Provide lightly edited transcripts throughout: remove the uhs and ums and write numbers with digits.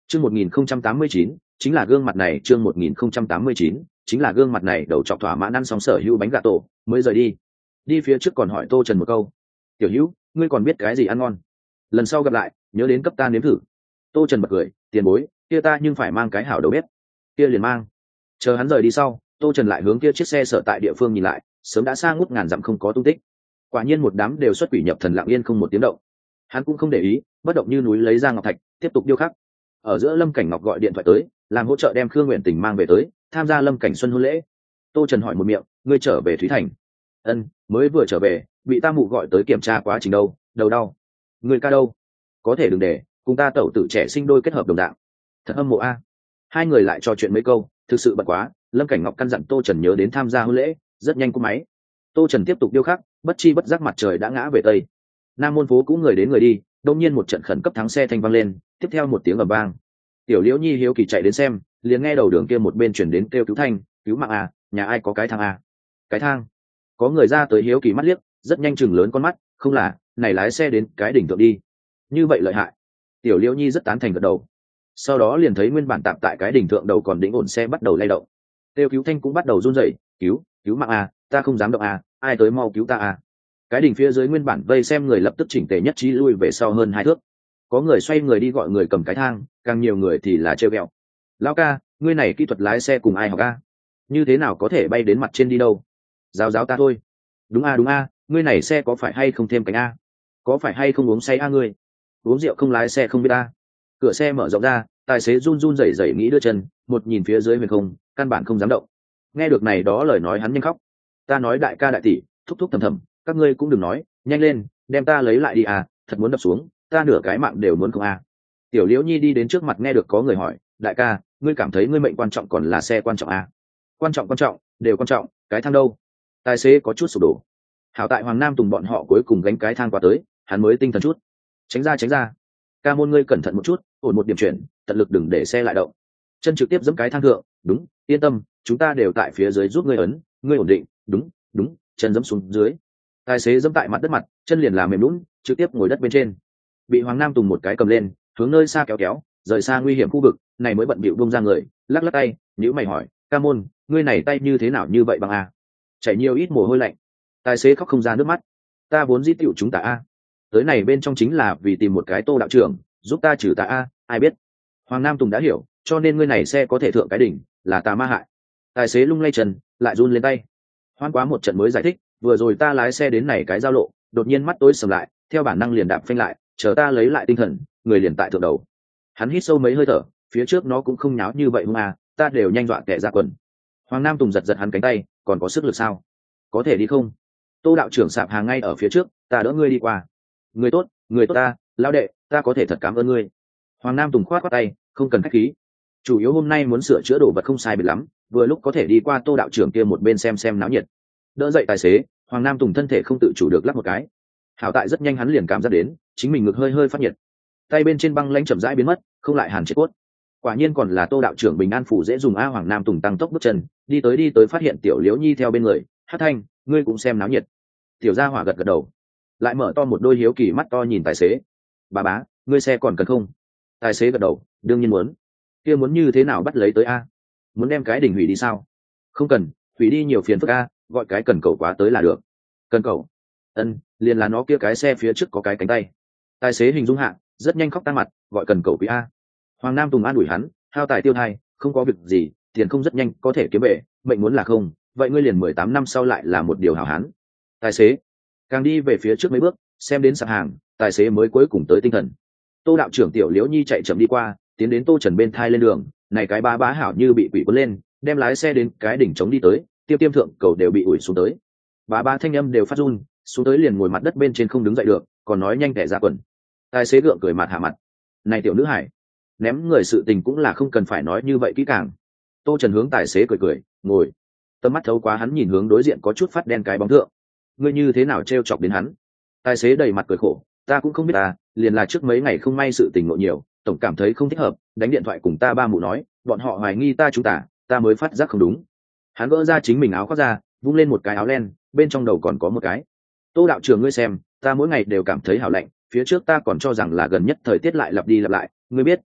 Chương 1089, chính là gương mặt này, chương 1089, chính là gương mặt này, đầu chọc thỏa mãn ăn xong sở hữu bánh gà tổ, mới rời đi. Đi phía trước còn hỏi Tô Trần một câu. Tiểu Hữu, ngươi còn biết cái gì ăn ngon? Lần sau gặp lại, nhớ đến cấp ta nếm thử. Tô Trần bật cười, tiền bối, kia ta nhưng phải mang cái hảo đầu bếp. Kia liền mang. Chờ hắn rời đi sau, Tô Trần lại hướng kia chiếc xe sở tại địa phương nhìn lại, sớm đã xa ngút ngàn dặm không có tung tích. Quả nhiên một đám đều xuất quỷ nhập thần, lặng yên không một tiếng động. Hắn cũng không để ý, bất động như núi lấy ra ngọc thạch, tiếp tục điêu khắc. Ở giữa Lâm Cảnh Ngọc gọi điện thoại tới, làm hỗ trợ đem Khương Nguyện Tình mang về tới, tham gia Lâm Cảnh Xuân hôn lễ. Tô Trần hỏi một miệng, ngươi trở về Thúy Thành? Ân, mới vừa trở về, bị ta mụ gọi tới kiểm tra quá trình đâu, đầu đau. Người ca đâu? Có thể đừng để, cùng ta tẩu tử trẻ sinh đôi kết hợp đồng dạng. Thật hâm mộ a. Hai người lại trò chuyện mấy câu, thực sự bận quá. Lâm Cảnh Ngọc căn dặn Tô Trần nhớ đến tham gia hôn lễ, rất nhanh cúp máy. Tô Trần tiếp tục điêu khắc, bất chi bất giác mặt trời đã ngã về tây. Nam môn phố cũng người đến người đi, đột nhiên một trận khẩn cấp thắng xe thanh vang lên, tiếp theo một tiếng ầm vang. Tiểu Liễu Nhi hiếu kỳ chạy đến xem, liền nghe đầu đường kia một bên chuyển đến kêu cứu thanh, cứu mạng à, nhà ai có cái thang à? Cái thang? Có người ra tới hiếu kỳ mắt liếc, rất nhanh chừng lớn con mắt, không là, này lái xe đến cái đỉnh thượng đi. Như vậy lợi hại. Tiểu Liễu Nhi rất tán thành gật đầu. Sau đó liền thấy nguyên bản tạm tại cái đỉnh thượng đầu còn đỉnh ổn xe bắt đầu lay động. Kêu cứu thanh cũng bắt đầu run rẩy, cứu mạng à, ta không dám động à, ai tới mau cứu ta à. Cái đỉnh phía dưới nguyên bản vây xem người lập tức chỉnh tề nhất trí lui về sau hơn 2 thước. Có người xoay người đi gọi người cầm cái thang, càng nhiều người thì là trêu ghẹo. Lão ca, ngươi này kỹ thuật lái xe cùng ai học a? Như thế nào có thể bay đến mặt trên đi đâu? Giáo ta thôi. Đúng a, ngươi này xe có phải hay không thêm cánh a? Có phải hay không uống say a ngươi? Uống rượu không lái xe không biết a. Cửa xe mở rộng ra, tài xế run run rẩy rẩy nghĩ đưa chân, một nhìn phía dưới huyền không, căn bản không dám động. Nghe được này đó lời nói hắn nhanh khóc. Ta nói đại ca đại tỷ, thúc thúc thầm thầm, các ngươi cũng đừng nói, nhanh lên, đem ta lấy lại đi à, thật muốn đập xuống, ta nửa cái mạng đều muốn không a. Tiểu Liễu Nhi đi đến trước mặt nghe được có người hỏi, đại ca, ngươi cảm thấy ngươi mệnh quan trọng còn là xe quan trọng à? Quan trọng, đều quan trọng, cái thang đâu? Tài xế có chút sụp đổ. Hảo tại Hoàng Nam Tùng bọn họ cuối cùng gánh cái thang qua tới, hắn mới tinh thần chút. Tránh ra. Ca môn ngươi cẩn thận một chút, ổn một điểm chuyển, tận lực đừng để xe lại động. Chân trực tiếp giẫm cái thang thượng, đúng, yên tâm, chúng ta đều tại phía dưới giúp ngươi ấn, ngươi ổn định, đúng, chân giẫm xuống dưới. Tài xế giẫm tại mặt đất mặt, chân liền làm mềm lún, trực tiếp ngồi đất bên trên. Bị Hoàng Nam Tùng một cái cầm lên, hướng nơi xa kéo, rời xa nguy hiểm khu vực, này mới bận bịu buông ra người, lắc tay, nhíu mày hỏi, ca môn, ngươi này tay như thế nào như vậy bằng a? Chảy nhiều ít mồ hôi lạnh. Tài xế khóc không ra nước mắt. Ta vốn dĩ tiểu chúng ta a. Tới này bên trong chính là vì tìm một cái Tô đạo trưởng, giúp ta trừ ta a, ai biết. Hoàng Nam Tùng đã hiểu, cho nên ngươi này xe có thể thượng cái đỉnh, là tà ma hại. Tài xế lung lay chân, lại run lên tay. Hoan quá một trận mới giải thích, vừa rồi ta lái xe đến này cái giao lộ, đột nhiên mắt tối sầm lại, theo bản năng liền đạp phanh lại, chờ ta lấy lại tinh thần, người liền tại thượng đầu. Hắn hít sâu mấy hơi thở, phía trước nó cũng không nháo như vậy hung à, ta đều nhanh dọa kẻ ra quần. Hoàng Nam Tùng giật hắn cánh tay, còn có sức lực sao? Có thể đi không? Tô đạo trưởng sạp hàng ngay ở phía trước, ta đỡ ngươi đi qua. Người tốt ta, lão đệ, ta có thể thật cảm ơn ngươi. Hoàng Nam Tùng khoát tay, không cần khách khí. Chủ yếu hôm nay muốn sửa chữa đồ vật không sai biệt lắm, vừa lúc có thể đi qua Tô đạo trưởng kia một bên xem náo nhiệt. Đỡ dậy tài xế, Hoàng Nam Tùng thân thể không tự chủ được lắc một cái. Hảo tại rất nhanh hắn liền cảm giác đến, chính mình ngực hơi phát nhiệt. Tay bên trên băng lãnh chậm rãi biến mất, không lại hàn chết cốt. Quả nhiên còn là Tô đạo trưởng bình an phủ dễ dùng a. Hoàng Nam Tùng tăng tốc bước chân, đi tới phát hiện Tiểu Liễu Nhi theo bên người, hát thanh, ngươi cũng xem náo nhiệt. Tiểu gia hỏa gật đầu, lại mở to một đôi hiếu kỳ mắt to nhìn tài xế. Bá, ngươi xe còn cần không? Tài xế gật đầu, đương nhiên muốn. Kia muốn như thế nào bắt lấy tới a? Muốn đem cái đỉnh hủy đi sao? Không cần, hủy đi nhiều phiền phức a, gọi cái cần cầu quá tới là được. Cần cầu? Ân, liền là nó kia cái xe phía trước có cái cánh tay. Tài xế hình dung hạ, rất nhanh khóc tan mặt, gọi cần cầu quý a. Hoàng Nam Tùng an ủi hắn, hao tài tiêu thai, không có việc gì, tiền không rất nhanh có thể kiếm về, mệnh muốn là không, vậy ngươi liền 18 năm sau lại là một điều hảo hán. Tài xế càng đi về phía trước mấy bước, xem đến sạp hàng, tài xế mới cuối cùng tới tinh thần. Tô đạo trưởng Tiểu Liễu Nhi chạy chậm đi qua, tiến đến Tô Trần bên thai lên đường, này cái bá hảo như bị quỷ cuốn lên, đem lái xe đến cái đỉnh trống đi tới, tiêm thượng cầu đều bị ủi xuống tới. Bá thanh âm đều phát run, xuống tới liền ngồi mặt đất bên trên không đứng dậy được, còn nói nhanh tẻ ra quần. Tài xế gượng cười mặt hạ mặt, này tiểu nữ hải, ném người sự tình cũng là không cần phải nói như vậy kỹ càng. Tô Trần hướng tài xế cười, ngồi. Tầm mắt thấu quá hắn nhìn hướng đối diện có chút phát đen cái bóng thượng. Ngươi như thế nào trêu chọc đến hắn? Tài xế đầy mặt cười khổ, ta cũng không biết ta, liền là trước mấy ngày không may sự tình ngộ nhiều, tổng cảm thấy không thích hợp, đánh điện thoại cùng ta ba mụ nói, bọn họ hoài nghi ta chúng ta mới phát giác không đúng. Hắn gỡ ra chính mình áo khoác ra, vung lên một cái áo len, bên trong đầu còn có một cái. Tô đạo trưởng ngươi xem, ta mỗi ngày đều cảm thấy hảo lạnh, phía trước ta còn cho rằng là gần nhất thời tiết lại lặp đi lặp lại, ngươi biết,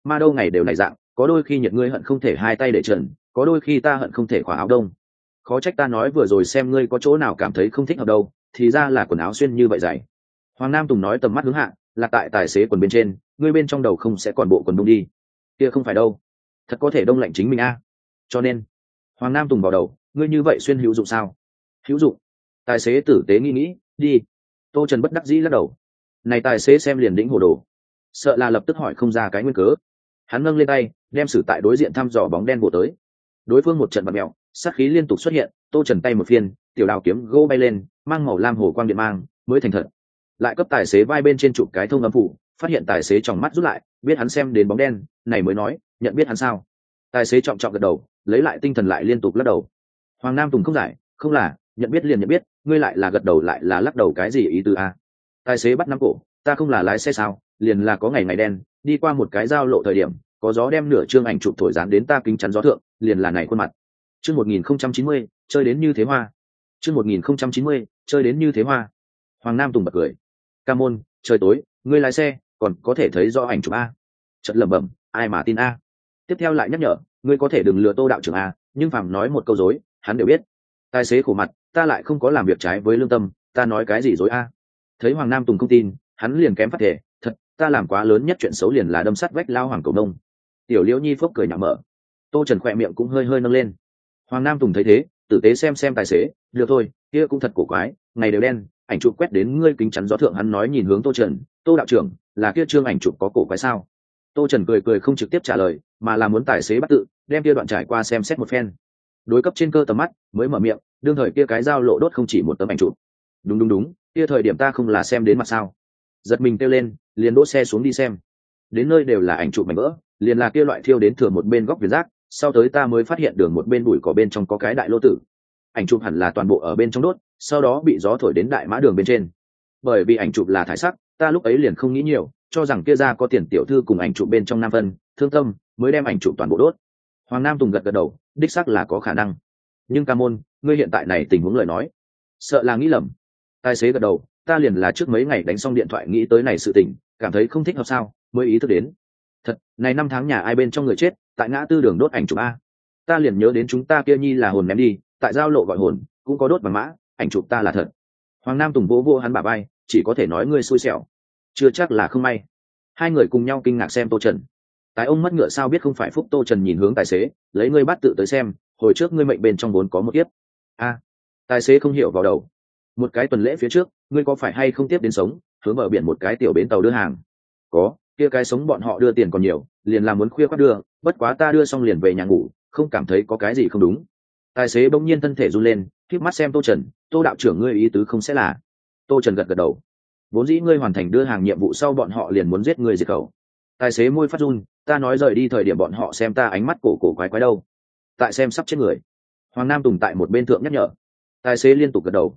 ma đâu ngày đều này dạng, có đôi khi nhiệt ngươi hận không thể hai tay để trần, có đôi khi ta hận không thể khỏa áo đông. Khó trách ta nói vừa rồi xem ngươi có chỗ nào cảm thấy không thích hợp đâu, thì ra là quần áo xuyên như vậy dày. Hoàng Nam Tùng nói tầm mắt hướng hạ, là tại tài xế quần bên trên, ngươi bên trong đầu không sẽ còn bộ quần đông đi. Kia không phải đâu, thật có thể đông lạnh chính mình a. Cho nên Hoàng Nam Tùng vào đầu, ngươi như vậy xuyên hữu dụng sao? Hữu dụng. Tài xế tử tế nghĩ, đi. Tô Trần bất đắc dĩ lắc đầu. Này tài xế xem liền đĩnh hồ đồ, sợ là lập tức hỏi không ra cái nguyên cớ. Hắn nâng lên tay, đem sử tại đối diện thăm dò bóng đen bộ tới. Đối phương một trận bật mèo, sát khí liên tục xuất hiện. Tô Trần tay một phiên, tiểu đào kiếm gỗ bay lên, mang màu lam hồ quang điện mang, mới thành thật. Lại cấp tài xế vai bên trên chụp cái thông âm phủ, phát hiện tài xế trong mắt rút lại, biết hắn xem đến bóng đen, này mới nói, nhận biết hắn sao? Tài xế trọng trọng gật đầu, lấy lại tinh thần lại liên tục lắc đầu. Hoàng Nam Tùng không giải, không là, nhận biết liền nhận biết, ngươi lại là gật đầu lại là lắc đầu, cái gì ý tứ a? Tài xế bắt nắm cổ, ta không là lái xe sao, liền là có ngày ngày đen, đi qua một cái giao lộ thời điểm, có gió đem nửa chương ảnh chụp thổi dán đến ta kính chắn gió thượng, liền là này khuôn mặt. Chương 1090, chơi đến như thế hoa. Chương 1090, chơi đến như thế hoa. Hoàng Nam Tùng bật cười. Ca môn, trời tối, ngươi lái xe, còn có thể thấy rõ ảnh chụp a. Chợt lẩm bẩm, ai mà tin a. Tiếp theo lại nhắc nhở, ngươi có thể đừng lừa Tô đạo trưởng a, nhưng phàm nói một câu dối, hắn đều biết. Tài xế khổ mặt, ta lại không có làm việc trái với lương tâm, ta nói cái gì dối a? Thấy Hoàng Nam Tùng không tin, hắn liền kém phát thể, thật, ta làm quá lớn nhất chuyện xấu liền là đâm sắt vách lao Hoàng Cầu Nông. Tiểu Liễu Nhi phốc cười nhạo mở. Tô Trần khỏe miệng cũng hơi hơi nâng lên. Hoàng Nam Tùng thấy thế, tử tế xem tài xế, được thôi, kia cũng thật cổ quái, ngày đều đen, ảnh chụp quét đến ngươi kính chắn gió thượng, hắn nói nhìn hướng Tô Trần, Tô đạo trưởng, là kia trương ảnh chụp có cổ quái sao? Tô Trần cười không trực tiếp trả lời, mà là muốn tài xế bắt tự, đem kia đoạn trải qua xem xét một phen. Đối cấp trên cơ tầm mắt, mới mở miệng, đương thời kia cái dao lộ đốt không chỉ một tấm ảnh chụp. Đúng, kia thời điểm ta không là xem đến mặt sao? Giật mình kêu lên, liền đỗ xe xuống đi xem. Đến nơi đều là ảnh chụp mảnh vỡ, liền là kia loại thiêu đến thừa một bên góc viền rác, sau tới ta mới phát hiện đường một bên bụi cỏ bên trong có cái đại lô tử. Ảnh chụp hẳn là toàn bộ ở bên trong đốt, sau đó bị gió thổi đến đại mã đường bên trên. Bởi vì ảnh chụp là thải sắc, ta lúc ấy liền không nghĩ nhiều, cho rằng kia ra có tiền tiểu thư cùng ảnh chụp bên trong nam phân, thương tâm, mới đem ảnh chụp toàn bộ đốt. Hoàng Nam Tùng gật đầu, đích xác là có khả năng. Nhưng ca môn, ngươi hiện tại này tình huống lời nói, sợ là nghĩ lầm. Tài xế gật đầu, ta liền là trước mấy ngày đánh xong điện thoại nghĩ tới này sự tình, cảm thấy không thích hợp sao, mới ý thức đến. Thật, này 5 tháng nhà ai bên trong người chết, tại ngã tư đường đốt ảnh chụp a. Ta liền nhớ đến chúng ta kia nhi là hồn ném đi, tại giao lộ gọi hồn, cũng có đốt bằng mã, ảnh chụp ta là thật. Hoàng Nam Tùng vỗ hắn bả vai, chỉ có thể nói ngươi xui xẻo, chưa chắc là không may. Hai người cùng nhau kinh ngạc xem Tô Trần. Tài ông mất ngựa sao biết không phải phúc. Tô Trần nhìn hướng tài xế, lấy ngươi bắt tự tới xem, hồi trước ngươi mệnh bên trong vốn có một kiếp. A, tài xế không hiểu vào đầu. Một cái tuần lễ phía trước, ngươi có phải hay không tiếp đến sống, hướng bờ biển một cái tiểu bến tàu đưa hàng? Có, kia cái sống bọn họ đưa tiền còn nhiều, liền làm muốn khuya khoắt đưa, bất quá ta đưa xong liền về nhà ngủ, không cảm thấy có cái gì không đúng. Tài xế bỗng nhiên thân thể run lên, khép mắt xem Tô Trần, Tô đạo trưởng ngươi ý tứ không sẽ là? Tô Trần gật đầu. Vốn dĩ ngươi hoàn thành đưa hàng nhiệm vụ sau bọn họ liền muốn giết ngươi diệt khẩu. Tài xế môi phát run, ta nói rời đi thời điểm bọn họ xem ta ánh mắt cổ quái đâu. Tại xem sắp chết người. Hoàng Nam Tùng tại một bên thượng nhắc nhở. Tài xế liên tục gật đầu.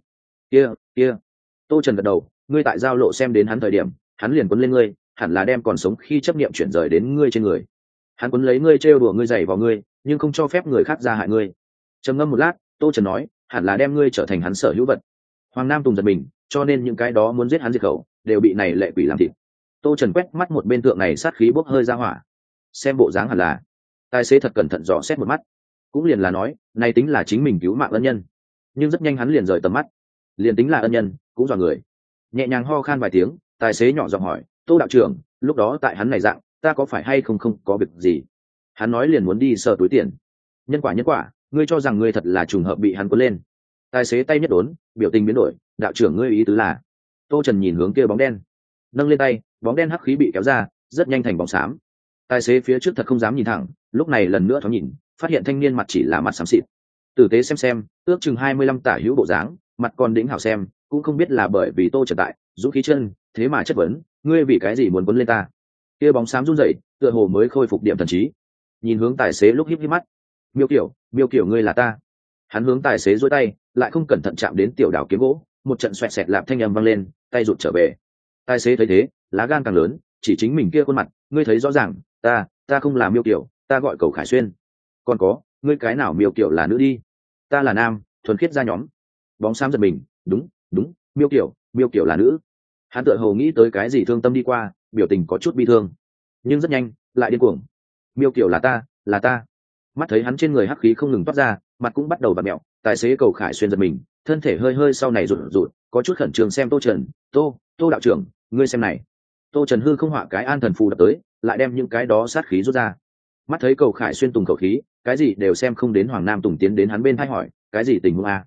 Kia. Tô Trần gật đầu, ngươi tại giao lộ xem đến hắn thời điểm, hắn liền quấn lên ngươi, hẳn là đem còn sống khi chấp niệm chuyển rời đến ngươi trên người. Hắn quấn lấy ngươi trêu đùa ngươi giày vào ngươi, nhưng không cho phép người khác ra hại ngươi. Trầm ngâm một lát, Tô Trần nói, hẳn là đem ngươi trở thành hắn sở hữu vật. Hoàng Nam Tùng giật mình, cho nên những cái đó muốn giết hắn diệt khẩu, đều bị này lệ quỷ làm thịt. Tô Trần quét mắt một bên tượng này sát khí bốc hơi ra hỏa. Xem bộ dáng hẳn là. Tài xế thật cẩn thận dò xét một mắt, cũng liền là nói, này tính là chính mình cứu mạng ân nhân. Nhưng rất nhanh hắn liền rời tầm mắt. Liền tính là ân nhân, cũng dọa người. Nhẹ nhàng ho khan vài tiếng, tài xế nhỏ giọng hỏi, Tô đạo trưởng, lúc đó tại hắn này dạng, ta có phải hay không có việc gì? Hắn nói liền muốn đi sờ túi tiền. Nhân quả, ngươi cho rằng ngươi thật là trùng hợp bị hắn cuốn lên. Tài xế tay nhất đốn, biểu tình biến đổi, đạo trưởng ngươi ý tứ là? Tô Trần nhìn hướng kia bóng đen, nâng lên tay, bóng đen hắc khí bị kéo ra, rất nhanh thành bóng xám. Tài xế phía trước thật không dám nhìn thẳng, lúc này lần nữa thoáng nhìn, phát hiện thanh niên mặt chỉ là mặt xám xịt. Tử tế xem, ước chừng 25 tả hữu bộ dáng, mặt còn đĩnh hảo xem, cũng không biết là bởi vì Tô Trần tại, dũng khí chân, thế mà chất vấn, ngươi vì cái gì muốn quấn lên ta? Kia bóng xám run rẩy, tựa hồ mới khôi phục điểm thần trí. Nhìn hướng tài xế lúc híp mắt. Miêu kiểu ngươi là ta. Hắn hướng tài xế duỗi tay, lại không cẩn thận chạm đến tiểu đào kiếm gỗ, một trận xoẹt xẹt lạp thanh âm vang lên, tay rụt trở về. Tài xế thấy thế, lá gan càng lớn, chỉ chính mình kia khuôn mặt, ngươi thấy rõ ràng, ta không là Miêu kiểu, ta gọi Cầu Khải Xuyên. Còn có, ngươi cái nào Miêu kiểu là nữ đi? Ta là nam, thuần khiết ra nhóm. Bóng xám giật mình, đúng, Miêu kiểu là nữ. Hắn tựa hồ nghĩ tới cái gì thương tâm đi qua, biểu tình có chút bi thương. Nhưng rất nhanh, lại điên cuồng. Miêu Kiều là ta. Mắt thấy hắn trên người hắc khí không ngừng toát ra, mặt cũng bắt đầu vặn mẹo, tài xế Cầu Khải Xuyên giật mình, thân thể hơi hơi sau này rụt rụt, có chút khẩn trương xem Tô Trần. Tô đạo trưởng, ngươi xem này. Tô Trần hư không họa cái an thần phù đập tới, lại đem những cái đó sát khí rút ra. Mắt thấy Cầu Khải Xuyên tùng khẩu khí, cái gì đều xem không đến, Hoàng Nam Tùng tiến đến hắn bên thay hỏi, cái gì tình huống a?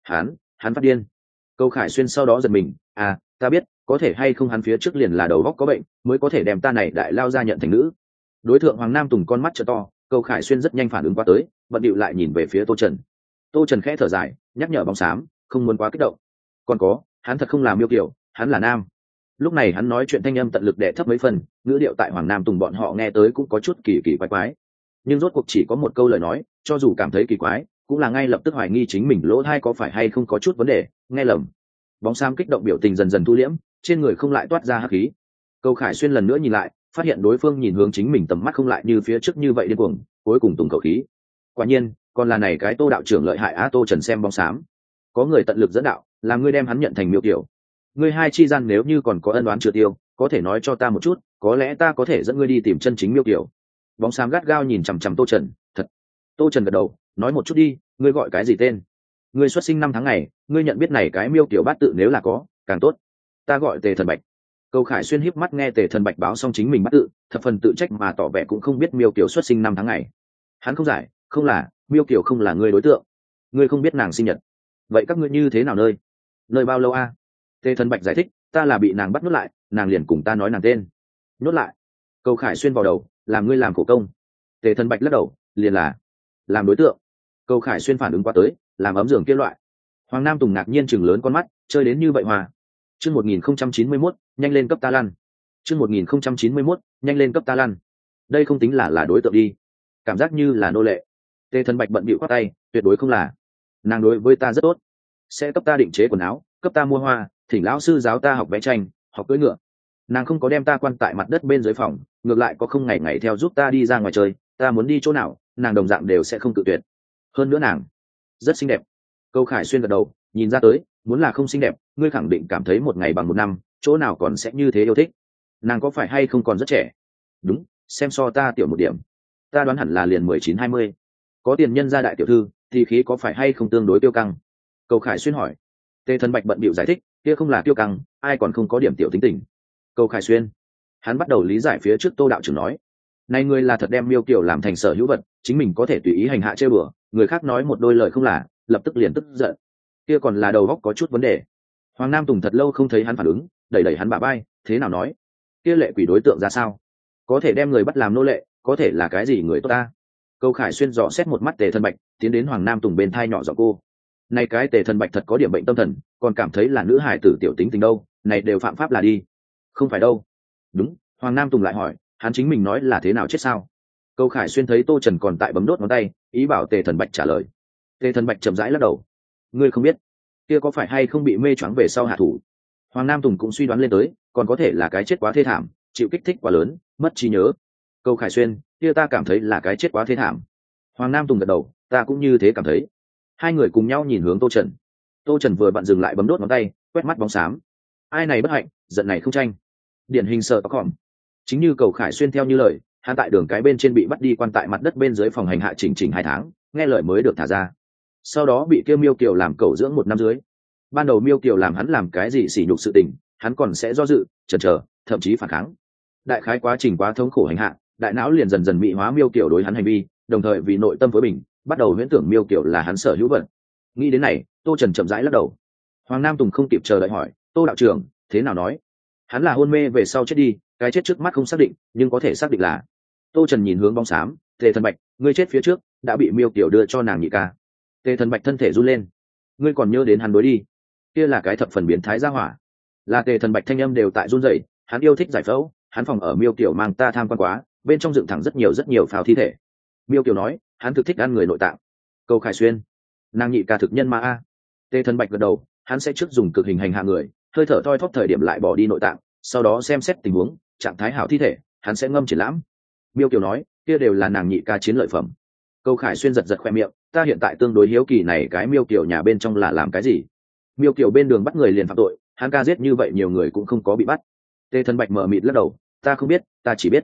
Hắn phát điên. Cầu Khải Xuyên sau đó giật mình, ta biết, có thể hay không hắn phía trước liền là đầu óc có bệnh, mới có thể đem ta này đại lao ra nhận thành nữ. Đối tượng Hoàng Nam Tùng con mắt trợ to, Cầu Khải Xuyên rất nhanh phản ứng qua tới, bận điệu lại nhìn về phía Tô Trần. Tô Trần khẽ thở dài, nhắc nhở bóng xám, không muốn quá kích động. Còn có, hắn thật không làm Miêu Kiều, hắn là nam. Lúc này hắn nói chuyện thanh âm tận lực đè thấp mấy phần, ngữ điệu tại Hoàng Nam Tùng bọn họ nghe tới cũng có chút kỳ kỳ quái quái. Nhưng rốt cuộc chỉ có một câu lời nói, cho dù cảm thấy kỳ quái, cũng là ngay lập tức hoài nghi chính mình lỗ tai có phải hay không có chút vấn đề, nghe lầm. Bóng xám kích động biểu tình dần dần thu liễm, trên người không lại toát ra hắc khí. Cầu Khải Xuyên lần nữa nhìn lại, phát hiện đối phương nhìn hướng chính mình tầm mắt không lại như phía trước như vậy điên cuồng, cuối cùng tùng khẩu khí. Quả nhiên, còn là này cái Tô đạo trưởng lợi hại á. Tô Trần xem bóng xám, có người tận lực dẫn đạo, làm ngươi đem hắn nhận thành Miêu Kiều. Ngươi hai chi gian nếu như còn có ân oán chưa tiêu, có thể nói cho ta một chút, có lẽ ta có thể dẫn ngươi đi tìm chân chính Miêu Kiều. Bóng xám gắt gao nhìn chằm chằm Tô Trần. Thật. Tô Trần gật đầu, nói một chút đi, ngươi gọi cái gì tên? Ngươi xuất sinh năm tháng ngày, ngươi nhận biết này cái Miêu Kiều bát tự nếu là có, càng tốt. Ta gọi Tề Thần Bạch. Cầu Khải Xuyên híp mắt nghe Tề Thần Bạch báo xong chính mình bát tự, thập phần tự trách mà tỏ vẻ cũng không biết Miêu Kiều xuất sinh năm tháng ngày. Hắn không giải, không là, Miêu Kiều không là ngươi đối tượng. Ngươi không biết nàng sinh nhật. Vậy các ngươi như thế nào nơi bao lâu a? Tề Thần Bạch giải thích, ta là bị nàng bắt nhốt lại, nàng liền cùng ta nói nàng tên. Nhốt lại? Cầu Khải Xuyên vào đầu, làm ngươi làm khổ công. Tề Thần Bạch lắc đầu, liền là làm đối tượng. Cầu Khải Xuyên phản ứng qua tới, làm ấm giường kia loại. Hoàng Nam Tùng ngạc nhiên chừng lớn con mắt, chơi đến như vậy hòa. Chương 1091, nhanh lên cấp ta lăn. Chương 1091, nhanh lên cấp ta lăn. Đây không tính là đối tượng đi. Cảm giác như là nô lệ. Tề Thần Bạch bận bịu khoát tay, tuyệt đối không là. Nàng đối với ta rất tốt, sẽ cấp ta định chế quần áo, cấp ta mua hoa, thỉnh lão sư giáo ta học vẽ tranh, học cưỡi ngựa. Nàng không có đem ta quan tại mặt đất bên dưới phòng, ngược lại có không ngày ngày theo giúp ta đi ra ngoài chơi, ta muốn đi chỗ nào, nàng đồng dạng đều sẽ không cự tuyệt. Hơn nữa nàng rất xinh đẹp. Cầu Khải Xuyên gật đầu, nhìn ra tới, muốn là không xinh đẹp, ngươi khẳng định cảm thấy một ngày bằng một năm, chỗ nào còn sẽ như thế yêu thích. Nàng có phải hay không còn rất trẻ? Đúng, xem so ta tiểu một điểm. Ta đoán hẳn là liền 19-20. Có tiền nhân gia đại tiểu thư, thì khí có phải hay không tương đối tiêu căng? Cầu Khải Xuyên hỏi. Tề Thần Bạch bận bịu giải thích, kia không là tiêu căng, ai còn không có điểm tiểu tính tình. Cầu Khải Xuyên, hắn bắt đầu lý giải phía trước Tô đạo trưởng nói, này ngươi là thật đem Miêu Kiều làm thành sở hữu vật, chính mình có thể tùy ý hành hạ trêu bừa, người khác nói một đôi lời không là, lập tức liền tức giận. Kia còn là đầu óc có chút vấn đề. Hoàng Nam Tùng thật lâu không thấy hắn phản ứng, đẩy hắn bả vai, thế nào nói? Kia lệ quỷ đối tượng ra sao? Có thể đem người bắt làm nô lệ, có thể là cái gì người tốt ta? Cầu Khải Xuyên dò xét một mắt Tề Thần Bạch, tiến đến Hoàng Nam Tùng bên thai nhỏ giọng cô. Này cái Tề Thần Bạch thật có điểm bệnh tâm thần, còn cảm thấy là nữ hài tử tiểu tính tình đâu, này đều phạm pháp là đi. Không phải đâu. Đúng, Hoàng Nam Tùng lại hỏi, hắn chính mình nói là thế nào chết sao? Cầu Khải Xuyên thấy Tô Trần còn tại bấm đốt ngón tay, ý bảo Tề Thần Bạch trả lời. Tề Thần Bạch chậm rãi lắc đầu. Ngươi không biết, kia có phải hay không bị mê choáng về sau hạ thủ? Hoàng Nam Tùng cũng suy đoán lên tới, còn có thể là cái chết quá thê thảm, chịu kích thích quá lớn, mất trí nhớ. Cầu Khải Xuyên, kia ta cảm thấy là cái chết quá thê thảm. Hoàng Nam Tùng gật đầu, ta cũng như thế cảm thấy. Hai người cùng nhau nhìn hướng Tô Trần. Tô Trần vừa vặn dừng lại bấm đốt ngón tay, quét mắt bóng xám. Ai này bất hạnh, giận này không tranh. Điển hình sợ tóc hỏng. Chính như Cầu Khải Xuyên theo như lời, hắn tại đường cái bên trên bị bắt đi quan tại mặt đất bên dưới phòng hành hạ chỉnh 2 tháng, nghe lời mới được thả ra. Sau đó bị kia Miêu Kiều làm cẩu dưỡng 1 năm dưới. Ban đầu Miêu Kiều làm hắn làm cái gì sỉ nhục sự tình, hắn còn sẽ do dự, chần chờ, thậm chí phản kháng. Đại khái quá trình quá thống khổ hành hạ, đại não liền dần dần mị hóa Miêu Kiều đối hắn hành vi, đồng thời vì nội tâm với bình, bắt đầu huyễn tưởng Miêu Kiều là hắn sở hữu vật. Nghĩ đến này, Tô Trần chậm rãi lắc đầu. Hoàng Nam Tùng không kịp chờ đợi hỏi, Tô đạo trưởng, thế nào nói? Hắn là hôn mê về sau chết đi, cái chết trước mắt không xác định, nhưng có thể xác định là. Tô Trần nhìn hướng bóng xám, Tề Thần Bạch, ngươi chết phía trước đã bị Miêu Kiều đưa cho nàng nhị ca. Tề Thần Bạch thân thể run lên. Ngươi còn nhớ đến hắn đối đi? Kia là cái thập phần biến thái gia hỏa. Là Tề Thần Bạch thanh âm đều tại run rẩy, hắn yêu thích giải phẫu, hắn phòng ở Miêu Kiều mang ta tham quan quá, bên trong dựng thẳng rất nhiều pháo thi thể. Miêu Kiều nói, hắn thực thích ăn người nội tạng. Cầu Khải Xuyên, nàng nhị ca thực nhân ma a. Tề Thần Bạch gật đầu, hắn sẽ trước dùng cực hình hành hạ người, hơi thở thoi thóp thời điểm lại bỏ đi nội tạng, sau đó xem xét tình huống, trạng thái hảo thi thể, hắn sẽ ngâm triển lãm. Miêu Kiều nói, kia đều là nàng nhị ca chiến lợi phẩm. Cầu Khải Xuyên giật khoe miệng, ta hiện tại tương đối hiếu kỳ này cái Miêu Kiều nhà bên trong là làm cái gì? Miêu Kiều bên đường bắt người liền phạm tội, hắn ca giết như vậy nhiều người cũng không có bị bắt. Tề Thần Bạch mở mịt lắc đầu, ta không biết, ta chỉ biết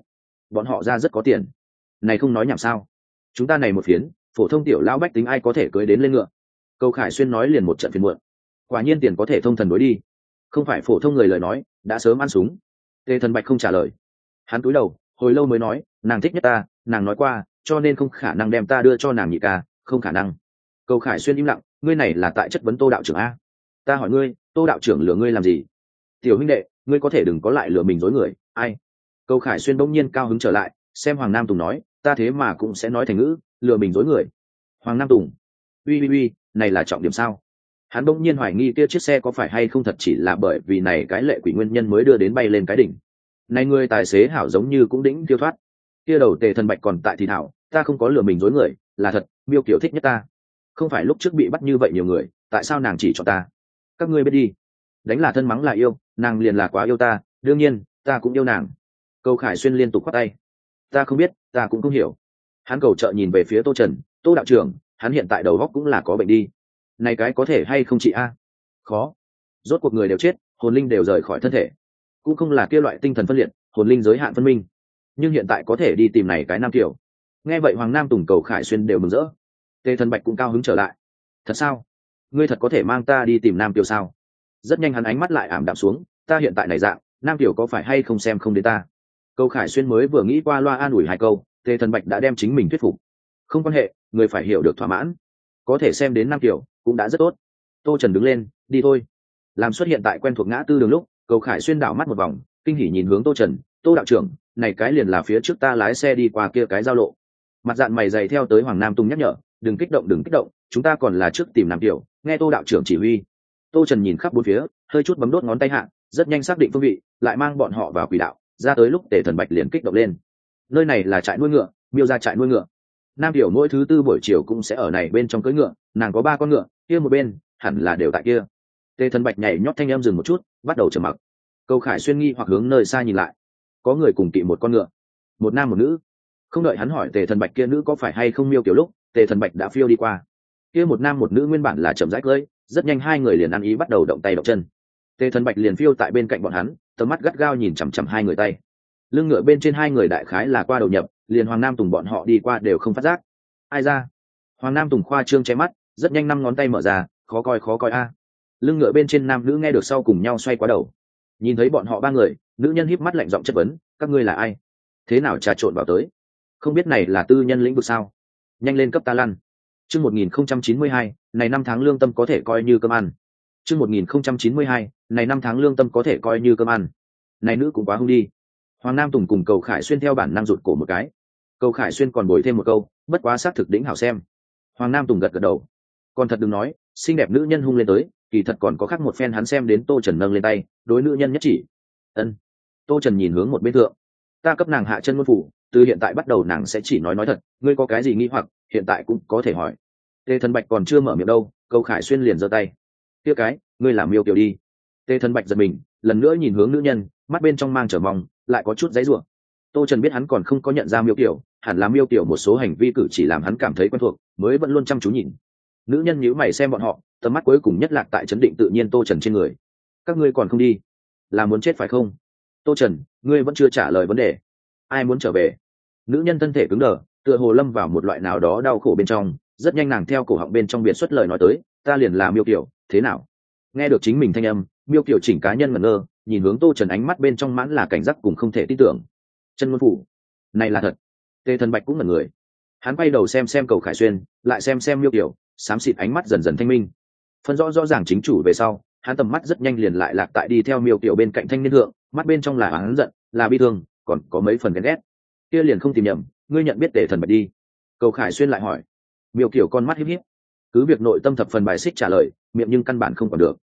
bọn họ ra rất có tiền. Này không nói nhảm sao? Chúng ta này một phiến phổ thông tiểu lão bách tính ai có thể cưới đến lên ngựa. Câu Khải Xuyên nói liền một trận phiền muộn. Quả nhiên tiền có thể thông thần đối đi, không phải phổ thông người lời nói đã sớm ăn súng. Tề Thần Bạch không trả lời, hắn cúi đầu hồi lâu mới nói, nàng thích nhất ta, nàng nói qua, cho nên không khả năng đem ta đưa cho nàng nhị ca, không khả năng. Câu Khải Xuyên im lặng, ngươi này là tại chất vấn Tô đạo trưởng a? Ta hỏi ngươi, Tô đạo trưởng lừa ngươi làm gì? Tiểu huynh đệ, ngươi có thể đừng có lại lừa mình dối người. Ai? Câu Khải Xuyên bỗng nhiên cao hứng trở lại, xem Hoàng Nam Tùng nói, ta thế mà cũng sẽ nói thành ngữ, lừa mình dối người. Hoàng Nam Tùng, uy, này là trọng điểm sao? Hắn bỗng nhiên hoài nghi kia chiếc xe có phải hay không thật chỉ là bởi vì này cái lệ quỷ nguyên nhân mới đưa đến bay lên cái đỉnh. Này người tài xế hảo giống như cũng đĩnh tiêu thoát. Kia đầu Tề Thần Bạch còn tại thì thảo, ta không có lừa mình dối người, là thật, Miêu Kiều thích nhất ta. Không phải lúc trước bị bắt như vậy nhiều người, tại sao nàng chỉ chọn ta? Các ngươi biết đi, đánh là thân mắng là yêu, nàng liền là quá yêu ta, đương nhiên ta cũng yêu nàng. Câu Khải Xuyên liên tục khoát tay, ta không biết, ta cũng không hiểu. Hắn cầu trợ nhìn về phía Tô Trần, Tô đạo trưởng, hắn hiện tại đầu óc cũng là có bệnh đi. Này cái có thể hay không chị a? Khó. Rốt cuộc người đều chết, hồn linh đều rời khỏi thân thể, cũng không là kia loại tinh thần phân liệt, hồn linh giới hạn phân minh. Nhưng hiện tại có thể đi tìm này cái Nam Kiều. Nghe vậy Hoàng Nam Tùng Cầu Khải Xuyên đều mừng rỡ. Tề Thần Bạch cũng cao hứng trở lại. Thật sao? Ngươi thật có thể mang ta đi tìm Nam Kiều sao? Rất nhanh hắn ánh mắt lại ảm đạm xuống, ta hiện tại này dạng, Nam Kiều có phải hay không xem không đến ta? Cầu Khải Xuyên mới vừa nghĩ qua loa an ủi hai câu, Tề Thần Bạch đã đem chính mình thuyết phục. Không quan hệ, người phải hiểu được thỏa mãn, có thể xem đến Nam Kiều cũng đã rất tốt. Tô Trần đứng lên, đi thôi. Làm xuất hiện tại quen thuộc ngã tư đường lúc, Cầu Khải Xuyên đảo mắt một vòng, kinh hỉ nhìn hướng Tô Trần, Tô đạo trưởng, này cái liền là phía trước ta lái xe đi qua kia cái giao lộ. Mặt dạng mày dày theo tới Hoàng Nam Tùng nhắc nhở, đừng kích động, chúng ta còn là trước tìm Nam Kiều, nghe Tô đạo trưởng chỉ huy. Tô Trần nhìn khắp bốn phía, hơi chút bấm đốt ngón tay hạ, rất nhanh xác định phương vị, lại mang bọn họ vào quỷ đạo. Ra tới lúc Tề Thần Bạch liền kích động lên. Nơi này là trại nuôi ngựa, Miêu ra trại nuôi ngựa. Nam Kiều mỗi thứ tư buổi chiều cũng sẽ ở này bên trong cưỡi ngựa, nàng có 3 con ngựa, kia một bên hẳn là đều tại kia. Tề Thần Bạch nhảy nhót thanh em dừng một chút, bắt đầu trầm mặc. Câu Khải Xuyên nghi hoặc hướng nơi xa nhìn lại, có người cùng kỵ một con ngựa, một nam một nữ. Không đợi hắn hỏi Tề Thần Bạch kia nữ có phải hay không Miêu Kiều lúc, Tề Thần Bạch đã phiêu đi qua. Kia một nam một nữ nguyên bản là chậm rãi cưỡi, rất nhanh hai người liền ăn ý bắt đầu động tay động chân. Tề Thần Bạch liền phiêu tại bên cạnh bọn hắn, tầm mắt gắt gao nhìn chằm chằm hai người tay. Lưng ngựa bên trên hai người đại khái là qua đầu nhập, liền Hoàng Nam Tùng bọn họ đi qua đều không phát giác. Ai ra? Hoàng Nam Tùng khoa trương che mắt, rất nhanh 5 ngón tay mở ra, khó coi a. Lưng ngựa bên trên nam nữ nghe được sau cùng nhau xoay qua đầu. Nhìn thấy bọn họ 3 người, nữ nhân híp mắt lạnh giọng chất vấn, các ngươi là ai? Thế nào trà trộn vào tới? Không biết này là tư nhân lĩnh vực sao? Nhanh lên cấp ta lăn. Chương 1092, này 5 tháng lương tâm có thể coi như cơm ăn. Chương 1092, này 5 tháng lương tâm có thể coi như cơm ăn. Này nữ cũng quá hung đi. Hoàng Nam Tùng cùng Cầu Khải Xuyên theo bản năng rụt cổ một cái. Cầu Khải Xuyên còn bồi thêm một câu, bất quá xác thực đỉnh hảo xem. Hoàng Nam Tùng gật gật đầu. Còn thật đừng nói, xinh đẹp nữ nhân hung lên tới, kỳ thật còn có khác một phen hắn xem đến Tô Trần nâng lên tay, đối nữ nhân nhất chỉ. Ân. Tô Trần nhìn hướng một bên thượng. Ta cấp nàng hạ chân ngôn phủ, từ hiện tại bắt đầu nàng sẽ chỉ nói thật, ngươi có cái gì nghi hoặc, hiện tại cũng có thể hỏi. Tề Thần Bạch còn chưa mở miệng đâu, Cầu Khải Xuyên liền giơ tay. Kia cái, ngươi làm Miêu Kiều đi. Tề Thần Bạch giật mình, lần nữa nhìn hướng nữ nhân, mắt bên trong mang trở mong, lại có chút giãy giụa. Tô Trần biết hắn còn không có nhận ra Miêu Kiều, hẳn là Miêu Kiều một số hành vi cử chỉ làm hắn cảm thấy quen thuộc, mới vẫn luôn chăm chú nhìn. Nữ nhân nhíu mày xem bọn họ, tầm mắt cuối cùng nhất lạc tại chấn định tự nhiên Tô Trần trên người. Các ngươi còn không đi, là muốn chết phải không? Tô Trần, ngươi vẫn chưa trả lời vấn đề. Ai muốn trở về? Nữ nhân thân thể cứng đờ, tựa hồ lâm vào một loại nào đó đau khổ bên trong, rất nhanh nàng theo cổ họng bên trong biệt xuất lời nói tới, ta liền là Miêu Kiều, thế nào? Nghe được chính mình thanh âm, Miêu Kiều chỉnh cá nhân ngẩn ngơ, nhìn hướng Tô Trần ánh mắt bên trong mãn là cảnh giác cùng không thể tin tưởng. Chân ngôn phủ, này là thật. Tề Thần Bạch cũng ngẩn người. Hắn quay đầu xem Cầu Khải Xuyên, lại xem Miêu Kiều, xám xịt ánh mắt dần dần thanh minh. Phân rõ ràng chính chủ về sau, hắn tầm mắt rất nhanh liền lại lạc tại đi theo Miêu Kiều bên cạnh thanh niên thượng, mắt bên trong là oán giận, là bi thương, còn có mấy phần ghen ghét. Kia liền không tìm nhầm, ngươi nhận biết Tề Thần Bạch đi. Cầu Khải Xuyên lại hỏi. Miêu Kiều con mắt híp híp, cứ việc nội tâm thập phần bài xích trả lời, miệng nhưng căn bản không còn được.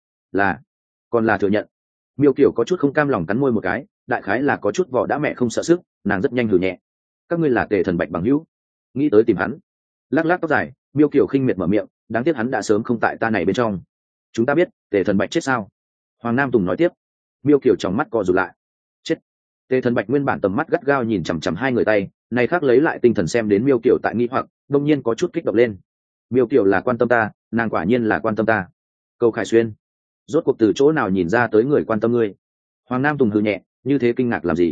Còn là thừa nhận. Miêu Kiều có chút không cam lòng cắn môi một cái, đại khái là có chút vỏ đã mẹ không sợ sức, nàng rất nhanh hừ nhẹ. Các ngươi là Tề Thần Bạch bằng hữu? Nghĩ tới tìm hắn. Lắc lắc tóc dài, Miêu Kiều khinh miệt mở miệng, đáng tiếc hắn đã sớm không tại ta này bên trong. Chúng ta biết Tề Thần Bạch chết sao? Hoàng Nam Tùng nói tiếp. Miêu Kiều trong mắt co rụt lại. Chết. Tề Thần Bạch nguyên bản tầm mắt gắt gao nhìn chằm chằm hai người tay, này khác lấy lại tinh thần xem đến Miêu Kiều tại nghi hoặc, đông nhiên có chút kích động lên. Miêu Kiều là quan tâm ta, nàng quả nhiên là quan tâm ta. Cầu Khải Xuyên, rốt cuộc từ chỗ nào nhìn ra tới người quan tâm ngươi? Hoàng Nam Tùng hừ nhẹ, như thế kinh ngạc làm gì?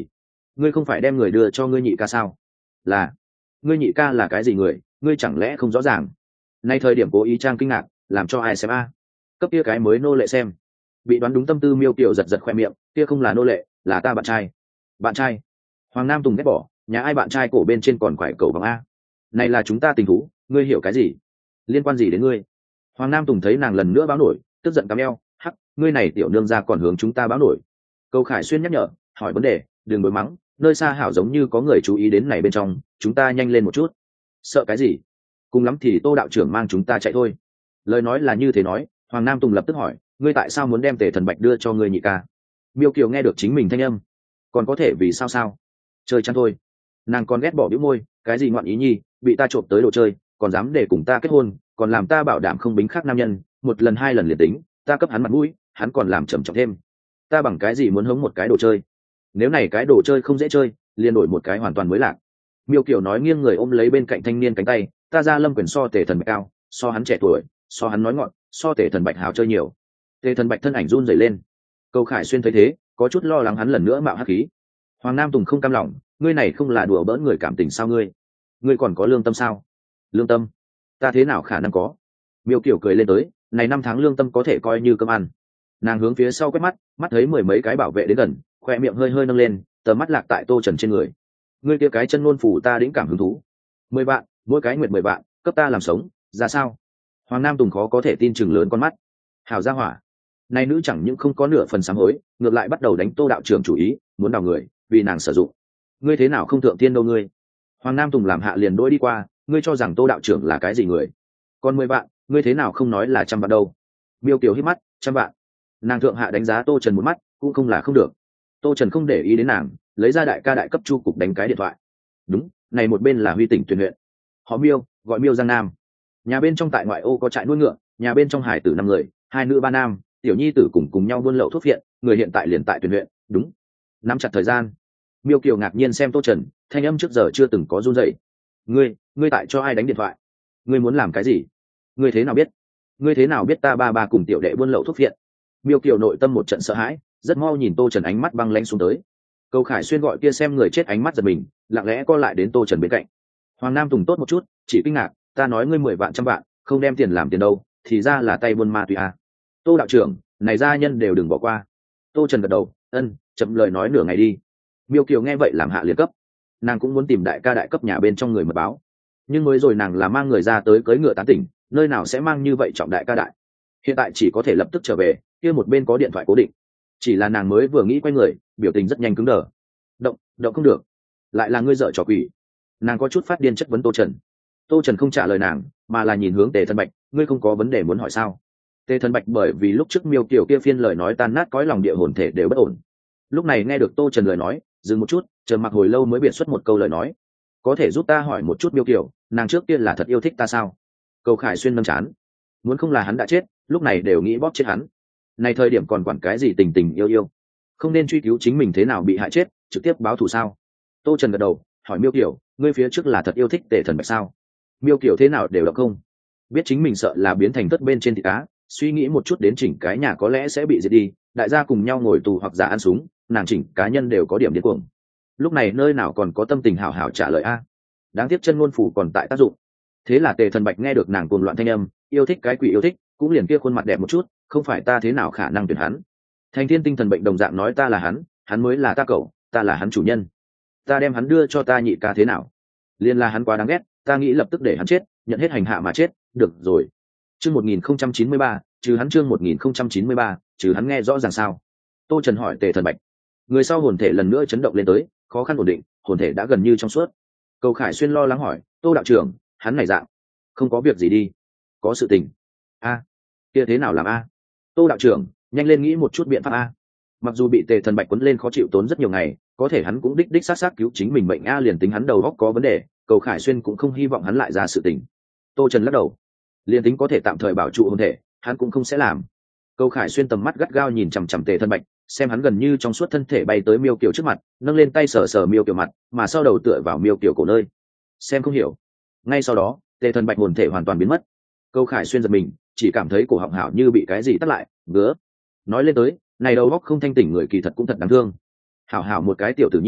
ngươi không phải đem người đưa cho ngươi nhị ca sao? Là, ngươi nhị ca là cái gì người, ngươi chẳng lẽ không rõ ràng? Nay thời điểm cố ý trang kinh ngạc, làm cho ai xem a? Cấp kia cái mới nô lệ xem. Bị đoán đúng tâm tư Miêu Kiều giật giật khoe miệng, kia không là nô lệ, là ta bạn trai. Bạn trai? Hoàng Nam Tùng ghét bỏ, nhà ai bạn trai cổ bên trên còn quải cầu bằng a? Này là chúng ta tình thú, ngươi hiểu cái gì? Liên quan gì đến ngươi? Hoàng Nam Tùng thấy nàng lần nữa báo nổi, tức giận cắm eo, hắc, ngươi này tiểu nương gia còn hướng chúng ta báo nổi. Câu Khải Xuyên nhắc nhở, hỏi vấn đề, đừng đối mắng, nơi xa hảo giống như có người chú ý đến này bên trong, chúng ta nhanh lên một chút. Sợ cái gì? Cùng lắm thì Tô đạo trưởng mang chúng ta chạy thôi. Lời nói là như thế nói, Hoàng Nam Tùng lập tức hỏi, ngươi tại sao muốn đem Tề Thần Bạch đưa cho ngươi nhị ca? Miêu Kiều nghe được chính mình thanh âm, còn có thể vì sao? Chơi chăng thôi. Nàng còn ghét bỏ bĩu môi, cái gì ngoạn ý nhi, bị ta trộm tới đồ chơi, còn dám để cùng ta kết hôn, còn làm ta bảo đảm không bính khác nam nhân, một lần hai lần liền tính, ta cấp hắn mặt mũi, hắn còn làm trầm trọng thêm. Ta bằng cái gì muốn hống một cái đồ chơi? Nếu này cái đồ chơi không dễ chơi, liền đổi một cái hoàn toàn mới lạc. Miêu Kiều nói, nghiêng người ôm lấy bên cạnh thanh niên cánh tay, ta ra Lâm Quyền so Tề Thần Bạch cao, so hắn trẻ tuổi, so hắn nói ngọn, so Tề Thần Bạch hào chơi nhiều. Tề Thần Bạch thân ảnh run rẩy lên. Câu Khải Xuyên thấy thế, có chút lo lắng hắn lần nữa mạo hắc khí. Hoàng Nam Tùng không cam lòng, ngươi này không là đùa bỡn người cảm tình sao ngươi? Ngươi còn có lương tâm sao? Lương tâm? Ta thế nào khả năng có? Miêu Kiều cười lên tới, này 5 tháng lương tâm có thể coi như cơm ăn. Nàng hướng phía sau quét mắt, mắt thấy mười mấy cái bảo vệ đến gần, khoe miệng hơi hơi nâng lên, tầm mắt lạc tại Tô Trần trên người. Ngươi kia cái chân ngôn phủ ta đĩnh cảm hứng thú. 10 vạn, mỗi cái nguyệt 10 vạn, cấp ta làm sống, ra sao? Hoàng Nam Tùng khó có thể tin chừng lớn con mắt. Hảo gia hỏa. Này nữ chẳng những không có nửa phần sám hối, ngược lại bắt đầu đánh Tô đạo trưởng chủ ý, muốn đào người, vì nàng sử dụng. Ngươi thế nào không thượng tiên đâu ngươi? Hoàng Nam Tùng làm hạ liền đôi đi qua, ngươi cho rằng Tô đạo trưởng là cái gì người? Còn 10 vạn, ngươi thế nào không nói là 100 vạn đâu? Miêu Kiều hít mắt, 100 vạn. Nàng thượng hạ đánh giá Tô Trần một mắt, cũng không là không được. Tô Trần không để ý đến nàng, lấy ra đại ca đại cấp chu cục đánh cái điện thoại. Đúng, này một bên là Huy tỉnh Tuyền huyện. Họ Miêu, gọi Miêu Giang Nam. Nhà bên trong tại ngoại ô có trại nuôi ngựa, nhà bên trong hải tử 5 người, 2 nữ 3 nam, tiểu nhi tử cùng nhau buôn lậu thuốc viện, người hiện tại liền tại Tuyền huyện, đúng. Nắm chặt thời gian. Miêu Kiều ngạc nhiên xem Tô Trần, thanh âm trước giờ chưa từng có run rẩy. Ngươi tại cho ai đánh điện thoại? Ngươi muốn làm cái gì? Ngươi thế nào biết? Ngươi thế nào biết ta ba cùng tiểu đệ buôn lậu thuốc viện? Miêu Kiều nội tâm một trận sợ hãi, rất mau nhìn Tô Trần ánh mắt băng lãnh xuống tới. Câu Khải Xuyên gọi kia xem người chết ánh mắt giật mình, lặng lẽ co lại đến Tô Trần bên cạnh. Hoàng Nam Tùng tốt một chút, chỉ kinh ngạc, ta nói ngươi 10 vạn 100 vạn, không đem tiền làm tiền đâu, thì ra là tay buôn ma túy à. Tô đạo trưởng, này gia nhân đều đừng bỏ qua. Tô Trần gật đầu, ân, chậm lời nói nửa ngày đi. Miêu Kiều nghe vậy làm hạ liệt cấp. Nàng cũng muốn tìm đại ca đại cấp nhà bên trong người mật báo, nhưng mới rồi nàng là mang người ra tới cưỡi ngựa tán tỉnh, nơi nào sẽ mang như vậy trọng đại ca đại. Hiện tại chỉ có thể lập tức trở về, kia một bên có điện thoại cố định. Chỉ là nàng mới vừa nghĩ quay người, biểu tình rất nhanh cứng đờ. Động không được. Lại là ngươi dợ trò quỷ. Nàng có chút phát điên chất vấn Tô Trần. Tô Trần không trả lời nàng, mà là nhìn hướng Tề Thần Bạch, ngươi không có vấn đề muốn hỏi sao? Tề Thần Bạch bởi vì lúc trước Miêu Kiều kia phiên lời nói tan nát cõi lòng địa hồn thể đều bất ổn. Lúc này nghe được Tô Trần lời nói, dừng một chút, chờ mặc hồi lâu mới biện xuất một câu lời nói. Có thể giúp ta hỏi một chút Miêu Kiều, nàng trước kia là thật yêu thích ta sao? Câu Khải Xuyên nâng chán. Muốn không là hắn đã chết, lúc này đều nghĩ bóp chết hắn. Này thời điểm còn quản cái gì tình tình yêu yêu, không nên truy cứu chính mình thế nào bị hại chết, trực tiếp báo thù sao? Tô Trần gật đầu, hỏi Miêu Kiều, ngươi phía trước là thật yêu thích Tề Thần Bạch sao? Miêu Kiều thế nào đều động không, biết chính mình sợ là biến thành tất bên trên thịt cá, suy nghĩ một chút đến chỉnh cái nhà có lẽ sẽ bị diệt đi, đại gia cùng nhau ngồi tù hoặc giả ăn súng, nàng chỉnh cá nhân đều có điểm điên cuồng. Lúc này nơi nào còn có tâm tình hảo hảo trả lời a? Đáng tiếc chân ngôn phủ còn tại tác dụng. Thế là Tề Thần Bạch nghe được nàng cuồng loạn thanh âm, yêu thích cái quỷ yêu thích, cũng liền kia khuôn mặt đẹp một chút, không phải ta thế nào khả năng tuyển hắn. Thành Thiên tinh thần bệnh đồng dạng nói ta là hắn mới là ta cậu, ta là hắn chủ nhân. Ta đem hắn đưa cho ta nhị ca thế nào? Liên là hắn quá đáng ghét, ta nghĩ lập tức để hắn chết, nhận hết hành hạ mà chết, được rồi. Chương 1093, trừ hắn chương 1093, trừ hắn nghe rõ ràng sao? Tô Trần hỏi Tề Thần Bạch. Người sau hồn thể lần nữa chấn động lên tới, khó khăn ổn định, hồn thể đã gần như trong suốt. Câu Khải Xuyên lo lắng hỏi, Tô đạo trưởng, hắn này dạng, không có việc gì đi? Có sự tình. A, kia thế nào làm a? Tô đạo trưởng, nhanh lên nghĩ một chút biện pháp a. Mặc dù bị Tề Thần Bạch quấn lên khó chịu tốn rất nhiều ngày, có thể hắn cũng đích xác cứu chính mình mệnh a, liền tính hắn đầu óc có vấn đề, Cầu Khải Xuyên cũng không hy vọng hắn lại ra sự tình. Tô Trần lắc đầu, liền tính có thể tạm thời bảo trụ hồn thể, hắn cũng không sẽ làm. Cầu Khải Xuyên tầm mắt gắt gao nhìn chằm chằm Tề Thần Bạch, xem hắn gần như trong suốt thân thể bay tới Miêu Kiều trước mặt, nâng lên tay sờ sờ Miêu Kiều mặt, mà sau đầu tựa vào Miêu Kiều cổ nơi. Xem không hiểu. Ngay sau đó, Tề Thần Bạch hồn thể hoàn toàn biến mất. Cầu Khải Xuyên giật mình, chỉ cảm thấy cổ họng hảo như bị cái gì tắt lại, ngứa. Nói lên tới, này đầu óc không thanh tỉnh người kỳ thật cũng thật đáng thương. Hảo hảo một cái tiểu tử nhi,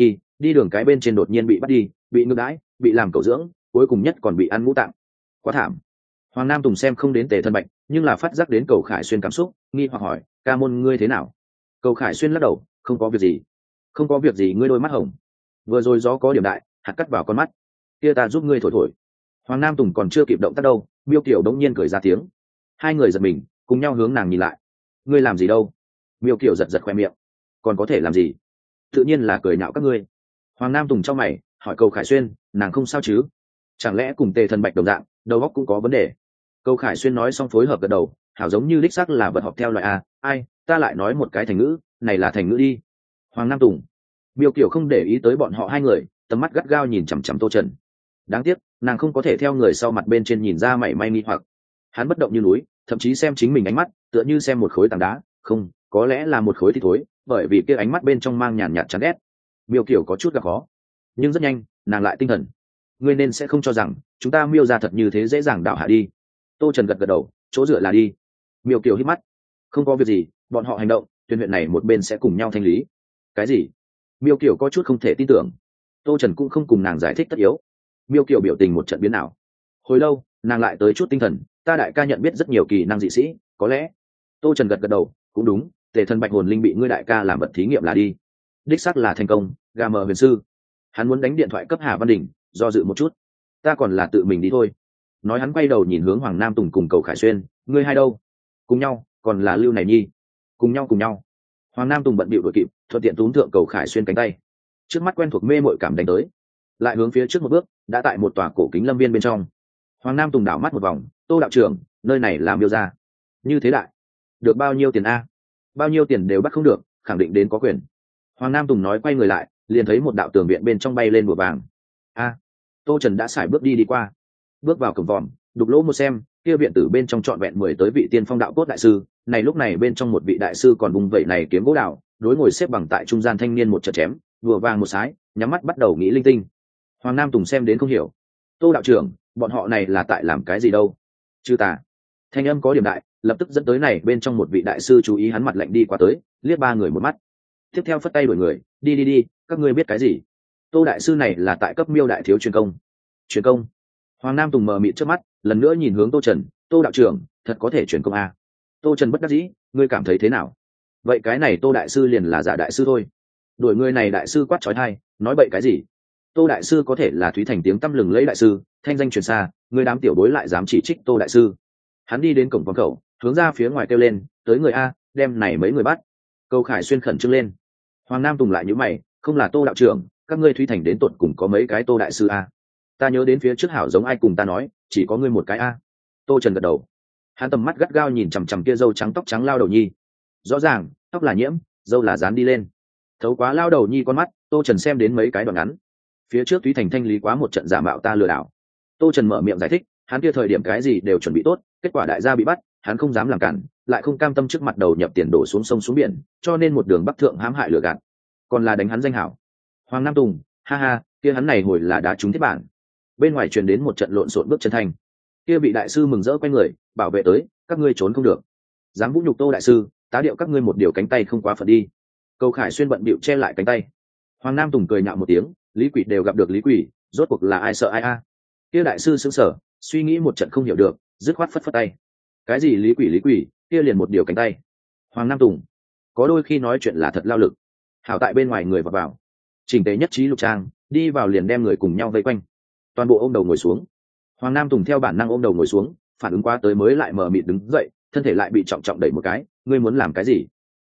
đi đường cái bên trên đột nhiên bị bắt đi, bị ngược đãi, bị làm cẩu dưỡng, cuối cùng nhất còn bị ăn ngũ tạng, quá thảm. Hoàng Nam Tùng xem không đến Tề Thân Bạch, nhưng là phát giác đến Cầu Khải Xuyên cảm xúc, nghi hoặc hỏi, ca môn ngươi thế nào? Cầu Khải Xuyên lắc đầu, không có việc gì. Không có việc gì, ngươi đôi mắt hồng, vừa rồi gió có điểm đại, hạt cắt vào con mắt, kia ta giúp ngươi thổi thổi. Hoàng Nam Tùng còn chưa kịp động tác đâu, Miêu Kiều đống nhiên cười ra tiếng. Hai người giật mình, cùng nhau hướng nàng nhìn lại. Ngươi làm gì đâu? Miêu Kiều giật giật khoe miệng. Còn có thể làm gì? Tự nhiên là cười nhạo các ngươi. Hoàng Nam Tùng trong mày hỏi Cầu Khải Xuyên, nàng không sao chứ? Chẳng lẽ cùng Tề Thần Bạch đồng dạng, đầu óc cũng có vấn đề? Cầu Khải Xuyên nói xong phối hợp gật đầu, hảo giống như đích xác là vật học theo loại a. Ai, ta lại nói một cái thành ngữ, này là thành ngữ đi. Hoàng Nam Tùng. Miêu Kiều không để ý tới bọn họ hai người, tầm mắt gắt gao nhìn chằm chằm Tô Trần. Đáng tiếc, nàng không có thể theo người sau mặt bên trên nhìn ra mảy may nghi hoặc. Hắn bất động như núi, thậm chí xem chính mình ánh mắt, tựa như xem một khối tảng đá, không, có lẽ là một khối thịt thối, bởi vì kia ánh mắt bên trong mang nhàn nhạt chán ghét. Miêu Kiều có chút gặp khó, nhưng rất nhanh, nàng lại tinh thần. Ngươi nên sẽ không cho rằng chúng ta Miêu ra thật như thế dễ dàng đảo hạ đi. Tô Trần gật gật đầu, chỗ dựa là đi. Miêu Kiều hít mắt, không có việc gì, bọn họ hành động, tuyên huyện này một bên sẽ cùng nhau thanh lý. Cái gì? Miêu Kiều có chút không thể tin tưởng. Tô Trần cũng không cùng nàng giải thích tất yếu. Miêu Kiều biểu tình một trận biến ảo. Hồi lâu, nàng lại tới chút tinh thần, ta đại ca nhận biết rất nhiều kỳ năng dị sĩ, có lẽ. Tô Trần gật gật đầu, cũng đúng, Tề Thần Bạch hồn linh bị ngươi đại ca làm vật thí nghiệm là đi. Đích xác là thành công, gà mờ huyền sư. Hắn muốn đánh điện thoại cấp Hà Văn Đình, do dự một chút. Ta còn là tự mình đi thôi. Nói hắn quay đầu nhìn hướng Hoàng Nam Tùng cùng Cầu Khải Xuyên, ngươi hai đâu? Cùng nhau, còn là Lưu này Nhi. Cùng nhau. Hoàng Nam Tùng bận bịu đuổi kịp, thuận tiện túm thượng Cầu Khải Xuyên cánh tay. Trước mắt quen thuộc mê mội cảm đánh tới, lại hướng phía trước một bước, đã tại một tòa cổ kính lâm viên bên trong. Hoàng Nam Tùng đảo mắt một vòng, Tô đạo trưởng, nơi này làm Miêu ra. Như thế đại, được bao nhiêu tiền a? Bao nhiêu tiền đều bắt không được, khẳng định đến có quyền. Hoàng Nam Tùng nói, quay người lại, liền thấy một đạo tường viện bên trong bay lên bùa vàng. A, Tô Trần đã xài bước đi qua, bước vào cổng vòm, đục lỗ một xem, kia viện tử bên trong trọn vẹn 10 tới vị tiên phong đạo cốt đại sư. Này lúc này bên trong một vị đại sư còn vùng vẩy này kiếm gỗ đào, đối ngồi xếp bằng tại trung gian thanh niên một trận chém, vừa vàng một sái, nhắm mắt bắt đầu nghĩ linh tinh. Hoàng Nam Tùng xem đến không hiểu. Tô đạo trưởng, bọn họ này là tại làm cái gì đâu? Chư tà. Thanh âm có điểm đại, lập tức dẫn tới này bên trong một vị đại sư chú ý, hắn mặt lạnh đi qua tới, liếc ba người một mắt. Tiếp theo phất tay đuổi người, đi, các ngươi biết cái gì? Tô đại sư này là tại cấp Miêu đại thiếu truyền công. Truyền công? Hoàng Nam Tùng mờ mịt trước mắt, lần nữa nhìn hướng Tô Trần, Tô đạo trưởng, thật có thể truyền công à? Tô Trần bất đắc dĩ, ngươi cảm thấy thế nào? Vậy cái này Tô đại sư liền là giả đại sư thôi. Đuổi người này đại sư quát trói thai, nói bậy cái gì? Tô đại sư có thể là Thúy Thành tiếng tăm lừng lẫy đại sư, thanh danh truyền xa, người đám tiểu bối lại dám chỉ trích Tô đại sư. Hắn đi đến cổng vòng khẩu, hướng ra phía ngoài kêu lên, tới người a, đem này mấy người bắt. Cầu Khải Xuyên khẩn trương lên. Hoàng Nam Tùng lại nhíu mày, không là Tô đạo trưởng, các ngươi Thúy Thành đến tột cùng có mấy cái Tô đại sư a? Ta nhớ đến phía trước hảo giống ai cùng ta nói, chỉ có ngươi một cái a. Tô Trần gật đầu. Hắn tầm mắt gắt gao nhìn chằm chằm kia râu trắng tóc trắng lao đầu nhi. Rõ ràng, tóc là nhiễm, râu là dán đi lên. Thấu quá lao đầu nhi con mắt, Tô Trần xem đến mấy cái đoạn ngắn. Phía trước Thúy Thành thanh lý quá một trận giả mạo ta lừa đảo. Tô Trần mở miệng giải thích, hắn kia thời điểm cái gì đều chuẩn bị tốt, kết quả đại gia bị bắt, hắn không dám làm cản, lại không cam tâm trước mặt đầu nhập tiền đổ xuống sông xuống biển, cho nên một đường bắc thượng hãm hại lừa gạt, còn là đánh hắn danh hảo. Hoàng Nam Tùng, ha ha, kia hắn này hồi là đá trúng thiết bản. Bên ngoài truyền đến một trận lộn xộn bước chân thành. Kia bị đại sư mừng rỡ quay người, bảo vệ tới, các ngươi trốn không được. Dám vũ nhục Tô đại sư, tá điệu các ngươi một điều cánh tay không quá phận đi. Cầu Khải Xuyên bận bịu che lại cánh tay. Hoàng Nam Tùng cười nhạo một tiếng, Lý Quỷ đều gặp được Lý Quỷ, rốt cuộc là ai sợ ai a? Kia đại sư sững sờ, suy nghĩ một trận không hiểu được, dứt khoát phất phất tay. Cái gì Lý Quỷ, kia liền một điều cánh tay. Hoàng Nam Tùng, có đôi khi nói chuyện là thật lao lực. Hảo tại bên ngoài người vào vào, chỉnh tề nhất trí lục trang, đi vào liền đem người cùng nhau vây quanh. Toàn bộ ôm đầu ngồi xuống. Hoàng Nam Tùng theo bản năng ôm đầu ngồi xuống, phản ứng qua tới mới lại mờ mịt đứng dậy, thân thể lại bị trọng trọng đẩy một cái, ngươi muốn làm cái gì?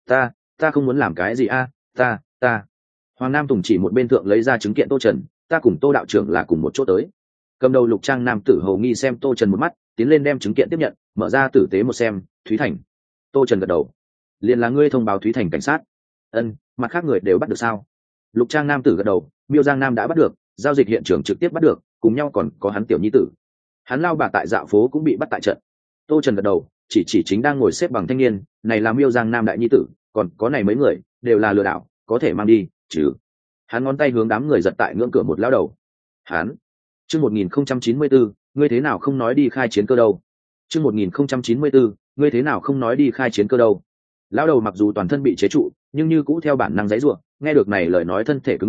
Ta không muốn làm cái gì a, ta. Hoàng Nam Tùng chỉ một bên thượng lấy ra chứng kiện Tô Trần, ta cùng Tô đạo trưởng là cùng một chỗ tới. Cầm đầu lục trang nam tử hầu nghi xem Tô Trần một mắt, tiến lên đem chứng kiện tiếp nhận, mở ra tử tế một xem, Thúy Thành. Tô Trần gật đầu. Liền là ngươi thông báo Thúy Thành cảnh sát. Ân, mặt khác người đều bắt được sao? Lục trang nam tử gật đầu, Miêu Giang Nam đã bắt được, giao dịch hiện trường trực tiếp bắt được, cùng nhau còn có hắn tiểu nhi tử. Hắn lao bà tại dạo phố cũng bị bắt tại trận. Tô Trần gật đầu, chỉ chính đang ngồi xếp bằng thanh niên, này là Miêu Giang Nam đại nhi tử, còn có này mấy người đều là lừa đảo, có thể mang đi, chứ. Hắn ngón tay hướng đám người giật tại ngưỡng cửa một lão đầu. Hắn, chương 1094, ngươi thế nào không nói đi khai chiến cơ đâu? Chương 1094, ngươi thế nào không nói đi khai chiến cơ đâu? Lão đầu mặc dù toàn thân bị chế trụ, nhưng như cũ theo bản năng giãy giụa, nghe được này lời nói thân thể cứng đờ,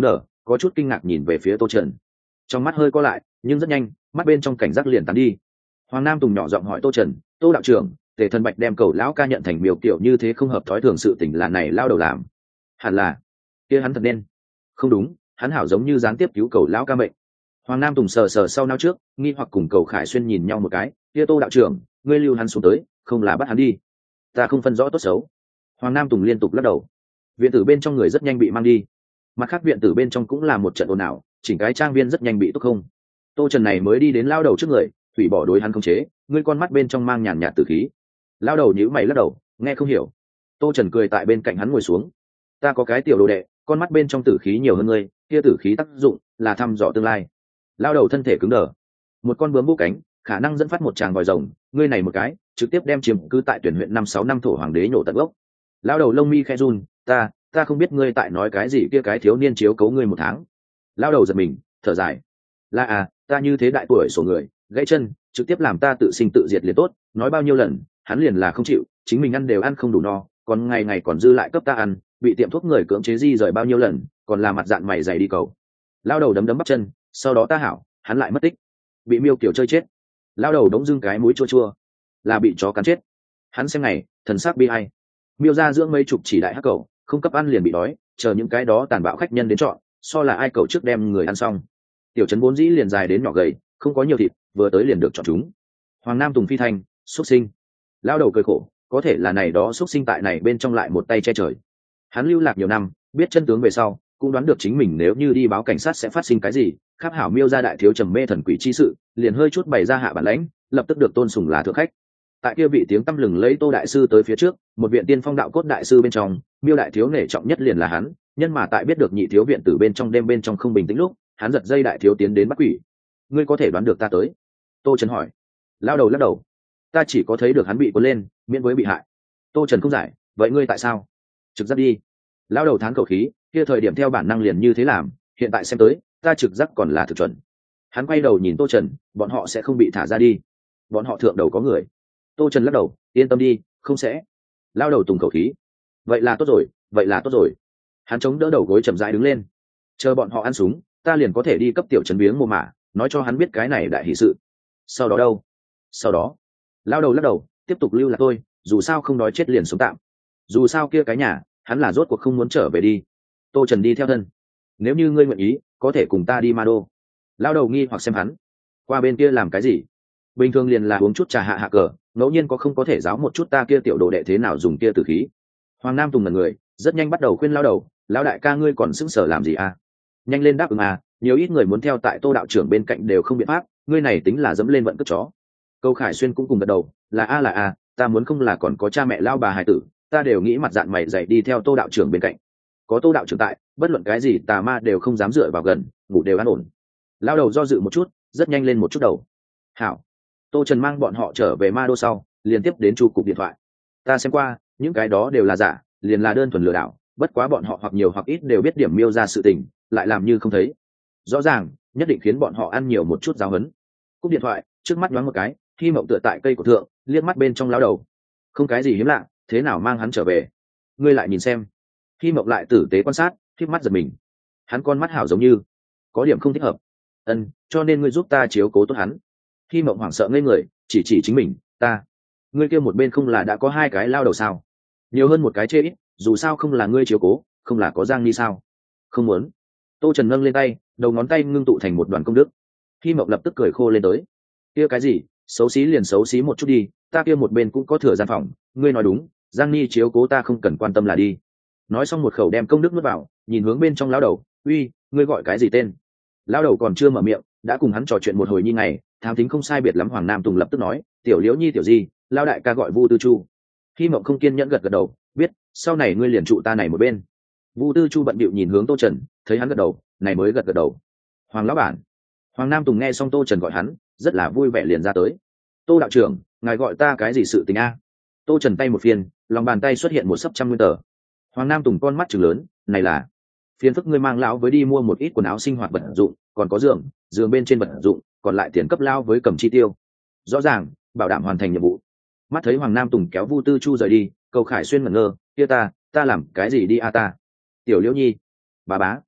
có chút kinh ngạc nhìn về phía Tô Trần. Trong mắt hơi co lại, nhưng rất nhanh mắt bên trong cảnh giác liền tán đi. Hoàng Nam Tùng nhỏ giọng hỏi Tô Trần: Tô đạo trưởng, Tề Thần Bạch đem Cầu lão ca nhận thành miều kiểu như thế không hợp thói thường, sự tình là này lao đầu làm? Hẳn là kia hắn thật nên. Không đúng, hắn hảo giống như gián tiếp cứu Cầu lão ca mệnh. Hoàng Nam Tùng sờ sờ sau não trước, nghi hoặc cùng Cầu Khải Xuyên nhìn nhau một cái. Kia Tô đạo trưởng, ngươi lưu hắn xuống tới, không là bắt hắn đi? Ta không phân rõ tốt xấu. Hoàng Nam Tùng liên tục lắc đầu. Viện tử bên trong người rất nhanh bị mang đi. Mặt khác viện tử bên trong cũng là một trận ồn ào, chỉnh cái trang viên rất nhanh bị túc không. Tô Trần này mới đi đến lao đầu trước người, hủy bỏ đối hắn không chế, ngươi con mắt bên trong mang nhàn nhạt tử khí. Lao đầu nhíu mày lắc đầu, nghe không hiểu. Tô Trần cười tại bên cạnh hắn ngồi xuống. Ta có cái tiểu đồ đệ, con mắt bên trong tử khí nhiều hơn ngươi, kia tử khí tác dụng là thăm dò tương lai. Lao đầu thân thể cứng đờ. Một con bướm bú cánh, khả năng dẫn phát một tràng vòi rồng, ngươi này một cái, trực tiếp đem chiếm cứ tại tuyển huyện 5-6 năm thổ hoàng đế nhổ tận gốc. Lao đầu lông mi khẽ run, ta không biết ngươi tại nói cái gì, kia cái thiếu niên chiếu cấu ngươi 1 tháng. Lao đầu giật mình, thở dài. Là ta như thế đại tuổi số người, gãy chân, trực tiếp làm ta tự sinh tự diệt liền tốt, nói bao nhiêu lần, hắn liền là không chịu, chính mình ăn đều ăn không đủ no, còn ngày ngày còn dư lại cấp ta ăn, bị tiệm thuốc người cưỡng chế di rời bao nhiêu lần, còn là mặt dạng mày dày đi cầu. Lao đầu đấm bắp chân, sau đó ta hảo, hắn lại mất tích, bị miêu kiểu chơi chết. Lao đầu đống dưng cái mũi chua chua, là bị chó cắn chết. Hắn xem này, thần sắc bi ai. Miêu ra dưỡng mấy chục chỉ đại hắc cầu, không cấp ăn liền bị đói, chờ những cái đó tàn bạo khách nhân đến chọn, so là ai cầu trước đem người ăn xong. Tiểu trấn vốn dĩ liền dài đến nhỏ gầy, không có nhiều thịt, vừa tới liền được chọn chúng. Hoàng Nam Tùng phi thành, xuất sinh. Lao đầu cười khổ, có thể là này đó xuất sinh tại này bên trong lại một tay che trời. Hắn lưu lạc nhiều năm, biết chân tướng về sau, cũng đoán được chính mình nếu như đi báo cảnh sát sẽ phát sinh cái gì. Khắc hảo miêu ra đại thiếu trầm mê thần quỷ chi sự, liền hơi chút bày ra hạ bản lãnh, lập tức được tôn sùng là thượng khách. Tại kia vị tiếng tăm lừng lấy Tô đại sư tới phía trước, một viện tiên phong đạo cốt đại sư bên trong, miêu đại thiếu nể trọng nhất liền là hắn. Nhân mà tại biết được nhị thiếu viện tử bên trong đêm bên trong không bình tĩnh lúc, hắn giật dây đại thiếu tiến đến bắt quỷ. Ngươi có thể đoán được ta tới? Tô Trần hỏi. Lao đầu lắc đầu. Ta chỉ có thấy được hắn bị cuốn lên, miễn với bị hại. Tô Trần không giải, vậy ngươi tại sao? Trực giác đi. Lao đầu thán khẩu khí, kia thời điểm theo bản năng liền như thế làm, hiện tại xem tới, ta trực giác còn là thực chuẩn. Hắn quay đầu nhìn Tô Trần, bọn họ sẽ không bị thả ra đi. Bọn họ thượng đầu có người. Tô Trần lắc đầu, yên tâm đi, không sẽ. Lao đầu tùng khẩu khí. Vậy là tốt rồi, vậy là tốt rồi. Hắn chống đỡ đầu gối chậm rãi đứng lên. Chờ bọn họ ăn súng, ta liền có thể đi cấp tiểu trấn biếng mồ mả, nói cho hắn biết cái này đại hỷ sự. Sau đó đâu? Sau đó, lao đầu lắc đầu, tiếp tục lưu là tôi, dù sao không đói chết liền sống tạm. Dù sao kia cái nhà, hắn là rốt cuộc không muốn trở về đi. Tô Trần đi theo thân. Nếu như ngươi nguyện ý, có thể cùng ta đi Ma Đô. Lao đầu nghi hoặc xem hắn. Qua bên kia làm cái gì? Bình thường liền là uống chút trà hạ cờ, ngẫu nhiên có thể giáo một chút ta kia tiểu đồ đệ thế nào dùng kia tử khí. Hoàng Nam Tùng ngẩn người, rất nhanh bắt đầu khuyên lao đầu, lão đại ca ngươi còn sững sờ làm gì à? Nhanh lên đáp ứng à, nhiều ít người muốn theo tại Tô đạo trưởng bên cạnh đều không biện pháp, ngươi này tính là dẫm lên vận cất chó. Câu Khải Xuyên cũng cùng gật đầu, là a, ta muốn không là còn có cha mẹ lao bà hài tử, ta đều nghĩ mặt dạng mày dày đi theo Tô đạo trưởng bên cạnh. Có Tô đạo trưởng tại, bất luận cái gì tà ma đều không dám dựa vào gần, ngủ đều an ổn. Lao đầu do dự một chút, rất nhanh lên một chút đầu. Hảo. Tô Trần mang bọn họ trở về Ma Đô sau, liên tiếp đến chu cục điện thoại. Ta xem qua, những cái đó đều là giả, liền là đơn thuần lừa đảo, bất quá bọn họ hoặc nhiều hoặc ít đều biết điểm miêu ra sự tình, lại làm như không thấy. Rõ ràng, nhất định khiến bọn họ ăn nhiều một chút giáo huấn. Cúp điện thoại, trước mắt nhoáng một cái, Hy Mộng tựa tại cây của thượng, liếc mắt bên trong lão đầu. Không cái gì hiếm lạ, thế nào mang hắn trở về? Ngươi lại nhìn xem. Hy Mộng lại tử tế quan sát, khép mắt giật mình. Hắn con mắt hảo giống như có điểm không thích hợp. Cho nên ngươi giúp ta chiếu cố tốt hắn. Hy Mộng hoảng sợ ngây người, chỉ chính mình, ta. Ngươi kia một bên không là đã có 2 cái lao đầu sao? Nhiều hơn một cái chê ít, dù sao không là ngươi chiếu cố, không là có Giang Ni sao? Không muốn. Tô Trần nâng lên tay, đầu ngón tay ngưng tụ thành một đoàn công đức. Hy Mộng lập tức cười khô lên tới. Kia cái gì, xấu xí liền xấu xí một chút đi, ta kia một bên cũng có thừa gian phòng, ngươi nói đúng, Giang Ni chiếu cố ta không cần quan tâm là đi. Nói xong một khẩu đem công đức nuốt vào, nhìn hướng bên trong lão đầu, uy, ngươi gọi cái gì tên? Lão đầu còn chưa mở miệng, đã cùng hắn trò chuyện một hồi nhi ngày, thám thính không sai biệt lắm. Hoàng Nam Tùng lập tức nói, tiểu Liễu Nhi tiểu gì, lão đại ca gọi Vu Tư Chu. Hy Mộng không kiên nhẫn gật đầu, biết, sau này ngươi liền trụ ta này một bên. Vu Tư Chu bận bịu nhìn hướng Tô Trần, thấy hắn gật đầu, này mới gật đầu. Hoàng lão bản. Hoàng Nam Tùng nghe xong Tô Trần gọi hắn, rất là vui vẻ liền ra tới. Tô đạo trưởng, ngài gọi ta cái gì sự tình a? Tô Trần tay một phiên, lòng bàn tay xuất hiện một sấp 100 nguyên tờ. Hoàng Nam Tùng con mắt trừng lớn, này là phiền phức ngươi mang lão với đi mua một ít quần áo sinh hoạt vật dụng, còn có giường bên trên vật dụng, còn lại tiền cấp lao với cầm chi tiêu. Rõ ràng, bảo đảm hoàn thành nhiệm vụ. Mắt thấy Hoàng Nam Tùng kéo Vu Tư Chu rời đi, Cầu Khải Xuyên ngẩn ngơ, kia ta làm cái gì đi a ta? Tiểu Liễu Nhi, bà bá,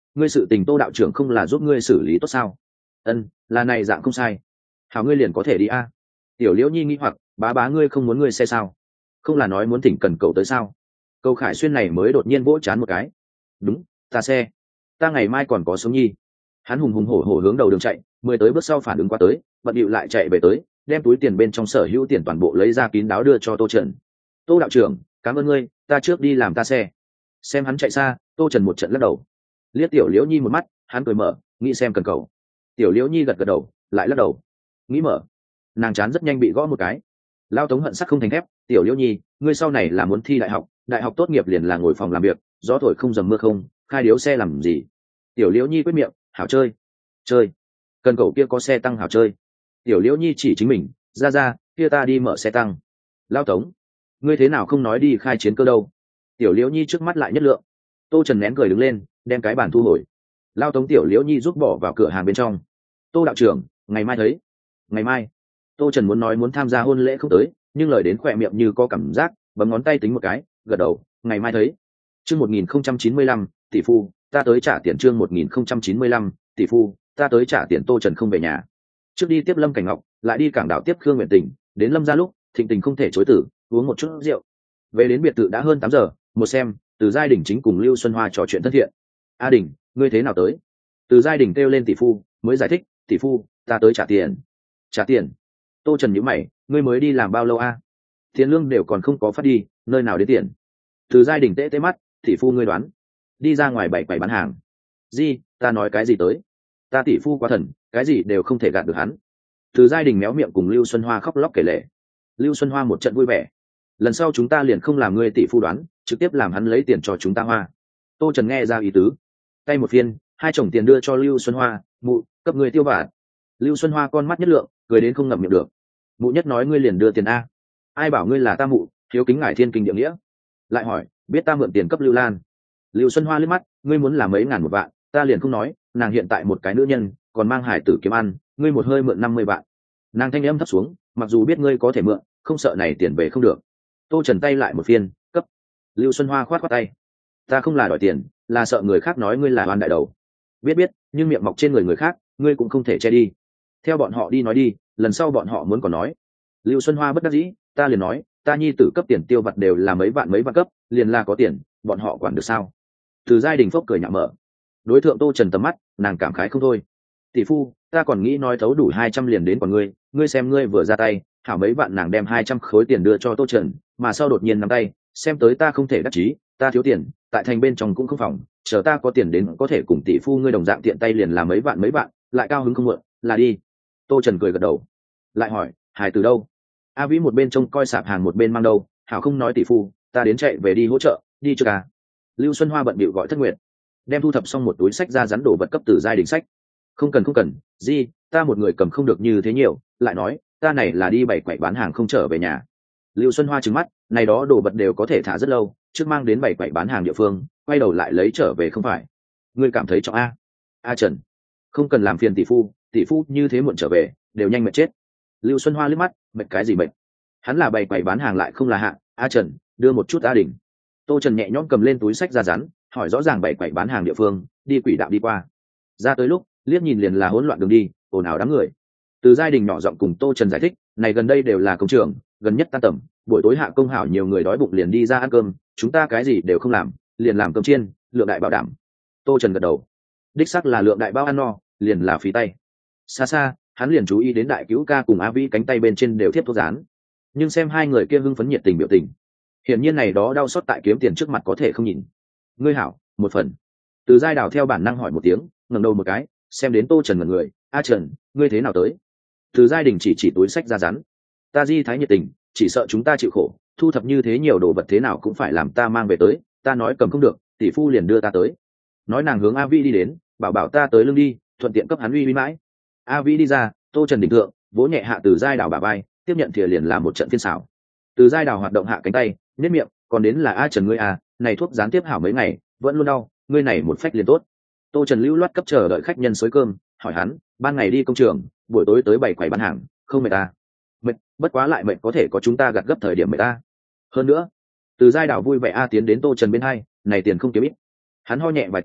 ngươi sự tình Tô đạo trưởng không là giúp ngươi xử lý tốt sao? Ân, là này dạng không sai. Hảo, ngươi liền có thể đi a. Tiểu Liễu Nhi nghĩ hoặc, bá bá ngươi không muốn ngươi xe sao? Không là nói muốn thỉnh cần cậu tới sao? Câu Khải Xuyên này mới đột nhiên vỗ chán một cái. Đúng, ta xe. Ta ngày mai còn có sống nhi. Hắn hùng hùng hổ hổ hướng đầu đường chạy, 10 tới bước sau phản ứng qua tới, bận bịu lại chạy về tới, đem túi tiền bên trong sở hữu tiền toàn bộ lấy ra kín đáo đưa cho Tô Trần. Tô đạo trưởng, cảm ơn ngươi, ta trước đi làm ta xe. Xem hắn chạy xa, Tô Trần một trận lắc đầu, liếc Tiểu Liễu Nhi một mắt, hắn cười mở, nghĩ xem cần cầu. Tiểu Liễu Nhi gật gật đầu, lại lắc đầu, nghĩ mở. Nàng chán rất nhanh bị gõ một cái. Lao Tống hận sắt không thành thép, Tiểu Liễu Nhi, ngươi sau này là muốn thi đại học tốt nghiệp liền là ngồi phòng làm việc, gió thổi không dầm mưa không, khai điếu xe làm gì? Tiểu Liễu Nhi quyết miệng, hảo chơi. Chơi? Cần cầu kia có xe tăng hảo chơi. Tiểu Liễu Nhi chỉ chính mình, ra, kia ta đi mở xe tăng. Lao Tống, ngươi thế nào không nói đi khai chiến cơ đâu? Tiểu Liễu Nhi trước mắt lại nhất lượng. Tô Trần nén cười đứng lên, đem cái bàn thu hồi. Lao Tống Tiểu Liễu Nhi rút bỏ vào cửa hàng bên trong. Tô đạo trưởng, ngày mai thấy. Ngày mai. Tô Trần muốn nói muốn tham gia hôn lễ không tới, nhưng lời đến khỏe miệng như có cảm giác, bấm ngón tay tính một cái, gật đầu, ngày mai thấy. Chương 1095, tỷ phu, ta tới trả tiền. Chương 1095, tỷ phu, ta tới trả tiền. Tô Trần không về nhà. Trước đi tiếp Lâm Cảnh Ngọc, lại đi cảng đảo tiếp Khương Nguyện Tình, đến Lâm gia lúc, Thịnh Tình không thể chối từ, uống một chút rượu. Về đến biệt thự đã hơn 8 giờ, một xem, Từ Giai Đình chính cùng Lưu Xuân Hoa trò chuyện thân thiện. A Đình, ngươi thế nào tới? Từ Giai Đình kêu lên tỷ phu, mới giải thích, tỷ phu, ta tới trả tiền. Trả tiền? Tô Trần nhíu mày, ngươi mới đi làm bao lâu a? Tiền lương đều còn không có phát đi, nơi nào đến tiền? Từ Giai Đình tễ tễ mắt, tỷ phu ngươi đoán. Đi ra ngoài bày bán hàng. Gì, ta nói cái gì tới? Ta tỷ phu quá thần, cái gì đều không thể gạt được hắn. Từ Giai Đình méo miệng cùng Lưu Xuân Hoa khóc lóc kể lể. Lưu Xuân Hoa một trận vui vẻ. Lần sau chúng ta liền không làm ngươi tỷ phu đoán, trực tiếp làm hắn lấy tiền cho chúng ta hoa. Tô Trần nghe ra ý tứ, tay một phiên, hai chồng tiền đưa cho Lưu Xuân Hoa, mụ, cấp người tiêu vả. Lưu Xuân Hoa con mắt nhất lượng, cười đến không ngậm miệng được. Mụ nhất nói ngươi liền đưa tiền a. Ai bảo ngươi là ta mụ, hiếu kính ngải thiên kinh địa nghĩa. Lại hỏi, biết ta mượn tiền cấp Lưu Lan. Lưu Xuân Hoa liếc mắt, ngươi muốn là mấy ngàn một vạn, ta liền không nói, nàng hiện tại một cái nữ nhân, còn mang hải tử kiếm ăn, ngươi một hơi mượn 50 vạn. Nàng thanh âm thấp xuống, mặc dù biết ngươi có thể mượn, không sợ này tiền về không được. Tô Trần tay lại một phiên, cấp. Lưu Xuân Hoa khoát khoát tay, ta không là đòi tiền, là sợ người khác nói ngươi là oan đại đầu. Biết, nhưng miệng mọc trên người người khác, ngươi cũng không thể che đi. Theo bọn họ đi nói đi, lần sau bọn họ muốn còn nói. Lưu Xuân Hoa bất đắc dĩ, ta liền nói, ta nhi tử cấp tiền tiêu vặt đều là mấy vạn cấp, liền là có tiền, bọn họ quản được sao? Từ Giai Đình phốc cười nhạo mở. Đối tượng Tô Trần tầm mắt, nàng cảm khái không thôi. Tỷ phu, ta còn nghĩ nói thấu đủ 200 liền đến còn ngươi xem ngươi vừa ra tay, hảo mấy bạn nàng đem 200 khối tiền đưa cho Tô Trần, mà sau đột nhiên nắm tay, xem tới ta không thể đắc chí, ta thiếu tiền, tại thành bên trong cũng không phòng, chờ ta có tiền đến có thể cùng tỷ phu ngươi đồng dạng tiện tay liền là mấy bạn, lại cao hứng không mượn, là đi. Tô Trần cười gật đầu, lại hỏi, Hải từ đâu? A Vĩ một bên trông coi sạp hàng một bên mang đâu, hảo không nói tỷ phu, ta đến chạy về đi hỗ trợ, đi chưa à? Lưu Xuân Hoa bận bịu gọi Thất Nguyệt, đem thu thập xong một túi sách ra rắn đổ vật cấp Từ Giai Đình sách. Không cần, gì, ta một người cầm không được như thế nhiều, lại nói, ta này là đi bày quậy bán hàng không trở về nhà. Lưu Xuân Hoa trừng mắt, này đó đồ vật đều có thể thả rất lâu, trước mang đến bày quậy bán hàng địa phương, quay đầu lại lấy trở về không phải? Ngươi cảm thấy trọng a Trần, không cần làm phiền tỷ phu như thế muộn trở về, đều nhanh mệt chết. Lưu Xuân Hoa liếc mắt, mệt cái gì mệt? Hắn là bày quậy bán hàng lại không là hạ, a Trần, đưa một chút A Đình. Tô Trần nhẹ nhõm cầm lên túi sách ra rắn, hỏi rõ ràng bày quậy bán hàng địa phương, đi quỷ đạo đi qua. Ra tới lúc, liếc nhìn liền là hỗn loạn đường đi, ồn ào đám người. Từ Giai Đình nhỏ giọng cùng Tô Trần giải thích, này gần đây đều là công trường, gần nhất tan tầm, buổi tối hạ công hảo nhiều người đói bụng liền đi ra ăn cơm, chúng ta cái gì đều không làm, liền làm cơm chiên, lượng đại bảo đảm. Tô Trần gật đầu, đích xác là lượng đại bao ăn no, liền là phí tay. Xa, hắn liền chú ý đến đại cứu ca cùng A Vĩ cánh tay bên trên đều thiếp thuốc dán, nhưng xem hai người kia hưng phấn nhiệt tình biểu tình, hiển nhiên này đó đau xót tại kiếm tiền trước mặt có thể không nhìn. Ngươi hảo, một phần. Từ Giai Đào theo bản năng hỏi một tiếng, ngẩng đầu một cái, xem đến Tô Trần ngẩn người, a Trần, ngươi thế nào tới? Từ Giai Đình chỉ túi sách ra rắn, ta di thái nhiệt tình, chỉ sợ chúng ta chịu khổ, thu thập như thế nhiều đồ vật thế nào cũng phải làm ta mang về tới, ta nói cầm không được, tỷ phu liền đưa ta tới. Nói nàng hướng A Vĩ đi đến, bảo ta tới lưng đi, thuận tiện cấp hắn uy mãi. A Vĩ đi ra, Tô Trần đỉnh thượng, vỗ nhẹ hạ Từ Giai Đào bả vai, tiếp nhận thìa liền làm một trận phiên xảo. Từ Giai Đào hoạt động hạ cánh tay, nhếch miệng, còn đến là a Trần ngươi à, này thuốc gián tiếp hảo mấy ngày, vẫn luôn đau, ngươi này một phách liền tốt. Tô Trần lưu loát cấp chờ đợi khách nhân xới cơm, hỏi hắn, ban ngày đi công trường, buổi tối tới bày quầy bán hàng, không mệt ta? Mệt, bất quá lại mệt có thể có chúng ta gặt gấp thời điểm mệt ta. Hơn nữa, Từ Giai Đào vui vẻ tiến đến Tô Trần bên hai, này tiền không kiếm ít. Hắn ho nhẹ vài tiếng,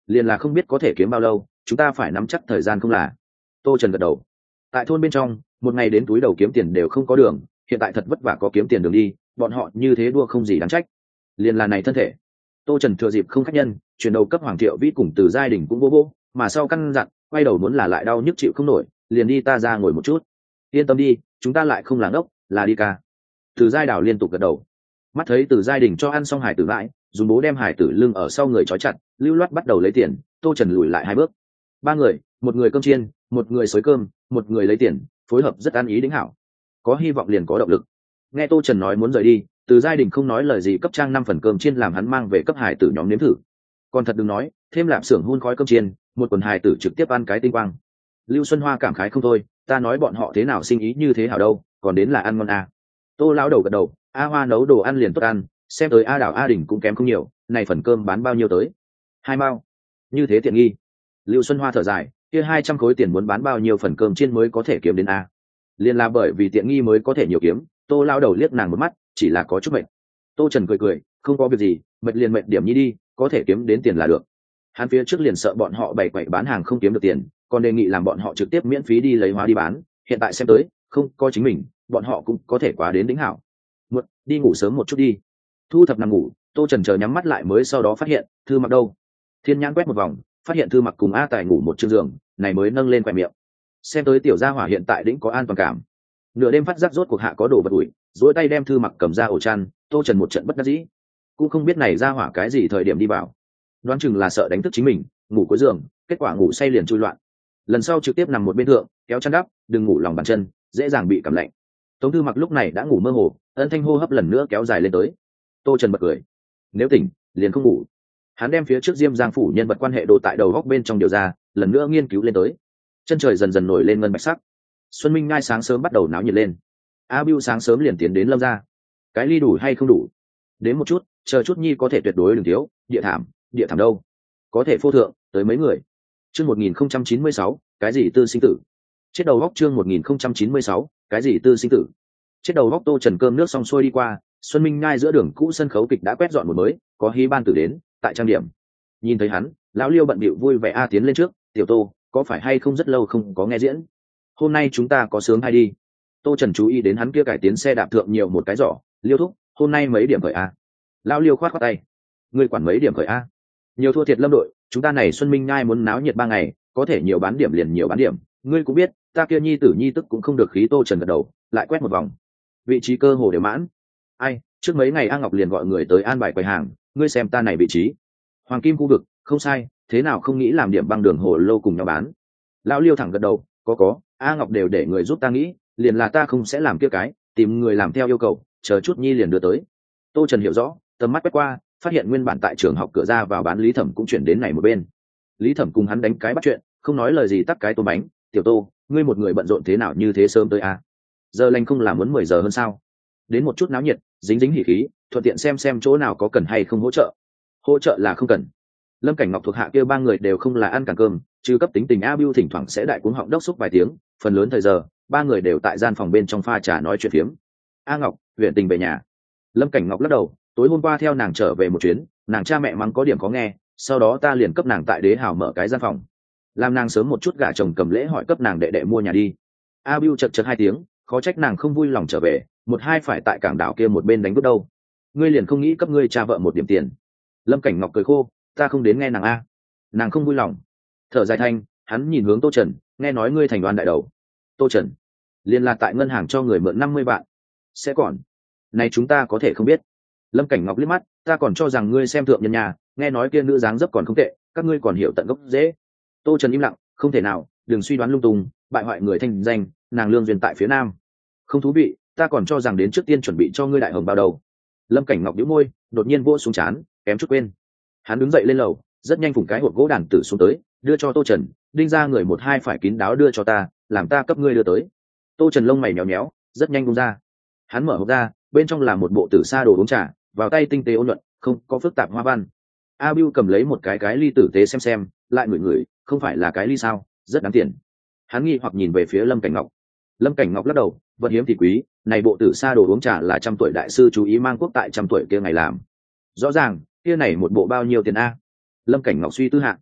liền là không biết có thể kiếm bao lâu, chúng ta phải nắm chắc thời gian không là. Tô Trần gật đầu. Tại thôn bên trong, một ngày đến túi đầu kiếm tiền đều không có đường, hiện tại thật vất vả có kiếm tiền đường đi, bọn họ như thế đua không gì đáng trách. Liền là này thân thể. Tô Trần thừa dịp không khách nhân, chuyển đầu cấp Hoàng Thiệu Vĩ cùng Từ Giai Đình cũng vô vô, mà sau căn dặn, quay đầu muốn là lại đau nhức chịu không nổi, liền đi ta ra ngồi một chút. Yên tâm đi, chúng ta lại không làng ốc, là đi ca. Từ Giai Đào liên tục gật đầu. Mắt thấy Từ Giai Đình cho ăn xong hải tử lại, dùng bố đem hải tử lưng ở sau người trói chặt, lưu loát bắt đầu lấy tiền. Tô Trần lùi lại 2 bước. 3 người, một người cơm chiên, một người xới cơm, một người lấy tiền, phối hợp rất ăn ý đính hảo. Có hy vọng liền có động lực. Nghe Tô Trần nói muốn rời đi, Từ Giai Đình không nói lời gì cấp trang 5 phần cơm chiên làm hắn mang về cấp hải tử nhóm nếm thử. Còn thật đừng nói, thêm lạp xưởng hun khói cơm chiên, một quần hải tử trực tiếp ăn cái tinh quang. Lưu Xuân Hoa cảm khái không thôi, ta nói bọn họ thế nào sinh ý như thế hảo đâu, còn đến là ăn ngon à. Tô lão đầu gật đầu, A Hoa nấu đồ ăn liền tốt ăn, xem tới A Đào A Đình cũng kém không nhiều, này phần cơm bán bao nhiêu tới? 2 mao. Như thế tiện nghi. Lưu Xuân Hoa thở dài, kia 200 khối tiền muốn bán bao nhiêu phần cơm chiên mới có thể kiếm đến a? Liên là bởi vì tiện nghi mới có thể nhiều kiếm. Tô lão đầu liếc nàng một mắt, chỉ là có chút mệt. Tô Trần cười cười, không có việc gì, mệt liền mệt điểm nhi đi, có thể kiếm đến tiền là được. Hắn phía trước liền sợ bọn họ bày quậy bán hàng không kiếm được tiền, còn đề nghị làm bọn họ trực tiếp miễn phí đi lấy hóa đi bán, hiện tại xem tới, không có chính mình, bọn họ cũng có thể quá đến đỉnh hảo. Muộn, đi ngủ sớm một chút đi. Thu thập nằm ngủ, Tô Trần chờ nhắm mắt lại mới sau đó phát hiện, Thư Mặc đâu? Thiên nhãn quét một vòng, phát hiện Thư Mặc cùng A Tài ngủ một chiếc giường, này mới nâng lên quẹt miệng. Xem tới tiểu gia hỏa hiện tại đỉnh có an toàn cảm. Nửa đêm phát giác rốt cuộc hạ có đồ vật ủi, duỗi tay đem Thư Mặc cầm ra ổ chăn, Tô Trần một trận bất đắc dĩ, cũng không biết này gia hỏa cái gì thời điểm đi vào. Đoán chừng là sợ đánh thức chính mình, ngủ cuối giường, kết quả ngủ say liền chui loạn. Lần sau trực tiếp nằm một bên thượng, kéo chăn đắp, đừng ngủ lòng bàn chân, dễ dàng bị cảm lạnh. Tống Thư Mặc lúc này đã ngủ mơ hồ, ân thanh hô hấp lần nữa kéo dài lên tới. Tô Trần bật cười, nếu tỉnh liền không ngủ. Hắn đem phía trước Diêm Giang phủ nhân vật quan hệ đồ tại đầu góc bên trong điều ra, lần nữa nghiên cứu lên tới. Chân trời dần dần nổi lên ngân bạch sắc. Xuân Minh Ngai sáng sớm bắt đầu náo nhiệt lên. A Bưu sáng sớm liền tiến đến Lâm gia. Cái ly đủ hay không đủ? Đến một chút, chờ chút nhi có thể tuyệt đối đừng thiếu. Địa thảm đâu? Có thể phô thượng, tới mấy người. Chương 1096, cái gì tư sinh tử? Chết đầu góc chương 1096, cái gì tư sinh tử? Chết đầu góc. Tô Trần cơm nước xong xuôi đi qua, Xuân Minh Ngai giữa đường cũ sân khấu kịch đã quét dọn một mới, có hí ban tử đến, tại trang điểm. Nhìn thấy hắn, lão Liêu bận bịu vui vẻ tiến lên trước, "Tiểu Tô, có phải hay không rất lâu không có nghe diễn? Hôm nay chúng ta có sướng hay đi?" Tô Trần chú ý đến hắn kia cải tiến xe đạp thượng nhiều một cái giỏ, "Liêu thúc, hôm nay mấy điểm khởi a?" Lão Liêu khoát khoát tay, "Ngươi quản mấy điểm khởi a? Nhiều thua thiệt Lâm đội, chúng ta này Xuân Minh Ngai muốn náo nhiệt 3 ngày, có thể nhiều bán điểm liền nhiều bán điểm, ngươi cũng biết, ta kia nhi tử nhi tức cũng không được khí." Tô Trần gật đầu, lại quét một vòng. Vị trí cơ hồ đều mãn. Ai, trước mấy ngày A Ngọc liền gọi người tới an bài quầy hàng, ngươi xem ta này vị trí. Hoàng kim khu vực, không sai, thế nào không nghĩ làm điểm băng đường hồ lô cùng nhau bán. Lão Liêu thẳng gật đầu, có, A Ngọc đều để người giúp ta nghĩ, liền là ta không sẽ làm kia cái, tìm người làm theo yêu cầu, chờ chút nhi liền đưa tới. Tô Trần hiểu rõ, tầm mắt quét qua, phát hiện nguyên bản tại trường học cửa ra vào bán Lý Thẩm cũng chuyển đến này một bên. Lý Thẩm cùng hắn đánh cái bắt chuyện, không nói lời gì tắt cái tô bánh, "Tiểu Tô, ngươi một người bận rộn thế nào như thế sớm tới a? Giờ lành không là muốn 10 giờ hơn sao? Đến một chút náo nhiệt, dính dính hỉ khí, thuận tiện xem chỗ nào có cần hay không hỗ trợ." "Hỗ trợ là không cần." Lâm Cảnh Ngọc thuộc hạ kia 3 người đều không là ăn cản cơm, trừ cấp tính tình A Bưu thỉnh thoảng sẽ đại cuống họng đốc xúc vài tiếng, phần lớn thời giờ 3 người đều tại gian phòng bên trong pha trà nói chuyện phiếm. "A Ngọc, huyện tình về nhà." Lâm Cảnh Ngọc lắc đầu, "Tối hôm qua theo nàng trở về một chuyến, nàng cha mẹ mắng có điểm có nghe, sau đó ta liền cấp nàng tại Đế Hào mở cái gian phòng, làm nàng sớm một chút gả chồng cầm lễ hỏi cấp nàng đệ đệ mua nhà đi." A Bưu chật 2 tiếng, khó trách nàng không vui lòng trở về, một hai phải tại cảng đảo kia một bên đánh bước đâu. "Ngươi liền không nghĩ cấp ngươi cha vợ một điểm tiền?" Lâm Cảnh Ngọc cười khô, "Ta không đến nghe nàng a." Nàng không vui lòng. Thở dài thanh, hắn nhìn hướng Tô Trần, "Nghe nói ngươi thành đoàn đại đầu." Tô Trần, liền là tại ngân hàng cho người mượn 50 vạn. Sẽ còn, này chúng ta có thể không biết. Lâm Cảnh Ngọc liếc mắt, "Ta còn cho rằng ngươi xem thượng nhân nhà, nghe nói kia nữ dáng dấp còn không tệ, các ngươi còn hiểu tận gốc dễ." Tô Trần im lặng, "Không thể nào, đừng suy đoán lung tung, bại hoại người thanh danh, nàng lương duyên tại phía nam. Không thú vị, ta còn cho rằng đến trước tiên chuẩn bị cho ngươi đại hồng bao đầu." Lâm Cảnh Ngọc nhíu môi, đột nhiên vỗ xuống trán, kém chút quên. Hắn đứng dậy lên lầu, rất nhanh phủng cái hộp gỗ đàn tử xuống tới, đưa cho Tô Trần, "Đinh ra người một hai phải kín đáo đưa cho ta, làm ta cấp ngươi đưa tới." Tô Trần lông mày nhéo nhéo, rất nhanh buông ra. Hắn mở hộp ra, bên trong là một bộ tử sa đồ uống trà, vào tay tinh tế ôn nhuận, không có phức tạp hoa văn. A Bưu cầm lấy một cái ly tử tế xem, lại ngửi, không phải là cái ly sao, rất đáng tiền. Hắn nghi hoặc nhìn về phía Lâm Cảnh Ngọc. Lâm Cảnh Ngọc lắc đầu, "Vật hiếm thì quý, này bộ tử sa đồ uống trà là 100 tuổi đại sư chú ý mang quốc tại 100 tuổi kia ngày làm. Rõ ràng, kia này một bộ bao nhiêu tiền a?" Lâm Cảnh Ngọc suy tư hạ,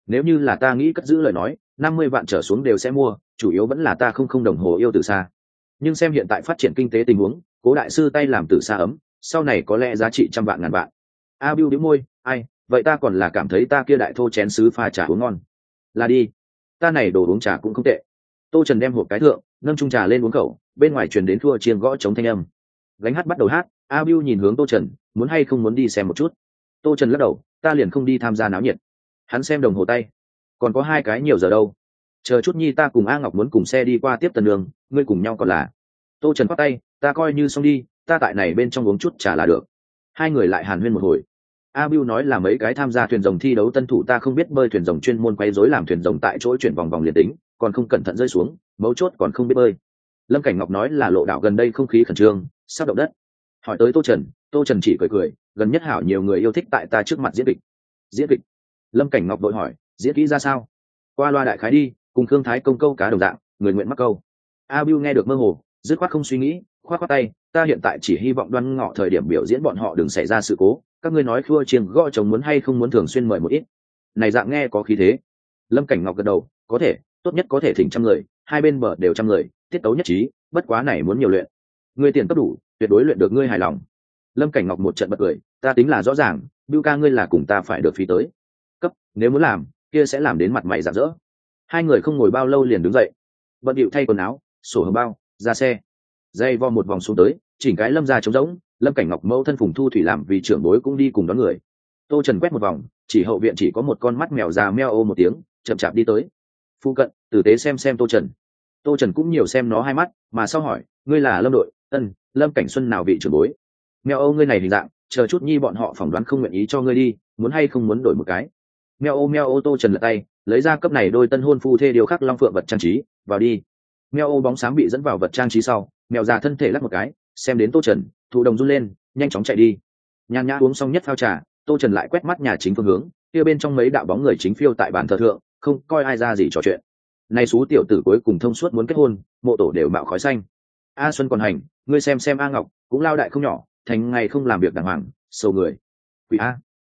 nếu như là ta nghĩ cất giữ lời nói 50 vạn trở xuống đều sẽ mua, chủ yếu vẫn là ta không đồng hồ yêu từ xa. Nhưng xem hiện tại phát triển kinh tế tình huống, Cố đại sư tay làm từ xa ấm, sau này có lẽ giá trị trăm vạn ngàn vạn. A Bưu đĩu môi, ai, vậy ta còn là cảm thấy ta kia đại thô chén sứ pha trà uống ngon. Là đi, ta này đồ uống trà cũng không tệ. Tô Trần đem hộp cái thượng, nâng chung trà lên uống khẩu, bên ngoài truyền đến thua chiêng gõ chống thanh âm. Gánh hát bắt đầu hát, A Bưu nhìn hướng Tô Trần, muốn hay không muốn đi xem một chút. Tô Trần lắc đầu, ta liền không đi tham gia náo nhiệt. Hắn xem đồng hồ tay, còn có 2 cái nhiều giờ đâu. Chờ chút nhi ta cùng A Ngọc muốn cùng xe đi qua tiếp Tần Đường, ngươi cùng nhau còn là. Tô Trần khoát tay, ta coi như xong đi, ta tại này bên trong uống chút trà là được. Hai người lại hàn huyên một hồi. A Bưu nói là mấy cái tham gia thuyền rồng thi đấu tân thủ ta không biết bơi thuyền rồng chuyên môn quay rối làm thuyền rồng tại chỗ chuyển vòng vòng liền tính, còn không cẩn thận rơi xuống, mấu chốt còn không biết bơi. Lâm Cảnh Ngọc nói là lộ đảo gần đây không khí khẩn trương, sắp động đất. Hỏi tới Tô Trần chỉ cười cười, gần nhất hảo nhiều người yêu thích tại ta trước mặt diễn kịch. Diễn kịch? Lâm Cảnh Ngọc đội hỏi, diễn kỹ ra sao? Qua loa đại khái đi, cùng Khương Thái Công câu cá đồng dạng, người nguyện mắc câu. A Bưu nghe được mơ hồ, dứt khoát không suy nghĩ, khoát tay, ta hiện tại chỉ hy vọng Đoan Ngọ thời điểm biểu diễn bọn họ đừng xảy ra sự cố, các ngươi nói khua chiêng gõ chồng muốn hay không muốn thường xuyên mời một ít. Này dạng nghe có khí thế. Lâm Cảnh Ngọc gật đầu, có thể, tốt nhất có thể thỉnh 100 người, hai bên bờ đều 100 người, tiết tấu nhất trí, bất quá này muốn nhiều luyện. Ngươi tiền cấp đủ, tuyệt đối luyện được ngươi hài lòng. Lâm Cảnh Ngọc một trận bật cười, ta tính là rõ ràng, Bưu ca ngươi là cùng ta phải được phí tới. Cấp, nếu muốn làm, kia sẽ làm đến mặt mày rạng rỡ. Hai người không ngồi bao lâu liền đứng dậy, bận điệu thay quần áo, sổ hồng bao, ra xe. Dây vo một vòng xuống tới, chỉnh cái Lâm ra trống rỗng, Lâm Cảnh Ngọc mẫu thân Phùng Thu Thủy làm vì trưởng bối cũng đi cùng đón người. Tô Trần quét một vòng, chỉ hậu viện chỉ có một con mắt mèo già meo ô một tiếng, chậm chạp đi tới. Phu cận, tử tế xem Tô Trần. Tô Trần cũng nhiều xem nó 2 mắt, mà sau hỏi, ngươi là Lâm đội, Lâm Cảnh Xuân nào vị trưởng bối? Meo ô ngươi này hình dạng, chờ chút nhi bọn họ phỏng đoán không nguyện ý cho ngươi đi, muốn hay không muốn đổi một cái. Meo ô Tô Trần lật tay, lấy ra cấp này đôi tân hôn phu thê điều khắc long phượng vật trang trí, vào đi. Meo ô bóng sáng bị dẫn vào vật trang trí sau, mèo già thân thể lắc một cái, xem đến Tô Trần, thụ đồng run lên, nhanh chóng chạy đi. Nhàn nhã uống xong nhất phao trà, Tô Trần lại quét mắt nhà chính phương hướng, kia bên trong mấy đạo bóng người chính phiêu tại bàn thờ thượng, không coi ai ra gì trò chuyện. Này số tiểu tử cuối cùng thông suốt muốn kết hôn, mộ tổ đều mạo khói xanh. A Xuân còn hành, ngươi xem A Ngọc, cũng lao đại không nhỏ, thành ngày không làm việc đàng hoàng, sầu người. Quỷ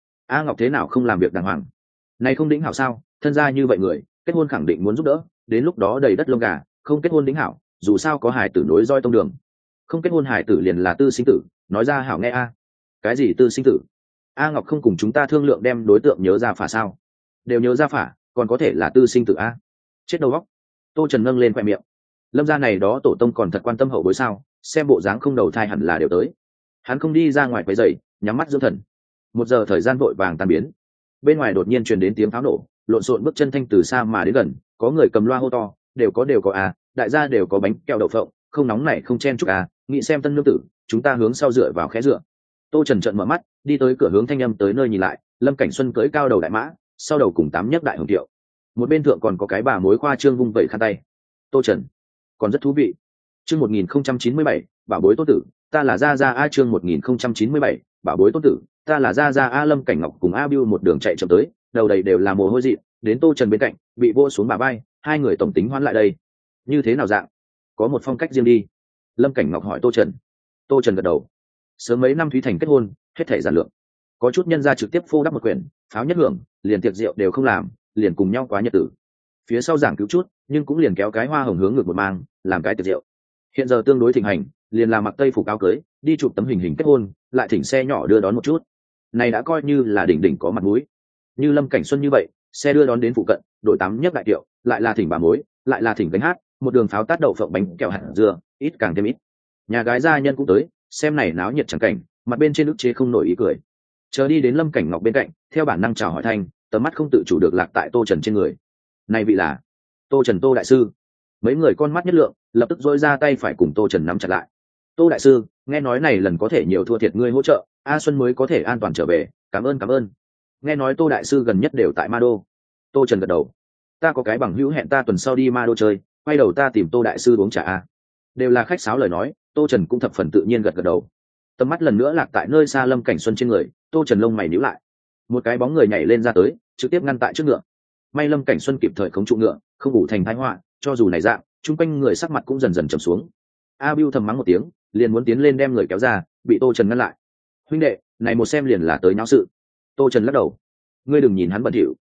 A Ngọc thế nào không làm việc đàng hoàng? Này không đĩnh hảo sao, thân gia như vậy người, kết hôn khẳng định muốn giúp đỡ, đến lúc đó đầy đất lông gà, không kết hôn đĩnh hảo, dù sao có hài tử nối roi tông đường. Không kết hôn hài tử liền là tư sinh tử, nói ra hảo nghe a. Cái gì tư sinh tử? A Ngọc không cùng chúng ta thương lượng đem đối tượng nhớ ra phả sao? Đều nhớ ra phả, còn có thể là tư sinh tử a? Chết đầu óc. Tô Trần nâng lên khoe miệng. Lâm gia này đó tổ tông còn thật quan tâm hậu bối sao, xem bộ dáng không đầu thai hẳn là đều tới. Hắn không đi ra ngoài quấy rầy, nhắm mắt dưỡng thần. 1 giờ thời gian vội vàng tan biến. Bên ngoài đột nhiên truyền đến tiếng pháo nổ, lộn xộn bước chân thanh từ xa mà đến gần, có người cầm loa hô to, đều có a, đại gia đều có bánh kẹo đậu phộng, không nóng này không chen chúc à, nghĩ xem tân nương tử, chúng ta hướng sau dựa vào khẽ dựa. Tô Trần trợn mở mắt, đi tới cửa hướng thanh âm tới nơi nhìn lại, Lâm Cảnh Xuân cưỡi cao đầu đại mã, sau đầu cùng 8 nhấc đại hồng tiệu. Một bên thượng còn có cái bà mối khoa trương vung vẩy khăn tay. Tô Trần, còn rất thú vị. Chương 1097, bảo bối Tô tử, ta là Gia Gia A. Chương 1097, bảo bối Tô tử, ta là Gia Gia A. Lâm Cảnh Ngọc cùng A Bưu một đường chạy chậm tới, đầu đầy đều là mồ hôi dị, đến Tô Trần bên cạnh, bị vô xuống bả vai, hai người tổng tính hoán lại đây. Như thế nào dạng? Có một phong cách riêng đi. Lâm Cảnh Ngọc hỏi Tô Trần gật đầu. Sớm mấy năm Thúy Thành kết hôn, hết thảy giản lược, có chút nhân gia trực tiếp phô đắp một quyển, pháo nhất hưởng, liền tiệc rượu đều không làm, liền cùng nhau quá nhật tử. Phía sau giảng cứu chút, nhưng cũng liền kéo cái hoa hồng hướng ngược một mang, làm cái tiệc rượu. Hiện giờ tương đối thịnh hành, liền làm mặc tây phục áo cưới, đi chụp tấm hình kết hôn, lại thỉnh xe nhỏ đưa đón một chút. Này đã coi như là đỉnh có mặt mũi. Như Lâm Cảnh Xuân như vậy, xe đưa đón đến phụ cận, đội 8 nhấc đại tiệu, lại là thỉnh bà mối, lại là thỉnh gánh hát, một đường pháo tát đậu phộng bánh kẹo hạt dưa, ít càng thêm ít. Nhà gái gia nhân cũng tới, xem này náo nhiệt chẳng cảnh, mặt bên trên ức chế không nổi ý cười. Chờ đi đến Lâm Cảnh Ngọc bên cạnh, theo bản năng chào hỏi thanh, tầm mắt không tự chủ được lạc tại Tô Trần trên người. Này vị là Tô Trần, Tô đại sư. Mấy người con mắt nhất lượng, lập tức dỗi ra tay phải cùng Tô Trần nắm chặt lại. Tô đại sư, nghe nói này lần có thể nhiều thua thiệt ngươi hỗ trợ, A Xuân mới có thể an toàn trở về, cảm ơn. Nghe nói Tô đại sư gần nhất đều tại Ma Đô. Tô Trần gật đầu. Ta có cái bằng hữu hẹn ta tuần sau đi Ma Đô chơi, quay đầu ta tìm Tô đại sư uống trà a. Đều là khách sáo lời nói, Tô Trần cũng thập phần tự nhiên gật đầu. Tầm mắt lần nữa lạc tại nơi xa Lâm Cảnh Xuân trên người, Tô Trần lông mày nhíu lại. Một cái bóng người nhảy lên ra tới, trực tiếp ngăn tại trước ngựa. May Lâm Cảnh Xuân kịp thời khống trụ ngựa, không ủ thành thái họa, cho dù này dạng, chung quanh người sắc mặt cũng dần dần trầm xuống. A Bưu thầm mắng một tiếng, liền muốn tiến lên đem người kéo ra, bị Tô Trần ngăn lại. Huynh đệ, này một xem liền là tới nháo sự. Tô Trần lắc đầu. Ngươi đừng nhìn hắn bận rộn,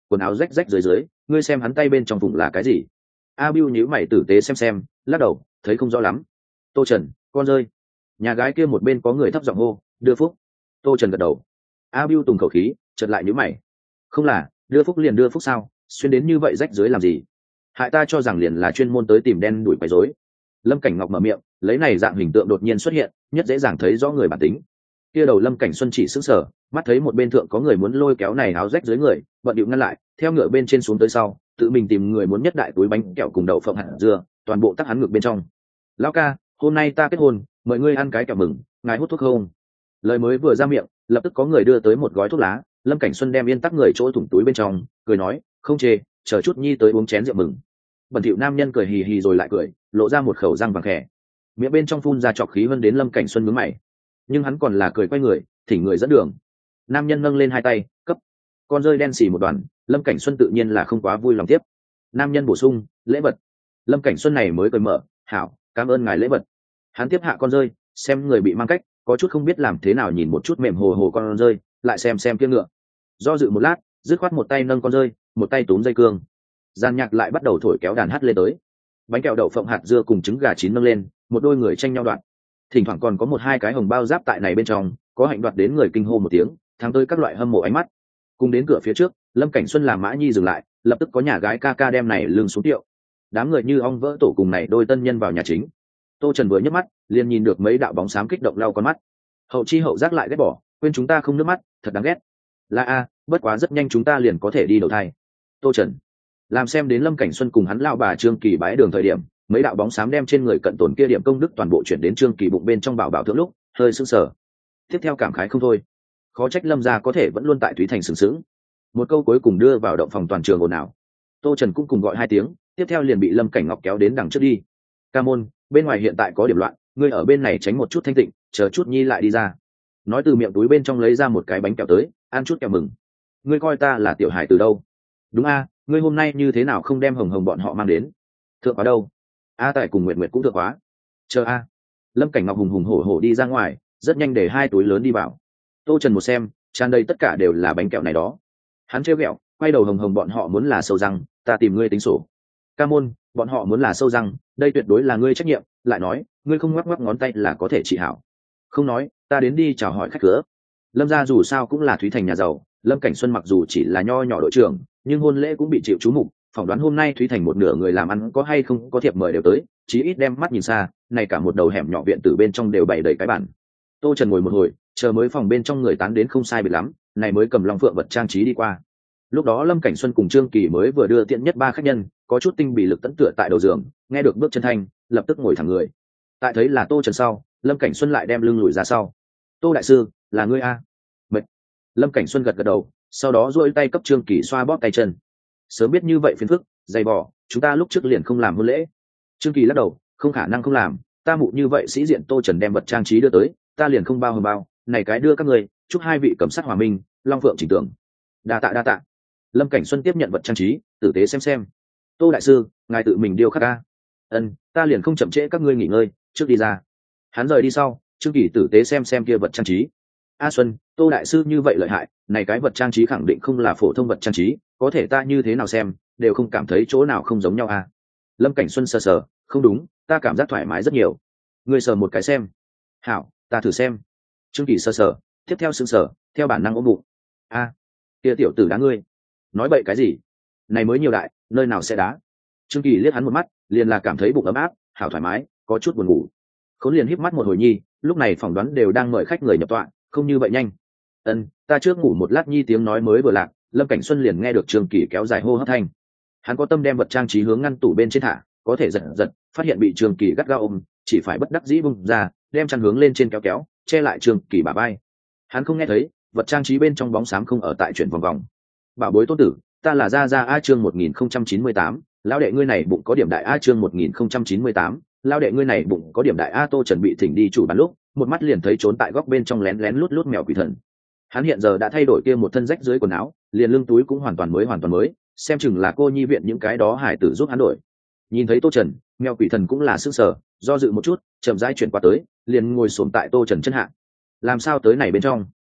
quần áo rách rách dưới dưới, ngươi xem hắn tay bên trong vùng là cái gì? A Bưu nhíu mày tử tế xem, lắc đầu, thấy không rõ lắm. Tô Trần, con rơi. Nhà gái kia một bên có người thấp giọng hô, đưa phúc. Tô Trần gật đầu. A Bưu tùng khẩu khí, chợt lại nhíu mày. Không là, đưa phúc liền đưa phúc sao? Xuyên đến như vậy rách dưới làm gì? Hại ta cho rằng liền là chuyên môn tới tìm đen đuổi quấy rối. Lâm Cảnh Ngọc mở miệng, lấy này dạng hình tượng đột nhiên xuất hiện, nhất dễ dàng thấy rõ người bản tính. Kia đầu Lâm Cảnh Xuân chỉ sững sờ, mắt thấy một bên thượng có người muốn lôi kéo này áo rách dưới người, bận điệu ngăn lại, theo ngựa bên trên xuống tới sau, tự mình tìm người muốn nhất đại túi bánh kẹo cùng đậu phộng hạt dưa, toàn bộ tắc hắn ngược bên trong. Lão ca, hôm nay ta kết hôn, mời ngươi ăn cái kẹo mừng, ngài hút thuốc không? Lời mới vừa ra miệng, lập tức có người đưa tới một gói thuốc lá. Lâm Cảnh Xuân đem yên tắc người chỗ thủng túi bên trong, cười nói, không chê, chờ chút nhi tới uống chén rượu mừng. Bẩn thỉu nam nhân cười hì hì rồi lại cười, lộ ra một khẩu răng vàng khẽ, miệng bên trong phun ra trọc khí hơn đến Lâm Cảnh Xuân nhướng mày, nhưng hắn còn là cười quay người, thỉnh người dẫn đường. Nam nhân nâng lên hai tay, cấp. Con rơi đen xì một đoàn, Lâm Cảnh Xuân tự nhiên là không quá vui lòng tiếp. Nam nhân bổ sung, lễ vật. Lâm Cảnh Xuân này mới cười mở, hảo, cảm ơn ngài lễ vật. Hắn tiếp hạ con rơi, xem người bị mang cách, có chút không biết làm thế nào, nhìn một chút mềm hồ hồ con rơi, lại xem kia ngựa. Do dự một lát, dứt khoát một tay nâng con rơi, một tay túm dây cương. Gian nhạc lại bắt đầu thổi kéo đàn hát lên tới. Bánh kẹo đậu phộng hạt dưa cùng trứng gà chín nâng lên, một đôi người tranh nhau đoạn. Thỉnh thoảng còn có một hai cái hồng bao giáp tại này bên trong, có hạnh đoạt đến người kinh hô một tiếng, thắng tới các loại hâm mộ ánh mắt. Cùng đến cửa phía trước, Lâm Cảnh Xuân làm mã nhi dừng lại, lập tức có nhà gái ca ca đem này lưng xuống tiệu. Đám người như ong vỡ tổ cùng này đôi tân nhân vào nhà chính. Tô Trần vừa nhấc mắt, liền nhìn được mấy đạo bóng xám kích động lau con mắt. Hậu chi hậu giác lại ghét bỏ, quên chúng ta không nước mắt, thật đáng ghét. Là a, bất quá rất nhanh chúng ta liền có thể đi đầu thai. Tô Trần làm xem đến Lâm Cảnh Xuân cùng hắn lao bà Trương Kỳ bái đường thời điểm, mấy đạo bóng xám đem trên người cận tổn kia điểm công đức toàn bộ chuyển đến Trương Kỳ bụng bên trong bảo bảo thượng lúc, hơi sững sờ. Tiếp theo cảm khái không thôi, khó trách Lâm gia có thể vẫn luôn tại Thúy Thành sừng sững. Một câu cuối cùng đưa vào động phòng toàn trường ồn ào. Tô Trần cũng cùng gọi hai tiếng, tiếp theo liền bị Lâm Cảnh Ngọc kéo đến đằng trước đi. Ca môn, bên ngoài hiện tại có điểm loạn, ngươi ở bên này tránh một chút thanh tịnh, chờ chút nhi lại đi ra. Nói từ miệng túi bên trong lấy ra một cái bánh kẹo tới, ăn chút kẹo mừng. Ngươi coi ta là tiểu hải từ đâu? Đúng a, ngươi hôm nay như thế nào không đem hồng hồng bọn họ mang đến? Thượng quá đâu? A Tài cùng Nguyệt Nguyệt cũng thượng quá. Chờ a. Lâm Cảnh Ngọc hùng hùng hổ hổ đi ra ngoài, rất nhanh để hai túi lớn đi vào. Tô Trần một xem, tràn đầy tất cả đều là bánh kẹo này đó. Hắn trêu ghẹo, quay đầu hồng hồng bọn họ muốn là sâu răng, ta tìm ngươi tính sổ. Ca môn, bọn họ muốn là sâu răng, đây tuyệt đối là ngươi trách nhiệm. Lại nói, ngươi không ngoắc ngoắc ngón tay là có thể trị hảo. Không nói, ta đến đi chào hỏi khách cửa. Lâm gia dù sao cũng là Thúy Thành nhà giàu, Lâm Cảnh Xuân mặc dù chỉ là nho nhỏ đội trưởng, nhưng hôn lễ cũng bị chịu chú mục. Phỏng đoán hôm nay Thúy Thành một nửa người làm ăn có hay không có thiệp mời đều tới, chí ít đem mắt nhìn xa, này cả một đầu hẻm nhỏ viện từ bên trong đều bày đầy cái bản. Tô Trần ngồi một hồi, chờ mới phòng bên trong người tán đến không sai biệt lắm, này mới cầm long phượng vật trang trí đi qua. Lúc đó Lâm Cảnh Xuân cùng Trương Kỳ mới vừa đưa tiện nhất ba khách nhân, có chút tinh bị lực tấn tựa tại đầu giường, nghe được bước chân thanh, lập tức ngồi thẳng người. Tại thấy là Tô Trần sau, Lâm Cảnh Xuân lại đem lưng lùi ra sau. Tô đại sư, là ngươi a? Mệt. Lâm Cảnh Xuân gật gật đầu, sau đó duỗi tay cấp Trương Kỳ xoa bóp tay chân. Sớm biết như vậy phiền phức, dày bỏ, chúng ta lúc trước liền không làm hôn lễ. Trương Kỳ lắc đầu, không khả năng không làm, ta mụ như vậy sĩ diện. Tô Trần đem vật trang trí đưa tới, ta liền không bao hồng bao, này cái đưa các người, chúc hai vị cầm sát hòa minh, long phượng chỉnh tưởng. Đa tạ đa tạ. Lâm Cảnh Xuân tiếp nhận vật trang trí, tử tế xem. Tô đại sư, ngài tự mình điêu khắc ca. Ân, ta liền không chậm trễ các ngươi nghỉ ngơi, trước đi ra. Hắn rời đi sau, Trương Kỳ tử tế xem kia vật trang trí. A Xuân, Tô đại sư như vậy lợi hại, này cái vật trang trí khẳng định không là phổ thông vật trang trí, có thể ta như thế nào xem đều không cảm thấy chỗ nào không giống nhau à? Lâm Cảnh Xuân sờ, không đúng, ta cảm giác thoải mái rất nhiều. Ngươi sờ một cái xem. Hảo, ta thử xem. Trương Kỳ sờ, tiếp theo sững sờ, theo bản năng ôm bụng. A, kia tiểu tử đá ngươi. Nói bậy cái gì? Này mới nhiều đại, nơi nào sẽ đá? Trương Kỳ liếc hắn một mắt, liền là cảm thấy bụng ấm áp, hảo thoải mái, có chút buồn ngủ. Khốn liền híp mắt một hồi nhi, lúc này phỏng đoán đều đang mời khách người nhập tọa, không như vậy nhanh. Ân, ta trước ngủ một lát nhi. Tiếng nói mới vừa lạc, Lâm Cảnh Xuân liền nghe được Trương Kỳ kéo dài hô hấp thanh. Hắn có tâm đem vật trang trí hướng ngăn tủ bên trên thả, có thể giật, phát hiện bị Trương Kỳ gắt gao ôm, chỉ phải bất đắc dĩ bung ra, đem chăn hướng lên trên kéo, che lại Trương Kỳ bả vai. Hắn không nghe thấy, vật trang trí bên trong bóng xám không ở tại chuyển vòng vòng. Bảo bối tôn tử, ta là Gia A chương 1098, lão đệ ngươi này bụng có điểm đại A chương 1098, lão đệ ngươi này bụng có điểm đại A. Tô Trần bị thỉnh đi chủ bàn lúc, một mắt liền thấy trốn tại góc bên trong lén lút mèo quỷ thần. Hắn hiện giờ đã thay đổi kia một thân rách dưới quần áo, liền lưng túi cũng hoàn toàn mới, xem chừng là cô nhi viện những cái đó hải tử giúp hắn đổi. Nhìn thấy Tô Trần, mèo quỷ thần cũng là sững sờ, do dự một chút, chậm rãi chuyển qua tới, liền ngồi xổm tại Tô Trần chân hạ. Làm sao tới này bên trong?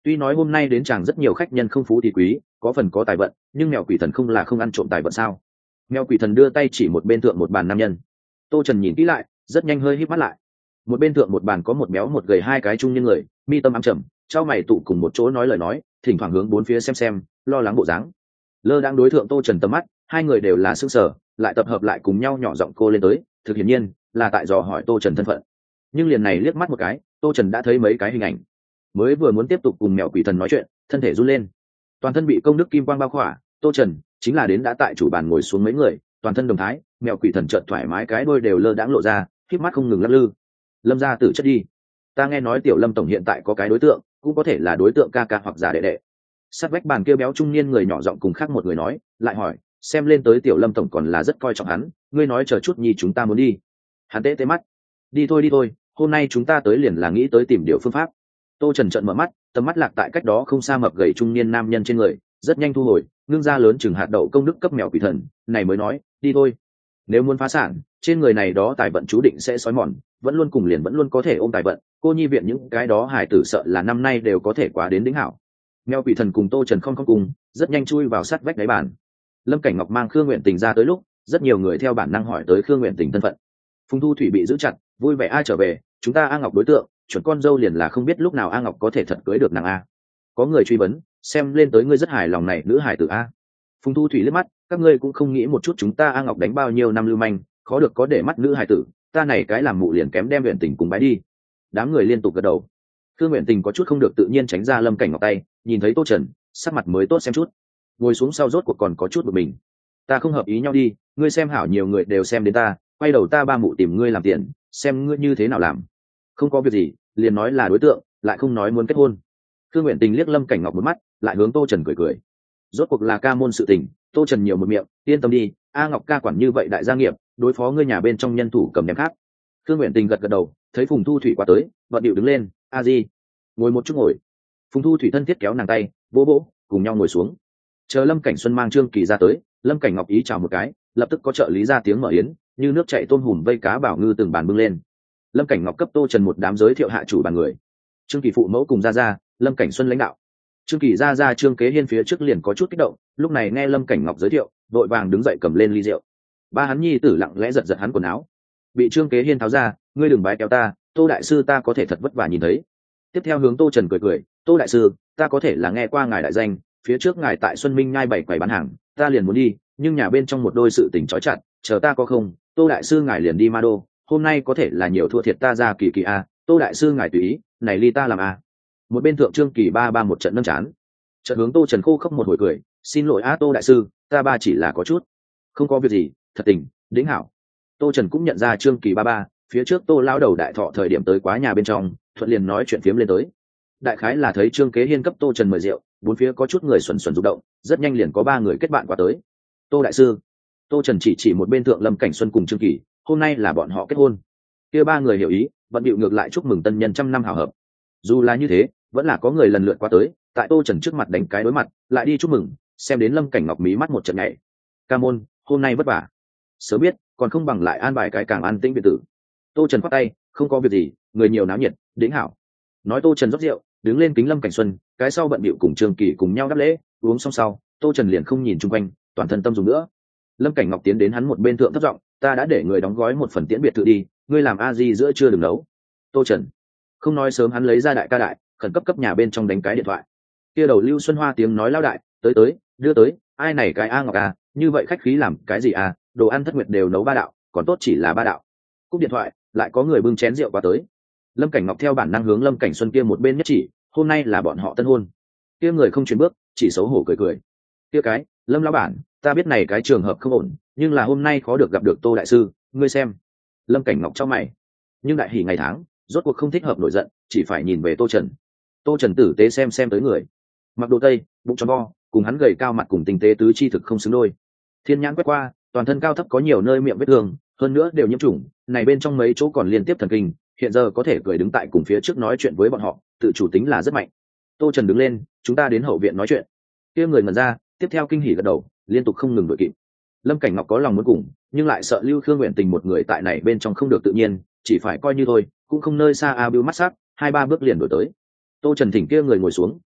Tuy nói hôm nay đến chàng rất nhiều khách nhân không phú thì quý, có phần có tài vận, nhưng mèo quỷ thần không là không ăn trộm tài vận sao? Mèo quỷ thần đưa tay chỉ một bên thượng một bàn nam nhân. Tô Trần nhìn kỹ lại, rất nhanh hơi híp mắt lại. Một bên thượng một bàn có một béo một gầy hai cái trung niên người, mi tâm ám trầm, trao mày tụ cùng một chỗ nói lời nói, thỉnh thoảng hướng bốn phía xem, lo lắng bộ dáng. Lơ đang đối thượng Tô Trần tầm mắt, hai người đều là sững sờ, lại tập hợp lại cùng nhau nhỏ giọng cô lên tới, thực hiển nhiên là tại dò hỏi Tô Trần thân phận. Nhưng liền này liếc mắt một cái, Tô Trần đã thấy mấy cái hình ảnh. Mới vừa muốn tiếp tục cùng mèo quỷ thần nói chuyện, thân thể run lên, toàn thân bị công đức kim quang bao khỏa. Tô Trần chính là đến đã tại chủ bàn ngồi xuống mấy người, toàn thân đồng thái, mèo quỷ thần chợt thoải mái cái đôi đều lơ đãng lộ ra, khép mắt không ngừng lắc lư. Lâm gia tử chất đi, ta nghe nói tiểu Lâm tổng hiện tại có cái đối tượng, cũng có thể là đối tượng ca ca hoặc giả đệ đệ. Sát vách bàn kia béo trung niên người nhỏ giọng cùng khác một người nói, lại hỏi, xem lên tới tiểu Lâm tổng còn là rất coi trọng hắn, ngươi nói chờ chút nhi chúng ta muốn đi. Hắn tê mắt, đi thôi, hôm nay chúng ta tới liền là nghĩ tới tìm điều phương pháp. Tô Trần trợn mở mắt, tầm mắt lạc tại cách đó không xa mập gầy trung niên nam nhân trên người, rất nhanh thu hồi, ngưng ra lớn chừng hạt đậu công đức cấp mèo quỷ thần, này mới nói, đi thôi. Nếu muốn phá sản, trên người này đó tài vận chú định sẽ xói mòn, vẫn luôn cùng liền vẫn luôn có thể ôm tài vận, cô nhi viện những cái đó hải tử sợ là năm nay đều có thể quá đến đỉnh hảo. Mèo quỷ thần cùng Tô Trần không cùng, rất nhanh chui vào sát vách đáy bàn. Lâm Cảnh Ngọc mang Khương Nguyện Tình ra tới lúc, rất nhiều người theo bản năng hỏi tới Khương Nguyện Tình thân phận. Phùng Thu Thủy bị giữ chặt, vui vẻ ai trở về, chúng ta A Ngọc đối tượng, chuẩn con dâu liền là không biết lúc nào A Ngọc có thể thật cưới được nàng A. Có người truy vấn, xem lên tới ngươi rất hài lòng này nữ hài tử A. Phùng Thu Thủy liếc mắt, các ngươi cũng không nghĩ một chút chúng ta A Ngọc đánh bao nhiêu năm lưu manh, khó được có để mắt nữ hài tử, ta này cái làm mụ liền kém đem Nguyện Tình cùng bái đi. Đám người liên tục gật đầu. Khương Nguyện Tình có chút không được tự nhiên tránh ra Lâm Cảnh Ngọc tay, nhìn thấy Tô Trần, sắc mặt mới tốt xem chút. Ngồi xuống sau rốt cuộc còn có chút bực mình. Ta không hợp ý nhau đi, ngươi xem hảo nhiều người đều xem đến ta, quay đầu ta ba mụ tìm ngươi làm tiền, xem ngươi như thế nào làm. Không có việc gì, liền nói là đối tượng, lại không nói muốn kết hôn. Khương Nguyện Tình liếc Lâm Cảnh Ngọc một mắt, lại hướng Tô Trần cười. Rốt cuộc là ca môn sự tình, Tô Trần nhiều một miệng, yên tâm đi, A Ngọc ca quản như vậy đại gia nghiệp, đối phó ngươi nhà bên trong nhân thủ cầm đem khác. Khương Nguyện Tình gật đầu, thấy Phùng Thu Thủy qua tới, vận điệu đứng lên, a di, ngồi một chút ngồi. Phùng Thu Thủy thân thiết kéo nàng tay, vỗ, cùng nhau ngồi xuống. Chờ Lâm Cảnh Xuân mang Trương Kỳ ra tới, Lâm Cảnh Ngọc ý chào một cái, lập tức có trợ lý ra tiếng mở yến, như nước chảy tôm hùm vây cá bảo ngư từng bàn bưng lên. Lâm Cảnh Ngọc cấp Tô Trần một đám giới thiệu hạ chủ bàn người. Trương Kỳ phụ mẫu cùng ra, Lâm Cảnh Xuân lãnh đạo. Trương Kỳ ra Trương Kế Hiên phía trước liền có chút kích động, lúc này nghe Lâm Cảnh Ngọc giới thiệu, vội vàng đứng dậy cầm lên ly rượu. Ba hắn nhi tử lặng lẽ giật hắn quần áo, bị Trương Kế Hiên tháo ra, ngươi đừng bái kéo ta, Tô đại sư ta có thể thật vất vả nhìn thấy. Tiếp theo hướng Tô Trần cười, Tô đại sư, ta có thể là nghe qua ngài đại danh, phía trước ngài tại Xuân Minh nhai bảy quầy bán hàng, ta liền muốn đi, nhưng nhà bên trong một đôi sự tình trói chặt, chờ ta có không, Tô đại sư ngài liền đi ma đô, hôm nay có thể là nhiều thua thiệt ta ra kỳ a, Tô đại sư ngài tùy ý, này ly ta làm a. Một bên thượng Trương Kỳ ba một trận nâng chán, chợt hướng Tô Trần khô khốc một hồi cười, xin lỗi a Tô đại sư, ta ba chỉ là có chút, không có việc gì, thật tình, đĩnh hảo. Tô Trần cũng nhận ra Trương Kỳ ba, phía trước Tô lão đầu đại thọ thời điểm tới quá nhà bên trong, thuận liền nói chuyện phiếm lên tới. Đại khái là thấy Trương Kế Hiên cấp Tô Trần mời rượu, bốn phía có chút người xuẩn rụng động, rất nhanh liền có ba người kết bạn qua tới. Tô đại sư, Tô Trần chỉ một bên thượng Lâm Cảnh Xuân cùng Trương Kỳ, hôm nay là bọn họ kết hôn. Kia ba người hiểu ý, vận điệu ngược lại chúc mừng tân nhân trăm năm hảo hợp. Dù là như thế, vẫn là có người lần lượt qua tới, tại Tô Trần trước mặt đánh cái đối mặt, lại đi chúc mừng, xem đến Lâm Cảnh Ngọc mí mắt một trận nhảy. Ca môn, hôm nay vất vả. Sớm biết, còn không bằng lại an bài cái càng an tĩnh biệt tử. Tô Trần khoát tay, không có việc gì, người nhiều náo nhiệt, đĩnh hảo. Nói Tô Trần rót rượu, đứng lên kính Lâm Cảnh Xuân, cái sau bận bịu cùng Trương Kỳ cùng nhau đáp lễ, uống xong sau, Tô Trần liền không nhìn chung quanh, toàn thân tâm dùng nữa. Lâm Cảnh Ngọc tiến đến hắn một bên thượng thấp giọng, ta đã để người đóng gói một phần tiễn biệt thự đi, ngươi làm a di giữa trưa đừng nấu. Tô Trần không nói sớm, hắn lấy ra đại ca đại, khẩn cấp nhà bên trong đánh cái điện thoại. Kia đầu Lưu Xuân Hoa tiếng nói lao đại, tới, đưa tới, ai này cái A Ngọc à, như vậy khách khí làm cái gì à, đồ ăn thất nguyệt đều nấu ba đạo, còn tốt chỉ là ba đạo. Cúp điện thoại, lại có người bưng chén rượu qua tới. Lâm Cảnh Ngọc theo bản năng hướng Lâm Cảnh Xuân kia một bên nhất chỉ, hôm nay là bọn họ tân hôn. Kia người không chuyển bước, chỉ xấu hổ cười. Kia cái, Lâm lão bản, ta biết này cái trường hợp không ổn, nhưng là hôm nay khó được gặp được Tô đại sư, ngươi xem. Lâm Cảnh Ngọc trong mày, nhưng đại hỉ ngày tháng, rốt cuộc không thích hợp nổi giận, chỉ phải nhìn về Tô Trần. Tô Trần tử tế xem tới người, mặc đồ tây, bụng tròn vo, cùng hắn gầy cao mặt cùng tinh tế tứ chi thực không xứng đôi. Thiên nhãn quét qua, toàn thân cao thấp có nhiều nơi miệng vết thương, hơn nữa đều nhiễm trùng, này bên trong mấy chỗ còn liên tiếp thần kinh, hiện giờ có thể cười đứng tại cùng phía trước nói chuyện với bọn họ, tự chủ tính là rất mạnh. Tô Trần đứng lên, chúng ta đến hậu viện nói chuyện. Kia người ngẩn ra, tiếp theo kinh hỉ gật đầu, liên tục không ngừng đuổi kịp. Lâm Cảnh Ngọc có lòng muốn cùng, nhưng lại sợ Lưu Khương Nguyện Tình một người tại này bên trong không được tự nhiên, chỉ phải coi như thôi, cũng không nơi xa a bưu mắt sắc, 2-3 bước liền đuổi tới. Tô Trần thỉnh kia người ngồi xuống,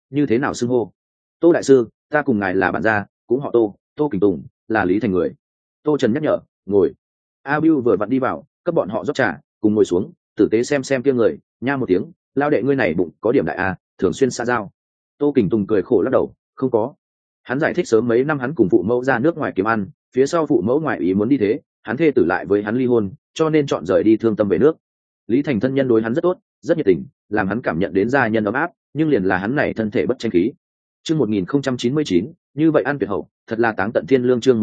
như thế nào xưng hô? Tô đại sư, ta cùng ngài là bạn gia, cũng họ Tô, Tô Kình Tùng, là Lý Thành người. Tô Trần nhắc nhở. Ngồi. A Bưu vừa vặn đi vào, cấp bọn họ rót trà, cùng ngồi xuống, tử tế xem kia người, nha một tiếng, lao đệ ngươi này bụng có điểm đại a, thường xuyên xa giao. Tô Kình Tùng cười khổ lắc đầu, không có. Hắn giải thích sớm mấy năm hắn cùng phụ mẫu ra nước ngoài kiếm ăn, phía sau phụ mẫu ngoại ý muốn đi thế, hắn thê tử lại với hắn ly hôn, cho nên chọn rời đi thương tâm về nước. Lý Thành thân nhân đối hắn rất tốt, rất nhiệt tình, làm hắn cảm nhận đến gia nhân ấm áp, nhưng liền là hắn này thân thể bất tranh khí. Chương 1099, như vậy ăn tuyệt hậu, thật là táng tận thiên lương. Chương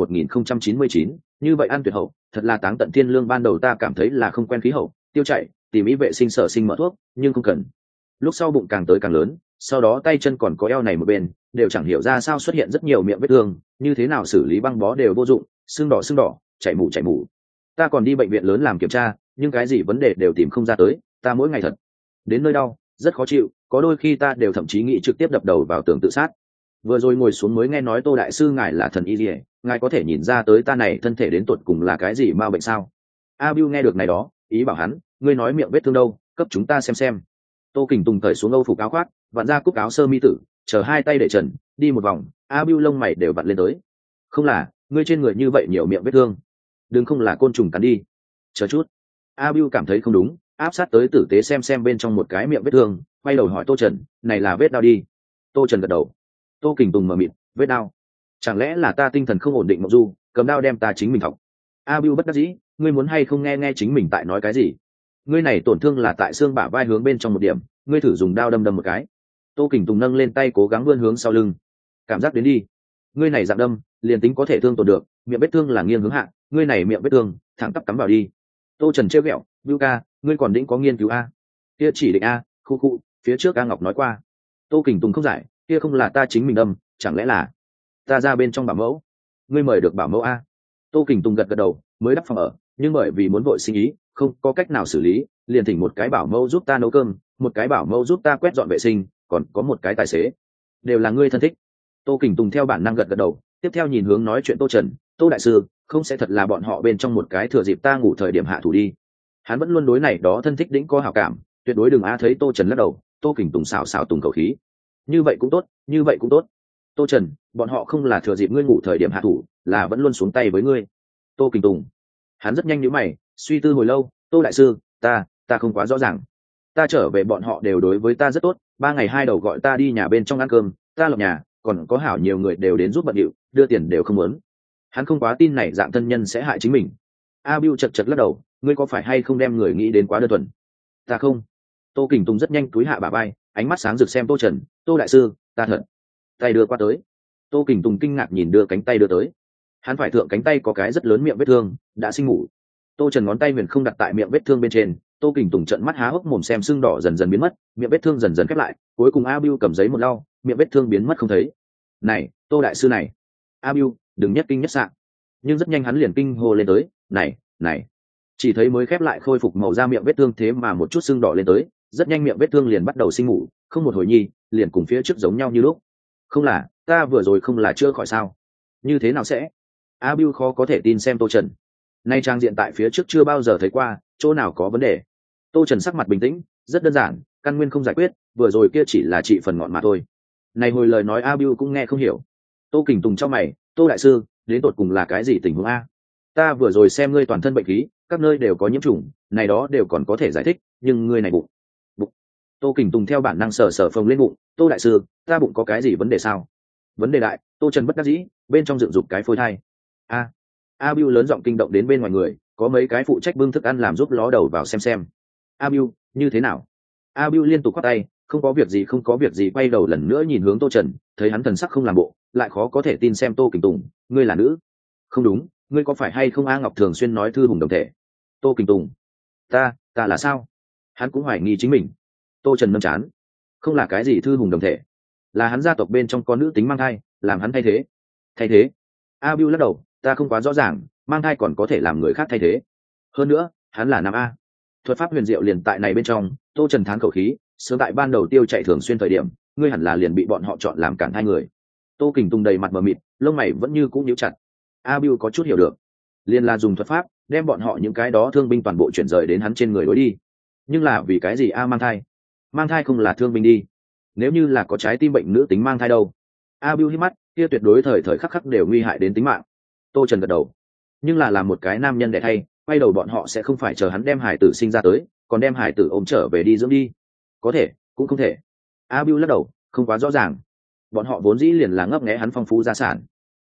1099, như vậy ăn tuyệt hậu, thật là táng tận thiên lương. Ban đầu ta cảm thấy là không quen khí hậu, tiêu chảy, tìm ý vệ sinh sở sinh mở thuốc, nhưng không cần. Lúc sau bụng càng tới càng lớn, sau đó tay chân còn có eo này một bên, đều chẳng hiểu ra sao xuất hiện rất nhiều miệng vết thương, như thế nào xử lý băng bó đều vô dụng, sưng đỏ, chảy mủ. Ta còn đi bệnh viện lớn làm kiểm tra, nhưng cái gì vấn đề đều tìm không ra tới, ta mỗi ngày thật đến nơi đau, rất khó chịu, có đôi khi ta đều thậm chí nghĩ trực tiếp đập đầu vào tường tự sát. Vừa rồi ngồi xuống mới nghe nói Tô đại sư ngài là thần y liễu, ngài có thể nhìn ra tới ta này thân thể đến tột cùng là cái gì ma bệnh sao? A Bưu nghe được này đó, ý bảo hắn, ngươi nói miệng vết thương đâu, cấp chúng ta xem. Tô Kình Tùng cởi xuống âu phục áo khoác, vặn ra cúc áo sơ mi tử, chờ hai tay để trần, đi một vòng, A Bưu lông mày đều vặn lên tới. Không là, ngươi trên người như vậy nhiều miệng vết thương, đừng không là côn trùng cắn đi. Chờ chút. A Bưu cảm thấy không đúng, áp sát tới tử tế xem bên trong một cái miệng vết thương, quay đầu hỏi Tô Trần, này là vết đau đi. Tô Trần gật đầu. Tô Kình Tùng mở miệng, vết đau? Chẳng lẽ là ta tinh thần không ổn định mộng du, cầm đao đem ta chính mình thọc? A Bưu bất đắc dĩ, ngươi muốn hay không nghe chính mình tại nói cái gì? Ngươi này tổn thương là tại xương bả vai hướng bên trong một điểm, ngươi thử dùng đao đâm một cái. Tô Kình Tùng nâng lên tay cố gắng vươn hướng sau lưng. Cảm giác đến đi. Ngươi này dạng đâm, liền tính có thể thương tổn được, miệng vết thương là nghiêng hướng hạ, ngươi này miệng vết thương, thẳng tắp cắm vào đi. Tô Trần trêu ghẹo, Bưu ca, ngươi còn định có nghiên cứu a? Kia chỉ định a, khu, phía trước A Ngọc nói qua. Tô Kình Tùng không giải, kia không là ta chính mình đâm, chẳng lẽ là ta ra bên trong bảo mẫu? Ngươi mời được bảo mẫu a? Tô Kình Tùng gật đầu, mới đắp phòng ở, nhưng bởi vì muốn vội sinh ý, không có cách nào xử lý, liền thỉnh một cái bảo mẫu giúp ta nấu cơm, một cái bảo mẫu giúp ta quét dọn vệ sinh, còn có một cái tài xế. Đều là ngươi thân thích. Tô Kình Tùng theo bản năng gật đầu, tiếp theo nhìn hướng nói chuyện Tô Trần, Tô đại sư, không sẽ thật là bọn họ bên trong một cái thừa dịp ta ngủ thời điểm hạ thủ đi? Hắn vẫn luôn đối này đó thân thích đĩnh có hảo cảm, tuyệt đối đừng thấy Tô Trần lắc đầu. Tô Kình Tùng xào tùng khẩu khí, như vậy cũng tốt. Tô Trần, bọn họ không là thừa dịp ngươi ngủ thời điểm hạ thủ, là vẫn luôn xuống tay với ngươi. Tô Kình Tùng, hắn rất nhanh nhíu mày, suy tư hồi lâu. Tô đại sư, ta không quá rõ ràng. Ta trở về bọn họ đều đối với ta rất tốt, 3 ngày 2 đầu gọi ta đi nhà bên trong ăn cơm, ta lập nhà, còn có hảo nhiều người đều đến giúp bận điệu, đưa tiền đều không muốn. Hắn không quá tin này dạng thân nhân sẽ hại chính mình. A Bưu chật lắc đầu, ngươi có phải hay không đem người nghĩ đến quá đơn thuần? Ta không. Tô Kình Tùng rất nhanh cúi hạ bả vai, ánh mắt sáng rực xem Tô Trần, Tô đại sư, ta thật. Tay đưa qua tới. Tô Kình Tùng kinh ngạc nhìn đưa cánh tay đưa tới. Hắn phải thượng cánh tay có cái rất lớn miệng vết thương, đã sinh ngủ. Tô Trần ngón tay huyền không đặt tại miệng vết thương bên trên. Tô Kình Tùng trợn mắt há hốc mồm xem sưng đỏ dần dần biến mất, miệng vết thương dần dần khép lại, cuối cùng A Bưu cầm giấy một lau, miệng vết thương biến mất không thấy. Này, Tô đại sư này. A Bưu, đừng nhất kinh nhất sạng. Nhưng rất nhanh hắn liền kinh hô lên tới, này. Chỉ thấy mới khép lại khôi phục màu da miệng vết thương, thế mà một chút sưng đỏ lên tới, rất nhanh miệng vết thương liền bắt đầu sinh ngủ, không một hồi nhi, liền cùng phía trước giống nhau như lúc. Không là, ta vừa rồi không là chưa khỏi sao? Như thế nào sẽ? A Bưu khó có thể tin xem Tô Trần. Nay trang diện tại phía trước chưa bao giờ thấy qua, chỗ nào có vấn đề? Tô Trần sắc mặt bình tĩnh, rất đơn giản, căn nguyên không giải quyết, vừa rồi kia chỉ là trị phần ngọn mà thôi. Này hồi lời nói A Bưu cũng nghe không hiểu. Tô Kình Tùng trong mày, Tô đại sư, đến tột cùng là cái gì tình huống a? Ta vừa rồi xem ngươi toàn thân bệnh khí, các nơi đều có nhiễm trùng, này đó đều còn có thể giải thích, nhưng ngươi này bụng. Tô Kình Tùng theo bản năng sờ phồng lên bụng, Tô đại sư, ta bụng có cái gì vấn đề sao? Vấn đề đại. Tô Trần bất đắc dĩ, bên trong dựng dục cái phôi thai. A Bưu lớn giọng kinh động đến bên ngoài người, có mấy cái phụ trách bưng thức ăn làm giúp ló đầu vào xem. A Bưu, như thế nào? A Bưu liên tục khoát tay, không có việc gì, quay đầu lần nữa nhìn hướng Tô Trần, thấy hắn thần sắc không làm bộ, lại khó có thể tin xem Tô Kình Tùng, ngươi là nữ? Không đúng, ngươi có phải hay không? A Ngọc thường xuyên nói thư hùng đồng thể. Tô Kình Tùng, ta là sao? Hắn cũng hoài nghi chính mình. Tô Trần nâng chán, không là cái gì thư hùng đồng thể, là hắn gia tộc bên trong có nữ tính mang thai, làm hắn thay thế. A Bưu lắc đầu, ta không quá rõ ràng, mang thai còn có thể làm người khác thay thế. Hơn nữa, hắn là nam A. Thuật pháp huyền diệu liền tại này bên trong. Tô Trần thán khẩu khí, sớm tại ban đầu tiêu chạy thường xuyên thời điểm, ngươi hẳn là liền bị bọn họ chọn làm cản hai người. Tô Kình Tùng đầy mặt mờ mịt, lông mày vẫn như cũng nhíu chặt. A Bưu có chút hiểu được, liền là dùng thuật pháp đem bọn họ những cái đó thương binh toàn bộ chuyển rời đến hắn trên người đối đi. Nhưng là vì cái gì A mang thai? Mang thai không là thương binh đi. nếu như là có trái tim bệnh nữ tính mang thai đâu? A Bưu hít mắt, kia tuyệt đối thời thời khắc khắc đều nguy hại đến tính mạng. Tô Trần gật đầu. Nhưng là một cái nam nhân đẻ thay, quay đầu bọn họ sẽ không phải chờ hắn đem hải tử sinh ra tới, còn đem hải tử ôm trở về đi dưỡng đi. Có thể, cũng không thể. A Bưu lắc đầu, không quá rõ ràng. Bọn họ vốn dĩ liền là ngấp nghé hắn phong phú gia sản.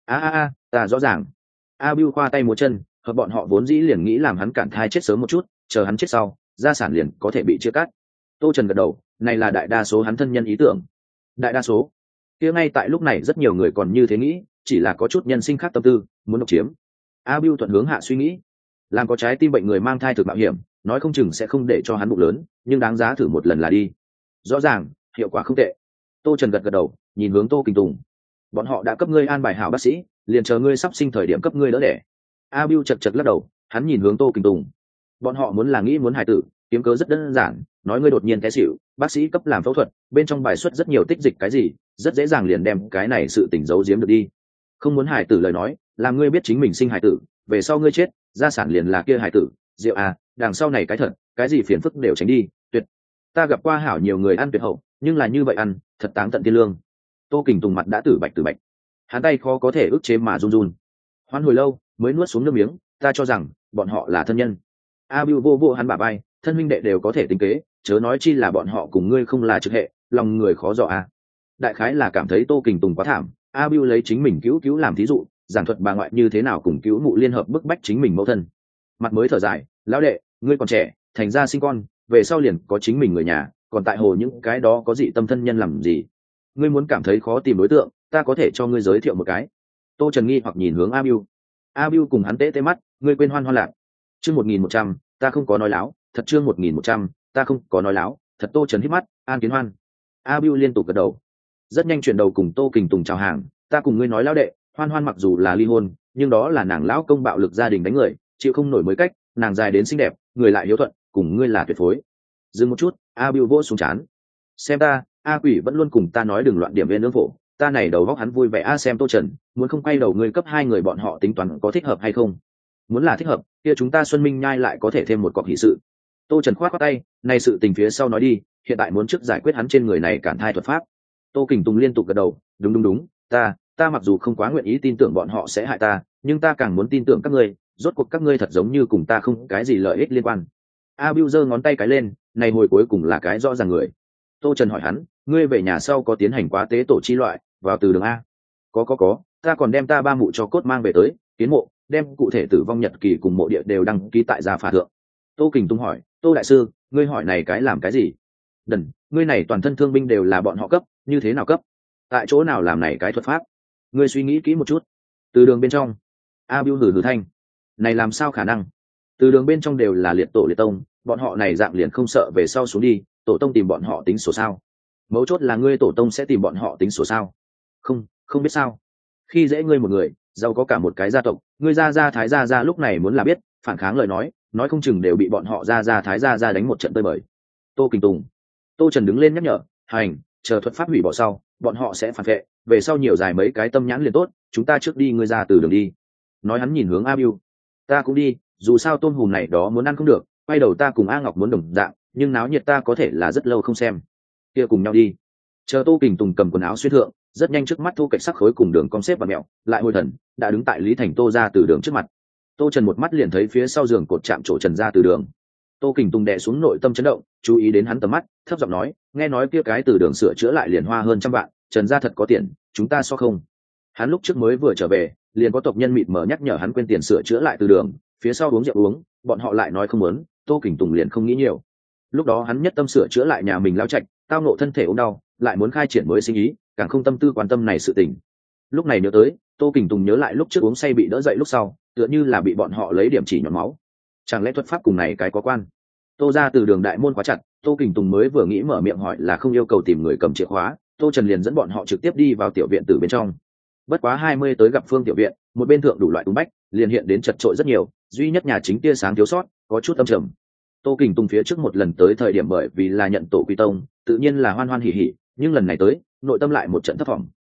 Ta rõ ràng. A Bưu khoa tay múa chân, hợp bọn họ vốn dĩ liền nghĩ làm hắn cản thai chết sớm một chút, chờ hắn chết sau, gia sản liền có thể bị chia cắt. Tô Trần gật đầu, này là đại đa số hắn thân nhân ý tưởng. Đại đa số. Kia ngay tại lúc này rất nhiều người còn như thế nghĩ, chỉ là có chút nhân sinh khác tâm tư, muốn độc chiếm. A Bưu thuận hướng hạ suy nghĩ, làm có trái tim bệnh người mang thai thực mạo hiểm, nói không chừng sẽ không để cho hắn bụng lớn, nhưng đáng giá thử một lần là đi. Rõ ràng, hiệu quả không tệ. Tô Trần gật gật đầu, nhìn hướng Tô Kình Tùng. Bọn họ đã cấp ngươi an bài hảo bác sĩ, liền chờ ngươi sắp sinh thời điểm cấp ngươi đỡ đẻ. A Bưu chật chật lắc đầu, hắn nhìn hướng Tô Kình Tùng. Bọn họ muốn là nghĩ muốn hài tử, kiếm cớ rất đơn giản, nói ngươi đột nhiên té xỉu, bác sĩ cấp làm phẫu thuật, bên trong bài xuất rất nhiều tích dịch cái gì, rất dễ dàng liền đem cái này sự tình giấu giếm được đi. Không muốn hài tử lời nói, làm ngươi biết chính mình sinh hài tử, về sau ngươi chết, gia sản liền là kia hài tử, rượu à, đằng sau này cái thật, cái gì phiền phức đều tránh đi, tuyệt. Ta gặp qua hảo nhiều người ăn tuyệt hậu, nhưng là như vậy ăn, thật táng tận thiên lương. Tô Kình Tùng mặt đã tử bạch, hắn tay khó có thể ức chế mà run run. Hoan hồi lâu, mới nuốt xuống nước miếng, ta cho rằng bọn họ là thân nhân. A Bưu vô hắn bả vai, thân huynh đệ đều có thể tính kế, chớ nói chi là bọn họ cùng ngươi không là trực hệ, lòng người khó dò a. Đại khái là cảm thấy Tô Kình Tùng quá thảm, A Bưu lấy chính mình cứu làm thí dụ, giảng thuật bà ngoại như thế nào cùng cứu mụ liên hợp bức bách chính mình mẫu thân. Mặt mới thở dài, lão đệ, ngươi còn trẻ, thành ra sinh con, về sau liền có chính mình người nhà, còn tại hồ những cái đó có dị tâm thân nhân làm gì? Ngươi muốn cảm thấy khó tìm đối tượng, ta có thể cho ngươi giới thiệu một cái. Tô Trần nghi hoặc nhìn hướng A Bưu. A Bưu cùng hắn tê mắt, ngươi quên hoan lạc. Chương 1100, ta không có nói láo, thật chương 1100, ta không có nói láo, thật. Tô Trần hít mắt, An Kiến Hoan. A Bưu liên tục gật đầu. Rất nhanh chuyển đầu cùng Tô Kình Tùng chào hàng, ta cùng ngươi nói lão đệ, Hoan mặc dù là ly hôn, nhưng đó là nàng lão công bạo lực gia đình đánh người, chịu không nổi mới cách, nàng dài đến xinh đẹp, người lại hiếu thuận, cùng ngươi là tuyệt phối. Dừng một chút, A Bưu vỗ xuống chán. Xem ta, A Quỷ vẫn luôn cùng ta nói đừng loạn điểm viên nương phổ, ta này đầu góc hắn vui vẻ. A xem Tô Trần, muốn không quay đầu ngươi cấp hai người bọn họ tính toán có thích hợp hay không? Muốn là thích hợp, kia chúng ta Xuân Minh nhai lại có thể thêm một cọc hỷ sự. Tô Trần khoát tay, này sự tình phía sau nói đi, hiện tại muốn trước giải quyết hắn trên người này cản thai thuật pháp. Tô Kình Tùng liên tục gật đầu, đúng, ta mặc dù không quá nguyện ý tin tưởng bọn họ sẽ hại ta, nhưng ta càng muốn tin tưởng các ngươi, rốt cuộc các ngươi thật giống như cùng ta không cái gì lợi ích liên quan. A Bưu giơ ngón tay cái lên, này hồi cuối cùng là cái rõ ràng người. Tô Trần hỏi hắn, ngươi về nhà sau có tiến hành quá tế tổ chi loại, vào từ đường a? Có, ta còn đem ta ba mụ cho cốt mang về tới, kiến mộ, đem cụ thể tử vong nhật kỳ cùng mộ địa đều đăng ký tại gia phả thượng. Tô Kình Tùng hỏi, Tô đại sư, ngươi hỏi này cái làm cái gì? Đần, ngươi này toàn thân thương binh đều là bọn họ cấp, như thế nào cấp? Tại chỗ nào làm này cái thuật pháp? Ngươi suy nghĩ kỹ một chút. Từ đường bên trong. A Bưu hừ thanh. Này làm sao khả năng? Từ đường bên trong đều là liệt tổ liệt tông, bọn họ này dạng liền không sợ về sau xuống đi, tổ tông tìm bọn họ tính sổ sao? Mấu chốt là ngươi tổ tông sẽ tìm bọn họ tính sổ sao? Không biết sao? Khi dễ ngươi một người, giàu có cả một cái gia tộc, ngươi gia thái gia lúc này muốn là biết, phản kháng lời nói không chừng đều bị bọn họ gia thái gia đánh một trận tơi bời. Tô Kình Tùng. Tô Trần đứng lên nhắc nhở, hành, chờ thuật pháp hủy bỏ sau, bọn họ sẽ phản vệ, về sau nhiều dài mấy cái tâm nhãn liền tốt, chúng ta trước đi, ngươi ra từ đường đi. Nói hắn nhìn hướng A Bưu. Ta cũng đi, dù sao tôm hùm này đó muốn ăn không được, quay đầu ta cùng A Ngọc muốn đồng dạng, nhưng náo nhiệt ta có thể là rất lâu không xem. Kia cùng nhau đi. Chờ Tô Kình Tùng cầm quần áo xuyên thượng, rất nhanh trước mắt thu cạnh sắc khối cùng đường cong xếp và mẹo, lại hồi thần, đã đứng tại Lý Thành Tô ra từ đường trước mặt. Tô Trần một mắt liền thấy phía sau giường cột chạm chỗ Trần ra từ đường. Tô Kình Tùng đè xuống nội tâm chấn động, chú ý đến hắn tầm mắt, thấp giọng nói, nghe nói kia cái từ đường sửa chữa lại liền hoa hơn 100 vạn, Trần gia thật có tiền, chúng ta so không? Hắn lúc trước mới vừa trở về, liền có tộc nhân mịt mờ nhắc nhở hắn quên tiền sửa chữa lại từ đường, phía sau uống rượu uống, bọn họ lại nói không muốn, Tô Kình Tùng liền không nghĩ nhiều. Lúc đó hắn nhất tâm sửa chữa lại nhà mình lao trạch, tao nộ thân thể ốm đau, lại muốn khai triển mới sinh ý, càng không tâm tư quan tâm này sự tình. Lúc này nhớ tới, Tô Kình Tùng nhớ lại lúc trước uống say bị đỡ dậy lúc sau, tựa như là bị bọn họ lấy điểm chỉ nhọn máu. Chẳng lẽ thuật pháp cùng này cái có quan? Tô ra từ đường đại môn khóa chặt, Tô Kình Tùng mới vừa nghĩ mở miệng hỏi là không yêu cầu tìm người cầm chìa khóa, Tô Trần liền dẫn bọn họ trực tiếp đi vào tiểu viện từ bên trong. Bất quá 20 tới gặp Phương tiểu viện, một bên thượng đủ loại tung bách, liền hiện đến chật trội rất nhiều, duy nhất nhà chính tia sáng thiếu sót, có chút âm trầm. Tô Kình Tùng phía trước một lần tới thời điểm bởi vì là nhận tổ quy tông, tự nhiên là hoan hoan hỉ hỉ, nhưng lần này tới, nội tâm lại một trận thất vọng.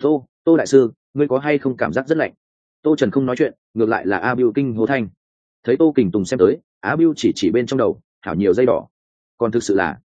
Tô đại sư, ngươi có hay không cảm giác rất lạnh? Tô Trần không nói chuyện, ngược lại là A Bưu kinh hô thanh. Thấy Tô Kình Tùng xem tới, A Bưu chỉ bên trong đầu, hảo nhiều dây đỏ. Còn thực sự là,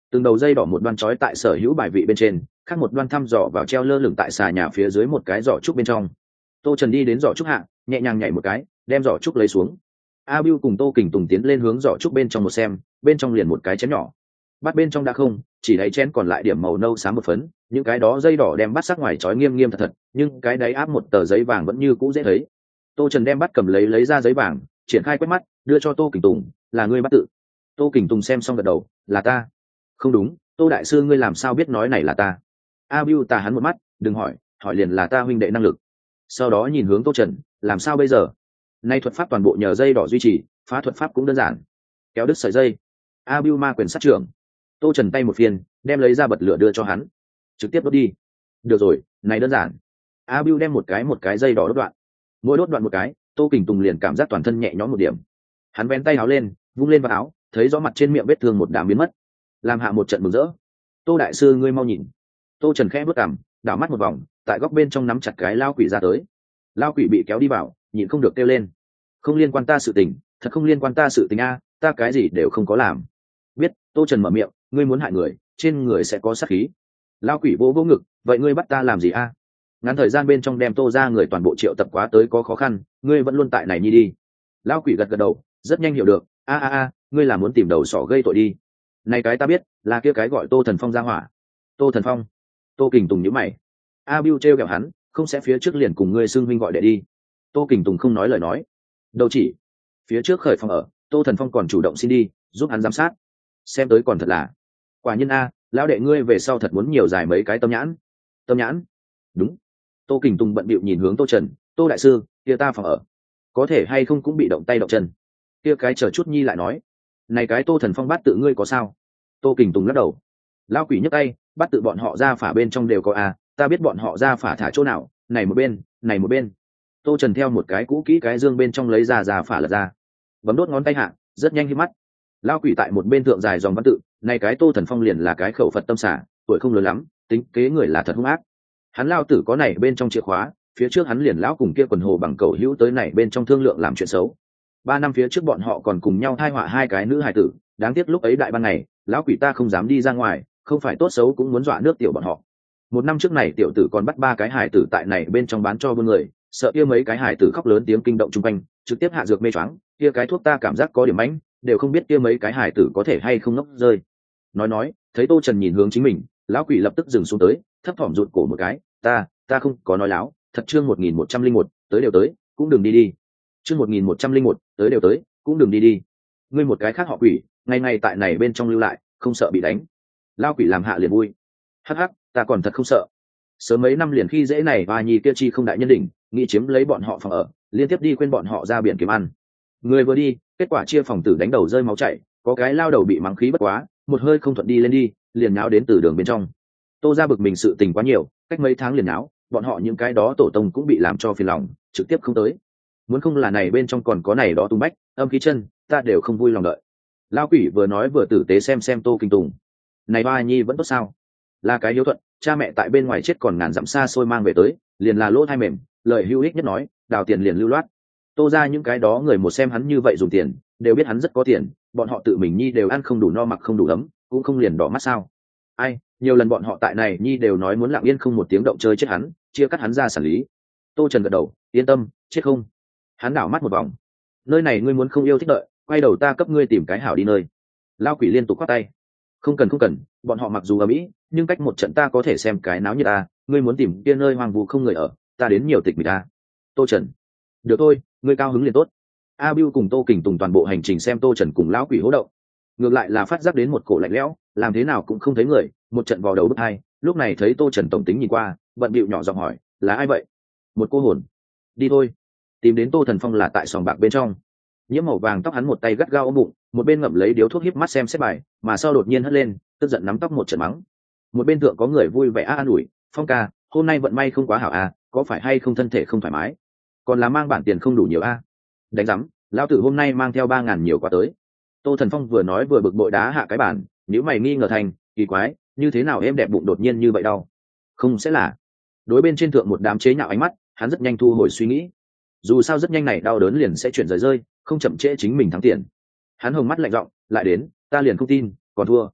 từng đầu dây đỏ một đoan trói tại sở hữu bài vị bên trên, khác một đoan thăm dò vào treo lơ lửng tại xà nhà phía dưới một cái giỏ trúc bên trong. Tô Trần đi đến giỏ trúc hạ, nhẹ nhàng nhảy một cái, đem giỏ trúc lấy xuống. A Bưu cùng Tô Kình Tùng tiến lên hướng giỏ trúc bên trong một xem, bên trong liền một cái chén nhỏ. Bát bên trong đã không, chỉ đáy chén còn lại điểm màu nâu xám một phấn, những cái đó dây đỏ đem bắt sắc ngoài trói nghiêm nghiêm thật thật, nhưng cái đáy áp một tờ giấy vàng vẫn như cũ dễ thấy. Tô Trần đem bắt cầm lấy ra giấy vàng, triển khai quét mắt, đưa cho Tô Kình Tùng, là ngươi bắt tự. Tô Kình Tùng xem xong gật đầu, là ta. Không đúng, Tô đại sư ngươi làm sao biết nói này là ta? A Bưu tà hắn một mắt, đừng hỏi, hỏi liền là ta huynh đệ năng lực. Sau đó nhìn hướng Tô Trần, làm sao bây giờ? Nay thuật pháp toàn bộ nhờ dây đỏ duy trì, phá thuật pháp cũng đơn giản. Kéo đứt sợi dây. A Bưu ma quyền sát trưởng. Tô Trần tay một phiên, đem lấy ra bật lửa đưa cho hắn, trực tiếp đốt đi. Được rồi, này đơn giản. A Bưu đem một cái dây đỏ đốt đoạn, mỗi đốt đoạn một cái, Tô Kình Tùng liền cảm giác toàn thân nhẹ nhõm một điểm. Hắn vén tay áo lên, vung lên vào áo, thấy rõ mặt trên miệng vết thương một đám biến mất, làm hạ một trận mừng rỡ. Tô đại sư ngươi mau nhìn. Tô Trần khẽ bước cằm, đảo mắt một vòng, tại góc bên trong nắm chặt cái lao quỷ ra tới. Lao quỷ bị kéo đi vào, nhịn không được kêu lên, không liên quan ta sự tình, thật không liên quan ta sự tình a, ta cái gì đều không có làm. Biết. Tô Trần mở miệng, ngươi muốn hại người, trên người sẽ có sát khí. Lao quỷ vỗ vỗ ngực, vậy ngươi bắt ta làm gì a? Ngắn thời gian bên trong đem Tô ra người toàn bộ triệu tập quá tới có khó khăn, ngươi vẫn luôn tại này nhi đi. Lao quỷ gật gật đầu, rất nhanh hiểu được, ngươi là muốn tìm đầu sỏ gây tội đi. Này cái ta biết, là kia cái gọi Tô Thần Phong ra hỏa. Tô Thần Phong? Tô Kình Tùng nhíu mày. A Bưu trêu ghẹo hắn, không sẽ phía trước liền cùng ngươi xưng huynh gọi đệ đi. Tô Kình Tùng không nói lời nói. Đâu chỉ, phía trước khởi phòng ở, Tô Thần Phong còn chủ động xin đi, giúp hắn giám sát. Xem tới còn thật là, quả nhiên a, lão đệ ngươi về sau thật muốn nhiều dài mấy cái tâm nhãn. Tâm nhãn? Đúng. Tô Kình Tùng bận bịu nhìn hướng Tô Trần, Tô đại sư, kia ta phòng ở, có thể hay không cũng bị động tay động chân. Kia cái chờ chút nhi lại nói, này cái Tô Thần Phong bát tự ngươi có sao? Tô Kình Tùng lắc đầu. Lao quỷ nhấc tay, bắt tự bọn họ ra phả bên trong đều có a, ta biết bọn họ ra phả thả chỗ nào, này một bên, này một bên. Tô Trần theo một cái cũ kỹ cái dương bên trong lấy ra phả lật ra, bấm đốt ngón tay hạ, rất nhanh khi mắt. Lao quỷ tại một bên thượng dài dòng văn tự, này cái Tô Thần Phong liền là cái khẩu Phật tâm xả, tuổi không lớn lắm, tính kế người là thật hung ác. Hắn lao tử có này bên trong chìa khóa, phía trước hắn liền lão cùng kia quần hồ bằng cầu hữu tới này bên trong thương lượng làm chuyện xấu. 3 năm phía trước bọn họ còn cùng nhau thai họa 2 cái nữ hài tử, đáng tiếc lúc ấy đại ban ngày, lão quỷ ta không dám đi ra ngoài, không phải tốt xấu cũng muốn dọa nước tiểu bọn họ. 1 năm trước này tiểu tử còn bắt 3 cái hài tử tại này bên trong bán cho buôn người, sợ kia mấy cái hài tử khóc lớn tiếng kinh động chung quanh, trực tiếp hạ dược mê choáng, kia cái thuốc ta cảm giác có điểm mãnh, đều không biết kia mấy cái hài tử có thể hay không ngốc rơi. Nói, thấy Tô Trần nhìn hướng chính mình, lão quỷ lập tức dừng xuống tới, thấp thỏm rụt cổ một cái, ta không có nói láo, thật. Chương 1101, tới đều tới, cũng đừng đi đi. Chương 1101, tới đều tới, cũng đừng đi đi. Ngươi một cái khác họ quỷ, ngày ngày tại này bên trong lưu lại, không sợ bị đánh. Lao quỷ làm hạ liền vui. Hắc hắc, ta còn thật không sợ. Sớm mấy năm liền khi dễ này và nhi kia chi không đại nhân đỉnh, nghĩ chiếm lấy bọn họ phòng ở, liên tiếp đi khuyên bọn họ ra biển kiếm ăn. Người vừa đi, kết quả chia phòng tử đánh đầu rơi máu chảy, có cái lao đầu bị mắng khí bất quá, một hơi không thuận đi lên đi, liền nháo đến từ đường bên trong. Tô ra bực mình sự tình quá nhiều, cách mấy tháng liền nháo, bọn họ những cái đó tổ tông cũng bị làm cho phiền lòng, trực tiếp không tới. Muốn không là này bên trong còn có này đó tung bách, âm khí chân, ta đều không vui lòng đợi. Lao quỷ vừa nói vừa tử tế xem Tô Kình Tùng. Này ba nhi vẫn tốt sao? Là cái hiếu thuận, cha mẹ tại bên ngoài chết còn ngàn dặm xa xôi mang về tới, liền là lỗ thai mềm, lời hữu ích nhất nói, đào tiền liền lưu loát. Tô ra những cái đó người một xem hắn như vậy dùng tiền, đều biết hắn rất có tiền, bọn họ tự mình nhi đều ăn không đủ no mặc không đủ ấm, cũng không liền đỏ mắt sao? Ai, nhiều lần bọn họ tại này nhi đều nói muốn lặng yên không một tiếng động chơi chết hắn, chia cắt hắn ra xử lý. Tô Trần gật đầu, yên tâm, chết không. Hắn đảo mắt một vòng, nơi này ngươi muốn không yêu thích đợi, quay đầu ta cấp ngươi tìm cái hảo đi nơi. Lao quỷ liên tục khoát tay, không cần, bọn họ mặc dù ở Mỹ, nhưng cách một trận ta có thể xem cái náo như ta, ngươi muốn tìm kia nơi hoang vu không người ở, ta đến nhiều tịch mịch ta. Tô Trần, được thôi, ngươi cao hứng liền tốt. A Bưu cùng Tô Kình Tùng toàn bộ hành trình xem Tô Trần cùng lão quỷ hố động, ngược lại là phát giác đến một cổ lạnh lẽo, làm thế nào cũng không thấy người, một trận vào đầu bức hai. Lúc này thấy Tô Trần tổng tính nhìn qua, bận bịu nhỏ giọng hỏi, là ai vậy? Một cô hồn. Đi thôi. Tìm đến Tô Thần Phong là tại sòng bạc bên trong. Nhiễm màu vàng tóc hắn một tay gắt gao ôm bụng, một bên ngậm lấy điếu thuốc híp mắt xem xét bài, mà sau đột nhiên hất lên, tức giận nắm tóc một trận mắng. Một bên thượng có người vui vẻ an ủi, Phong ca, hôm nay vận may không quá hảo à, có phải hay không thân thể không thoải mái? Còn là mang bản tiền không đủ nhiều a? Đánh rắm, lão tử hôm nay mang theo 3.000 nhiều quá tới. Tô Thần Phong vừa nói vừa bực bội đá hạ cái bản, nếu mày nghi ngờ thành, kỳ quái, như thế nào em đẹp bụng đột nhiên như vậy đau? Không sẽ là? Đối bên trên thượng một đám chế nhạo ánh mắt, hắn rất nhanh thu hồi suy nghĩ. Dù sao rất nhanh này đau đớn liền sẽ chuyển rời, không chậm trễ chính mình thắng tiền. Hắn hồng mắt lạnh giọng, lại đến, ta liền không tin, còn thua.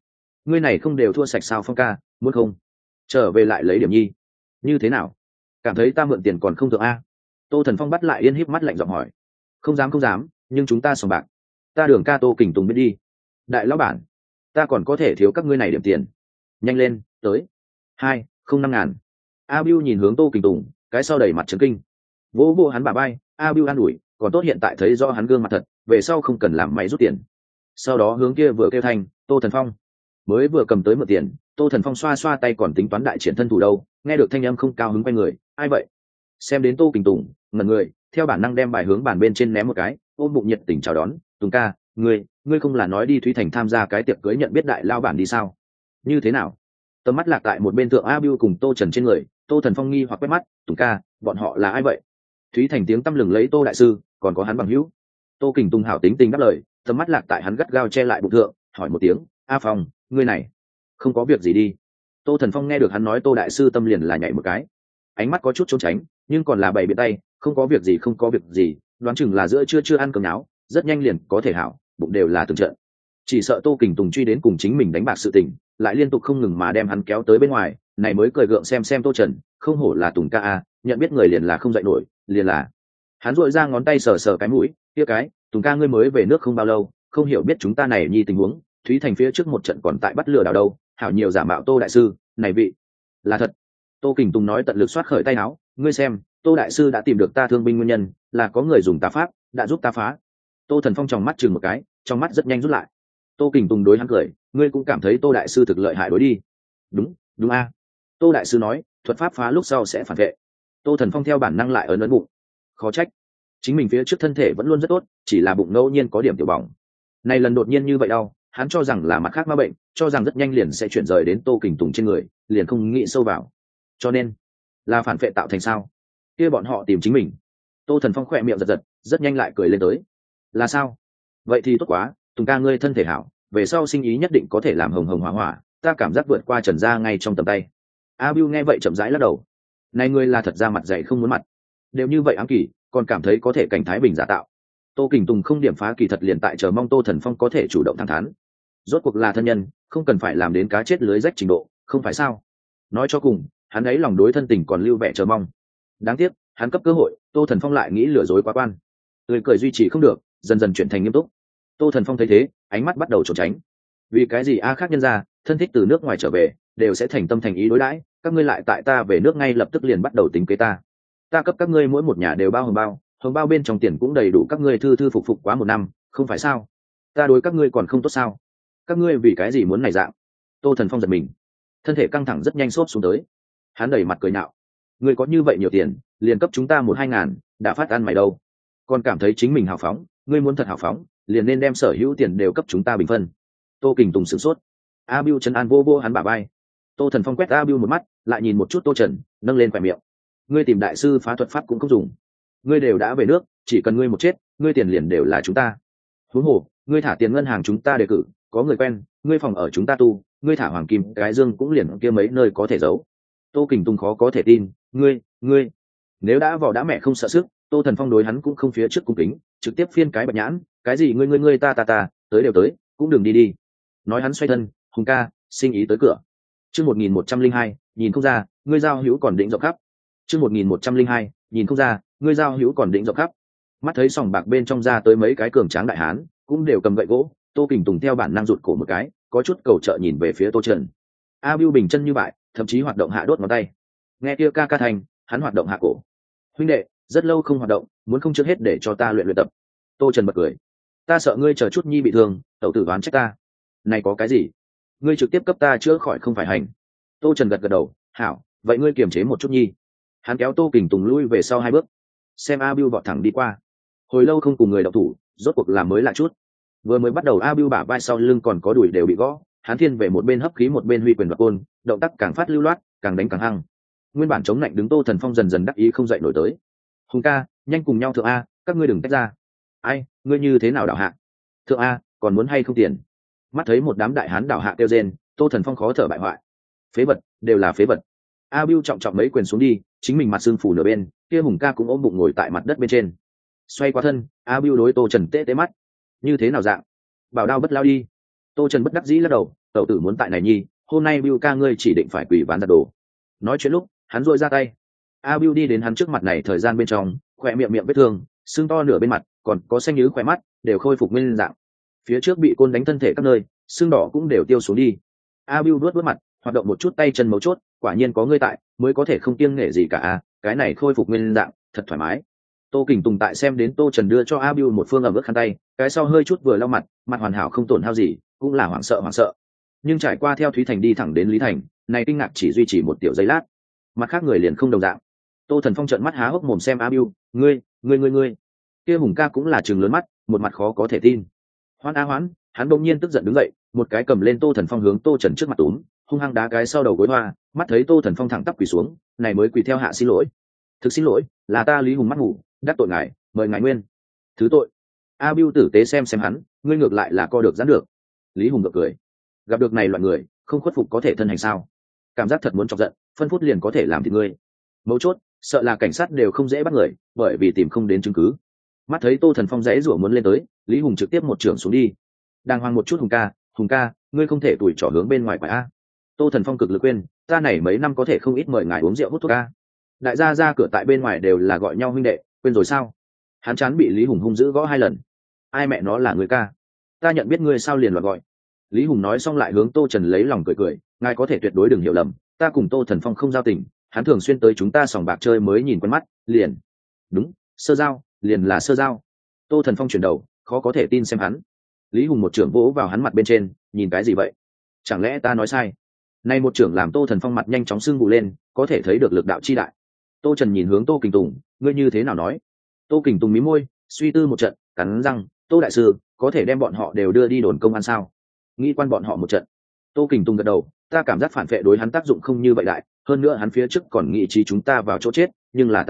ngươi này không đều thua sạch sao Phong ca, muốn không trở về lại lấy điểm nhi, như thế nào, cảm thấy ta mượn tiền còn không thượng a? Tô Thần Phong bắt lại Yên híp mắt lạnh giọng hỏi. Không dám không dám, nhưng chúng ta sòng bạc, ta Đường ca Tô Kình Tùng biết đi. Đại lão bản, ta còn có thể thiếu các ngươi này điểm tiền, nhanh lên tới 205.000. A Bưu nhìn hướng Tô Kình Tùng, cái sau đầy mặt chấn kinh, vỗ vỗ hắn bả vai. A Bưu an ủi, còn tốt hiện tại thấy rõ hắn gương mặt thật, về sau không cần làm máy rút tiền. Sau đó hướng kia vừa kêu thành, Tô Thần Phong mới vừa cầm tới mượn tiền. Tô Thần Phong xoa xoa tay còn tính toán đại triển thân thủ đâu, nghe được thanh âm không cao hứng quay người, ai vậy? Xem đến Tô Kình Tùng ngẩn người, theo bản năng đem bài hướng bàn bên trên ném một cái, ôm bụng nhiệt tình chào đón. Tùng ca, ngươi không là nói đi Thúy Thành tham gia cái tiệc cưới nhận biết đại lao bản đi sao? Như thế nào? Tầm mắt lạc tại một bên thượng A Bưu cùng Tô Trần trên người. Tô Thần Phong nghi hoặc quét mắt, Tùng ca, bọn họ là ai vậy? Thúy Thành tiếng tăm lừng lấy Tô đại sư, còn có hắn bằng hữu. Tô Kình Tùng hảo tính tình đáp lời, tầm mắt lạc tại hắn gắt gao che lại bụng thượng, hỏi một tiếng, A Phong, ngươi này không có việc gì đi? Tô Thần Phong nghe được hắn nói Tô đại sư tâm liền là nhảy một cái, ánh mắt có chút trốn tránh, nhưng còn là bày biện tay, không có việc gì không có việc gì, đoán chừng là giữa chưa ăn cơm náo, rất nhanh liền có thể hảo, bụng đều là từng trận. Chỉ sợ Tô Kình Tùng truy đến cùng chính mình đánh bạc sự tình, lại liên tục không ngừng mà đem hắn kéo tới bên ngoài, này mới cười gượng xem Tô Trần, không hổ là Tùng ca a, nhận biết người liền là không dạy nổi, liền là. Hắn duỗi ra ngón tay sờ sờ cái mũi, kia cái, Tùng ca ngươi mới về nước không bao lâu, không hiểu biết chúng ta này nhi tình huống, Thúy Thành phía trước một trận còn tại bắt lừa đảo đâu, hảo nhiều giả mạo Tô đại sư, này vị là thật. Tô Kình Tùng nói tận lực xoát khởi tay áo, ngươi xem, Tô đại sư đã tìm được ta thương binh nguyên nhân, là có người dùng tà pháp đã giúp ta phá. Tô Thần Phong tròng mắt chừng một cái, trong mắt rất nhanh rút lại. Tô Kình Tùng đối hắn cười, ngươi cũng cảm thấy Tô đại sư thực lợi hại đối đi. Đúng a. Tô đại sư nói, thuật pháp phá lúc sau sẽ phản vệ. Tô Thần Phong theo bản năng lại ấn bụng, khó trách, chính mình phía trước thân thể vẫn luôn rất tốt, chỉ là bụng ngẫu nhiên có điểm tiểu bỏng. Này lần đột nhiên như vậy đau, hắn cho rằng là mặt khác ma bệnh, cho rằng rất nhanh liền sẽ chuyển rời đến Tô Kình Tùng trên người, liền không nghĩ sâu vào. Cho nên là phản vệ tạo thành sao? Kia bọn họ tìm chính mình. Tô Thần Phong khỏe miệng giật giật, rất nhanh lại cười lên tới. Là sao? Vậy thì tốt quá, Tùng ca ngươi thân thể hảo, về sau sinh ý nhất định có thể làm hồng hồng hỏa hỏa, ta cảm giác vượt qua Trần gia ngay trong tầm tay. A Bưu nghe vậy chậm rãi lắc đầu. Này ngươi là thật ra mặt dày không muốn mặt. Đều như vậy ám kỳ, còn cảm thấy có thể cảnh thái bình giả tạo. Tô Kình Tùng không điểm phá kỳ thật liền tại chờ mong Tô Thần Phong có thể chủ động thẳng thắn. Rốt cuộc là thân nhân, không cần phải làm đến cá chết lưới rách trình độ, không phải sao? Nói cho cùng, hắn ấy lòng đối thân tình còn lưu vẻ chờ mong. Đáng tiếc, hắn cấp cơ hội, Tô Thần Phong lại nghĩ lừa dối quá quan. Tươi cười duy trì không được, dần dần chuyển thành nghiêm túc. Tô Thần Phong thấy thế, ánh mắt bắt đầu trốn tránh. Vì cái gì a khác nhân gia, thân thích từ nước ngoài trở về, đều sẽ thành tâm thành ý đối đãi, các ngươi lại tại ta về nước ngay lập tức liền bắt đầu tính kế ta. Ta cấp các ngươi mỗi một nhà đều bao hồng bao bên trong tiền cũng đầy đủ các ngươi thư thư phục phục quá một năm, không phải sao? Ta đối các ngươi còn không tốt sao? Các ngươi vì cái gì muốn này dạng? Tô Thần Phong giật mình, thân thể căng thẳng rất nhanh xốp xuống tới. Hắn đẩy mặt cười nhạo, ngươi có như vậy nhiều tiền, liền cấp chúng ta 1-2 ngàn, đã phát ăn mày đâu? Còn cảm thấy chính mình hào phóng, ngươi muốn thật hào phóng, liền nên đem sở hữu tiền đều cấp chúng ta bình phân. Tô Kình Tùng sửng sốt. A Bưu trấn an vô vô hắn bả vai. Tô Thần Phong quét A Bưu một mắt, lại nhìn một chút Tô Trần, nâng lên khóe miệng. Ngươi tìm đại sư phá thuật pháp cũng không dùng, ngươi đều đã về nước, chỉ cần ngươi một chết, ngươi tiền liền đều là chúng ta. Huống hồ, ngươi thả tiền ngân hàng chúng ta đề cử, có người quen, ngươi phòng ở chúng ta tu, ngươi thả hoàng kim cái dương cũng liền kia mấy nơi có thể giấu. Tô Kình Tùng khó có thể tin, ngươi nếu đã vỏ đã mẹ không sợ sức. Tô Thần Phong đối hắn cũng không phía trước cung kính, trực tiếp phiên cái bạch nhãn, cái gì ngươi ta tới đều tới, cũng đừng đi đi. Nói hắn xoay thân, Hùng ca, sinh ý tới cửa. Chương 1102, nhìn không ra, ngươi giao hữu còn định rộng khắp. Chương 1102, nhìn không ra, ngươi giao hữu còn định rộng khắp. Mắt thấy sòng bạc bên trong ra tới mấy cái cường tráng đại hán, cũng đều cầm gậy gỗ. Tô Kình Tùng theo bản năng rụt cổ một cái, có chút cầu trợ nhìn về phía Tô Trần. A Bưu bình chân như bại, thậm chí hoạt động hạ đốt ngón tay. Nghe kia ca thành, hắn hoạt động hạ cổ. Huynh đệ, rất lâu không hoạt động, muốn không trước hết để cho ta luyện tập. Tô Trần bật cười, ta sợ ngươi chờ chút nhi bị thương, tẩu tử đoán trách ta. Này có cái gì, ngươi trực tiếp cấp ta chữa khỏi không phải hành. Tô Trần gật đầu, hảo, vậy ngươi kiềm chế một chút nhi. Hắn kéo Tô Kình Tùng lui về sau 2 bước, xem A Bưu vọt thẳng đi qua. Hồi lâu không cùng người động thủ, rốt cuộc làm mới lạ chút. Vừa mới bắt đầu A Bưu bả vai sau lưng còn có đùi đều bị gõ, hắn thiên về một bên hấp khí một bên huy quyền và côn, động tác càng phát lưu loát, càng đánh càng hăng. Nguyên bản chống lạnh đứng Tô Thần Phong dần dần đắc ý không dậy nổi tới. Hùng ca, nhanh cùng nhau thượng a, các ngươi đừng tách ra. Ai, ngươi như thế nào đảo hạ? Thượng a, còn muốn hay không tiền? Mắt thấy một đám đại hán đảo hạ kêu rên, Tô Thần Phong khó thở bại hoại. Phế vật, đều là phế vật. A Bưu trọng trọng mấy quyền xuống đi, chính mình mặt xương phủ nửa bên, kia Hùng ca cũng ôm bụng ngồi tại mặt đất bên trên. Xoay qua thân, A Bưu đối Tô Trần tê mắt. Như thế nào dạng? Bảo đao bất lao đi. Tô Trần bất đắc dĩ lắc đầu, tẩu tử muốn tại này nhi, hôm nay Bill ca ngươi chỉ định phải quỳ ván giặt đồ. Nói chuyện lúc hắn dội ra tay, a Bill đi đến hắn trước mặt này thời gian bên trong, khỏe miệng vết thương sưng to nửa bên mặt, còn có xanh nhứ khỏe mắt đều khôi phục nguyên dạng. Phía trước bị côn đánh thân thể các nơi xương đỏ cũng đều tiêu xuống đi. a Bill vuốt mặt, hoạt động một chút tay chân mấu chốt, quả nhiên có ngươi tại mới có thể không kiêng nể gì cả. Cái này khôi phục nguyên dạng thật thoải mái. Tô Kình Tùng tại xem đến Tô Trần đưa cho a Bill một phương ẩm ướt khăn tay, cái sau hơi chút vừa lau mặt, mặt hoàn hảo không tổn hao gì, cũng là hoảng sợ. Nhưng trải qua theo Thúy Thành đi thẳng đến Lý Thành, này kinh ngạc chỉ duy trì một tiểu giây lát, mặt khác người liền không đồng dạng. Tô Thần Phong trợn mắt há hốc mồm xem a Bill, ngươi kia Hùng ca cũng là trừng lớn mắt, một mặt khó có thể tin. Hoán, hắn bỗng nhiên tức giận đứng dậy, một cái cầm lên Tô Thần Phong hướng Tô Trần trước mặt túm, hung hăng đá cái sau đầu gối hoa, mắt thấy Tô Thần Phong thẳng tắp quỳ xuống, này mới quỳ theo hạ xin lỗi. Thực xin lỗi, là ta Lý Hùng mắt ngủ, đắc tội ngài, mời ngài nguyên thứ tội. a Bill tử tế xem hắn, ngươi ngược lại là co được giãn được. Lý Hùng gật cười, gặp được này loại người không khuất phục có thể thân hành sao? Cảm giác thật muốn chọc giận, phân phút liền có thể làm thịt ngươi. Mấu chốt sợ là cảnh sát đều không dễ bắt người, bởi vì tìm không đến chứng cứ. Mắt thấy Tô Thần Phong dãy rủa muốn lên tới, Lý Hùng trực tiếp một trưởng xuống đi. Đàng hoàng một chút Hùng ca, ngươi không thể tủi trỏ hướng bên ngoài phải a. Tô Thần Phong cực lực quên, ta này mấy năm có thể không ít mời ngài uống rượu hút thuốc a. Đại gia ra cửa tại bên ngoài đều là gọi nhau huynh đệ, quên rồi sao? Hắn chán bị Lý Hùng hung dữ gõ 2 lần. Ai mẹ nó là người ca? Ta nhận biết ngươi sao liền loạt gọi. Lý Hùng nói xong lại hướng Tô Trần lấy lòng cười, ngài có thể tuyệt đối đừng hiểu lầm, ta cùng Tô Thần Phong không giao tình, hắn thường xuyên tới chúng ta sòng bạc chơi mới nhìn quen mắt, liền. Đúng, sơ giao, liền là sơ giao. Tô Thần Phong chuyển đầu, khó có thể tin xem hắn. Lý Hùng một trưởng vỗ vào hắn mặt bên trên, nhìn cái gì vậy? Chẳng lẽ ta nói sai? Nay một trưởng làm Tô Thần Phong mặt nhanh chóng sưng vụ lên, có thể thấy được lực đạo chi đại. Tô Trần nhìn hướng Tô Kình Tùng, ngươi như thế nào nói? Tô Kình Tùng mí môi, suy tư một trận, cắn răng, Tô đại sư, có thể đem bọn họ đều đưa đi đồn công an sao? Nghĩ quan bọn họ một trận. Tô Kình Tùng gật đầu, ta cảm giác phản vệ đối hắn tác dụng không như vậy đại, hơn nữa hắn phía trước còn nghĩ trí chúng ta vào chỗ chết, nhưng là ta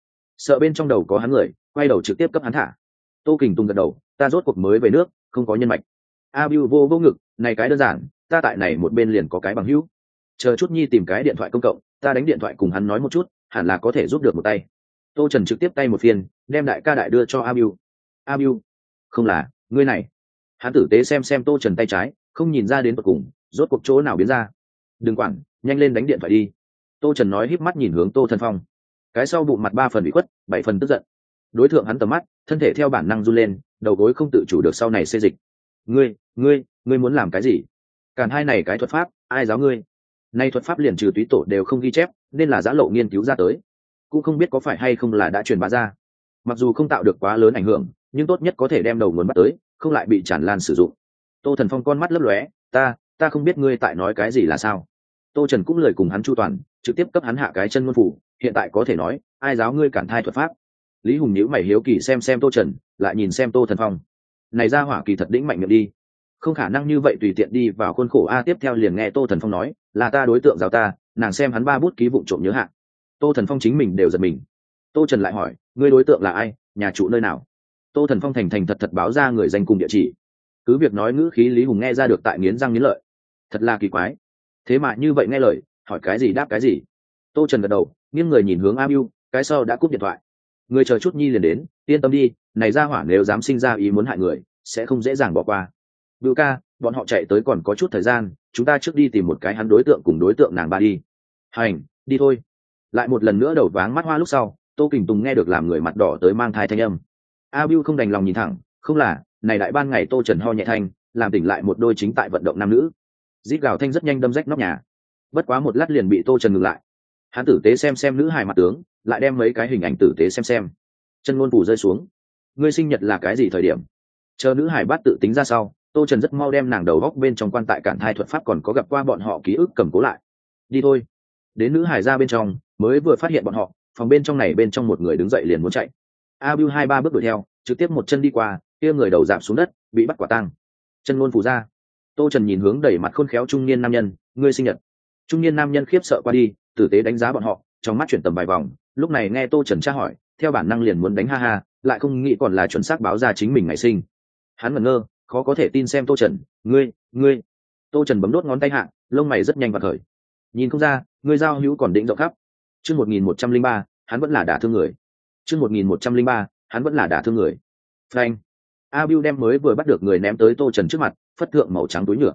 sợ bên trong đầu có hắn người, quay đầu trực tiếp cấp hắn thả. Tô Kình Tùng gật đầu, ta rốt cuộc mới về nước, không có nhân mạch. a Bill vô ngực, này cái đơn giản, ta tại này một bên liền có cái bằng hữu, chờ chút nhi tìm cái điện thoại công cộng, ta đánh điện thoại cùng hắn nói một chút, hẳn là có thể giúp được một tay. Tô Trần trực tiếp tay một phiên, đem đại ca đại đưa cho a Bill. Không là ngươi này. Hắn tử tế xem Tô Trần tay trái, không nhìn ra đến tận cùng rốt cuộc chỗ nào biến ra. Đừng quản, nhanh lên đánh điện thoại đi. Tô Trần nói híp mắt nhìn hướng Tô Thần Phong, cái sau bụng mặt 3 phần bị khuất, 7 phần tức giận. Đối tượng hắn tầm mắt, thân thể theo bản năng run lên, đầu gối không tự chủ được sau này xê dịch. Ngươi muốn làm cái gì? Càn hai này cái thuật pháp, ai giáo ngươi? Nay thuật pháp liền trừ túy tổ đều không ghi chép, nên là giã lộ nghiên cứu ra tới, cũng không biết có phải hay không là đã truyền bá ra. Mặc dù không tạo được quá lớn ảnh hưởng, nhưng tốt nhất có thể đem đầu nguồn bắt tới, không lại bị tràn lan sử dụng. Tô Thần Phong con mắt lấp lóe, ta không biết ngươi tại nói cái gì là sao? Tô Trần cũng lời cùng hắn chu toàn, trực tiếp cấp hắn hạ cái chân ngôn phủ, hiện tại có thể nói, ai giáo ngươi cản thai thuật pháp? Lý Hùng nhíu mày hiếu kỳ xem Tô Trần, lại nhìn xem Tô Thần Phong. Này ra hỏa kỳ thật đĩnh mạnh miệng đi, không khả năng như vậy tùy tiện đi vào khuôn khổ a. Tiếp theo liền nghe Tô Thần Phong nói, là ta đối tượng giáo ta, nàng xem hắn 3 bút ký vụng trộm nhớ hạ. Tô Thần Phong chính mình đều giật mình. Tô Trần lại hỏi, ngươi đối tượng là ai, nhà trụ nơi nào? Tô Thần Phong thành thật báo ra người danh cùng địa chỉ. Cứ việc nói ngữ khí Lý Hùng nghe ra được tại nghiến răng nghiến lợi. Thật là kỳ quái, thế mà như vậy nghe lời, hỏi cái gì đáp cái gì. Tô Trần gật đầu, nghiêng người nhìn hướng a Bill, cái sau đã cúp điện thoại. Người chờ chút nhi liền đến, yên tâm đi, này ra hỏa nếu dám sinh ra ý muốn hại người, sẽ không dễ dàng bỏ qua. Bill ca, bọn họ chạy tới còn có chút thời gian, chúng ta trước đi tìm một cái hắn đối tượng cùng đối tượng nàng ba đi. Hành, đi thôi. Lại một lần nữa đầu váng mắt hoa lúc sau, Tô Kình Tùng nghe được làm người mặt đỏ tới mang thai thanh âm. a Bill không đành lòng nhìn thẳng, không là, này đại ban ngày Tô Trần ho nhẹ thanh, làm tỉnh lại một đôi chính tại vận động nam nữ. Rít gào thanh rất nhanh đâm rách nóc nhà. Bất quá một lát liền bị Tô Trần ngừng lại. Hắn tử tế xem nữ hài mặt tướng, lại đem mấy cái hình ảnh tử tế xem. Chân ngôn phủ rơi xuống. Ngươi sinh nhật là cái gì thời điểm? Chờ nữ hài bắt tự tính ra sau, Tô Trần rất mau đem nàng đầu góc bên trong quan tại cản thai thuật pháp còn có gặp qua bọn họ ký ức cầm cố lại. Đi thôi. Đến nữ hài ra bên trong, mới vừa phát hiện bọn họ, phòng bên trong này bên trong một người đứng dậy liền muốn chạy. a Bill 2-3 bước đuổi theo, trực tiếp một chân đi qua, kia người đầu giảm xuống đất, bị bắt quả tang. Chân ngôn phủ ra. Tô Trần nhìn hướng đẩy mặt khôn khéo trung niên nam nhân, ngươi sinh nhật. Trung niên nam nhân khiếp sợ qua đi, tử tế đánh giá bọn họ, trong mắt chuyển tầm vài vòng, lúc này nghe Tô Trần tra hỏi, theo bản năng liền muốn đánh ha ha, lại không nghĩ còn là chuẩn xác báo ra chính mình ngày sinh. Hắn ngẩn ngơ, khó có thể tin xem Tô Trần, ngươi. Tô Trần bấm đốt ngón tay hạ, lông mày rất nhanh và khởi. Nhìn không ra, ngươi giao hữu còn định rộng khắp. Chương 1103, hắn vẫn là đả thương người. Chương 1103, hắn vẫn là đả thương người. Frank. A Bill đem mới vừa bắt được người ném tới Tô Trần trước mặt, phất thượng màu trắng túi nhựa.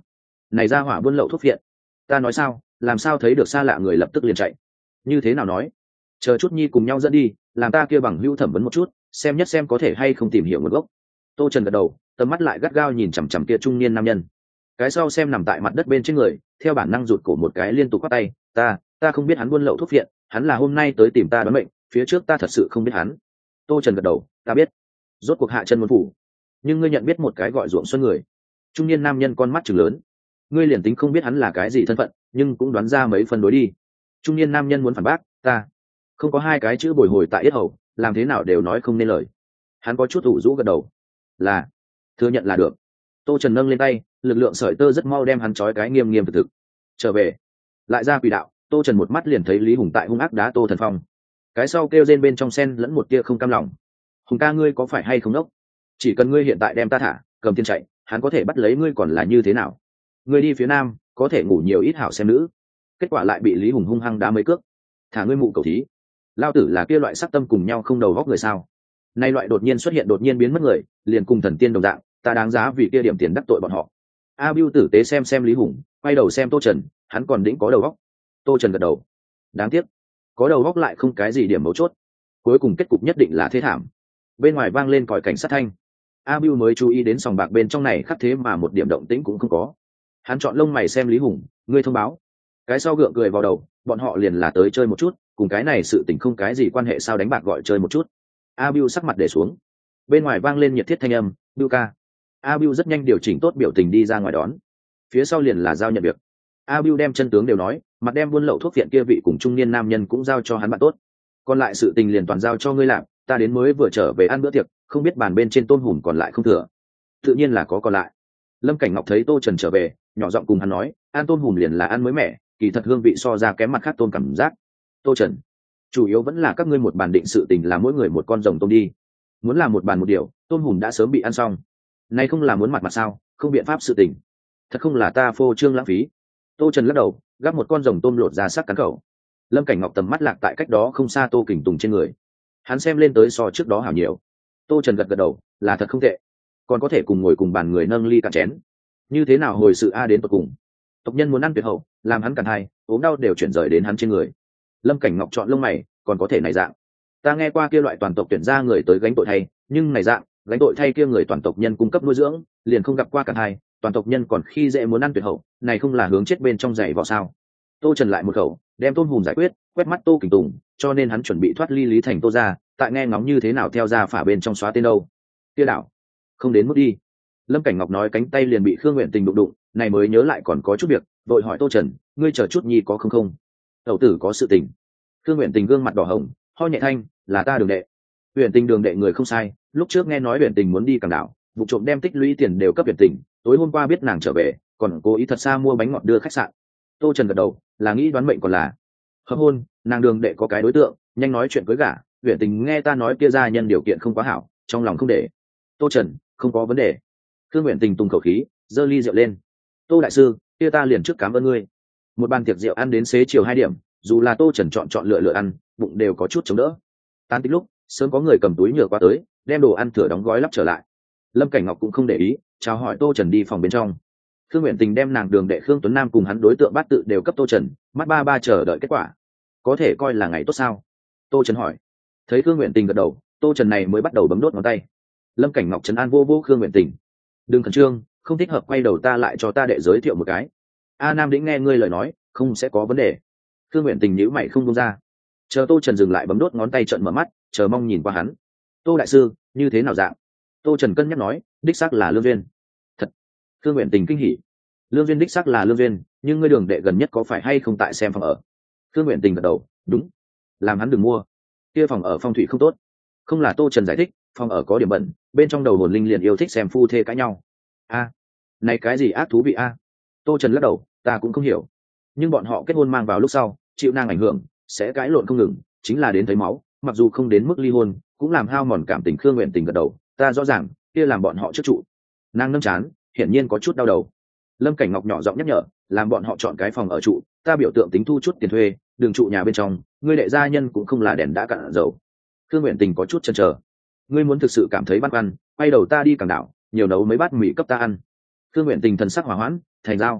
này ra hỏa buôn lậu thuốc viện. Ta nói sao, làm sao thấy được xa lạ người lập tức liền chạy. Như thế nào nói, chờ chút nhi cùng nhau dẫn đi, làm ta kia bằng hữu thẩm vấn một chút, xem nhất xem có thể hay không tìm hiểu nguồn gốc. Tô Trần gật đầu, tầm mắt lại gắt gao nhìn chằm chằm kia trung niên nam nhân. Cái sau xem nằm tại mặt đất bên trên người, theo bản năng rụt cổ một cái liên tục quát tay, ta không biết hắn buôn lậu thuốc viện, hắn là hôm nay tới tìm ta đoán mệnh, phía trước ta thật sự không biết hắn. Tô Trần gật đầu, ta biết. Rốt cuộc hạ chân môn phủ. Nhưng ngươi nhận biết một cái gọi Ruộng Xuân người. Trung niên nam nhân con mắt trừng lớn. Ngươi liền tính không biết hắn là cái gì thân phận, nhưng cũng đoán ra mấy phần đối đi. Trung niên nam nhân muốn phản bác, ta không có hai cái chữ bồi hồi tại yết hầu, làm thế nào đều nói không nên lời. Hắn có chút ủ rũ gật đầu, là thừa nhận là được. Tô Trần nâng lên tay, lực lượng sợi tơ rất mau đem hắn trói cái nghiêm nghiêm thực thực. Trở về, lại ra quỷ đạo. Tô Trần một mắt liền thấy Lý Hùng tại hung ác đá Tô Thần Phong. Cái sau kêu rên bên trong sen lẫn một tia không cam lòng. Hùng ca, ngươi có phải hay không đốc? Chỉ cần ngươi hiện tại đem ta thả, cầm tiền chạy, hắn có thể bắt lấy ngươi còn là như thế nào? Ngươi đi phía nam, có thể ngủ nhiều ít hảo xem nữ. Kết quả lại bị Lý Hùng hung hăng đá mấy cước. Thả ngươi mụ cầu thí. Lao tử là kia loại sắc tâm cùng nhau không đầu góc người sao? Nay loại đột nhiên xuất hiện đột nhiên biến mất người, liền cùng thần tiên đồng dạng, ta đáng giá vì kia điểm tiền đắc tội bọn họ. A Bưu tử tế xem Lý Hùng, quay đầu xem Tô Trần, hắn còn đĩnh có đầu góc. Tô Trần gật đầu. Đáng tiếc, có đầu góc lại không cái gì điểm mấu chốt. Cuối cùng kết cục nhất định là thế thảm. Bên ngoài vang lên còi cảnh sát thanh. A Bưu mới chú ý đến sòng bạc bên trong này khắc thế mà một điểm động tĩnh cũng không có. Hắn chọn lông mày xem Lý Hùng, ngươi thông báo. Cái sau gượng cười vào đầu, bọn họ liền là tới chơi một chút, cùng cái này sự tình không cái gì quan hệ, sao đánh bạc gọi chơi một chút. A Bưu sắc mặt để xuống. Bên ngoài vang lên nhiệt thiết thanh âm, Bưu ca. A Bưu rất nhanh điều chỉnh tốt biểu tình đi ra ngoài đón. Phía sau liền là giao nhận việc. A Bưu đem chân tướng đều nói, mặt đem buôn lậu thuốc viện kia vị cùng trung niên nam nhân cũng giao cho hắn bạn tốt. Còn lại sự tình liền toàn giao cho ngươi làm, ta đến mới vừa trở về ăn bữa tiệc, không biết bàn bên trên tôm hùm còn lại không thừa. Tự nhiên là có còn lại. Lâm Cảnh Ngọc thấy Tô Trần trở về, nhỏ giọng cùng hắn nói, ăn tôm hùm liền là ăn mới mẻ, kỳ thật hương vị so ra kém mặt khác tôm cảm giác. Tô Trần, chủ yếu vẫn là các ngươi một bàn định sự tình là mỗi người một con rồng tôm đi. Muốn làm một bàn một điều, tôm hùm đã sớm bị ăn xong. Nay không là muốn mặt mặt sao, không biện pháp sự tình. Thật không là ta phô trương lãng phí. Tô Trần lắc đầu, gắp một con rồng tôm lột ra sắc cắn khẩu. Lâm Cảnh Ngọc tầm mắt lạc tại cách đó không xa Tô Kình Tùng trên người. Hắn xem lên tới so trước đó hảo nhiều. Tô Trần gật gật đầu, là thật không tệ. Còn có thể cùng ngồi cùng bàn người nâng ly cạn chén. Như thế nào hồi sự a đến tận cùng. Tộc nhân muốn ăn tuyệt hậu, làm hắn cản thai, ốm đau đều chuyển rời đến hắn trên người. Lâm Cảnh Ngọc chọn lông mày, còn có thể này dạng. Ta nghe qua kia loại toàn tộc tuyển ra người tới gánh tội thay, nhưng này dạng, gánh tội thay kia người toàn tộc nhân cung cấp nuôi dưỡng, liền không gặp qua cản thai, toàn tộc nhân còn khi dễ muốn ăn tuyệt hậu, này không là hướng chết bên trong giày vò sao? Tô Trần lại một khẩu, đem tôm hùm giải quyết, quét mắt Tô Kình Tùng, cho nên hắn chuẩn bị thoát ly Lý Thành Tô ra, tại nghe ngóng như thế nào theo ra phả bên trong xóa tên đâu. Kia đảo, không đến mức đi. Lâm Cảnh Ngọc nói cánh tay liền bị Khương Nguyện Tình đụng đụng, này mới nhớ lại còn có chút việc, vội hỏi Tô Trần, ngươi chờ chút nhi có không không? Tẩu tử có sự tình. Khương Nguyện Tình gương mặt đỏ hồng, ho nhẹ thanh, là ta đường đệ. Nguyện Tình đường đệ người không sai, lúc trước nghe nói Nguyện Tình muốn đi Cảng Đảo, vụ trộm đem tích lũy tiền đều cấp Nguyện Tình, tối hôm qua biết nàng trở về, còn cố ý thật xa mua bánh ngọt đưa khách sạn. Tô Trần gật đầu, là nghĩ đoán mệnh còn là hợp hôn, nàng đường đệ có cái đối tượng, nhanh nói chuyện cưới gả. Nguyện Tình nghe ta nói kia gia nhân điều kiện không quá hảo, trong lòng không để. Tô Trần, không có vấn đề. Khương Nguyện Tình tung khẩu khí, giơ ly rượu lên. Tô đại sư, kia ta liền trước cảm ơn ngươi. Một bàn tiệc rượu ăn đến xế chiều 2 điểm, dù là Tô Trần chọn lựa lựa ăn, bụng đều có chút chống đỡ. Tan tích lúc, sớm có người cầm túi nhựa qua tới, đem đồ ăn thừa đóng gói lắp trở lại. Lâm Cảnh Ngọc cũng không để ý, chào hỏi Tô Trần đi phòng bên trong. Khương Nguyện Tình đem nàng đường đệ Khương Tuấn Nam cùng hắn đối tượng bát tự đều cấp Tô Trần, mắt ba ba chờ đợi kết quả. Có thể coi là ngày tốt sao? Tô Trần hỏi. Thấy Khương Nguyện Tình gật đầu, Tô Trần này mới bắt đầu bấm đốt ngón tay. Lâm Cảnh Ngọc trấn an vô vô Khương Nguyện Tình. Đừng khẩn trương, không thích hợp quay đầu ta lại cho ta đệ giới thiệu một cái. A Nam Đĩnh nghe ngươi lời nói, không sẽ có vấn đề. Khương Nguyện Tình nhíu mày không buông ra. Chờ Tô Trần dừng lại bấm đốt ngón tay trợn mở mắt, chờ mong nhìn qua hắn. Tô đại sư, như thế nào dạng? Tô Trần cân nhắc nói, đích xác là lương duyên. Thật. Khương Nguyện Tình kinh hỉ. Lương duyên đích xác là lương duyên, nhưng ngươi đường đệ gần nhất có phải hay không tại xem phòng ở? Khương Nguyện Tình gật đầu, đúng. Làm hắn đừng mua. Kia phòng ở phong thủy không tốt. Không là Tô Trần giải thích, phòng ở có điểm bẩn, bên trong đầu hồn linh liền yêu thích xem phu thê cãi nhau. A, này cái gì ác thú vị a? Tô Trần lắc đầu, ta cũng không hiểu. Nhưng bọn họ kết hôn mang vào lúc sau, chịu nàng ảnh hưởng, sẽ cãi lộn không ngừng, chính là đến thấy máu, mặc dù không đến mức ly hôn, cũng làm hao mòn cảm tình. Khương Nguyện Tình gật đầu, ta rõ ràng, kia làm bọn họ trước trụ. Nàng nâng chán, hiển nhiên có chút đau đầu. Lâm Cảnh Ngọc nhỏ giọng nhắc nhở, làm bọn họ chọn cái phòng ở trụ, ta biểu tượng tính thu chút tiền thuê, đường trụ nhà bên trong, ngươi đệ gia nhân cũng không là đèn đã cạn dầu. Khương Nguyện Tình có chút chần chờ. Ngươi muốn thực sự cảm thấy băn khoăn, quay đầu ta đi Cảng Đảo, nhiều nấu mấy bát mì cấp ta ăn. Khương Nguyện Tình thần sắc hòa hoãn, thành giao.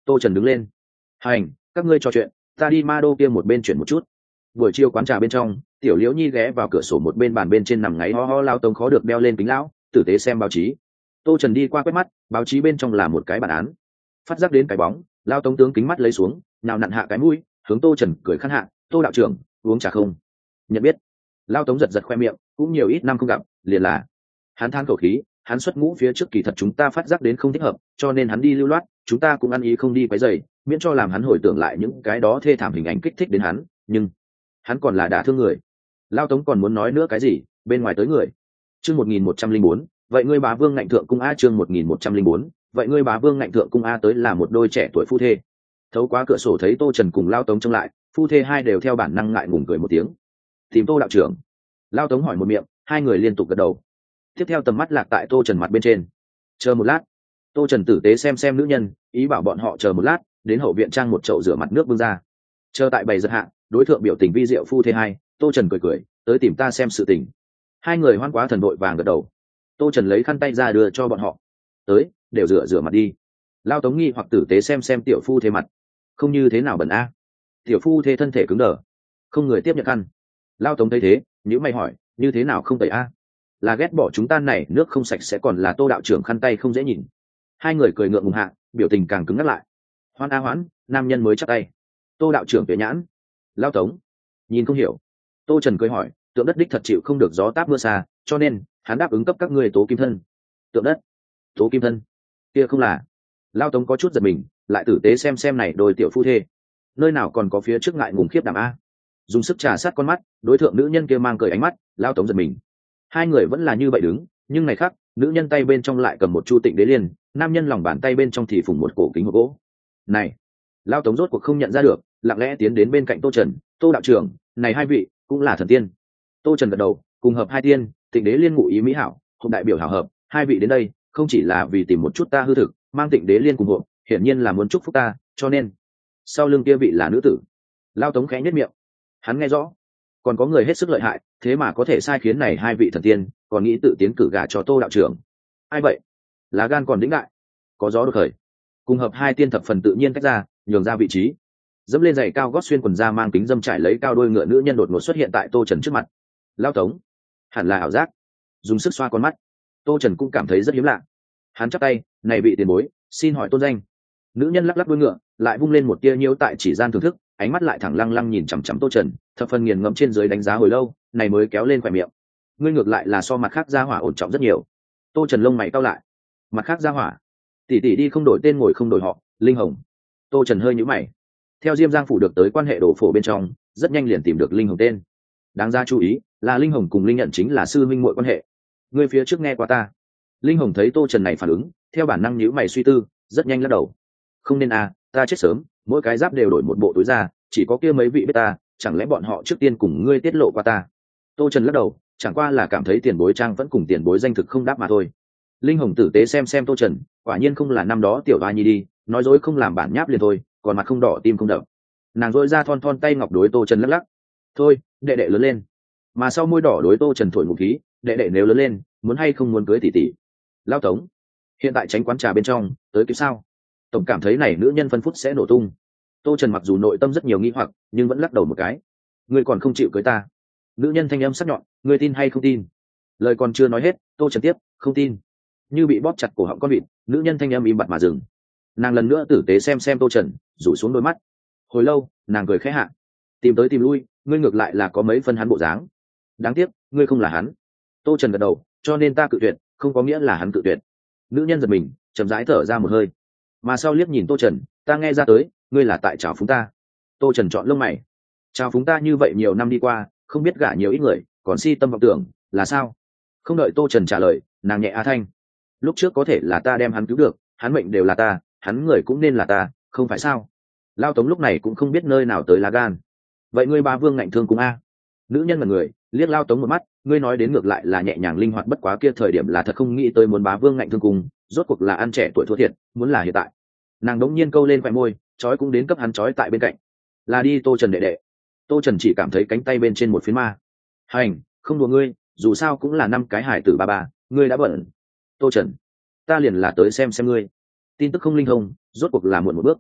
Tô Trần đứng lên. Hành, các ngươi trò chuyện, ta đi ma đô kia một bên chuyển một chút. Buổi chiều quán trà bên trong, tiểu liễu nhi ghé vào cửa sổ một bên bàn bên trên nằm ngáy ho ho. Lao Tống khó được đeo lên kính lão tử tế xem báo chí. Tô Trần đi qua quét mắt, báo chí bên trong là một cái bản án. Phát giác đến cái bóng, Lao Tống tướng kính mắt lấy xuống, nào nặn hạ cái mũi, hướng Tô Trần cười khăn hạ. Tô đạo trưởng, uống trà không? Nhận biết. Lao Tống giật giật khoe miệng, cũng nhiều ít năm không gặp, liền là. Hắn than khẩu khí, hắn xuất ngũ phía trước kỳ thật chúng ta phát giác đến không thích hợp, cho nên hắn đi lưu loát, chúng ta cũng ăn ý không đi quấy rầy, miễn cho làm hắn hồi tưởng lại những cái đó thê thảm hình ảnh kích thích đến hắn, nhưng hắn còn là đả thương người. Lao Tống còn muốn nói nữa cái gì, bên ngoài tới người. Chương 1104, vậy ngươi bá vương ngạnh thượng cung a. Chương 1104, vậy ngươi bá vương ngạnh thượng cung a. Tới là một đôi trẻ tuổi phu thê. Thấu qua cửa sổ thấy Tô Trần cùng Lao Tống trông lại, phu thê hai đều theo bản năng ngại ngùng cười một tiếng. Tìm Tô đạo trưởng. Lao Tống hỏi một miệng, hai người liên tục gật đầu. Tiếp theo tầm mắt lạc tại Tô Trần mặt bên trên. Chờ một lát. Tô Trần tử tế xem nữ nhân, ý bảo bọn họ chờ một lát, đến hậu viện trang một chậu rửa mặt nước bưng ra. Chờ tại bày giật hạ, đối tượng biểu tình vi diệu phu thê hai, Tô Trần cười, tới tìm ta xem sự tình. Hai người hoan quá thần đội vàng gật đầu. Tô Trần lấy khăn tay ra đưa cho bọn họ. Tới, đều rửa mặt đi. Lao Tống nghi hoặc tử tế xem tiểu phu thê mặt. Không như thế nào bẩn a. Tiểu phu thê thân thể cứng đờ. Không người tiếp nhận khăn. Lao Tống thấy thế, nhíu mày hỏi, như thế nào không tẩy a? Là ghét bỏ chúng ta này nước không sạch sẽ còn là Tô đạo trưởng khăn tay không dễ nhìn. Hai người cười ngượng ngùng hạ, biểu tình càng cứng ngắt lại. Hoan a hoãn, nam nhân mới chắp tay. Tô đạo trưởng tuệ nhãn. Lao Tống nhìn không hiểu. Tô Trần cười hỏi, tượng đất đích thật chịu không được gió táp mưa xa, cho nên hắn đáp ứng cấp các ngươi tố kim thân. Tượng đất, tố kim thân, kia không là. Lao Tống có chút giật mình, lại tử tế xem này đôi tiểu phu thê, nơi nào còn có phía trước ngại ngùng khiếp đảm a. Dùng sức trà sát con mắt, đối tượng nữ nhân kia mang cười ánh mắt. Lao Tống giật mình. Hai người vẫn là như vậy đứng, nhưng này khác, nữ nhân tay bên trong lại cầm một chu tịnh đế liên, nam nhân lòng bàn tay bên trong thì phủng một cổ kính hộp gỗ. Này, Lao Tống rốt cuộc không nhận ra được, lặng lẽ tiến đến bên cạnh Tô Trần. Tô đạo trưởng, này hai vị cũng là thần tiên. Tô Trần gật đầu, cùng hợp hai tiên, tịnh đế liên ngụ ý mỹ hảo, hộp đại biểu hảo hợp, hai vị đến đây không chỉ là vì tìm một chút ta hư thực, mang tịnh đế liên cùng hộp, hiển nhiên là muốn chúc phúc ta, cho nên sau lưng kia vị là nữ tử. Lao Tống khẽ nhếch miệng, hắn nghe rõ, còn có người hết sức lợi hại, thế mà có thể sai khiến này hai vị thần tiên, còn nghĩ tự tiến cử gả cho Tô đạo trưởng. Ai vậy? Lá gan còn đĩnh đại. Có gió đột khởi, cùng hợp hai tiên thập phần tự nhiên tách ra, nhường ra vị trí. Dẫm lên giày cao gót xuyên quần da mang kính dâm trải lấy cao đôi ngựa nữ nhân đột ngột xuất hiện tại Tô Trần trước mặt. Lao Tống, hẳn là ảo giác. Dùng sức xoa con mắt, Tô Trần cũng cảm thấy rất hiếm lạ. Hắn chắp tay, này vị tiền bối, xin hỏi tôn danh. Nữ nhân lắc lắc đuôi ngựa, lại vung lên một tia nhiễu tại chỉ gian thưởng thức, ánh mắt lại thẳng lăng lăng nhìn chằm chằm Tô Trần, thập phần nghiền ngẫm trên dưới đánh giá hồi lâu, này mới kéo lên khóe miệng. Ngươi ngược lại là so mặt khác gia hỏa ổn trọng rất nhiều. Tô Trần lông mày cau lại. Mặt khác gia hỏa? Tỷ tỷ đi không đổi tên ngồi không đổi họ, Linh Hồng. Tô Trần hơi nhíu mày. Theo Diêm Giang phủ được tới quan hệ đồ phổ bên trong, rất nhanh liền tìm được Linh Hồng tên. Đáng ra chú ý là Linh Hồng cùng Linh Nhận chính là sư minh muội quan hệ. Ngươi phía trước nghe qua ta. Linh Hồng thấy Tô Trần này phản ứng, theo bản năng nhíu mày suy tư, rất nhanh lắc đầu. Không nên à, ta chết sớm, mỗi cái giáp đều đổi một bộ túi ra, chỉ có kia mấy vị biết ta, chẳng lẽ bọn họ trước tiên cùng ngươi tiết lộ qua ta. Tô Trần lắc đầu, chẳng qua là cảm thấy tiền bối trang vẫn cùng tiền bối danh thực không đáp mà thôi. Linh Hồng tử tế xem Tô Trần, quả nhiên không là năm đó tiểu hoa nhi đi, nói dối không làm bản nháp liền thôi, còn mặt không đỏ tim không đập. Nàng dội ra thon thon tay ngọc đối Tô Trần lắc lắc. Thôi, đệ đệ lớn lên. Mà sau môi đỏ đối Tô Trần thổi ngụ khí, đệ đệ nếu lớn lên, muốn hay không muốn cưới tỷ tỷ. Lao Tống, hiện tại tránh quán trà bên trong, tới kịp sao? Tổng cảm thấy này nữ nhân phân phút sẽ nổ tung. Tô Trần mặc dù nội tâm rất nhiều nghi hoặc, nhưng vẫn lắc đầu một cái. Ngươi còn không chịu cưới ta? Nữ nhân thanh âm sắc nhọn, ngươi tin hay không tin? Lời còn chưa nói hết, Tô Trần tiếp, không tin. Như bị bóp chặt cổ họng con vịt, nữ nhân thanh âm im bặt mà dừng. Nàng lần nữa tử tế xem Tô Trần, rủ xuống đôi mắt. Hồi lâu, nàng cười khẽ hạ. Tìm tới tìm lui, ngươi ngược lại là có mấy phân hắn bộ dáng. Đáng tiếc, ngươi không là hắn. Tô Trần gật đầu, cho nên ta cự tuyệt, không có nghĩa là hắn cự tuyệt. Nữ nhân giật mình, chậm rãi thở ra một hơi. Mà sau liếc nhìn Tô Trần, ta nghe ra tới, ngươi là tại trào phúng ta. Tô Trần chọn lông mày. Trào phúng ta như vậy nhiều năm đi qua, không biết gả nhiều ít người, còn si tâm vọng tưởng, là sao? Không đợi Tô Trần trả lời, nàng nhẹ thanh. Lúc trước có thể là ta đem hắn cứu được, hắn mệnh đều là ta, hắn người cũng nên là ta, không phải sao? Lao Tống lúc này cũng không biết nơi nào tới lá gan. Vậy ngươi bá vương ngạnh thương cùng a? Nữ nhân là người, liếc Lao Tống một mắt, ngươi nói đến ngược lại là nhẹ nhàng linh hoạt, bất quá kia thời điểm là thật không nghĩ tới muốn bá vương ngạnh thương cùng, rốt cuộc là ăn trẻ tuổi thua thiệt, muốn là hiện tại. Nàng đống nhiên câu lên khóe môi, chói cũng đến cấp hắn chói tại bên cạnh. Là đi Tô Trần đệ đệ. Tô Trần chỉ cảm thấy cánh tay bên trên một phiến ma. Hành, không đùa ngươi, dù sao cũng là 5 cái hải tử bà, ngươi đã bận. Tô Trần, ta liền là tới xem ngươi. Tin tức không linh thông, rốt cuộc là muộn một bước.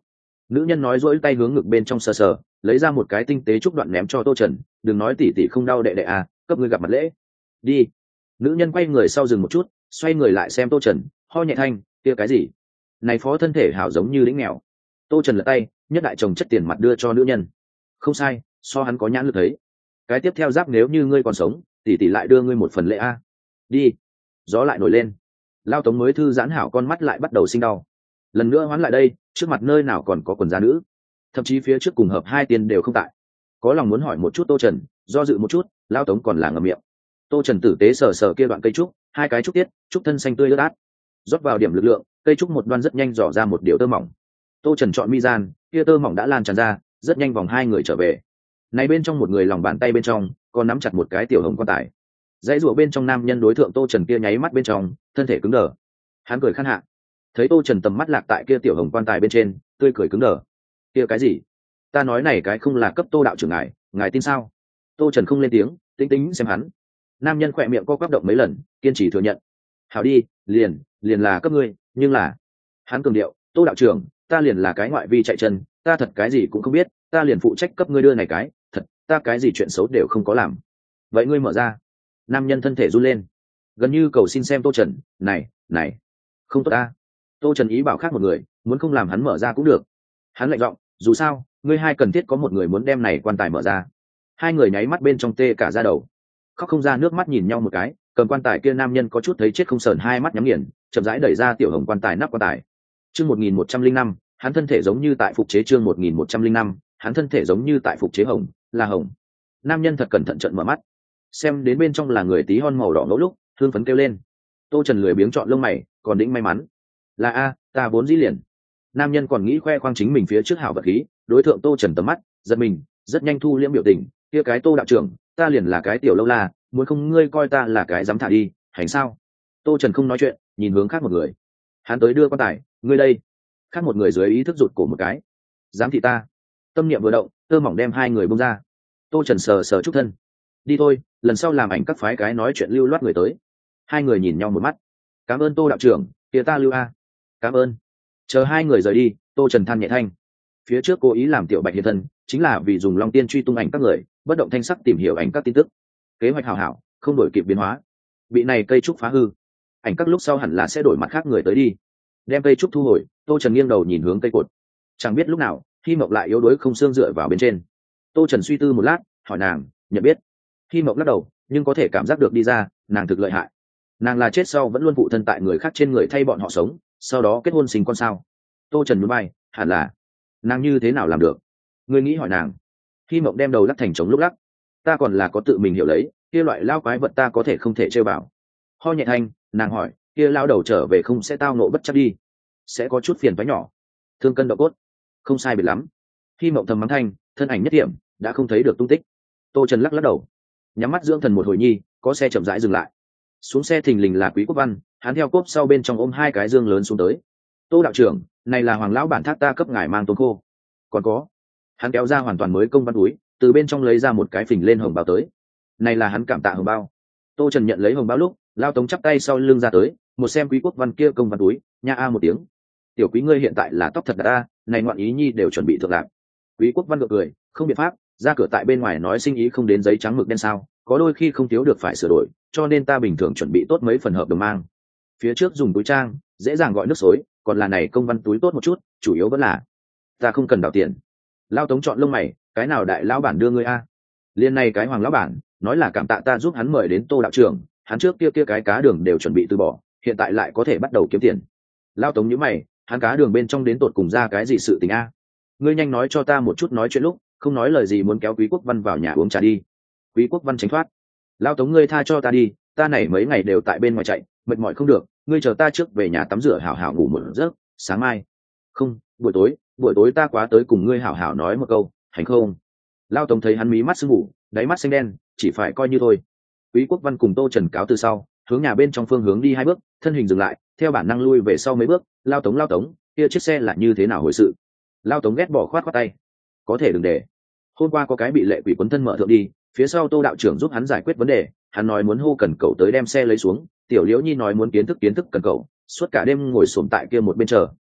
Nữ nhân nói dỗi tay hướng ngực bên trong sờ sờ, lấy ra một cái tinh tế trúc đoạn ném cho Tô Trần. Đừng nói tỉ tỉ không đau đệ đệ à, cấp ngươi gặp mặt lễ. Đi. Nữ nhân quay người sau dừng một chút, xoay người lại xem Tô Trần, ho nhẹ thanh, kia cái gì? Này phó thân thể hảo giống như lĩnh nghèo. Tô Trần lật tay, nhất đại chồng chất tiền mặt đưa cho nữ nhân. Không sai, so hắn có nhãn lực thấy. Cái tiếp theo giáp nếu như ngươi còn sống, tỷ tỷ lại đưa ngươi một phần lễ a. Đi. Gió lại nổi lên. Lao Tống mới thư giãn hảo, con mắt lại bắt đầu sinh đau. Lần nữa hoán lại đây, trước mặt nơi nào còn có quần gia nữ, thậm chí phía trước cùng hợp hai tiền đều không tại. Có lòng muốn hỏi một chút Tô Trần, do dự một chút, Lao Tống còn là ngậm miệng. Tô Trần tử tế sờ sờ kia đoạn cây trúc, hai cái trúc tiết, trúc thân xanh tươi ướt át, rót vào điểm lực lượng, cây trúc một đoan rất nhanh dò ra một điều tơ mỏng. Tô Trần chọn mi gian, kia tơ mỏng đã lan tràn ra, rất nhanh vòng hai người trở về. Này bên trong một người lòng bàn tay bên trong còn nắm chặt một cái tiểu hồng quan tài. Dãy rùa bên trong nam nhân đối tượng Tô Trần kia nháy mắt bên trong, thân thể cứng đờ. Hắn cười khăn hạ, thấy Tô Trần tầm mắt lạc tại kia tiểu hồng quan tài bên trên, tươi cười cứng đờ. Kia cái gì? Ta nói này cái không là cấp Tô đạo trưởng ngài tin sao? Tô Trần không lên tiếng, tĩnh tĩnh xem hắn. Nam nhân khỏe miệng co quắp động mấy lần, kiên trì thừa nhận. Hảo đi, liền là cấp ngươi, nhưng là hắn cường điệu, Tô đạo trưởng, ta liền là cái ngoại vi chạy chân, ta thật cái gì cũng không biết, ta liền phụ trách cấp ngươi đưa này cái, thật, ta cái gì chuyện xấu đều không có làm. Vậy ngươi mở ra. Nam nhân thân thể run lên, gần như cầu xin xem Tô Trần, này không tốt ta. Tô Trần ý bảo khác một người, muốn không làm hắn mở ra cũng được. Hắn lạnh giọng, dù sao ngươi hai cần thiết có một người muốn đem này quan tài mở ra. Hai người nháy mắt bên trong tê cả da đầu, khóc không ra nước mắt nhìn nhau một cái. Cầm quan tài kia nam nhân có chút thấy chết không sờn, hai mắt nhắm nghiền, chậm rãi đẩy ra tiểu hồng quan tài nắp quan tài. Chương 1105, hắn thân thể giống như tại phục chế. Chương 1105, hắn thân thể giống như tại phục chế. Hồng là hồng. Nam nhân thật cẩn thận trận mở mắt, xem đến bên trong là người tí hon màu đỏ ngẫu lúc, hương phấn kêu lên. Tô Trần lười biếng chọn lông mày, còn đĩnh may mắn là a, ta vốn dĩ liền. Nam nhân còn nghĩ khoe khoang chính mình phía trước hảo vật khí, đối tượng Tô Trần tầm mắt giật mình, rất nhanh thu liễm biểu tình. Kia cái Tô đạo trưởng, ta liền là cái tiểu lâu la, muốn không ngươi coi ta là cái dám thả đi hành sao? Tô Trần không nói chuyện, nhìn hướng khác một người. Hắn tới đưa quan tài, ngươi đây. Khác một người dưới ý thức rụt cổ một cái. Dám thị ta? Tâm niệm vừa động, tơ mỏng đem hai người bông ra. Tô Trần sờ sờ trúc thân. Đi thôi, lần sau làm ảnh các phái cái nói chuyện lưu loát người tới. Hai người nhìn nhau một mắt. Cảm ơn Tô đạo trưởng, kia ta lưu a. Cảm ơn. Chờ hai người rời đi, Tô Trần than nhẹ thanh. Phía trước cố ý làm tiểu bạch hiện thân, chính là vì dùng Long Tiên truy tung ảnh các người, bất động thanh sắc tìm hiểu ảnh các tin tức. Kế hoạch hảo hảo, không đổi kịp biến hóa. Bị này cây trúc phá hư, ảnh các lúc sau hẳn là sẽ đổi mặt khác người tới đi. Đem cây trúc thu hồi, Tô Trần nghiêng đầu nhìn hướng cây cột. Chẳng biết lúc nào, Hi Mộc lại yếu đuối không xương dựa vào bên trên. Tô Trần suy tư một lát, hỏi nàng, nhận biết. Hi Mộc lắc đầu, nhưng có thể cảm giác được đi ra, nàng thực lợi hại. Nàng là chết sau vẫn luôn phụ thân tại người khác trên người thay bọn họ sống, sau đó kết hôn sinh con sao? Tô Trần nhún vai, hẳn là. Nàng như thế nào làm được? Ngươi nghĩ hỏi nàng. Hi Mộc đem đầu lắc thành trống lúc lắc. Ta còn là có tự mình hiểu lấy, kia loại lao quái vật ta có thể không thể trêu vào. Ho nhẹ thanh, nàng hỏi, kia lao đầu trở về không sẽ tao nộ bất chấp đi? Sẽ có chút phiền toái nhỏ, thương cân độ cốt. Không sai biệt lắm. Hi Mộng thầm mắng thanh, thân ảnh nhất điểm đã không thấy được tung tích. Tô Trần lắc lắc đầu, nhắm mắt dưỡng thần một hồi nhi, có xe chậm rãi dừng lại. Xuống xe thình lình là Quý Quốc Văn, hắn theo cốp sau bên trong ôm hai cái dương lớn xuống tới. Tô đạo trưởng, này là Hoàng lão bản thác ta cấp ngài mang tôm khô. Còn có. Hắn kéo ra hoàn toàn mới công văn túi, từ bên trong lấy ra một cái phình lên hồng bao tới. Này là hắn cảm tạ hồng bao. Tô Trần nhận lấy hồng bao lúc, Lao Tống chắp tay sau lưng ra tới, một xem Quý Quốc Văn kia công văn túi, nha a một tiếng. Tiểu Quý ngươi hiện tại là tóc thật đã, này ngoạn ý nhi đều chuẩn bị thượng lạc. Quý Quốc Văn gượng cười, không biện pháp, ra cửa tại bên ngoài nói sinh ý không đến giấy trắng mực đen sao, có đôi khi không thiếu được phải sửa đổi, cho nên ta bình thường chuẩn bị tốt mấy phần hợp đồng mang. Phía trước dùng túi trang, dễ dàng gọi nước xối, còn là này công văn túi tốt một chút, chủ yếu vẫn là ta không cần đào tiền. Lao Tống chọn lông mày, cái nào đại lão bản đưa ngươi a? Liên này cái Hoàng lão bản, nói là cảm tạ ta giúp hắn mời đến Tô đạo trưởng, hắn trước kia cái cá đường đều chuẩn bị từ bỏ, hiện tại lại có thể bắt đầu kiếm tiền. Lao Tống nhíu mày, hắn cá đường bên trong đến tột cùng ra cái gì sự tình a? Ngươi nhanh nói cho ta một chút, nói chuyện lúc không nói lời gì muốn kéo Quý Quốc Văn vào nhà uống trà đi. Quý Quốc Văn tránh thoát. Lao Tống ngươi tha cho ta đi, ta này mấy ngày đều tại bên ngoài chạy, mệt mỏi không được, ngươi chờ ta trước về nhà tắm rửa hảo hảo ngủ một giấc, sáng mai. Không, buổi tối ta quá tới cùng ngươi hảo hảo nói một câu, hành không? Lao Tống thấy hắn mí mắt sưng ngủ, đáy mắt xanh đen, chỉ phải coi như thôi. Quý Quốc Văn cùng Tô Trần cáo từ sau, hướng nhà bên trong phương hướng đi hai bước, thân hình dừng lại, theo bản năng lui về sau mấy bước. Lao Tống, kia chiếc xe là như thế nào hồi sự? Lao Tống ghét bỏ khoát tay, có thể đừng để. Hôm qua có cái bị lệ quỷ quấn thân mở thượng đi, phía sau Tô đạo trưởng giúp hắn giải quyết vấn đề, hắn nói muốn hô cần cậu tới đem xe lấy xuống, tiểu Liễu Nhi nói muốn kiến thức cần cậu, suốt cả đêm ngồi xổm tại kia một bên chờ,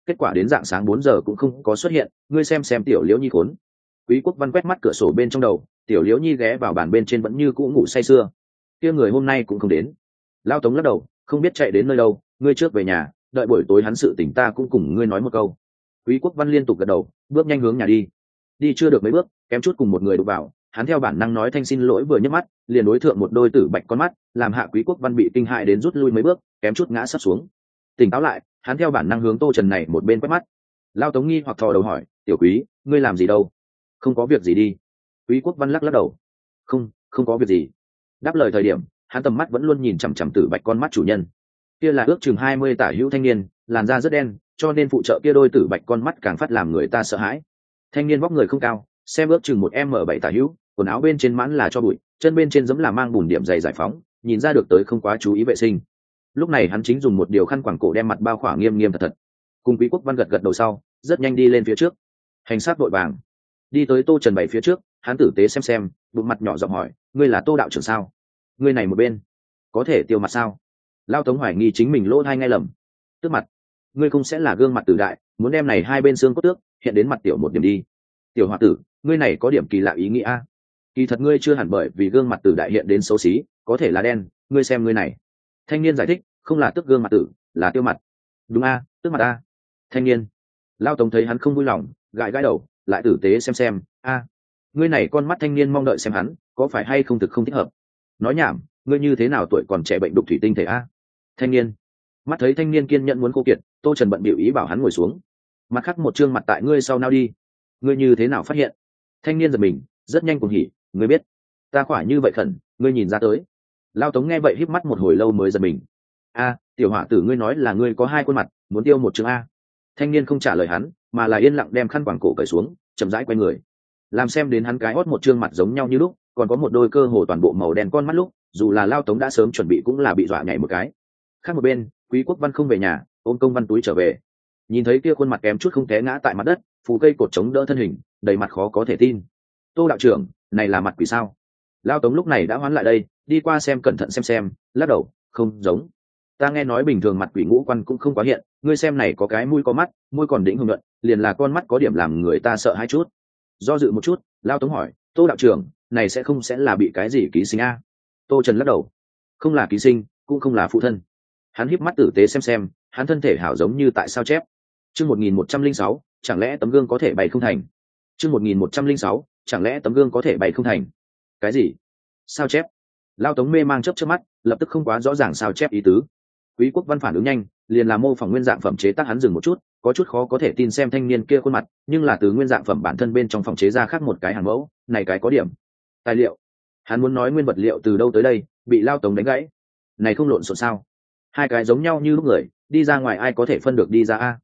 kết quả đến dạng sáng 4 giờ cũng không có xuất hiện, ngươi xem tiểu liễu nhi khốn. Quý Quốc Văn quét mắt cửa sổ bên trong đầu, tiểu liễu nhi ghé vào bàn bên trên vẫn như cũ ngủ say sưa. Kia người hôm nay cũng không đến. Lao Tống lắc đầu, không biết chạy đến nơi đâu, ngươi trước về nhà, đợi buổi tối hắn sự tỉnh ta cũng cùng ngươi nói một câu. Quý Quốc Văn liên tục gật đầu, bước nhanh hướng nhà đi. Đi chưa được mấy bước, kém chút cùng một người đụng vào, hắn theo bản năng nói thanh xin lỗi vừa nhấc mắt, liền đối thượng một đôi tử bạch con mắt, làm hạ Quý Quốc Văn bị kinh hại đến rút lui mấy bước, kém chút ngã sấp xuống. Tỉnh táo lại, hắn theo bản năng hướng Tô Trần này một bên quét mắt. Lao Tống nghi hoặc thò đầu hỏi, tiểu Quý, ngươi làm gì đâu? Không có việc gì đi. Quý Quốc Văn lắc đầu, không có việc gì. Đáp lời thời điểm, hắn tầm mắt vẫn luôn nhìn chằm chằm tử bạch con mắt chủ nhân. Kia là ước chừng 20 tả hữu thanh niên, làn da rất đen, cho nên phụ trợ kia đôi tử bạch con mắt càng phát làm người ta sợ hãi. Thanh niên vóc người không cao, xem ước chừng 1m7 tả hữu, quần áo bên trên mãn là cho bụi, chân bên trên giống là mang bùn điểm dày giải phóng, nhìn ra được tới không quá chú ý vệ sinh. Lúc này hắn chính dùng một điều khăn quàng cổ đem mặt bao khỏa nghiêm nghiêm thật. Cùng Quý Quốc Văn gật đầu sau, rất nhanh đi lên phía trước. Hành sát vội vàng đi tới Tô Trần bảy phía trước, hắn tử tế xem, bụng mặt nhỏ giọng hỏi, ngươi là Tô đạo trưởng sao? Ngươi này một bên có thể tiêu mặt sao? Lao Tống hoài nghi chính mình lỗ thai ngay lầm. Tước mặt? Ngươi không sẽ là gương mặt tử đại, muốn đem này hai bên xương cốt tước hiện đến mặt tiểu một điểm đi. Tiểu hòa tử, ngươi này có điểm kỳ lạ ý nghĩa. Kỳ thật ngươi chưa hẳn bởi vì gương mặt tử đại hiện đến xấu xí, có thể là đen, ngươi xem ngươi này. Thanh niên giải thích, không là tước gương mặt tử, là tiêu mặt. Đúng tước mặt Thanh niên. Lao Tống thấy hắn không vui lòng, gãi đầu, lại tử tế xem, ngươi này con mắt thanh niên mong đợi xem hắn có phải hay không thực không thích hợp. Nói nhảm, ngươi như thế nào tuổi còn trẻ bệnh đục thủy tinh thể Thanh niên. Mắt thấy thanh niên kiên nhẫn muốn khô kiệt, Tô Trần bận bịu ý bảo hắn ngồi xuống. Mặt khắc một trương mặt tại ngươi sau nào đi. Ngươi như thế nào phát hiện? Thanh niên giật mình, rất nhanh cùng hỉ, ngươi biết ta khỏa như vậy khẩn, ngươi nhìn ra tới. Lao Tống nghe vậy híp mắt một hồi lâu mới giật mình. Tiểu hỏa tử, ngươi nói là ngươi có hai khuôn mặt, muốn tiêu một chương Thanh niên không trả lời hắn, mà là yên lặng đem khăn quàng cổ cởi xuống, chậm rãi quay người. Làm xem đến hắn cái hót một trương mặt giống nhau như lúc, còn có một đôi cơ hồ toàn bộ màu đen con mắt lúc, dù là Lao Tống đã sớm chuẩn bị cũng là bị dọa nhảy một cái. Khác một bên, Quý Quốc Văn không về nhà, ôm công văn túi trở về. Nhìn thấy kia khuôn mặt kém chút không té ngã tại mặt đất, phù cây cột chống đỡ thân hình, đầy mặt khó có thể tin. Tô đạo trưởng, này là mặt quỷ sao? Lao Tống lúc này đã hoán lại đây, đi qua xem cẩn thận xem, lắc đầu, không giống. Ta nghe nói bình thường mặt quỷ ngũ quan cũng không quá hiện, ngươi xem này có cái mũi có mắt, môi còn đỉnh hồng nhuận, liền là con mắt có điểm làm người ta sợ hai chút. Do dự một chút, Lao Tống hỏi, Tô đạo trưởng, này sẽ là bị cái gì ký sinh Tô Trần lắc đầu, không là ký sinh, cũng không là phụ thân. Hắn híp mắt tử tế xem, hắn thân thể hảo giống như tại sao chép. Chương 1106, chẳng lẽ tấm gương có thể bày không thành? Chương 1106, chẳng lẽ tấm gương có thể bày không thành? Cái gì? Sao chép? Lao Tống mê mang chớp mắt, lập tức không quá rõ ràng sao chép ý tứ. Quý Quốc Văn phản ứng nhanh, liền làm mô phỏng nguyên dạng phẩm chế tác, hắn dừng một chút, có chút khó có thể tin xem thanh niên kia khuôn mặt, nhưng là từ nguyên dạng phẩm bản thân bên trong phòng chế ra khác một cái hàng mẫu, này cái có điểm. Tài liệu. Hắn muốn nói nguyên vật liệu từ đâu tới đây, bị Lao Tống đánh gãy. Này không lộn xộn sao? Hai cái giống nhau như lúc người, đi ra ngoài ai có thể phân được đi ra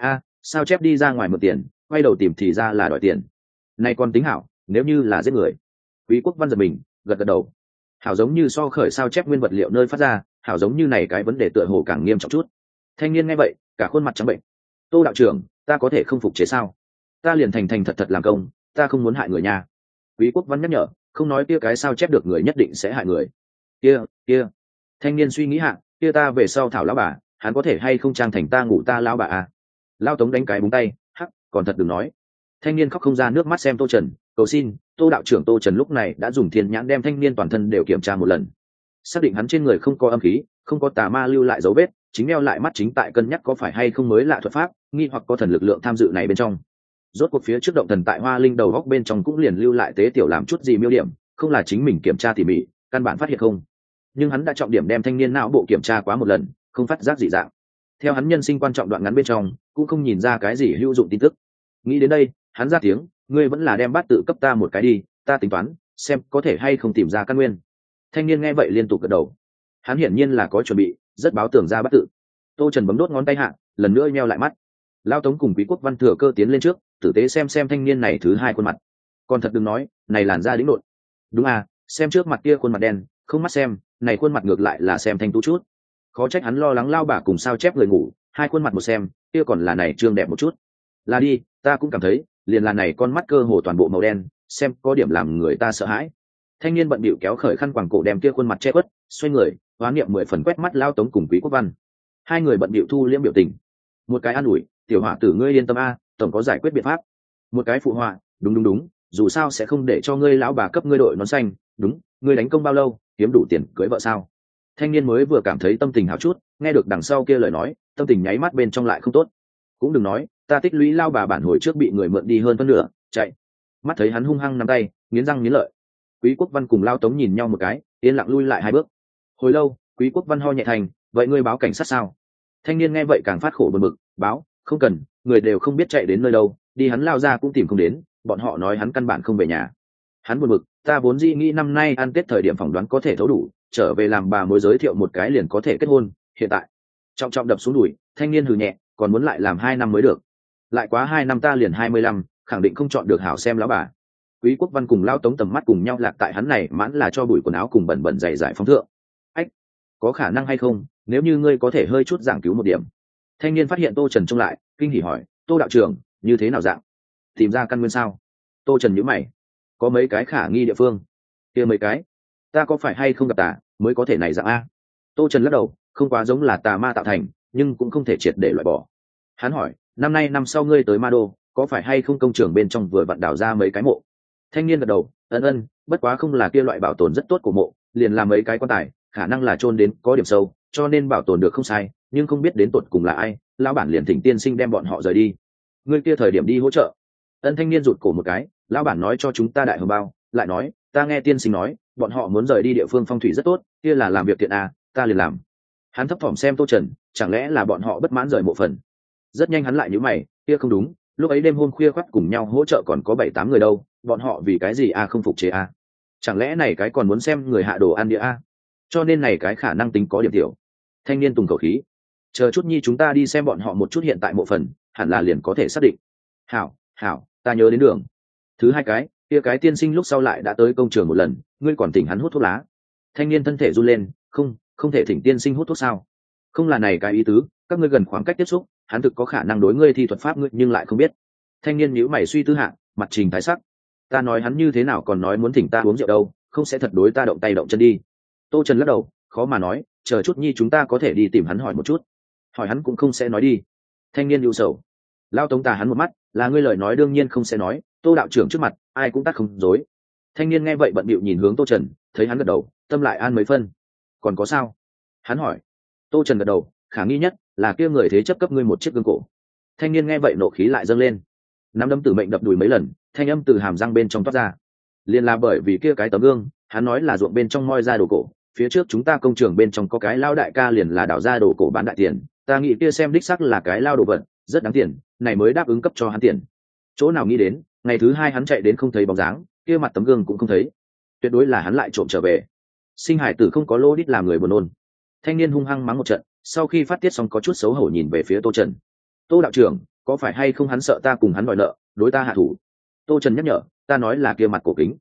sao chép đi ra ngoài mượn tiền, quay đầu tìm thì ra là đòi tiền. Này còn tính hảo, nếu như là giết người. Quý Quốc Văn giật mình, gật đầu. Hảo giống như so khởi sao chép nguyên vật liệu nơi phát ra, hảo giống như này cái vấn đề tựa hồ càng nghiêm trọng chút. Thanh niên nghe vậy, cả khuôn mặt trắng bệnh. Tô đạo trưởng, ta có thể không phục chế sao? Ta liền thành thật làm công, ta không muốn hại người nha. Quý Quốc Văn nhắc nhở, không nói kia cái sao chép được người nhất định sẽ hại người. Kia. Thanh niên suy nghĩ hạ, kia ta về sau thảo lão bà, hắn có thể hay không trang thành ta ngủ ta lão bà Lao Tống đánh cái búng tay, hắc, còn thật đừng nói. Thanh niên khóc không ra nước mắt xem Tô Trần, cầu xin, Tô đạo trưởng. Tô Trần lúc này đã dùng thiên nhãn đem thanh niên toàn thân đều kiểm tra một lần, xác định hắn trên người không có âm khí, không có tà ma lưu lại dấu vết, chính meo lại mắt chính tại cân nhắc có phải hay không mới lạ thuật pháp, nghi hoặc có thần lực lượng tham dự này bên trong. Rốt cuộc phía trước động thần tại Hoa Linh đầu góc bên trong cũng liền lưu lại tế tiểu làm chút gì miêu điểm, không là chính mình kiểm tra tỉ mỉ, căn bản phát hiện không. Nhưng hắn đã trọng điểm đem thanh niên não bộ kiểm tra quá một lần, không phát giác dị dạng. Theo hắn nhân sinh quan trọng đoạn ngắn bên trong, cũng không nhìn ra cái gì hữu dụng tin tức. Nghĩ đến đây, hắn ra tiếng, ngươi vẫn là đem bát tự cấp ta một cái đi, ta tính toán xem có thể hay không tìm ra căn nguyên. Thanh niên nghe vậy liên tục gật đầu, hắn hiển nhiên là có chuẩn bị, rất báo tưởng ra bát tự. Tô Trần bấm đốt ngón tay hạ, lần nữa nheo lại mắt. Lao Tống cùng Quý Quốc Văn thừa cơ tiến lên trước, tử tế xem thanh niên này thứ hai khuôn mặt. Còn thật đừng nói, này làn da đĩnh đột. Đúng xem trước mặt kia khuôn mặt đen, không mắt xem, này khuôn mặt ngược lại là xem thanh tú chút. Khó trách hắn lo lắng Lao bà cùng sao chép người ngủ, hai khuôn mặt một xem, kia còn là này trương đẹp một chút. Là đi, ta cũng cảm thấy, liền là này con mắt cơ hồ toàn bộ màu đen, xem có điểm làm người ta sợ hãi. Thanh niên bận bịu kéo khởi khăn quàng cổ đem kia khuôn mặt che khuất, xoay người, hóa niệm 10 phần quét mắt Lao Tống cùng Quý Quốc Văn. Hai người bận bịu thu liễm biểu tình, một cái an ủi, tiểu họa tử ngươi yên tâm a, tổng có giải quyết biện pháp. Một cái phụ họa, đúng, dù sao sẽ không để cho ngươi lão bà cấp ngươi đội nón xanh. Đúng, ngươi đánh công bao lâu, kiếm đủ tiền cưới vợ sao? Thanh niên mới vừa cảm thấy tâm tình hảo chút, nghe được đằng sau kia lời nói, tâm tình nháy mắt bên trong lại không tốt. Cũng đừng nói, ta tích lũy lao bà bản hồi trước bị người mượn đi hơn phân nửa, chạy. Mắt thấy hắn hung hăng nắm tay, nghiến răng nghiến lợi. Quý Quốc Văn cùng Lao Tống nhìn nhau một cái, yên lặng lui lại 2 bước. Hồi lâu, Quý Quốc Văn ho nhẹ thành, vậy ngươi báo cảnh sát sao? Thanh niên nghe vậy càng phát khổ bực bực, báo, không cần, người đều không biết chạy đến nơi đâu, đi hắn lao ra cũng tìm không đến, bọn họ nói hắn căn bản không về nhà. Hắn buồn bực, ta vốn dĩ nghĩ năm nay ăn Tết thời điểm phỏng đoán có thể thấu đủ, trở về làm bà mối giới thiệu một cái liền có thể kết hôn, hiện tại trọng trọng đập xuống đùi, thanh niên hừ nhẹ, còn muốn lại làm 2 năm mới được. Lại quá 2 năm ta liền 25, khẳng định không chọn được hảo xem lão bà. Quý Quốc Văn cùng Lao Tống tầm mắt cùng nhau lạc tại hắn này mãn là cho bụi quần áo cùng bẩn bẩn dày dải phóng thượng. Ách, có khả năng hay không, nếu như ngươi có thể hơi chút giảng cứu một điểm. Thanh niên phát hiện Tô Trần trông lại, kinh hỉ hỏi, Tô đạo trưởng, như thế nào dạng? Tìm ra căn nguyên sao? Tô Trần nhíu mày, có mấy cái khả nghi địa phương. Kia mấy cái, ta có phải hay không gặp tà mới có thể này dạng a? Tô Trần lắc đầu, không quá giống là tà ma tạo thành, nhưng cũng không thể triệt để loại bỏ. Hắn hỏi, năm nay năm sau ngươi tới Ma Đô, có phải hay không công trường bên trong vừa vặn đào ra mấy cái mộ? Thanh niên gật đầu, ân, bất quá không là kia loại bảo tồn rất tốt của mộ, liền làm mấy cái quan tài, khả năng là chôn đến có điểm sâu, cho nên bảo tồn được không sai, nhưng không biết đến tột cùng là ai. Lão bản liền thỉnh tiên sinh đem bọn họ rời đi. Ngươi kia thời điểm đi hỗ trợ. Ân thanh niên rụt cổ một cái, lão bản nói cho chúng ta đại hồng bao, lại nói, ta nghe tiên sinh nói, bọn họ muốn rời đi địa phương phong thủy rất tốt, kia là làm việc thiện à, ta liền làm. Hắn thấp thỏm xem Tô Trần, chẳng lẽ là bọn họ bất mãn rời mộ phần? Rất nhanh hắn lại nhíu mày, kia không đúng, lúc ấy đêm hôm khuya khoắt cùng nhau hỗ trợ còn có 7-8 người đâu, bọn họ vì cái gì không phục chế chẳng lẽ này cái còn muốn xem người hạ đồ ăn địa cho nên này cái khả năng tính có điểm tiểu. Thanh niên tùng khẩu khí, chờ chút nhi chúng ta đi xem bọn họ một chút hiện tại mộ phần, hẳn là liền có thể xác định. Hảo, ta nhớ đến đường. Thứ hai cái, kia cái tiên sinh lúc sau lại đã tới công trường một lần, ngươi còn thỉnh hắn hút thuốc lá. Thanh niên thân thể run lên, không thể thỉnh tiên sinh hút thuốc sao? Không là này cái ý tứ, các ngươi gần khoảng cách tiếp xúc, hắn thực có khả năng đối ngươi thi thuật pháp ngươi nhưng lại không biết. Thanh niên nhíu mày suy tư hạ, mặt trình thái sắc. Ta nói hắn như thế nào còn nói muốn thỉnh ta uống rượu đâu, không sẽ thật đối ta động tay động chân đi. Tô Trần lắc đầu, khó mà nói, chờ chút nhi chúng ta có thể đi tìm hắn hỏi một chút. Hỏi hắn cũng không sẽ nói đi. Thanh niên ưu sầu. Lao Tống tà hắn một mắt, là ngươi lời nói đương nhiên không sẽ nói, Tô đạo trưởng trước mặt, ai cũng tắt không dối. Thanh niên nghe vậy bận bịu nhìn hướng Tô Trần, thấy hắn gật đầu, tâm lại an mấy phân. Còn có sao? Hắn hỏi. Tô Trần gật đầu, khả nghi nhất là kia người thế chấp cấp ngươi một chiếc gương cổ. Thanh niên nghe vậy nộ khí lại dâng lên, nắm đấm tử mệnh đập đùi mấy lần, thanh âm từ hàm răng bên trong toát ra. Liên là bởi vì kia cái tấm gương, hắn nói là ruộng bên trong moi ra đồ cổ, phía trước chúng ta công trường bên trong có cái lao đại ca liền là đào ra đồ cổ bán đại tiền, ta nghĩ kia xem đích xác là cái lao đồ vật, rất đáng tiền, này mới đáp ứng cấp cho hắn tiền. Chỗ nào nghĩ đến, ngày thứ hai hắn chạy đến không thấy bóng dáng, kia mặt tấm gương cũng không thấy, tuyệt đối là hắn lại trộm trở về. Sinh hải tử không có lô đít làm người buồn nôn. Thanh niên hung hăng mắng một trận, sau khi phát tiết xong có chút xấu hổ nhìn về phía Tô Trần. Tô đạo trưởng, có phải hay không hắn sợ ta cùng hắn đòi nợ, đối ta hạ thủ? Tô Trần nhắc nhở, ta nói là kia mặt cổ kính.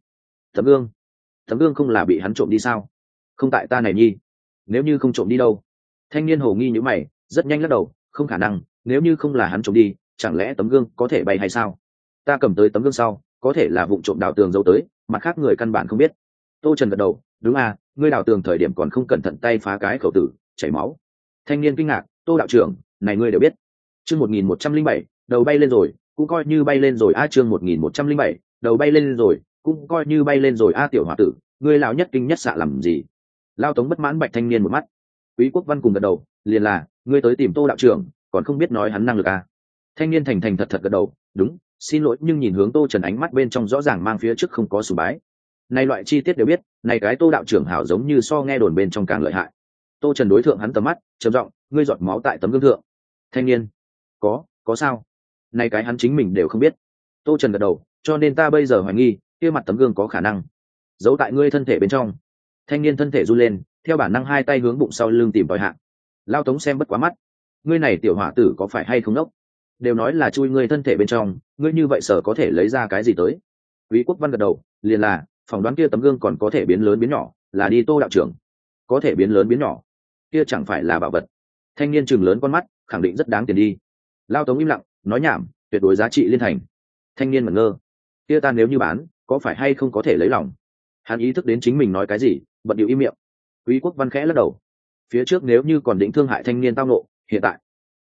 Tấm gương không là bị hắn trộm đi sao? Không tại ta này nhi. Nếu như không trộm đi đâu? Thanh niên hồ nghi như mày, rất nhanh lắc đầu, không khả năng, nếu như không là hắn trộm đi, chẳng lẽ tấm gương có thể bay hay sao? Ta cầm tới tấm gương sau, có thể là vụng trộm đào tường giấu tới, mặt khác người căn bản không biết. Tô Trần gật đầu, đúng ngươi đào tường thời điểm còn không cẩn thận tay phá cái khẩu tử, chảy máu. Thanh niên kinh ngạc, Tô đạo trưởng, này ngươi đều biết. Chương 1107, đầu bay lên rồi, cũng coi như bay lên rồi chương 1107, đầu bay lên rồi, cũng coi như bay lên rồi tiểu hòa tử, ngươi lão nhất kinh nhất xạ làm gì? Lao Tống bất mãn bạch thanh niên một mắt. Quý Quốc Văn cùng gật đầu, liền là, ngươi tới tìm Tô đạo trưởng, còn không biết nói hắn năng lực Thanh niên thành thành thật thật gật đầu, đúng, xin lỗi, nhưng nhìn hướng Tô Trần ánh mắt bên trong rõ ràng mang phía trước không có sùng bái. Này loại chi tiết đều biết, này cái Tô đạo trưởng hảo giống như so nghe đồn bên trong càng lợi hại. Tô Trần đối thượng hắn tầm mắt, trầm giọng, ngươi giọt máu tại tấm gương thượng. Thanh niên, có sao? Này cái hắn chính mình đều không biết. Tô Trần gật đầu, cho nên ta bây giờ hoài nghi, kia mặt tấm gương có khả năng giấu tại ngươi thân thể bên trong. Thanh niên thân thể run lên, theo bản năng hai tay hướng bụng sau lưng tìm tòi hạ. Lao Tống xem bất quá mắt, ngươi này tiểu hỏa tử có phải hay không đốc? Đều nói là chui ngươi thân thể bên trong, ngươi như vậy sở có thể lấy ra cái gì tới? Quý Quốc Văn gật đầu, liền là, phỏng đoán kia tấm gương còn có thể biến lớn biến nhỏ, là đi Tô đạo trưởng. Có thể biến lớn biến nhỏ, kia chẳng phải là bảo vật? Thanh niên chừng lớn con mắt, khẳng định rất đáng tiền đi. Lao Tống im lặng, nói nhảm, tuyệt đối giá trị liên thành. Thanh niên ngẩn ngơ, kia ta nếu như bán, có phải hay không có thể lấy lòng? Hắn ý thức đến chính mình nói cái gì, bận điệu im miệng. Quý Quốc Văn khẽ lắc đầu, phía trước nếu như còn định thương hại thanh niên tao nộ, hiện tại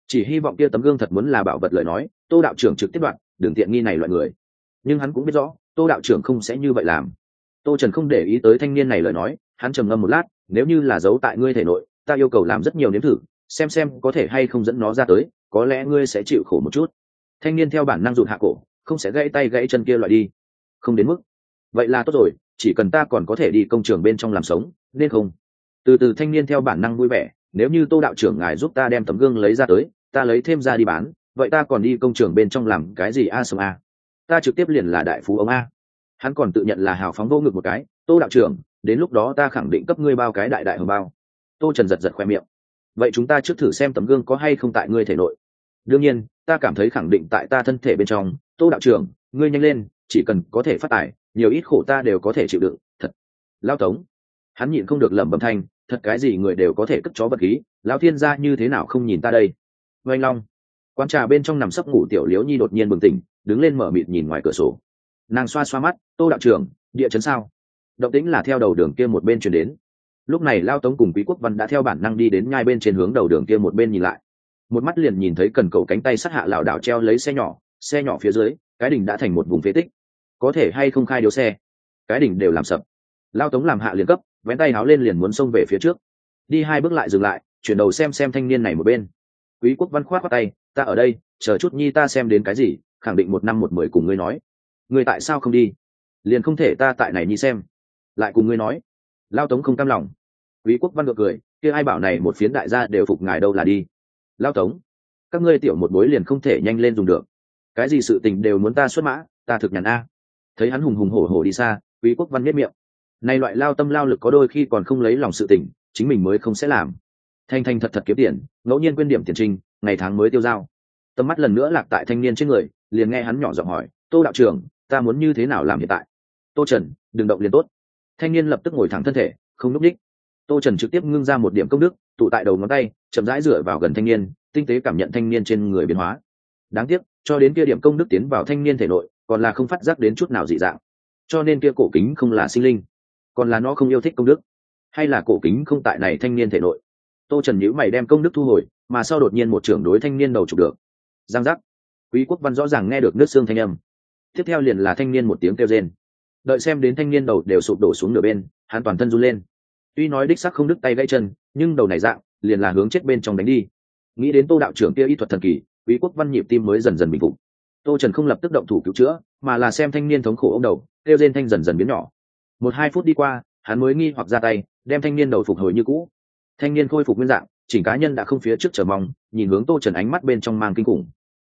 chỉ hy vọng kia tấm gương thật muốn là bảo vật lời nói, Tô đạo trưởng trực tiếp đoạn đường tiện nghi này loại người. Nhưng hắn cũng biết rõ Tô đạo trưởng không sẽ như vậy làm. Tô Trần không để ý tới thanh niên này lời nói, hắn trầm ngâm một lát, nếu như là giấu tại ngươi thể nội, ta yêu cầu làm rất nhiều nếm thử, xem có thể hay không dẫn nó ra tới, có lẽ ngươi sẽ chịu khổ một chút. Thanh niên theo bản năng rụt hạ cổ, không sẽ gãy tay gãy chân kia loại đi. Không đến mức. Vậy là tốt rồi, chỉ cần ta còn có thể đi công trường bên trong làm sống, nên không. Từ từ thanh niên theo bản năng vui vẻ, nếu như Tô đạo trưởng ngài giúp ta đem tấm gương lấy ra tới, ta lấy thêm ra đi bán, vậy ta còn đi công trường bên trong làm cái gì a sống a? Ta trực tiếp liền là đại phú ông a. Hắn còn tự nhận là hào phóng vô ngực một cái, Tô đạo trưởng, đến lúc đó ta khẳng định cấp ngươi bao cái đại đại hồng bao. Tô Trần giật giật khoe miệng. Vậy chúng ta trước thử xem tấm gương có hay không tại ngươi thể nội. Đương nhiên, ta cảm thấy khẳng định tại ta thân thể bên trong. Tô đạo trưởng, ngươi nhanh lên, chỉ cần có thể phát tài, nhiều ít khổ ta đều có thể chịu đựng. Thật. Lao Tống. Hắn nhịn không được lẩm bẩm thanh, thật cái gì người đều có thể cất chó vật khí, lão thiên gia như thế nào không nhìn ta đây. Oanh long. Quán trà bên trong nằm sấp ngủ tiểu Liễu Nhi đột nhiên bừng tỉnh, đứng lên mở mịt nhìn ngoài cửa sổ. Nàng xoa xoa mắt, Tô đạo trưởng, địa chấn sao? Động tĩnh là theo đầu đường kia một bên truyền đến. Lúc này Lao Tống cùng Quý Quốc Văn đã theo bản năng đi đến nhai bên trên hướng đầu đường kia một bên nhìn lại. Một mắt liền nhìn thấy cần cầu cánh tay sát hạ lảo đảo treo lấy xe nhỏ phía dưới, cái đỉnh đã thành một vùng phế tích. Có thể hay không khai điếu xe? Cái đỉnh đều làm sập. Lao Tống làm hạ liền cấp, vén tay áo lên liền muốn xông về phía trước. Đi hai bước lại dừng lại, chuyển đầu xem thanh niên này một bên. Quý Quốc Văn khoát qua tay, ta ở đây, chờ chút nhi ta xem đến cái gì, khẳng định 1 năm 1 10 cùng ngươi nói. Ngươi tại sao không đi? Liền không thể ta tại này nhi xem, lại cùng ngươi nói. Lao Tống không cam lòng. Quý Quốc Văn ngược cười, kia ai bảo này một phiến đại gia đều phục ngài đâu là đi. Lao Tống, các ngươi tiểu một bối liền không thể nhanh lên dùng được, cái gì sự tình đều muốn ta xuất mã, ta thực nhàn a. Thấy hắn hùng hùng hổ hổ đi xa, Quý Quốc Văn nhếch miệng. Này loại lao tâm lao lực có đôi khi còn không lấy lòng sự tình, chính mình mới không sẽ làm. Thanh thật kiếm tiền, ngẫu nhiên quên điểm tiền trình, ngày tháng mới tiêu dao. Tầm mắt lần nữa lạc tại thanh niên trên người, liền nghe hắn nhỏ giọng hỏi, Tô đạo trưởng, ta muốn như thế nào làm hiện tại? Tô Trần, đừng động liền tốt. Thanh niên lập tức ngồi thẳng thân thể, không núp đích. Tô Trần trực tiếp ngưng ra một điểm công đức, tụ tại đầu ngón tay, chậm rãi dựa vào gần thanh niên, tinh tế cảm nhận thanh niên trên người biến hóa. Đáng tiếc, cho đến kia điểm công đức tiến vào thanh niên thể nội, còn là không phát giác đến chút nào dị dạng. Cho nên kia cổ kính không là sinh linh, còn là nó không yêu thích công đức, hay là cổ kính không tại này thanh niên thể nội. Tô Trần nhíu mày đem công đức thu hồi, mà sau đột nhiên một trưởng đối thanh niên đầu chụp được. Giang giác. Quý Quốc Văn rõ ràng nghe được nước xương thanh âm. Tiếp theo liền là thanh niên một tiếng kêu rên. Đợi xem đến thanh niên đầu đều sụp đổ xuống nửa bên, hắn toàn thân run lên. Tuy nói đích xác không đứt tay gãy chân, nhưng đầu này dạng, liền là hướng chết bên trong đánh đi. Nghĩ đến Tô đạo trưởng kia y thuật thần kỳ, Quý Quốc Văn nhịp tim mới dần dần bình phục. Tô Trần không lập tức động thủ cứu chữa, mà là xem thanh niên thống khổ ôm đầu, kêu rên thanh dần dần biến nhỏ. 1-2 phút đi qua, hắn mới nghi hoặc ra tay, đem thanh niên đầu phục hồi như cũ. Thanh niên khôi phục nguyên dạng, chỉnh cá nhân đã không phía trước chờ mong, nhìn hướng Tô Trần ánh mắt bên trong mang kinh khủng.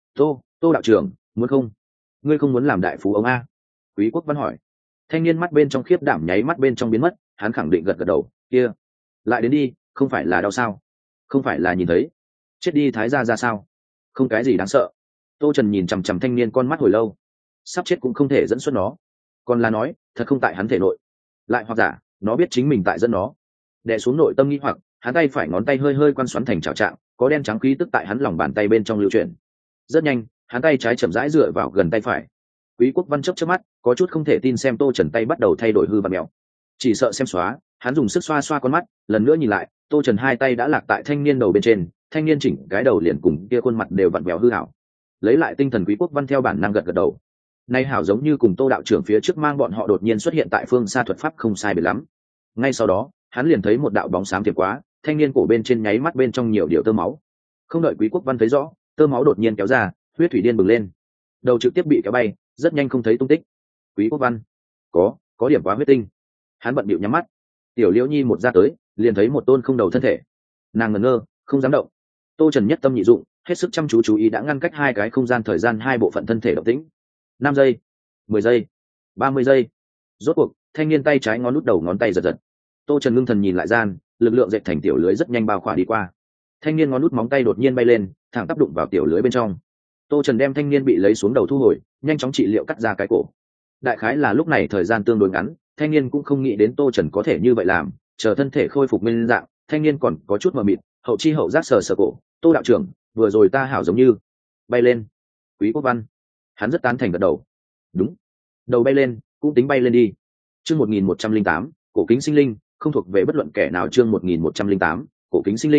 Tô đạo trưởng, muốn không? Ngươi không muốn làm đại phú ông a? Quý Quốc Văn hỏi. Thanh niên mắt bên trong khiếp đảm nháy mắt bên trong biến mất, hắn khẳng định gật đầu, kia, lại đến đi, không phải là đau sao? Không phải là nhìn thấy, chết đi thái gia ra sao? Không cái gì đáng sợ. Tô Trần nhìn chằm chằm thanh niên con mắt hồi lâu, sắp chết cũng không thể dẫn xuất nó, còn là nói, thật không tại hắn thể nội, lại hoặc giả, nó biết chính mình tại dẫn nó. Đè xuống nội tâm nghi hoặc, hắn tay phải ngón tay hơi hơi quan xoắn thành chảo trạng, có đen trắng khí tức tại hắn lòng bàn tay bên trong lưu chuyển. Rất nhanh, hắn tay trái chậm rãi dựa vào gần tay phải. Quý Quốc Văn chớp mắt, có chút không thể tin xem Tô Trần tay bắt đầu thay đổi hư và mèo. Chỉ sợ xem xóa, hắn dùng sức xoa xoa con mắt, lần nữa nhìn lại, Tô Trần hai tay đã lạc tại thanh niên đầu bên trên, thanh niên chỉnh cái đầu liền cùng kia khuôn mặt đều vặn vẹo hư hảo. Lấy lại tinh thần, Quý Quốc Văn theo bản năng gật đầu. Nay hảo giống như cùng Tô đạo trưởng phía trước mang bọn họ đột nhiên xuất hiện tại phương xa thuật pháp không sai biệt lắm. Ngay sau đó, hắn liền thấy một đạo bóng xám thiệp quá, thanh niên cổ bên trên nháy mắt bên trong nhiều điều tơ máu. Không đợi Quý Quốc Văn thấy rõ, tơ máu đột nhiên kéo ra, huyết thủy điên bừng lên, đầu trực tiếp bị kéo bay, rất nhanh không thấy tung tích. Quý Quốc Văn, có điểm quá huyết tinh. Hắn bận bịu nhắm mắt. Tiểu Liễu Nhi một ra tới, liền thấy một tôn không đầu thân thể. Nàng ngẩn ngơ, không dám động. Tô Trần nhất tâm nhị dụng, hết sức chăm chú ý đã ngăn cách hai cái không gian thời gian, hai bộ phận thân thể động tĩnh. 5 giây, 10 giây, 30 giây. Rốt cuộc, thanh niên tay trái ngón nút đầu ngón tay giật giật. Tô Trần ngưng thần nhìn lại gian, lực lượng dệt thành tiểu lưới rất nhanh bao khỏa đi qua. Thanh niên ngón nút móng tay đột nhiên bay lên, thẳng tác đụng vào tiểu lưới bên trong. Tô Trần đem thanh niên bị lấy xuống đầu thu hồi, nhanh chóng trị liệu cắt ra cái cổ. Đại khái là lúc này thời gian tương đối ngắn, thanh niên cũng không nghĩ đến Tô Trần có thể như vậy làm, chờ thân thể khôi phục nguyên dạng, thanh niên còn có chút mờ mịt, hậu chi hậu giác sờ sờ cổ, Tô đạo trưởng, vừa rồi ta hảo giống như bay lên. Quý Quốc Văn, hắn rất tán thành gật đầu. Đúng, đầu bay lên, cũng tính bay lên đi. Chương 1108, cổ kính sinh linh, không thuộc về bất luận kẻ nào. Chương 1108, cổ kính sinh linh,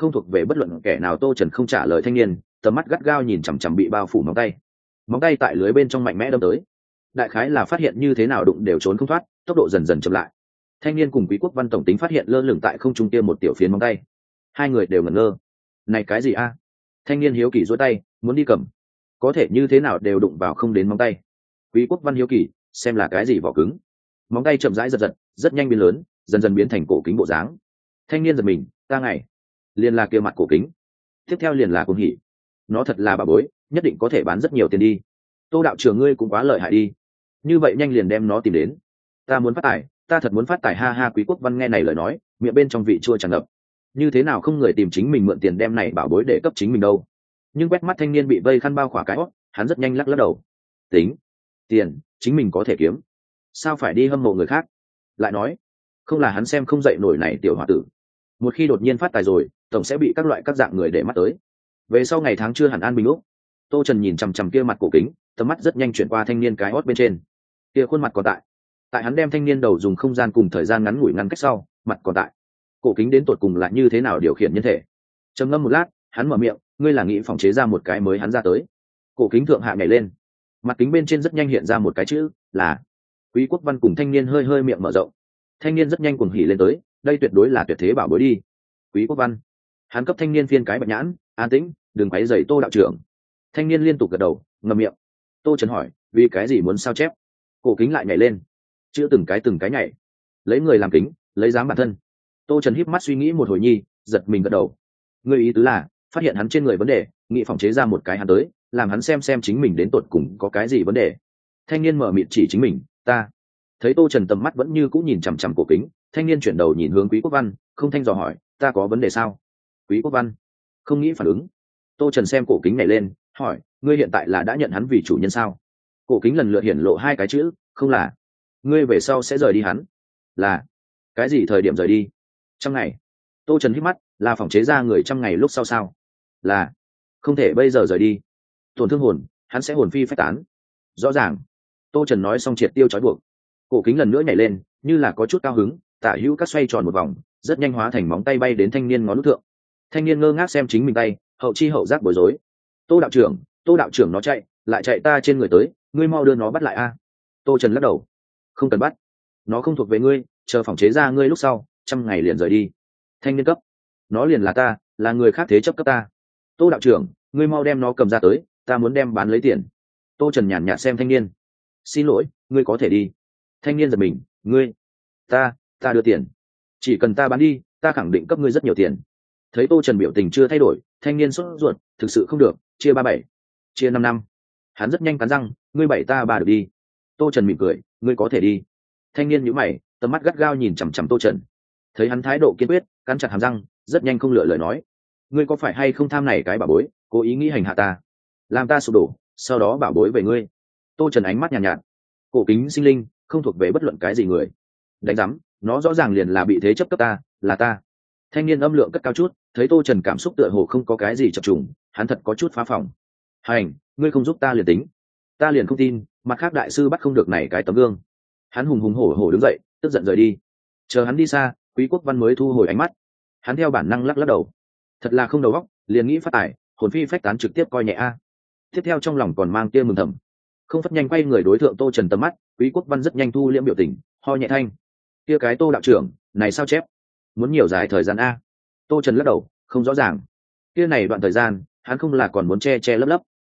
không thuộc về bất luận kẻ nào. Tô Trần không trả lời thanh niên, tầm mắt gắt gao nhìn chằm chằm bị bao phủ móng tay tại lưới bên trong mạnh mẽ đâm tới. Đại khái là phát hiện như thế nào đụng đều trốn không thoát, tốc độ dần dần chậm lại. Thanh niên cùng Quý Quốc Văn tổng tính phát hiện lơ lửng tại không trung kia một tiểu phiến móng tay. Hai người đều ngẩn ngơ. Này cái gì a? Thanh niên hiếu kỳ duỗi tay muốn đi cầm, có thể như thế nào đều đụng vào không đến móng tay. Quý Quốc Văn hiếu kỳ xem là cái gì vỏ cứng, móng tay chậm rãi giật giật, rất nhanh biến lớn, dần dần biến thành cổ kính bộ dáng. Thanh niên giật mình, ta ngày liền là kia mặt cổ kính, tiếp theo liền là cuồng hỉ. Nó thật là bà bối, nhất định có thể bán rất nhiều tiền đi. Tô đạo trưởng ngươi cũng quá lợi hại đi, như vậy nhanh liền đem nó tìm đến. Ta muốn phát tài, ta thật muốn phát tài, ha ha. Quý Quốc Văn nghe này lời nói, miệng bên trong vị chua tràn ngập. Như thế nào không người tìm chính mình mượn tiền đem này bảo bối để cấp chính mình đâu. Nhưng quét mắt thanh niên bị vây khăn bao khỏa cái hót, hắn rất nhanh lắc lắc đầu. Tính tiền chính mình có thể kiếm, sao phải đi hâm mộ người khác. Lại nói không là hắn xem không dậy nổi này tiểu hòa tử, một khi đột nhiên phát tài rồi tổng sẽ bị các loại các dạng người để mắt tới. Về sau ngày tháng chưa hẳn an bình lúc, Tô Trần nhìn chằm chằm kia mặt cổ kính, tầm mắt rất nhanh chuyển qua thanh niên cái hót bên trên. Kia khuôn mặt còn tại hắn đem thanh niên đầu dùng không gian cùng thời gian ngắn ngủi ngăn cách sau, mặt còn tại. Cổ kính đến tột cùng là như thế nào điều khiển nhân thể? Trầm ngâm một lát, hắn mở miệng, ngươi là nghĩ phòng chế ra một cái mới hắn ra tới. Cổ kính thượng hạ nhảy lên, mặt kính bên trên rất nhanh hiện ra một cái chữ là. Quý Quốc Văn cùng thanh niên hơi hơi miệng mở rộng. Thanh niên rất nhanh cuồng hỉ lên tới, đây tuyệt đối là tuyệt thế bảo bối đi. Quý Quốc Văn, hắn cấp thanh niên phiên cái bạch nhãn, an tĩnh, đừng quấy rầy Tô đạo trưởng. Thanh niên liên tục gật đầu, ngậm miệng. Tô Trần hỏi, vì cái gì muốn sao chép? Cổ kính lại nhảy lên, chữ từng cái nhảy, lấy người làm kính, lấy dám bản thân. Tô Trần híp mắt suy nghĩ một hồi nhi, giật mình gật đầu. Ngươi ý tứ là phát hiện hắn trên người vấn đề, nghị phòng chế ra một cái hắn tới, làm hắn xem chính mình đến tột cùng có cái gì vấn đề. Thanh niên mở miệng chỉ chính mình, ta. Thấy Tô Trần tầm mắt vẫn như cũ nhìn chằm chằm cổ kính, thanh niên chuyển đầu nhìn hướng Quý Quốc Văn, không thanh dò hỏi, ta có vấn đề sao? Quý Quốc Văn không nghĩ phản ứng. Tô Trần xem cổ kính này lên, hỏi, ngươi hiện tại là đã nhận hắn vì chủ nhân sao? Cổ kính lần lượt hiển lộ hai cái chữ, không là. Ngươi về sau sẽ rời đi hắn. Là. Cái gì thời điểm rời đi? 100 ngày. Tô Trần hít mắt, là phòng chế ra người 100 ngày lúc sau sao? Là. Không thể bây giờ rời đi. Tổn thương hồn, hắn sẽ hồn phi phách tán. Rõ ràng. Tô Trần nói xong triệt tiêu trói buộc. Cổ kính lần nữa nhảy lên, như là có chút cao hứng, tả hữu các xoay tròn một vòng, rất nhanh hóa thành móng tay bay đến thanh niên ngón út thượng. Thanh niên ngơ ngác xem chính mình tay, hậu chi hậu giác bối rối. Tô đạo trưởng nó chạy, lại chạy ta trên người tới, ngươi mau đưa nó bắt lại a. Tô Trần lắc đầu, không cần bắt, nó không thuộc về ngươi, chờ phòng chế ra ngươi lúc sau 100 ngày liền rời đi. Thanh niên cấp, nó liền là ta, là người khác thế chấp cấp ta. Tô đạo trưởng, ngươi mau đem nó cầm ra tới, ta muốn đem bán lấy tiền. Tô Trần nhàn nhạt xem thanh niên, xin lỗi, ngươi có thể đi. Thanh niên giật mình, ngươi, ta đưa tiền, chỉ cần ta bán đi, ta khẳng định cấp ngươi rất nhiều tiền. Thấy Tô Trần biểu tình chưa thay đổi, thanh niên sốt ruột, thực sự không được, chia 37, chia 5 năm. Hắn rất nhanh cắn răng, ngươi 7 ta 3 được đi. Tô Trần mỉm cười, ngươi có thể đi. Thanh niên nhíu mày, tầm mắt gắt gao nhìn chằm chằm Tô Trần. Thấy hắn thái độ kiên quyết, cắn chặt hàm răng, rất nhanh không lựa lời nói, ngươi có phải hay không tham này cái bảo bối, cố ý nghĩ hành hạ ta, làm ta sụp đổ, sau đó bảo bối về ngươi. Tô Trần ánh mắt nhàn nhạt, cổ kính sinh linh không thuộc về bất luận cái gì người. Đánh giám, nó rõ ràng liền là bị thế chấp cấp ta, là ta. Thanh niên âm lượng cất cao chút, thấy Tô Trần cảm xúc tựa hồ không có cái gì chập trùng, hắn thật có chút phá phòng. Hành, ngươi không giúp ta liền tính, ta liền không tin mặt khác đại sư bắt không được này cái tấm gương. Hắn hùng hùng hổ hổ đứng dậy, tức giận rời đi. Chờ hắn đi xa, Quý Quốc Văn mới thu hồi ánh mắt. Hắn theo bản năng lắc lắc đầu, thật là không đầu óc, liền nghĩ phát tài, hồn phi phách tán trực tiếp coi nhẹ a. Tiếp theo trong lòng còn mang tia mừng thầm, không phất nhanh quay người đối tượng Tô Trần tầm mắt. Quý Quốc Văn rất nhanh thu liễm biểu tình, ho nhẹ thanh, kia cái Tô đạo trưởng này sao chép, muốn nhiều dài thời gian a. Tô Trần lắc đầu, không rõ ràng, kia này đoạn thời gian hắn không là còn muốn che lấp lấp.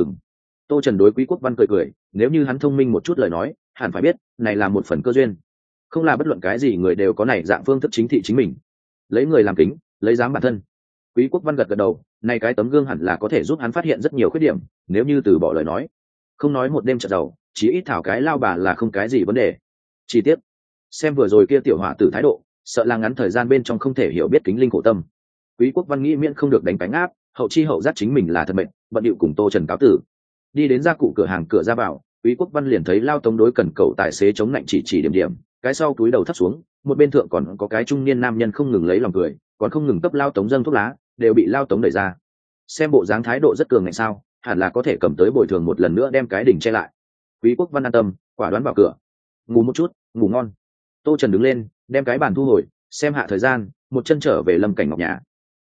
Tô Trần đối Quý Quốc Văn cười cười, nếu như hắn thông minh một chút lời nói, hẳn phải biết này là một phần cơ duyên, không là bất luận cái gì người đều có này dạng phương thức chính thị chính mình, lấy người làm kính, lấy dám bản thân. Quý Quốc Văn gật gật đầu, này cái tấm gương hẳn là có thể giúp hắn phát hiện rất nhiều khuyết điểm, nếu như từ bỏ lời nói, không nói một đêm chợt giàu, chỉ ít thảo cái lao bà là không cái gì vấn đề. Chi tiết, xem vừa rồi kia tiểu hỏa tử thái độ, sợ là ngắn thời gian bên trong không thể hiểu biết kính linh khổ tâm. Quý Quốc Văn nghĩ miễn không được đánh cánh áp, hậu chi hậu giác chính mình là thật mệnh, bận điệu cùng Tô Trần cáo tử. Đi đến gia cụ cửa hàng cửa ra vào, Quý Quốc Văn liền thấy Lao Tống đối cần cậu tài xế chống lạnh chỉ điểm, cái sau túi đầu thấp xuống, một bên thượng còn có cái trung niên nam nhân không ngừng lấy lòng cười, còn không ngừng cấp Lao Tống dâng thuốc lá, đều bị Lao Tống đẩy ra. Xem bộ dáng thái độ rất cường ngạnh sao, hẳn là có thể cầm tới bồi thường một lần nữa đem cái đỉnh che lại. Quý Quốc Văn an tâm, quả đoán vào cửa. Ngủ một chút, ngủ ngon. Tô Trần đứng lên, đem cái bàn thu hồi, xem hạ thời gian, một chân trở về Lâm Cảnh Ngọc nhà.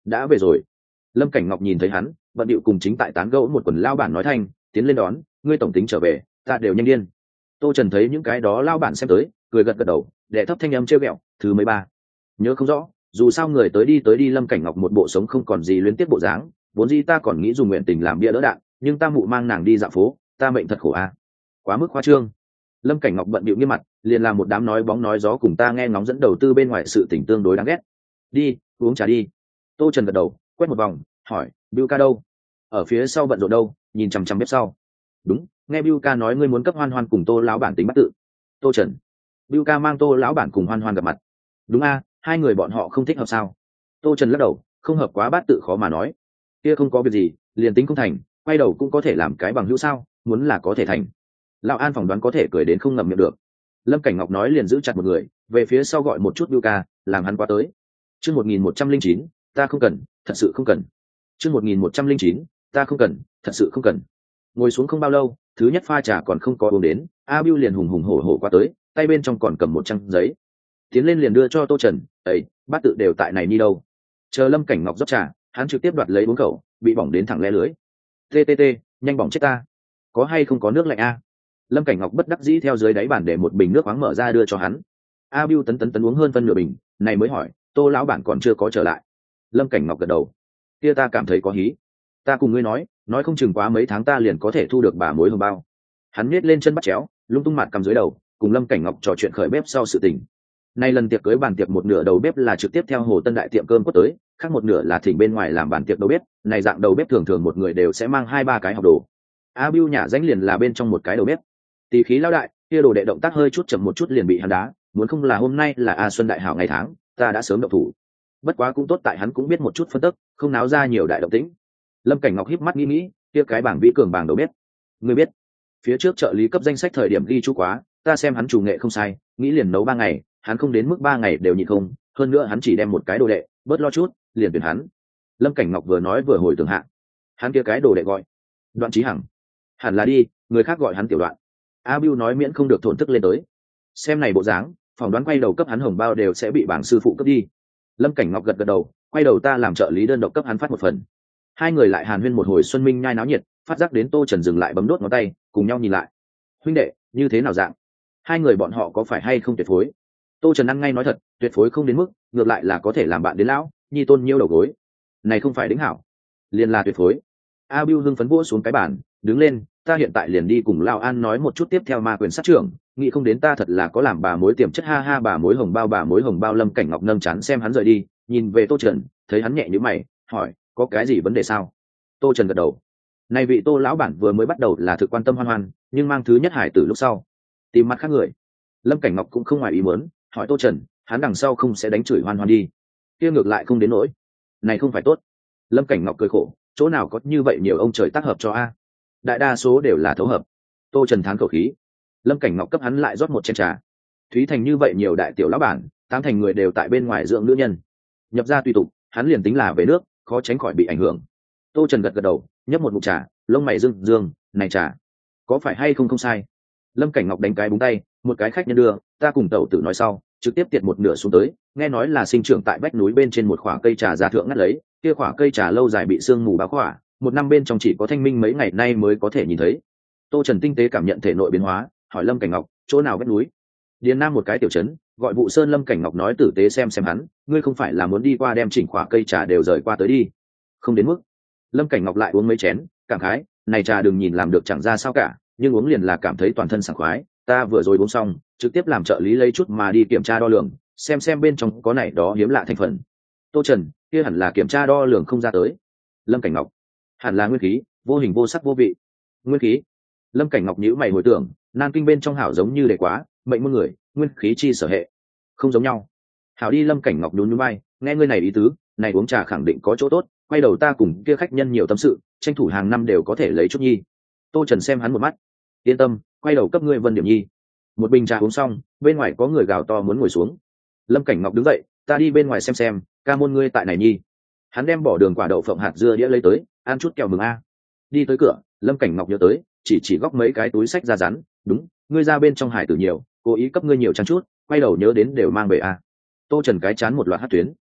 đã về rồi. Lâm Cảnh Ngọc nhìn thấy hắn bận điệu cùng chính tại tán gẫu một quần lao bản nói thanh tiến lên đón, ngươi tổng tính trở về ta đều nhanh điên. Tô Trần thấy những cái đó lao bản xem tới cười gật gật đầu, đệ thấp thanh âm trêu ghẹo, thứ mấy ba nhớ không rõ, dù sao người tới đi Lâm Cảnh Ngọc một bộ sống không còn gì luyến tiếc bộ dáng, vốn dĩ ta còn nghĩ dùng nguyện tình làm bia đỡ đạn, nhưng ta mụ mang nàng đi dạo phố, ta mệnh thật khổ a. Quá mức khoa trương. Lâm Cảnh Ngọc bận bịu nghiêm mặt, liền làm một đám nói bóng nói gió cùng ta nghe ngóng dẫn đầu tư bên ngoài sự tình tương đối đáng ghét. Đi uống trà đi. Tô Trần gật đầu quét một vòng hỏi Biu ca đâu? Ở phía sau bận rộn đâu, nhìn chằm chằm bếp sau. Đúng, nghe Biu ca nói ngươi muốn cấp Hoan Hoan cùng Tô lão bản tính bắt tự. Tô Trần. Biu ca mang Tô lão bản cùng Hoan Hoan gặp mặt. Đúng a, hai người bọn họ không thích hợp sao? Tô Trần lắc đầu, không hợp quá bát tự khó mà nói. Kia không có việc gì, liền tính không thành, quay đầu cũng có thể làm cái bằng hữu sao, muốn là có thể thành. Lão An phỏng đoán có thể cười đến không ngậm miệng được. Lâm Cảnh Ngọc nói liền giữ chặt một người, về phía sau gọi một chút Biu ca, làm hắn qua tới. Chương 1109, ta không cần, thật sự không cần. Chương 1109, ta không cần, thật sự không cần. Ngồi xuống không bao lâu, thứ nhất pha trà còn không có uống đến, A Biu liền hùng hùng hổ hổ qua tới, tay bên trong còn cầm một trang giấy. Tiến lên liền đưa cho Tô Trần, "Ấy, bát tự đều tại này đi đâu?" Chờ Lâm Cảnh Ngọc rót trà, hắn trực tiếp đoạt lấy uống khẩu, bị bỏng đến thẳng le lưới. "TTT, nhanh bỏng chết ta. Có hay không có nước lạnh a?" Lâm Cảnh Ngọc bất đắc dĩ theo dưới đáy bàn để một bình nước khoáng mở ra đưa cho hắn. A Biu tấn uống hơn phân nửa bình, này mới hỏi, "Tô lão bản còn chưa có trở lại?" Lâm Cảnh Ngọc gật đầu. "Kia ta cảm thấy có hí. Ta cùng ngươi nói không chừng quá mấy tháng ta liền có thể thu được bà mối hồng bao." Hắn nhếch lên chân bắt chéo, lung tung mặt cầm dưới đầu, cùng Lâm Cảnh Ngọc trò chuyện khởi bếp sau sự tình. Nay lần tiệc cưới bàn tiệc một nửa đầu bếp là trực tiếp theo Hồ Tân đại tiệm cơm quất tới, khác một nửa là thỉnh bên ngoài làm bàn tiệc đầu bếp, này dạng đầu bếp thường thường một người đều sẽ mang 2-3 cái học đồ. A Biu nhà danh liền là bên trong một cái đầu bếp. Tỷ khí lão đại, kia đồ đệ động tác hơi chút chậm một chút liền bị hắn đá, muốn không là hôm nay là A Xuân đại hảo ngày tháng, ta đã sớm động thủ. Bất quá cũng tốt tại hắn cũng biết một chút phân tích, không náo ra nhiều đại động tĩnh. Lâm Cảnh Ngọc híp mắt nghĩ, kia cái bảng vĩ cường bảng đầu bếp. Ngươi biết, phía trước trợ lý cấp danh sách thời điểm ghi chú quá, ta xem hắn chủ nghệ không sai, nghĩ liền nấu 3 ngày, hắn không đến mức 3 ngày đều nhịn không, hơn nữa hắn chỉ đem một cái đồ đệ, bớt lo chút, liền tuyển hắn. Lâm Cảnh Ngọc vừa nói vừa hồi tưởng hạ. Hắn kia cái đồ đệ gọi Đoạn Chí Hằng. Hẳn là đi, người khác gọi hắn Tiểu Đoạn. A Biu nói miễn không được thổn thức lên tới. Xem này bộ dáng, phỏng đoán quay đầu cấp hắn hồng bao đều sẽ bị bảng sư phụ cấp đi. Lâm Cảnh Ngọc gật gật đầu, quay đầu ta làm trợ lý đơn độc cấp hắn phát một phần. Hai người lại hàn huyên một hồi xuân minh nhai náo nhiệt, phát giác đến Tô Trần dừng lại bấm đốt ngón tay, cùng nhau nhìn lại. Huynh đệ, như thế nào dạng? Hai người bọn họ có phải hay không tuyệt phối? Tô Trần ăn ngay nói thật, tuyệt phối không đến mức, ngược lại là có thể làm bạn đến lão, nhi tôn nhiêu đầu gối. Này không phải đính hảo, liền là tuyệt phối. A Biu hưng phấn vỗ xuống cái bàn, đứng lên, ta hiện tại liền đi cùng Lão An nói một chút tiếp theo ma quyền sát trưởng, nghĩ không đến ta thật là có làm bà mối tiềm chất, ha ha. Bà mối hồng bao. Lâm Cảnh Ngọc nâng chán xem hắn rời đi, nhìn về Tô Trần, thấy hắn nhẹ nhíu mày, hỏi, có cái gì vấn đề sao? Tô Trần gật đầu. Này vị Tô lão bản vừa mới bắt đầu là thực quan tâm Hoan Hoan, nhưng mang thứ nhất hải tử lúc sau tìm mặt khác người. Lâm Cảnh Ngọc cũng không ngoài ý muốn, hỏi Tô Trần, hắn đằng sau không sẽ đánh chửi Hoan Hoan đi? Kia ngược lại không đến nỗi. Này không phải tốt. Lâm Cảnh Ngọc cười khổ, chỗ nào có như vậy nhiều ông trời tác hợp cho a? Đại đa số đều là thấu hợp. Tô Trần thán khẩu khí. Lâm Cảnh Ngọc cấp hắn lại rót một chén trà. Thúy Thành như vậy nhiều đại tiểu lão bản, 8 thành người đều tại bên ngoài dưỡng nữ nhân, nhập ra tùy tục, hắn liền tính là về nước, khó tránh khỏi bị ảnh hưởng. Tô Trần gật gật đầu, nhấp một ngụm trà, lông mày dương, này trà, có phải hay không sai? Lâm Cảnh Ngọc đánh cái búng tay, một cái khách nhân đưa, ta cùng tẩu tử nói sau, trực tiếp tiệt một nửa xuống tới, nghe nói là sinh trưởng tại vách núi bên trên một khỏa cây trà gia thượng ngắt lấy, kia khỏa cây trà lâu dài bị sương mù bao khỏa, một năm bên trong chỉ có thanh minh mấy ngày nay mới có thể nhìn thấy. Tô Trần tinh tế cảm nhận thể nội biến hóa, hỏi Lâm Cảnh Ngọc, chỗ nào vách núi? Điền Nam một cái tiểu trấn, gọi Vụ Sơn. Lâm Cảnh Ngọc nói tử tế xem hắn, ngươi không phải là muốn đi qua đem chỉnh khỏa cây trà đều rời qua tới đi? Không đến mức. Lâm Cảnh Ngọc lại uống mấy chén, cảm khái, này trà đừng nhìn làm được chẳng ra sao cả, nhưng uống liền là cảm thấy toàn thân sảng khoái. Ta vừa rồi uống xong, trực tiếp làm trợ lý lấy chút mà đi kiểm tra đo lường, xem bên trong có này đó hiếm lạ thành phần. Tô Trần, kia hẳn là kiểm tra đo lường không ra tới. Lâm Cảnh Ngọc, hẳn là nguyên khí, vô hình vô sắc vô vị. Nguyên khí. Lâm Cảnh Ngọc nhíu mày hồi tưởng, Nam Kinh bên trong hảo giống như đề quá, mệnh muôn người, nguyên khí chi sở hệ, không giống nhau. Hảo đi. Lâm Cảnh Ngọc nhún nhún vai, nghe ngươi này ý tứ, này uống trà khẳng định có chỗ tốt, quay đầu ta cùng kia khách nhân nhiều tâm sự, tranh thủ hàng năm đều có thể lấy chút nhi. Tô Trần xem hắn một mắt, yên tâm, quay đầu cấp ngươi Vân Điểm nhi. Một bình trà uống xong, bên ngoài có người gào to muốn ngồi xuống. Lâm Cảnh Ngọc đứng dậy, ta đi bên ngoài xem, ca môn ngươi tại này nhi. Hắn đem bỏ đường quả đậu phộng hạt dưa đĩa lấy tới, ăn chút kẹo mừng a. Đi tới cửa, Lâm Cảnh Ngọc nhớ tới, chỉ góc mấy cái túi sách ra rắn, đúng, ngươi ra bên trong hải tử nhiều, cố ý cấp ngươi nhiều trang chút, quay đầu nhớ đến đều mang về a. Tô Trần cái chán một loạt hát tuyến.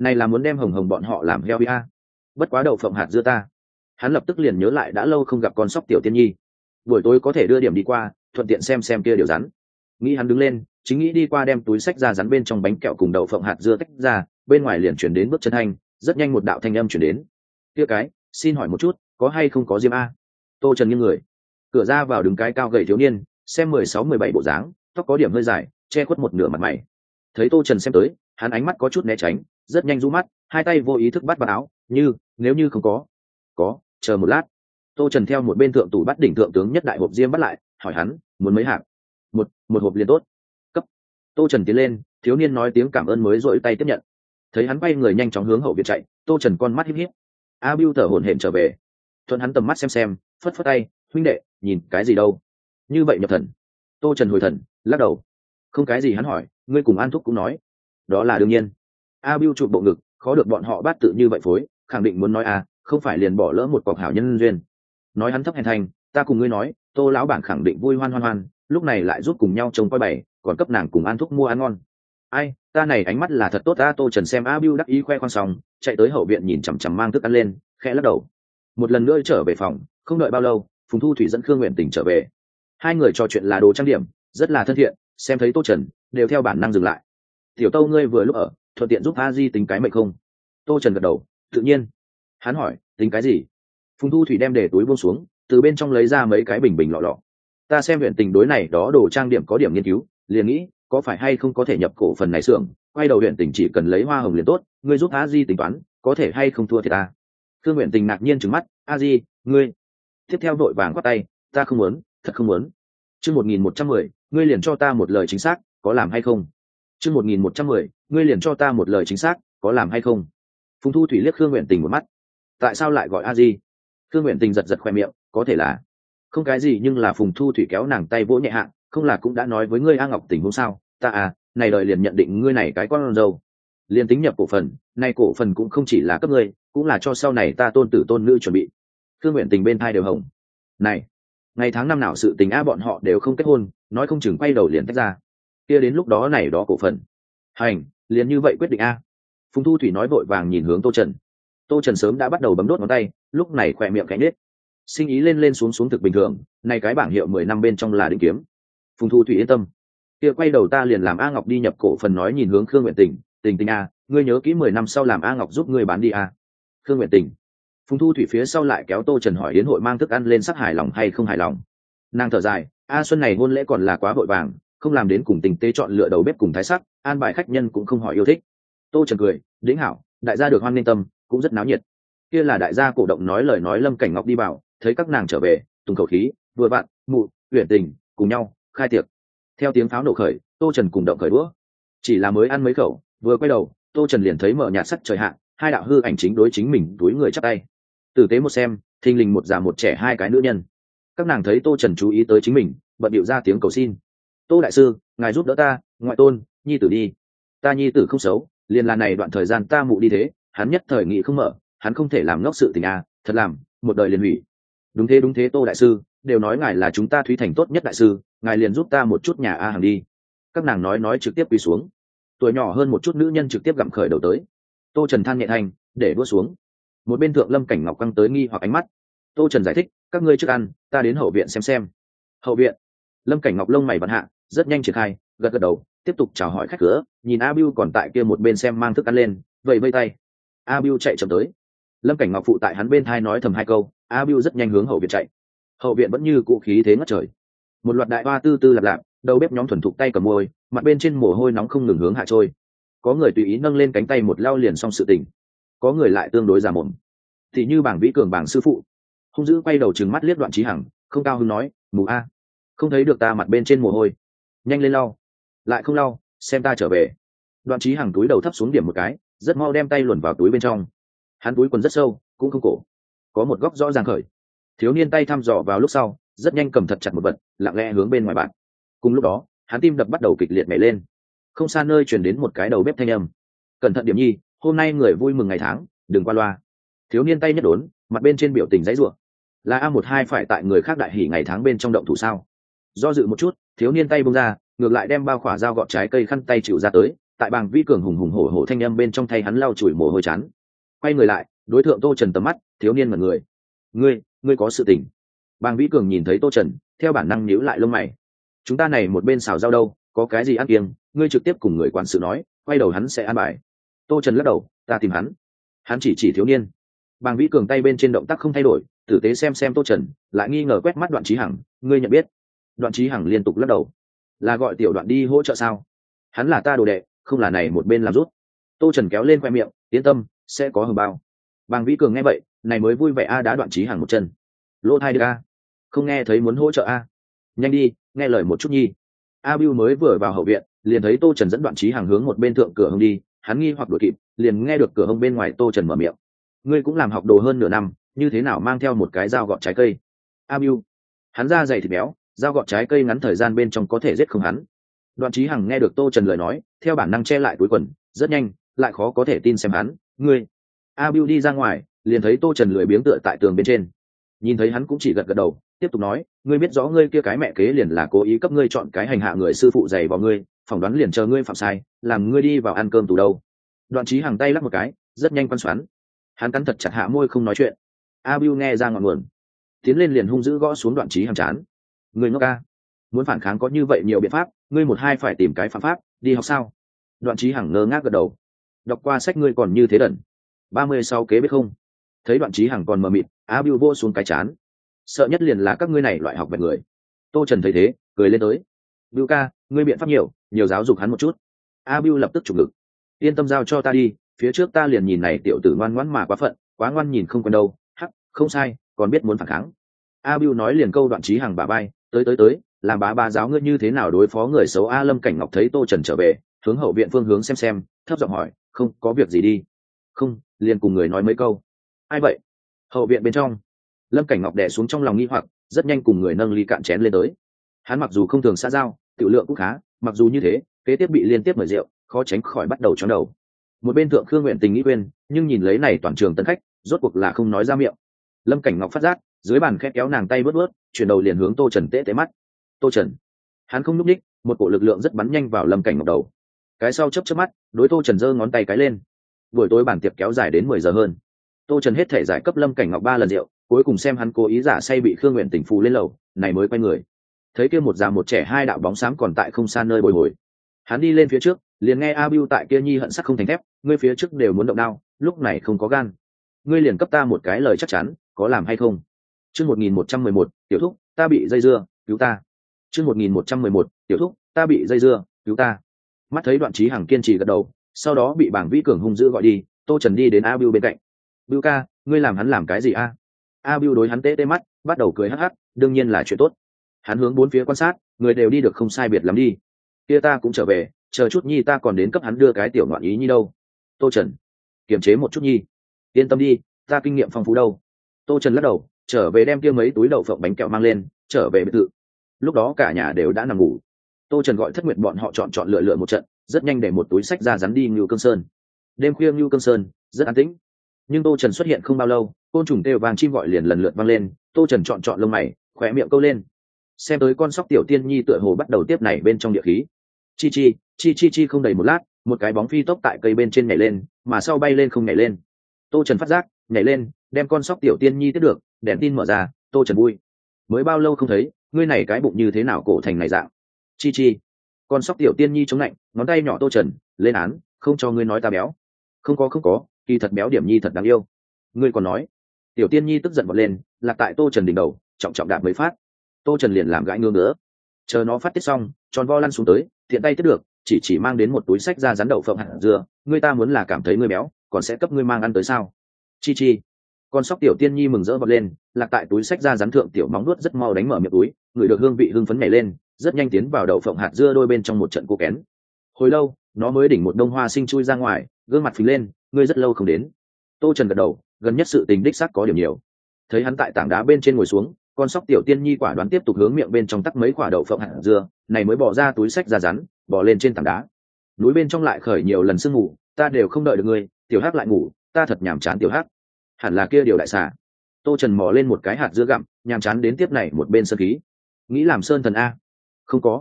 này là muốn đem hồng hồng bọn họ làm heo bia. Bất quá đậu phộng hạt dưa ta. Hắn lập tức liền nhớ lại đã lâu không gặp con sóc tiểu tiên nhi, buổi tối có thể đưa điểm đi qua, thuận tiện xem kia điều rắn. Nghĩ hắn đứng lên, chính nghĩ đi qua đem túi sách ra rắn bên trong bánh kẹo cùng đậu phộng hạt dưa tách ra, bên ngoài liền chuyển đến bước chân thanh, rất nhanh một đạo thanh âm chuyển đến. Kia cái, xin hỏi một chút, có hay không có diêm a? Tô Trần nghiêng người, cửa ra vào đứng cái cao gầy thiếu niên, xem 16-17 bộ dáng, tóc có điểm hơi dài, che khuất một nửa mặt mày. Thấy Tô Trần xem tới, hắn ánh mắt có chút né tránh, rất nhanh rũ mắt, hai tay vô ý thức bắt vào áo, nếu như không có, chờ một lát. Tô Trần theo một bên thượng tủ bắt đỉnh thượng tướng nhất đại hộp diêm bắt lại, hỏi hắn, muốn mấy hạt? Một hộp liền tốt. Cấp. Tô Trần tiến lên, thiếu niên nói tiếng cảm ơn mới rỗi tay tiếp nhận. Thấy hắn bay người nhanh chóng hướng hậu viện chạy, Tô Trần con mắt híp híp. A Bưu thở hổn hển trở về. Thuận hắn tầm mắt xem, phất phất tay, huynh đệ, nhìn cái gì đâu? Như vậy nhập thần. Tô Trần hồi thần, lắc đầu. Không cái gì. Hắn hỏi, ngươi cùng An Thúc cũng nói. Đó là đương nhiên. A Bưu chụp bộ ngực, khó được bọn họ bát tự như vậy phối, khẳng định muốn nói không phải liền bỏ lỡ một cọc hảo nhân duyên. Nói hắn thấp hèn thành, ta cùng ngươi nói, Tô lão bản khẳng định vui hoan hoan, lúc này lại giúp cùng nhau trông coi bày, còn cấp nàng cùng An Thúc mua ăn ngon. Ai, ta này ánh mắt là thật tốt ta. Tô Trần xem A Bưu đắc ý khoe khoang xong, chạy tới hậu viện nhìn chằm chằm mang thức ăn lên, khẽ lắc đầu. Một lần nữa trở về phòng, không đợi bao lâu, Phùng Thu Thủy dẫn Khương Nguyện Tình trở về. Hai người trò chuyện là đồ trang điểm, rất là thân thiện, xem thấy Tô Trần, đều theo bản năng dừng lại. Tiểu Tâu ngươi vừa lúc ở, thuận tiện giúp A Di tính cái mệnh không? Tô Trần gật đầu, tự nhiên. Hắn hỏi, tính cái gì? Phùng Thu Thủy đem để túi buông xuống, từ bên trong lấy ra mấy cái bình lọ. Ta xem Nguyện Tình đối này đó đồ trang điểm có điểm nghiên cứu, liền nghĩ có phải hay không có thể nhập cổ phần này xưởng, quay đầu Nguyện Tình chỉ cần lấy hoa hồng liền tốt, ngươi giúp A Di tính toán, có thể hay không thua thiệt ta? Khương Nguyện Tình ngạc nhiên trừng mắt, A Di, ngươi? Tiếp theo vội vàng quát tay, ta không muốn, thật không muốn. Chương 1110, ngươi liền cho ta một lời chính xác, có làm hay không? Chương 1110, ngươi liền cho ta một lời chính xác, có làm hay không? Phùng Thu Thủy liếc Khương Nguyện Tình một mắt. Tại sao lại gọi A Di? Khương Nguyện Tình giật khoe miệng, có thể là không cái gì, nhưng là Phùng Thu Thủy kéo nàng tay vỗ nhẹ hạng, không là cũng đã nói với ngươi A Ngọc tình huống sao? Ta này đời liền nhận định ngươi này cái con râu. Liền tính nhập cổ phần, này cổ phần cũng không chỉ là cấp ngươi, cũng là cho sau này ta tôn tử tôn nữ chuẩn bị. Khương Nguyện Tình bên thai đều hồng. Này, ngày tháng năm nào sự tình bọn họ đều không kết hôn, nói không chừng quay đầu liền tách ra. Kia đến lúc đó này đó cổ phần. Hành, liền như vậy quyết định a. Phùng Thu Thủy nói vội vàng nhìn hướng Tô Trần. Tô Trần sớm đã bắt đầu bấm đốt ngón tay, lúc này khỏe miệng cánh nết. Sinh ý lên xuống thực bình thường, này cái bảng hiệu 10 năm bên trong là định kiếm. Phùng Thu Thủy yên tâm. Kia quay đầu ta liền làm A Ngọc đi nhập cổ phần, nói nhìn hướng Khương Nguyện Tình, Tình a, ngươi nhớ kỹ 10 năm sau làm A Ngọc giúp ngươi bán đi a. Khương Nguyện Tình. Phùng Thu Thủy phía sau lại kéo Tô Trần hỏi yến hội mang thức ăn lên, sắc hài lòng hay không hài lòng. Nàng thở dài, A Xuân này hôn lễ còn là quá vội vàng, không làm đến cùng tình tế chọn lựa đầu bếp cùng thái sắc, an bài khách nhân cũng không hỏi yêu thích. Tô Trần cười, đĩnh hảo, đại gia được hoan nghênh tâm, cũng rất náo nhiệt. Kia là đại gia cổ động nói lời nói. Lâm Cảnh Ngọc đi vào, thấy các nàng trở về, tùng khẩu khí, vừa vặn, Mụ, Uyển Tình cùng nhau khai tiệc. Theo tiếng pháo nổ khởi, Tô Trần cùng động khởi đũa. Chỉ là mới ăn mấy khẩu, vừa quay đầu, Tô Trần liền thấy mở nhạt sắc trời hạ, hai đạo hư ảnh chính đối chính mình túi người chắp tay. Tử tế một xem, thình lình một già một trẻ hai cái nữ nhân. Các nàng thấy Tô Trần chú ý tới chính mình, bận điệu ra tiếng cầu xin. Tô đại sư, ngài giúp đỡ ta, ngoại tôn, nhi tử đi. Ta nhi tử không xấu, liền là này đoạn thời gian ta Mụ đi thế, hắn nhất thời nghị không mở, hắn không thể làm ngốc sự tình thật làm, một đời liền hủy. Đúng thế Tô đại sư, đều nói ngài là chúng ta Thúy Thành tốt nhất đại sư, ngài liền giúp ta một chút nhà hàng đi. Các nàng nói trực tiếp quỳ xuống. Tuổi nhỏ hơn một chút nữ nhân trực tiếp gặm khởi đầu tới. Tô Trần than nhẹ thanh, để đũa xuống. Một bên thượng Lâm Cảnh Ngọc căng tới nghi hoặc ánh mắt. Tô Trần giải thích, các ngươi trước ăn, ta đến hậu viện xem. Hậu viện. Lâm Cảnh Ngọc lông mày bắn hạ, rất nhanh triển khai, gật đầu, tiếp tục chào hỏi khách cửa, nhìn A Bưu còn tại kia một bên xem mang thức ăn lên, vẫy vây tay. A Bưu chạy chậm tới. Lâm Cảnh Ngọc phụ tại hắn bên thai nói thầm hai câu, A Bưu rất nhanh hướng hậu viện chạy. Hậu viện vẫn như cũ khí thế ngất trời. Một loạt đại hoa tư lạp lạp, đầu bếp nhóm thuần thục tay cầm môi, mặt bên trên mồ hôi nóng không ngừng hướng hạ trôi. Có người tùy ý nâng lên cánh tay một lao liền xong sự tình, có người lại tương đối già mồm. Thì như Bảng Vĩ Cường bảng sư phụ, hung dữ quay đầu trừng mắt liếc Đoạn Chí Hằng, không cao hứng nói, mù a, không thấy được ta mặt bên trên mồ hôi, nhanh lên lau. Lại không lau, xem ta trở về. Đoạn Chí Hằng túi đầu thấp xuống điểm một cái, rất mau đem tay luồn vào túi bên trong. Hắn túi quần rất sâu, cũng không cổ, có một góc rõ ràng khởi. Thiếu niên tay thăm dò vào lúc sau, rất nhanh cầm thật chặt một vật, lặng lẽ hướng bên ngoài bạn. Cùng lúc đó, hắn tim đập bắt đầu kịch liệt nhảy lên. Không xa nơi truyền đến một cái đầu bếp thanh âm, cẩn thận điểm nhi, hôm nay người vui mừng ngày tháng, đừng qua loa. Thiếu niên tay nhất đốn, mặt bên trên biểu tình dãy rủa. Là A12 phải tại người khác đại hỉ ngày tháng bên trong động thủ sao? Do dự một chút, thiếu niên tay buông ra, ngược lại đem bao khỏa dao gọt trái cây khăn tay chịu ra tới, tại bàng vĩ cường hùng hùng hổ hổ thanh âm bên trong thay hắn lau chùi mồ hôi chán. Quay người lại đối tượng tô trần tầm mắt, thiếu niên mật người. Ngươi có sự tình. Bàng vĩ cường nhìn thấy tô trần, theo bản năng nhíu lại lông mày. Chúng ta này một bên xào rau đâu, có cái gì ăn kiêng, ngươi trực tiếp cùng người quản sự nói, quay đầu hắn sẽ an bài. Tô trần lắc đầu, ta tìm hắn. Hắn chỉ thiếu niên. Bàng vĩ cường tay bên trên động tác không thay đổi, tử tế xem tô trần, lại nghi ngờ quét mắt Đoạn Chí Hằng, ngươi nhận biết? Đoạn Chí Hằng liên tục lắc đầu. Là gọi tiểu Đoạn đi hỗ trợ sao? Hắn là ta đồ đệ, không là này một bên làm rút. Tô trần kéo lên khoe miệng, yên tâm, sẽ có hờ bao. Bàng vĩ cường nghe vậy, này mới vui vẻ đá Đoạn Chí Hằng một chân. Lỗ thai được không nghe thấy muốn hỗ trợ nhanh đi, nghe lời một chút nhi. Bưu mới vừa vào hậu viện, liền thấy tô trần dẫn Đoạn Chí Hằng hướng một bên thượng cửa hông đi, hắn nghi hoặc đuổi kịp, liền nghe được cửa hông bên ngoài tô trần mở miệng. Ngươi cũng làm học đồ hơn nửa năm, như thế nào mang theo một cái dao gọt trái cây? Bưu, hắn da dày thịt béo, dao gọt trái cây ngắn thời gian bên trong có thể giết không hắn. Đoạn Chí Hằng nghe được tô trần lời nói, theo bản năng che lại túi quần, rất nhanh lại khó có thể tin xem hắn. Ngươi. Bưu đi ra ngoài, liền thấy tô trần lười biếng tựa tại tường bên trên, nhìn thấy hắn cũng chỉ gật đầu, tiếp tục nói, ngươi biết rõ ngươi kia cái mẹ kế liền là cố ý cấp ngươi chọn cái hành hạ người sư phụ dày vào ngươi, phỏng đoán liền chờ ngươi phạm sai, làm ngươi đi vào ăn cơm tù đâu. Đoạn Chí Hằng tay lắc một cái, rất nhanh quan xoắn, hắn cắn thật chặt hạ môi không nói chuyện. Bưu nghe ra ngọn nguồn, tiến lên liền hung dữ gõ xuống Đoạn Chí Hằng trán. Ngươi ngốc muốn phản kháng có như vậy nhiều biện pháp, ngươi một hai phải tìm cái phạm pháp đi học sao? Đoạn Chí Hằng ngơ ngác gật đầu, đọc qua sách ngươi còn như thế đần. 36 kế biết không? Thấy Đoạn Chí Hằng còn mờ mịt, Bưu vô xuống cái chán, sợ nhất liền là các ngươi này loại học vẹn người. Tô trần thấy thế, cười lên tới, Bưu ca, ngươi biện pháp nhiều giáo dục hắn một chút. Bưu lập tức chụp ngực, yên tâm giao cho ta đi, phía trước ta liền nhìn này tiểu tử ngoan ngoãn mà quá phận, quá ngoan nhìn không quen đâu. Hắc, không sai, còn biết muốn phản kháng. Bưu nói liền câu Đoạn Chí Hằng bả vai, tới, làm bá giáo ngươi như thế nào đối phó người xấu. Lâm Cảnh Ngọc thấy Tô trần trở về, hướng hậu viện phương hướng xem, thấp giọng hỏi, không có việc gì đi? Không, liền cùng người nói mấy câu. Ai vậy? Hậu viện bên trong, Lâm Cảnh Ngọc đè xuống trong lòng nghi hoặc, rất nhanh cùng người nâng ly cạn chén lên tới. Hắn mặc dù không thường xã giao, tiểu lượng cũng khá, mặc dù như thế, kế tiếp bị liên tiếp mời rượu, khó tránh khỏi bắt đầu chóng đầu. Một bên thượng Khương Nguyện Tình nghĩ quên, nhưng nhìn lấy này toàn trường tân khách, rốt cuộc là không nói ra miệng. Lâm Cảnh Ngọc phát giác, dưới bàn khẽ kéo nàng tay bớt, chuyển đầu liền hướng Tô Trần tế mắt. Tô Trần, hắn không nhúc nhích, một cổ lực lượng rất bắn nhanh vào Lâm Cảnh Ngọc đầu. Cái sau chớp mắt, đối Tô Trần giơ ngón tay cái lên. Buổi tối bản tiệc kéo dài đến 10 giờ hơn. Tô Trần hết thể giải cấp Lâm Cảnh Ngọc 3 lần rượu, cuối cùng xem hắn cố ý giả say bị Khương Nguyện Tình phù lên lầu, này mới quay người. Thấy kia một già một trẻ hai đạo bóng xám còn tại không xa nơi bồi hồi. Hắn đi lên phía trước, liền nghe Bưu tại kia nhi hận sắc không thành thép, ngươi phía trước đều muốn động đao, lúc này không có gan. Ngươi liền cấp ta một cái lời chắc chắn, có làm hay không? Chương 1111, tiểu thúc, ta bị dây dưa, cứu ta. Chương 1111, tiểu thúc, ta bị dây dưa, cứu ta. Mắt thấy Đoạn Chí Hằng kiên trì gật đầu, sau đó bị Bàng Vĩ Cường hung dữ gọi đi, Tô Trần đi đến Bưu bên cạnh. Bưu ca, ngươi làm hắn làm cái gì Bưu đối hắn tê mắt, bắt đầu cười hắc hắc, đương nhiên là chuyện tốt. Hắn hướng bốn phía quan sát, người đều đi được không sai biệt lắm đi. Kia ta cũng trở về, chờ chút nhi ta còn đến cấp hắn đưa cái tiểu ngoạn ý nhi đâu. Tô Trần, kiềm chế một chút nhi, yên tâm đi, ta kinh nghiệm phong phú đâu. Tô Trần lắc đầu, trở về đem kia mấy túi đậu phộng bánh kẹo mang lên, trở về biệt thự. Lúc đó cả nhà đều đã nằm ngủ. Tô Trần gọi Thất Nguyệt bọn họ chọn lựa một trận, rất nhanh để một túi sách ra rắn đi Ngưu Cương Sơn. Đêm khuya Ngưu Cương Sơn rất an tĩnh, nhưng Tô Trần xuất hiện không bao lâu, côn trùng kêu vàng chim gọi liền lần lượt vang lên. Tô Trần chọn lông mày, khóe miệng câu lên, xem tới con sóc tiểu tiên nhi tựa hồ bắt đầu tiếp này bên trong địa khí. Chi không đầy một lát, một cái bóng phi tốc tại cây bên trên nhảy lên, mà sau bay lên không nhảy lên. Tô Trần phát giác, nhảy lên, đem con sóc tiểu tiên nhi tiếp được, đèn tin mở ra. Tô Trần vui, mới bao lâu không thấy, ngươi này cái bụng như thế nào cổ thành này dạng. Chi con sóc tiểu tiên nhi chống lạnh, ngón tay nhỏ Tô Trần lên án, không cho ngươi nói ta béo. Không có, kỳ thật béo điểm nhi thật đáng yêu. Ngươi còn nói. Tiểu tiên nhi tức giận vọt lên, lạc tại Tô Trần đỉnh đầu, trọng đạp mấy phát. Tô Trần liền làm gãi ngứa ngứa, chờ nó phát tiết xong, tròn vo lăn xuống tới, tiện tay tiếp được, chỉ mang đến một túi sách ra rắn đậu phộng hạt dưa. Ngươi ta muốn là cảm thấy ngươi béo, còn sẽ cấp ngươi mang ăn tới sao? Chi con sóc tiểu tiên nhi mừng rỡ vọt lên, lạc tại túi sách ra rắn thượng, tiểu móng nuốt rất mau đánh mở miệng túi, ngửi được hương vị hưng phấn nhảy lên, rất nhanh tiến vào đậu phộng hạt dưa đôi bên trong một trận cô kén. Hồi lâu, nó mới đỉnh một đông hoa sinh chui ra ngoài, gương mặt phình lên, ngươi rất lâu không đến. Tô Trần gật đầu, gần nhất sự tình đích xác có điểm nhiều. Thấy hắn tại tảng đá bên trên ngồi xuống, con sóc tiểu tiên nhi quả đoán tiếp tục hướng miệng bên trong tắc mấy quả đậu phộng hạt dưa, này mới bỏ ra túi sách ra rắn, bỏ lên trên tảng đá. Núi bên trong lại khởi nhiều lần sương ngủ, ta đều không đợi được ngươi, tiểu hắc lại ngủ, ta thật nhàm chán. Tiểu hắc, hẳn là kia điều đại xà. Tô Trần mò lên một cái hạt dưa gặm, nhàm chán đến tiếp này một bên sơn khí. Nghĩ làm sơn thần không có.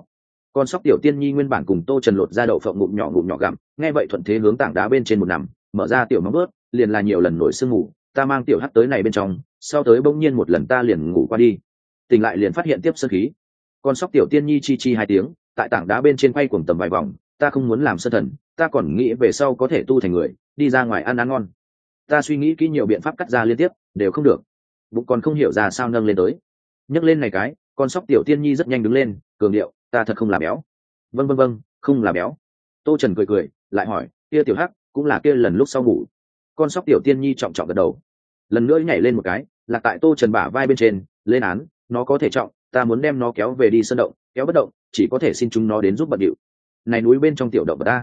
Con sóc tiểu tiên nhi nguyên bản cùng Tô Trần lột ra đậu phộng ngụm nhỏ gặm, nghe vậy thuận thế hướng tảng đá bên trên một nằm, mở ra tiểu móng bớt, liền là nhiều lần nổi sương ngủ, ta mang tiểu hắt tới này bên trong, sau tới bỗng nhiên một lần ta liền ngủ qua đi, tỉnh lại liền phát hiện tiếp sơn khí. Con sóc tiểu tiên nhi chi chi hai tiếng, tại tảng đá bên trên quay cuồng tầm vài vòng, ta không muốn làm sơn thần, ta còn nghĩ về sau có thể tu thành người, đi ra ngoài ăn ngon. Ta suy nghĩ kỹ nhiều biện pháp cắt ra liên tiếp, đều không được, bụng còn không hiểu ra sao nâng lên tới. Nhấc lên này cái, con sóc tiểu tiên nhi rất nhanh đứng lên, cường điệu, ta thật không là béo. Vâng, không là béo. Tô Trần cười, lại hỏi, kia tiểu hắc cũng là kia lần lúc sau ngủ. Con sóc tiểu tiên nhi trọng trọng gật đầu, lần nữa nhảy lên một cái, là tại Tô Trần bả vai bên trên, lên án, nó có thể trọng, ta muốn đem nó kéo về đi sơn động, kéo bất động, chỉ có thể xin chúng nó đến giúp bận điệu. Này núi bên trong tiểu động vật ta.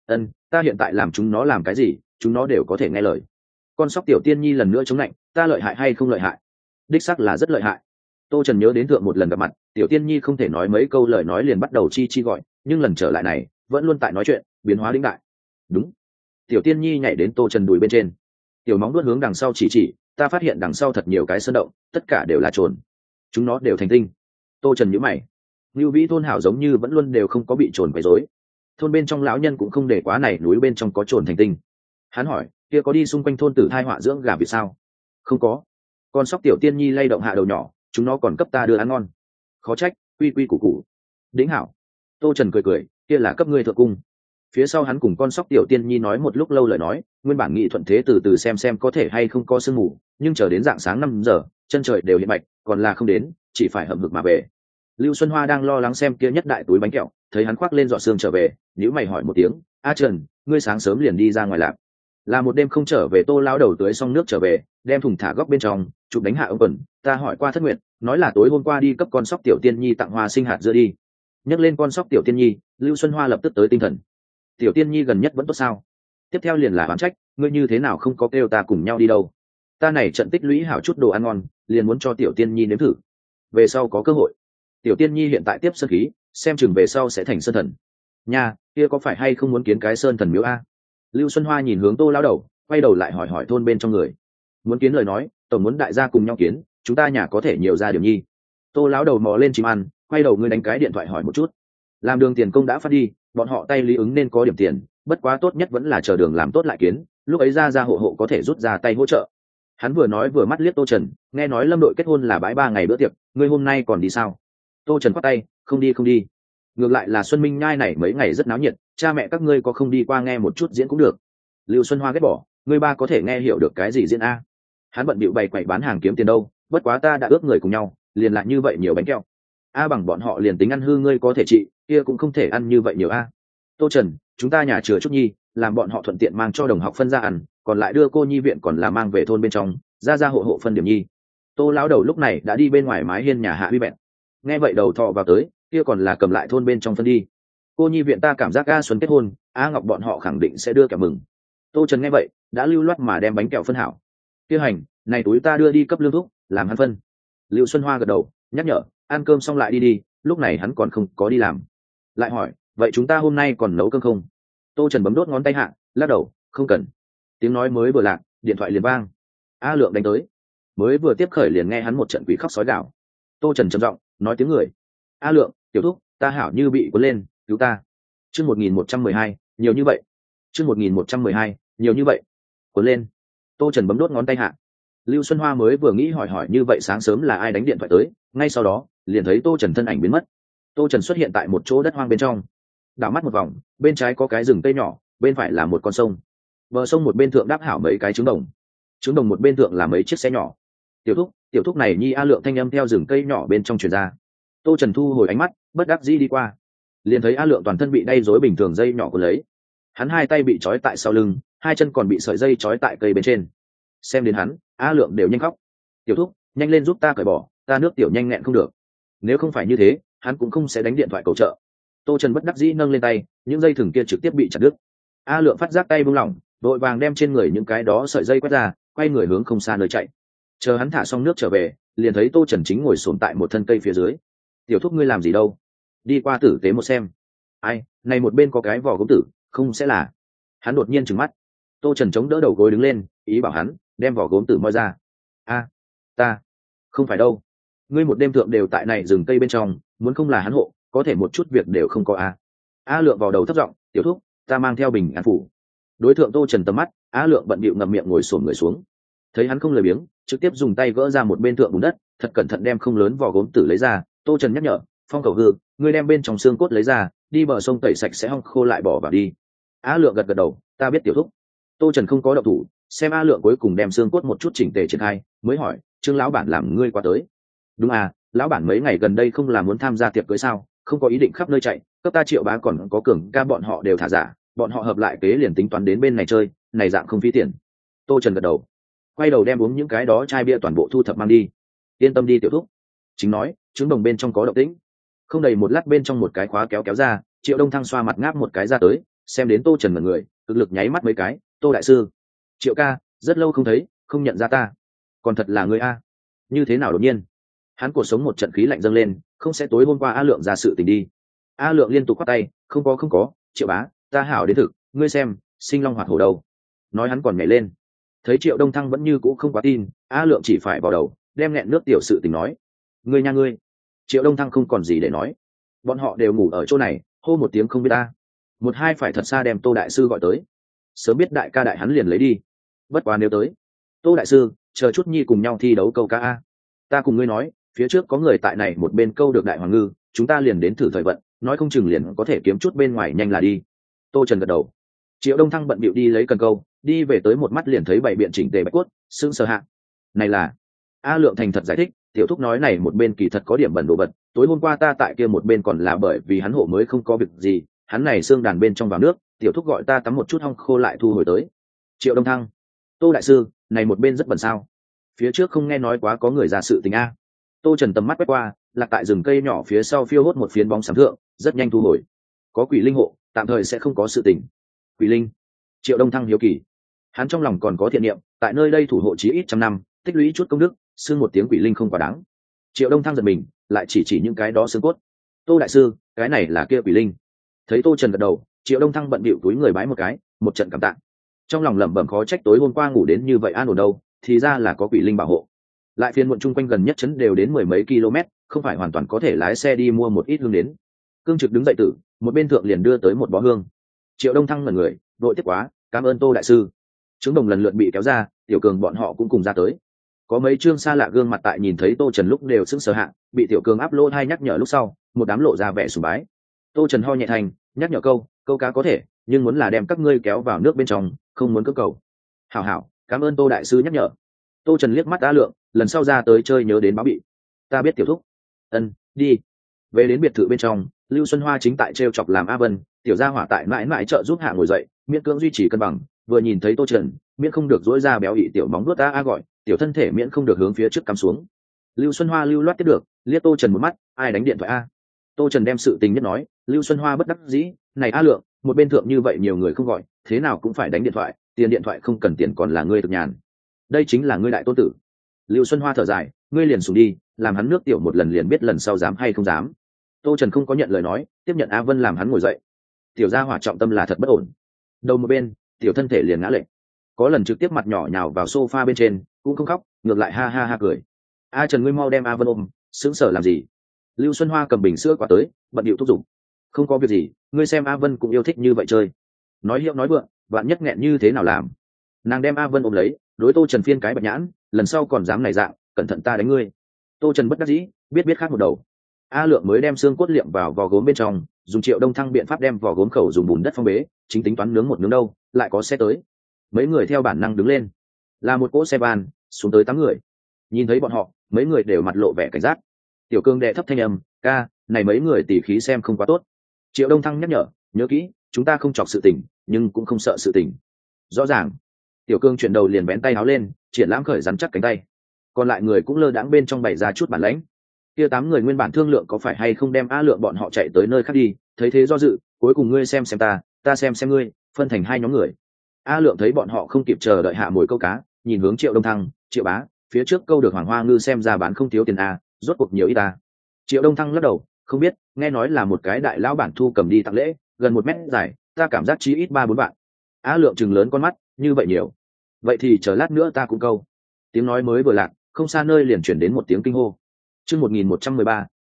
Ta hiện tại làm chúng nó làm cái gì, chúng nó đều có thể nghe lời. Con sóc tiểu tiên nhi lần nữa chống lạnh, ta lợi hại hay không lợi hại? Đích xác là rất lợi hại. Tô Trần nhớ đến thượng một lần gặp mặt, tiểu tiên nhi không thể nói mấy câu lời nói liền bắt đầu chi gọi, nhưng lần trở lại này vẫn luôn tại nói chuyện, biến hóa đĩnh đại. Đúng. Tiểu tiên nhi nhảy đến Tô Trần đùi bên trên, tiểu móng vuốt hướng đằng sau chỉ, ta phát hiện đằng sau thật nhiều cái sơn động, tất cả đều là trồn, chúng nó đều thành tinh. Tô Trần nhíu mày, Lưu Vĩ thôn hảo giống như vẫn luôn đều không có bị trồn quấy rối, thôn bên trong lão nhân cũng không để quá này núi bên trong có trồn thành tinh. Hắn hỏi, kia có đi xung quanh thôn tử thai họa dưỡng gà vịt sao? Không có. Con sóc tiểu tiên nhi lay động hạ đầu nhỏ, chúng nó còn cấp ta đưa ăn ngon. Khó trách, quy củ củ. Đĩnh hảo. Tô Trần cười, kia là cấp ngươi thượng cung. Phía sau hắn cùng con sóc tiểu tiên nhi nói một lúc lâu lời nói, nguyên bản nghị thuận thế từ từ xem có thể hay không có sương mù, nhưng chờ đến dạng sáng 5 giờ, chân trời đều hiện bạch, còn là không đến, chỉ phải hậm hực mà về. Lưu Xuân Hoa đang lo lắng xem kia nhất đại túi bánh kẹo, thấy hắn khoác lên giọt sương trở về, nhíu mày hỏi một tiếng, "A Trần, ngươi sáng sớm liền đi ra ngoài làm?" Là một đêm không trở về, Tô lão đầu tưới xong nước trở về, đem thùng thả góc bên trong, chụp đánh hạ ông quần, ta hỏi qua Thất Nguyệt, nói là tối hôm qua đi cấp con sóc tiểu tiên nhi tặng hoa sinh hạt dưa đi. Nhắc lên con sóc tiểu tiên nhi, Lưu Xuân Hoa lập tức tới tinh thần. Tiểu tiên nhi gần nhất vẫn tốt sao? Tiếp theo liền là oán trách, ngươi như thế nào không có kêu ta cùng nhau đi đâu? Ta này trận tích lũy hảo chút đồ ăn ngon, liền muốn cho tiểu tiên nhi nếm thử. Về sau có cơ hội. Tiểu tiên nhi hiện tại tiếp sơn khí, xem chừng về sau sẽ thành sơn thần. Nha, kia có phải hay không muốn kiến cái sơn thần miếu a? Lưu Xuân Hoa nhìn hướng Tô lão đầu, quay đầu lại hỏi thôn bên trong người. Muốn kiến lời nói, tổng muốn đại gia cùng nhau kiến, chúng ta nhà có thể nhiều ra điểm nhi. Tô lão đầu mò lên chim ăn, quay đầu ngươi đánh cái điện thoại hỏi một chút. Làm đường tiền công đã phát đi, bọn họ tay lý ứng nên có điểm tiền, bất quá tốt nhất vẫn là chờ đường làm tốt lại kiến, lúc ấy ra hộ có thể rút ra tay hỗ trợ. Hắn vừa nói vừa mắt liếc Tô Trần, nghe nói Lâm đội kết hôn là bãi 3 ngày bữa tiệc, ngươi hôm nay còn đi sao? Tô Trần khoát tay, không đi. Ngược lại là Xuân Minh Nhai này mấy ngày rất náo nhiệt, cha mẹ các ngươi có không đi qua nghe một chút diễn cũng được. Lưu Xuân Hoa ghét bỏ, ngươi ba có thể nghe hiểu được cái gì diễn a? Hắn bận bịu bày quậy bán hàng kiếm tiền đâu, bất quá ta đã ước người cùng nhau, liền lại như vậy nhiều bánh kẹo. A bằng bọn họ liền tính ăn hư ngươi có thể trị, kia cũng không thể ăn như vậy nhiều a. Tô Trần, chúng ta nhà chừa chút nhi, làm bọn họ thuận tiện mang cho đồng học phân ra ăn, còn lại đưa cô nhi viện còn là mang về thôn bên trong, ra hộ phân điểm nhi. Tô lão đầu lúc này đã đi bên ngoài mái hiên nhà hạ uy bẹn. Nghe vậy đầu thọ vào tới, kia còn là cầm lại thôn bên trong phân đi. Cô nhi viện ta cảm giác A Xuân kết hôn, A Ngọc bọn họ khẳng định sẽ đưa kẹo mừng. Tô Trần nghe vậy, đã lưu loát mà đem bánh kẹo phân hảo. Kia hành, này túi ta đưa đi cấp lương thúc, làm hắn phân. Lưu Xuân Hoa gật đầu, nhắc nhở, ăn cơm xong lại đi, lúc này hắn còn không có đi làm. Lại hỏi, vậy chúng ta hôm nay còn nấu cơm không? Tô Trần bấm đốt ngón tay hạ, lắc đầu, không cần. Tiếng nói mới vừa lạc, điện thoại liền vang. A Lượng đánh tới. Mới vừa tiếp khởi liền nghe hắn một trận quỷ khóc sói gào. Tô Trần trầm giọng, nói tiếng người. A Lượng, tiểu thúc, ta hảo như bị cuốn lên, cứu ta. Chương 1112, nhiều như vậy. Chương 1112, nhiều như vậy. Cuốn lên. Tô Trần bấm đốt ngón tay hạ. Lưu Xuân Hoa mới vừa nghĩ hỏi như vậy sáng sớm là ai đánh điện thoại tới, ngay sau đó, liền thấy Tô Trần thân ảnh biến mất. Tô Trần xuất hiện tại một chỗ đất hoang bên trong. Đảo mắt một vòng, bên trái có cái rừng cây nhỏ, bên phải là một con sông. Bờ sông một bên thượng đáp hảo mấy cái trứng đồng. Trứng đồng một bên thượng là mấy chiếc xe nhỏ. Tiểu thúc này nhi. A Lượng thanh âm theo rừng cây nhỏ bên trong truyền ra. Tô Trần thu hồi ánh mắt, bất đắc dĩ đi qua, liền thấy A Lượng toàn thân bị đay rối bình thường dây nhỏ của lấy. Hắn hai tay bị trói tại sau lưng, hai chân còn bị sợi dây trói tại cây bên trên. Xem đến hắn, A Lượng đều nhanh khóc. Tiểu thúc, nhanh lên giúp ta cởi bỏ, ta nước tiểu nhanh nghẹn không được. Nếu không phải như thế, hắn cũng không sẽ đánh điện thoại cầu trợ. Tô Trần bất đắc dĩ nâng lên tay, những dây thừng kia trực tiếp bị chặt đứt. A Lượng phát giác tay buông lỏng, đội vàng đem trên người những cái đó sợi dây quét ra, quay người hướng không xa nơi chạy. Chờ hắn thả xong nước trở về, liền thấy Tô Trần chính ngồi xổm tại một thân cây phía dưới. Tiểu thúc ngươi làm gì đâu? Đi qua tử tế một xem. Ai, này một bên có cái vỏ gốm tử, không sẽ là? Hắn đột nhiên trừng mắt. Tô Trần chống đỡ đầu gối đứng lên, ý bảo hắn đem vỏ gốm tử moi ra. A, ta không phải đâu. Ngươi một đêm thượng đều tại này rừng cây bên trong, muốn không là hắn hộ, có thể một chút việc đều không có a. A Lượng vào đầu thấp giọng, tiểu thúc, ta mang theo bình an phủ. Đối tượng Tô Trần tầm mắt, A Lượng bận bịu ngậm miệng ngồi xổm người xuống. Thấy hắn không lười biếng, trực tiếp dùng tay gỡ ra một bên thượng bùn đất, thật cẩn thận đem không lớn vỏ gốm tử lấy ra. Tô Trần nhắc nhở, Phong Cầu Hư, ngươi đem bên trong xương cốt lấy ra, đi bờ sông tẩy sạch sẽ hong khô lại bỏ vào đi. A Lượng gật gật đầu, ta biết tiểu thúc. Tô Trần không có động thủ, xem A Lượng cuối cùng đem xương cốt một chút chỉnh tề triển khai, mới hỏi, Trương lão bản làm ngươi qua tới? Đúng à, lão bản mấy ngày gần đây không là muốn tham gia tiệc cưới sao, không có ý định khắp nơi chạy, cấp ta Triệu Bá còn có Cường ca bọn họ đều thả giả, bọn họ hợp lại kế liền tính toán đến bên này chơi, này dạng không phí tiền. Tô Trần gật đầu, quay đầu đem uống những cái đó chai bia toàn bộ thu thập mang đi. Yên tâm đi tiểu thúc. Chính nói, trứng đồng bên trong có động tĩnh. Không đầy một lát bên trong một cái khóa kéo kéo ra, Triệu Đông Thăng xoa mặt ngáp một cái ra tới, xem đến Tô Trần mật người, cực lực nháy mắt mấy cái, Tô đại sư, Triệu ca, rất lâu không thấy, không nhận ra ta, còn thật là người a? Như thế nào đột nhiên? Hắn cuộc sống một trận khí lạnh dâng lên, không sẽ tối hôm qua A Lượng ra sự tình đi. A Lượng liên tục quát tay, không có, Triệu bá, ta hảo đến thực, ngươi xem, sinh long hoạt hổ đâu. Nói hắn còn nhảy lên. Thấy Triệu Đông Thăng vẫn như cũ không quá tin, A Lượng chỉ phải vào đầu, đem nghẹn nước tiểu sự tình nói. Ngươi nha ngươi. Triệu Đông Thăng không còn gì để nói. Bọn họ đều ngủ ở chỗ này, hô một tiếng không biết ta. Một hai phải thật xa đem Tô đại sư gọi tới. Sớm biết đại ca đại hắn liền lấy đi. Bất quá nếu tới. Tô đại sư, chờ chút nhi cùng nhau thi đấu câu cá a. Ta cùng ngươi nói, phía trước có người tại này một bên câu được đại hoàng ngư, chúng ta liền đến thử thời vận, nói không chừng liền có thể kiếm chút bên ngoài nhanh là đi. Tô Trần gật đầu. Triệu Đông Thăng bận bịu đi lấy cần câu, đi về tới một mắt liền thấy bảy biện chỉnh tề bạch cốt, sững sờ hạ. Này là A Lượng thành thật giải thích, tiểu thúc nói này một bên kỳ thật có điểm bẩn đồ vật, tối hôm qua ta tại kia một bên còn là bởi vì hắn hộ mới không có việc gì, hắn này xương đàn bên trong vào nước, tiểu thúc gọi ta tắm một chút hong khô lại thu hồi tới. Triệu Đông Thăng, Tô đại sư, này một bên rất bẩn sao? Phía trước không nghe nói quá có người ra sự tình a. Tô Trần tầm mắt quét qua, lạc tại rừng cây nhỏ phía sau phiêu hốt một phiến bóng sám thượng, rất nhanh thu hồi. Có quỷ linh hộ, tạm thời sẽ không có sự tình. Quỷ linh? Triệu Đông Thăng hiếu kỳ. Hắn trong lòng còn có thiện niệm, tại nơi đây thủ hộ chí ít trăm năm, tích lũy chút công đức, xưng một tiếng quỷ linh không quá đáng. Triệu Đông Thăng giật mình, lại chỉ những cái đó xương cốt. Tô đại sư, cái này là kia quỷ linh. Thấy Tô Trần gật đầu, Triệu Đông Thăng bận bịu túi người bái một cái, một trận cảm tạ. Trong lòng lẩm bẩm khó trách tối hôm qua ngủ đến như vậy an ổn đâu, thì ra là có quỷ linh bảo hộ. Lại phiên muộn chung quanh gần nhất trấn đều đến mười mấy km, không phải hoàn toàn có thể lái xe đi mua một ít hương đến. Cương Trực đứng dậy tử, một bên thượng liền đưa tới một bó hương. Triệu Đông Thăng ngẩn người, đội tiếp quá, cảm ơn Tô đại sư. Trứng đồng lần lượt bị kéo ra, Tiểu Cường bọn họ cũng cùng ra tới. Có mấy trương xa lạ gương mặt tại nhìn thấy Tô Trần lúc đều sững sờ hạ, bị Tiểu Cường áp lô hai nhắc nhở lúc sau, một đám lộ ra vẻ sùng bái. Tô Trần ho nhẹ thành, nhắc nhở câu cá có thể, nhưng muốn là đem các ngươi kéo vào nước bên trong, không muốn cưỡng cầu. Hảo, cảm ơn Tô đại sư nhắc nhở. Tô Trần liếc mắt A Lượng, lần sau ra tới chơi nhớ đến báo bị. Ta biết tiểu thúc. Ân, đi. Về đến biệt thự bên trong, Lưu Xuân Hoa chính tại trêu chọc làm A Vân, tiểu gia hỏa tại mãi mãi trợ giúp hạ ngồi dậy, miễn cưỡng duy trì cân bằng, vừa nhìn thấy Tô Trần, miễn không được dỗi ra béo ị tiểu móng vuốt a gọi, tiểu thân thể miễn không được hướng phía trước cắm xuống. Lưu Xuân Hoa lưu loát tiếp được, liếc Tô Trần một mắt, ai đánh điện thoại a? Tô Trần đem sự tình nhất nói, Lưu Xuân Hoa bất đắc dĩ, này A Lượng, một bên thượng như vậy nhiều người không gọi, thế nào cũng phải đánh điện thoại, tiền điện thoại không cần tiền còn là ngươi thực nhàn. Đây chính là ngươi đại tôn tử. Lưu Xuân Hoa thở dài, ngươi liền xuống đi, làm hắn nước tiểu một lần liền biết lần sau dám hay không dám. Tô Trần không có nhận lời nói, tiếp nhận A Vân làm hắn ngồi dậy. Tiểu gia hỏa trọng tâm là thật bất ổn. Đầu một bên, tiểu thân thể liền ngã lệch. Có lần trực tiếp mặt nhỏ nhào vào sofa bên trên, cũng không khóc, ngược lại ha ha ha cười. A Trần, ngươi mau đem A Vân ôm, sững sờ làm gì? Lưu Xuân Hoa cầm bình sữa quả tới, bận điệu thúc giục. Không có việc gì, ngươi xem A Vân cũng yêu thích như vậy chơi. Nói hiệu nói vượng, vạn nhất nghẹn như thế nào làm? Nàng đem A Vân ôm lấy, đối Tô Trần phiên cái bạch nhãn, lần sau còn dám này dạng, cẩn thận ta đánh ngươi. Tô Trần bất đắc dĩ, biết khác một đầu. A Lượng mới đem xương cốt liệm vào vò gốm bên trong, dùng Triệu Đông Thăng biện pháp đem vò gốm khẩu dùng bùn đất phong bế, chính tính toán nướng một nướng đâu, lại có xe tới. Mấy người theo bản năng đứng lên, là một cỗ xe van, xuống tới 8 người. Nhìn thấy bọn họ, mấy người đều mặt lộ vẻ cảnh giác. Tiểu Cương đệ thấp thanh âm, ca, này mấy người tỉ khí xem không quá tốt. Triệu Đông Thăng nhắc nhở kỹ, chúng ta không chọc sự tình, nhưng cũng không sợ sự tình. Rõ ràng. Tiểu Cương chuyển đầu liền vén tay áo lên, triển lãm khởi rắn chắc cánh tay. Còn lại người cũng lơ đãng bên trong bày ra chút bản lãnh. Kia 8 người nguyên bản thương lượng có phải hay không đem A Lượng bọn họ chạy tới nơi khác đi, thấy thế do dự, cuối cùng ngươi xem ta xem ngươi, phân thành 2 nhóm người. A Lượng thấy bọn họ không kịp chờ đợi hạ mồi câu cá, nhìn hướng Triệu Đông Thăng, Triệu bá, phía trước câu được Hoàng Hoa ngư xem ra bán không thiếu tiền a, rốt cuộc nhiều ít ta. Triệu Đông Thăng lắc đầu, không biết, nghe nói là một cái đại lão bản thu cầm đi tặng lễ, gần 1 mét dài, ta cảm giác chí ít 3-4 vạn. A Lượng trừng lớn con mắt, như vậy nhiều. Vậy thì chờ lát nữa ta cũng câu. Tiếng nói mới vừa lạc, không xa nơi liền chuyển đến một tiếng kinh hô. Chương 1113,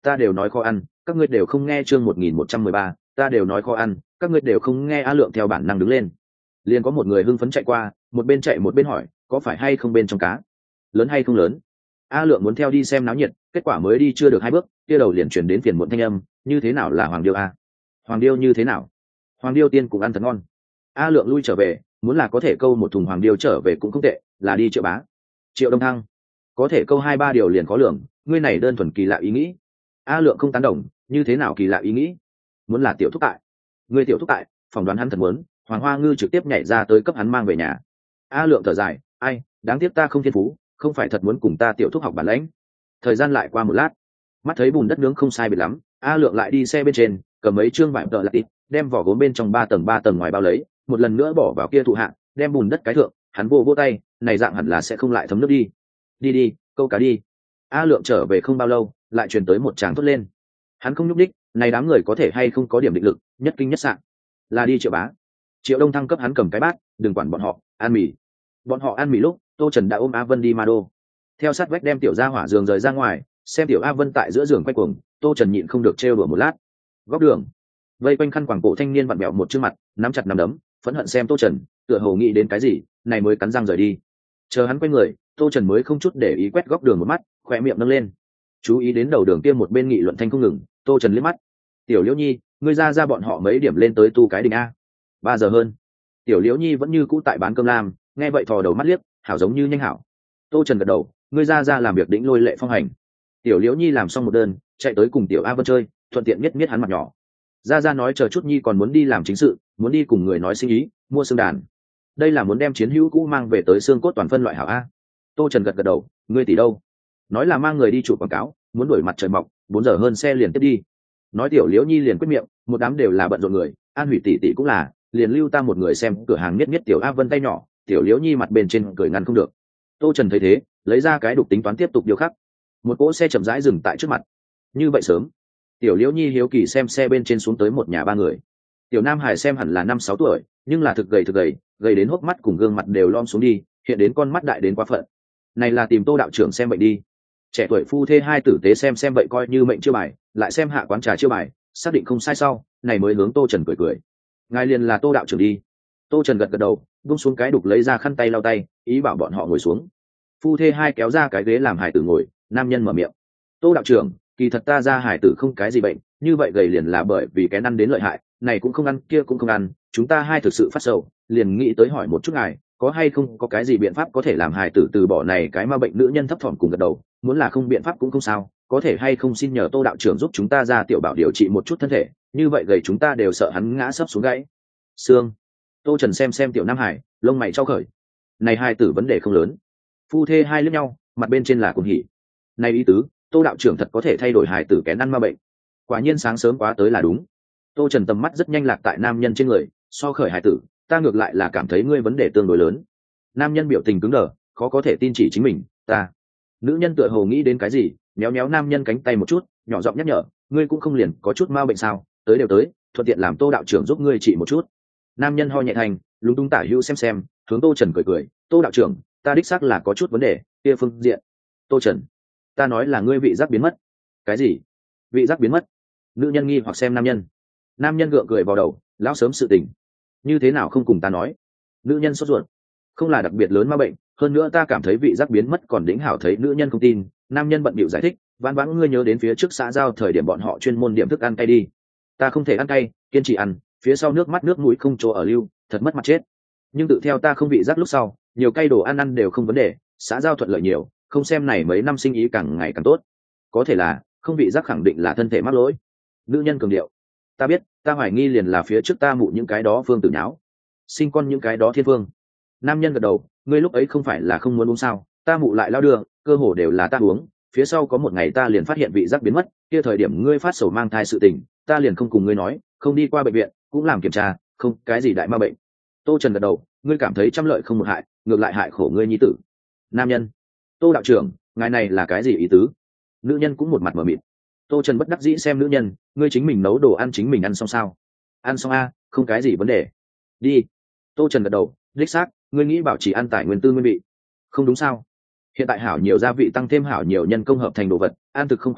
ta đều nói khó ăn, các ngươi đều không nghe. Chương 1113, ta đều nói khó ăn, các ngươi đều không nghe. A Lượng theo bản năng đứng lên, liền có một người hưng phấn chạy qua, một bên chạy một bên hỏi, có phải hay không bên trong cá lớn hay không lớn? A Lượng muốn theo đi xem náo nhiệt, kết quả mới đi chưa được 2 bước, kia đầu liền chuyển đến phiền muộn thanh âm, như thế nào là hoàng điêu a? Hoàng điêu như thế nào? Hoàng điêu tiên cũng ăn thật ngon. A Lượng lui trở về, muốn là có thể câu một thùng hoàng điêu trở về cũng không tệ, là đi Triệu Bá. Triệu Đông Thăng, có thể câu 2-3 điều liền có lượng, ngươi này đơn thuần kỳ lạ ý nghĩ. A Lượng không tán đồng, như thế nào kỳ lạ ý nghĩ? Muốn là tiểu thúc tại, ngươi tiểu thúc tại, phỏng đoán hắn thật muốn, Hoàng Hoa Ngư trực tiếp nhảy ra tới cấp hắn mang về nhà. A Lượng thở dài, ai, đáng tiếc ta không thiên phú, không phải thật muốn cùng ta tiểu thúc học bản lãnh. Thời gian lại qua một lát, mắt thấy bùn đất nướng không sai biệt lắm, A Lượng lại đi xe bên trên, cầm mấy chương vải tợ lặt ít, đem vỏ gốm bên trong 3 tầng ngoài bao lấy, một lần nữa bỏ vào kia thụ hạng, đem bùn đất cái thượng, hắn vô tay, này dạng hẳn là sẽ không lại thấm nước đi. Đi, câu cá đi. A Lượng trở về không bao lâu, lại truyền tới một tràng thốt lên. Hắn không nhúc đích, này đám người có thể hay không có điểm định lực, nhất kinh nhất sạn. Là đi Triệu Bá. Triệu Đông Thăng cấp hắn cầm cái bát, đừng quản bọn họ, ăn mì. Bọn họ ăn mì lúc, Tô Trần đã ôm A Vân đi ma đô. Theo sát vách đem tiểu gia hỏa giường rời ra ngoài, xem tiểu A Vân tại giữa giường quay cuồng, Tô Trần nhịn không được trêu đùa một lát. Góc đường, vây quanh khăn quàng cổ thanh niên vặn bẹo một chương mặt, nắm chặt nắm đấm, phẫn hận xem Tô Trần, tựa hồ nghĩ đến cái gì, này mới cắn răng rời đi. Chờ hắn quay người, Tô Trần mới không chút để ý quét góc đường một mắt, khỏe miệng nâng lên, chú ý đến đầu đường kia một bên nghị luận thanh không ngừng. Tô Trần liếc mắt, tiểu Liễu Nhi, ngươi ra bọn họ mấy điểm lên tới tu cái đình a? 3 giờ hơn. Tiểu Liễu Nhi vẫn như cũ tại bán cơm lam, nghe vậy thò đầu mắt liếc, hảo giống như nhanh hảo. Tô Trần gật đầu, ngươi ra làm việc đỉnh lôi lệ phong hành. Tiểu Liễu Nhi làm xong một đơn, chạy tới cùng tiểu A Vân chơi, thuận tiện miết hắn mặt nhỏ. Ra nói chờ chút Nhi còn muốn đi làm chính sự, muốn đi cùng người nói sinh ý, mua xương đàn. Đây là muốn đem chiến hữu cũ mang về tới xương cốt toàn phân loại hảo a. Tô Trần gật đầu, ngươi tỷ đâu? Nói là mang người đi chụp quảng cáo, muốn đuổi mặt trời mọc, 4 giờ hơn xe liền tiếp đi. Nói tiểu Liễu Nhi liền quyết miệng, một đám đều là bận rộn người, An Hủy tỷ cũng là, liền lưu ta một người xem cửa hàng miết tiểu A Vân tay nhỏ, tiểu Liễu Nhi mặt bên trên cười ngăn không được. Tô Trần thấy thế, lấy ra cái đục tính toán tiếp tục điêu khắc. Một cỗ xe chậm rãi dừng tại trước mặt. Như vậy sớm, tiểu Liễu Nhi hiếu kỳ xem xe bên trên xuống tới một nhà 3 người. Tiểu Nam Hải xem hẳn là 5-6 tuổi, nhưng là thực gầy đến hốc mắt cùng gương mặt đều lom xuống đi, hiện đến con mắt đại đến quá phận. Này là tìm Tô đạo trưởng xem bệnh đi. Trẻ tuổi phu thê hai tử tế xem vậy coi như mệnh chưa bài, lại xem hạ quán trà chưa bài, xác định không sai sau, này mới hướng Tô Trần cười. Ngài liền là Tô đạo trưởng đi. Tô Trần gật đầu, buông xuống cái đục lấy ra khăn tay lau tay, ý bảo bọn họ ngồi xuống. Phu thê hai kéo ra cái ghế làm hải tử ngồi, nam nhân mở miệng. Tô đạo trưởng, kỳ thật ta ra hải tử không cái gì bệnh, như vậy gầy liền là bởi vì cái ăn đến lợi hại, này cũng không ăn kia cũng không ăn, chúng ta hai thực sự phát sầu, liền nghĩ tới hỏi một chút ngài, có hay không có cái gì biện pháp có thể làm hải tử từ bỏ này cái ma bệnh. Nữ nhân thấp thỏm cùng gật đầu, muốn là không biện pháp cũng không sao, có thể hay không xin nhờ Tô đạo trưởng giúp chúng ta ra tiểu bảo điều trị một chút thân thể, như vậy gầy chúng ta đều sợ hắn ngã sấp xuống gãy xương. Tô Trần xem tiểu Nam Hải, lông mày trao khởi. Này hai tử vấn đề không lớn. Phu thê hai liếc nhau, mặt bên trên là cuồng hỉ. Này ý tứ, Tô đạo trưởng thật có thể thay đổi hài tử kén ăn ma bệnh. Quả nhiên sáng sớm quá tới là đúng. Tô Trần tầm mắt rất nhanh lạc tại nam nhân trên người, so khởi hài tử, ta ngược lại là cảm thấy ngươi vấn đề tương đối lớn. Nam nhân biểu tình cứng đờ, khó có thể tin chỉ chính mình, ta. Nữ nhân tựa hồ nghĩ đến cái gì, méo nam nhân cánh tay một chút, nhỏ giọng nhắc nhở, ngươi cũng không liền có chút ma bệnh sao, tới đều tới, thuận tiện làm Tô đạo trưởng giúp ngươi trị một chút. Nam nhân ho nhẹ thành, lúng túng tả hữu xem, hướng Tô Trần cười, Tô đạo trưởng, ta đích xác là có chút vấn đề, kia phương diện. Tô Trần, ta nói là ngươi vị giác biến mất. Cái gì? Vị giác biến mất? Nữ nhân nghi hoặc xem nam nhân. Nam nhân gượng cười vào đầu, lão sớm sự tình, như thế nào không cùng ta nói? Nữ nhân sốt ruột, không là đặc biệt lớn ma bệnh, hơn nữa ta cảm thấy vị giác biến mất còn đỉnh hảo. Thấy nữ nhân không tin, nam nhân bận bịu giải thích, vãn ngươi nhớ đến phía trước xã giao thời điểm bọn họ chuyên môn điểm thức ăn cay đi. Ta không thể ăn cay, kiên trì ăn, phía sau nước mắt nước mũi không chỗ ở lưu, thật mất mặt chết. Nhưng tự theo ta không vị giác lúc sau, nhiều cay đồ ăn đều không vấn đề, xã giao thuận lợi nhiều, không xem này mấy năm sinh ý càng ngày càng tốt. Có thể là không vị giác khẳng định là thân thể mắc lỗi. Nữ nhân cường điệu, ta biết, ta hoài nghi liền là phía trước ta mụ những cái đó phương tử nháo sinh con những cái đó thiên phương. Nam nhân gật đầu, ngươi lúc ấy không phải là không muốn uống sao, ta mụ lại lao đường, cơ hồ đều là ta uống, phía sau có một ngày ta liền phát hiện vị giác biến mất, kia thời điểm ngươi phát sầu mang thai sự tình, ta liền không cùng ngươi nói, không đi qua bệnh viện, cũng làm kiểm tra, không cái gì đại ma bệnh. Tô Trần gật đầu, ngươi cảm thấy trăm lợi không một hại, ngược lại hại khổ ngươi nhi tử. Nam nhân, Tô đạo trưởng, ngài này là cái gì ý tứ? Nữ nhân cũng một mặt mờ mịt. Tô Trần bất đắc dĩ xem nữ nhân, ngươi chính mình nấu đồ ăn chính mình ăn xong sao? Ăn xong a, không cái gì vấn đề. Đi. Tô Trần gật đầu, đích xác, ngươi nghĩ bảo trì ăn tải nguyên tư nguyên vị, không đúng sao? Hiện tại hảo nhiều gia vị tăng thêm hảo nhiều nhân công hợp thành đồ vật, ăn thực không khỏe mạnh,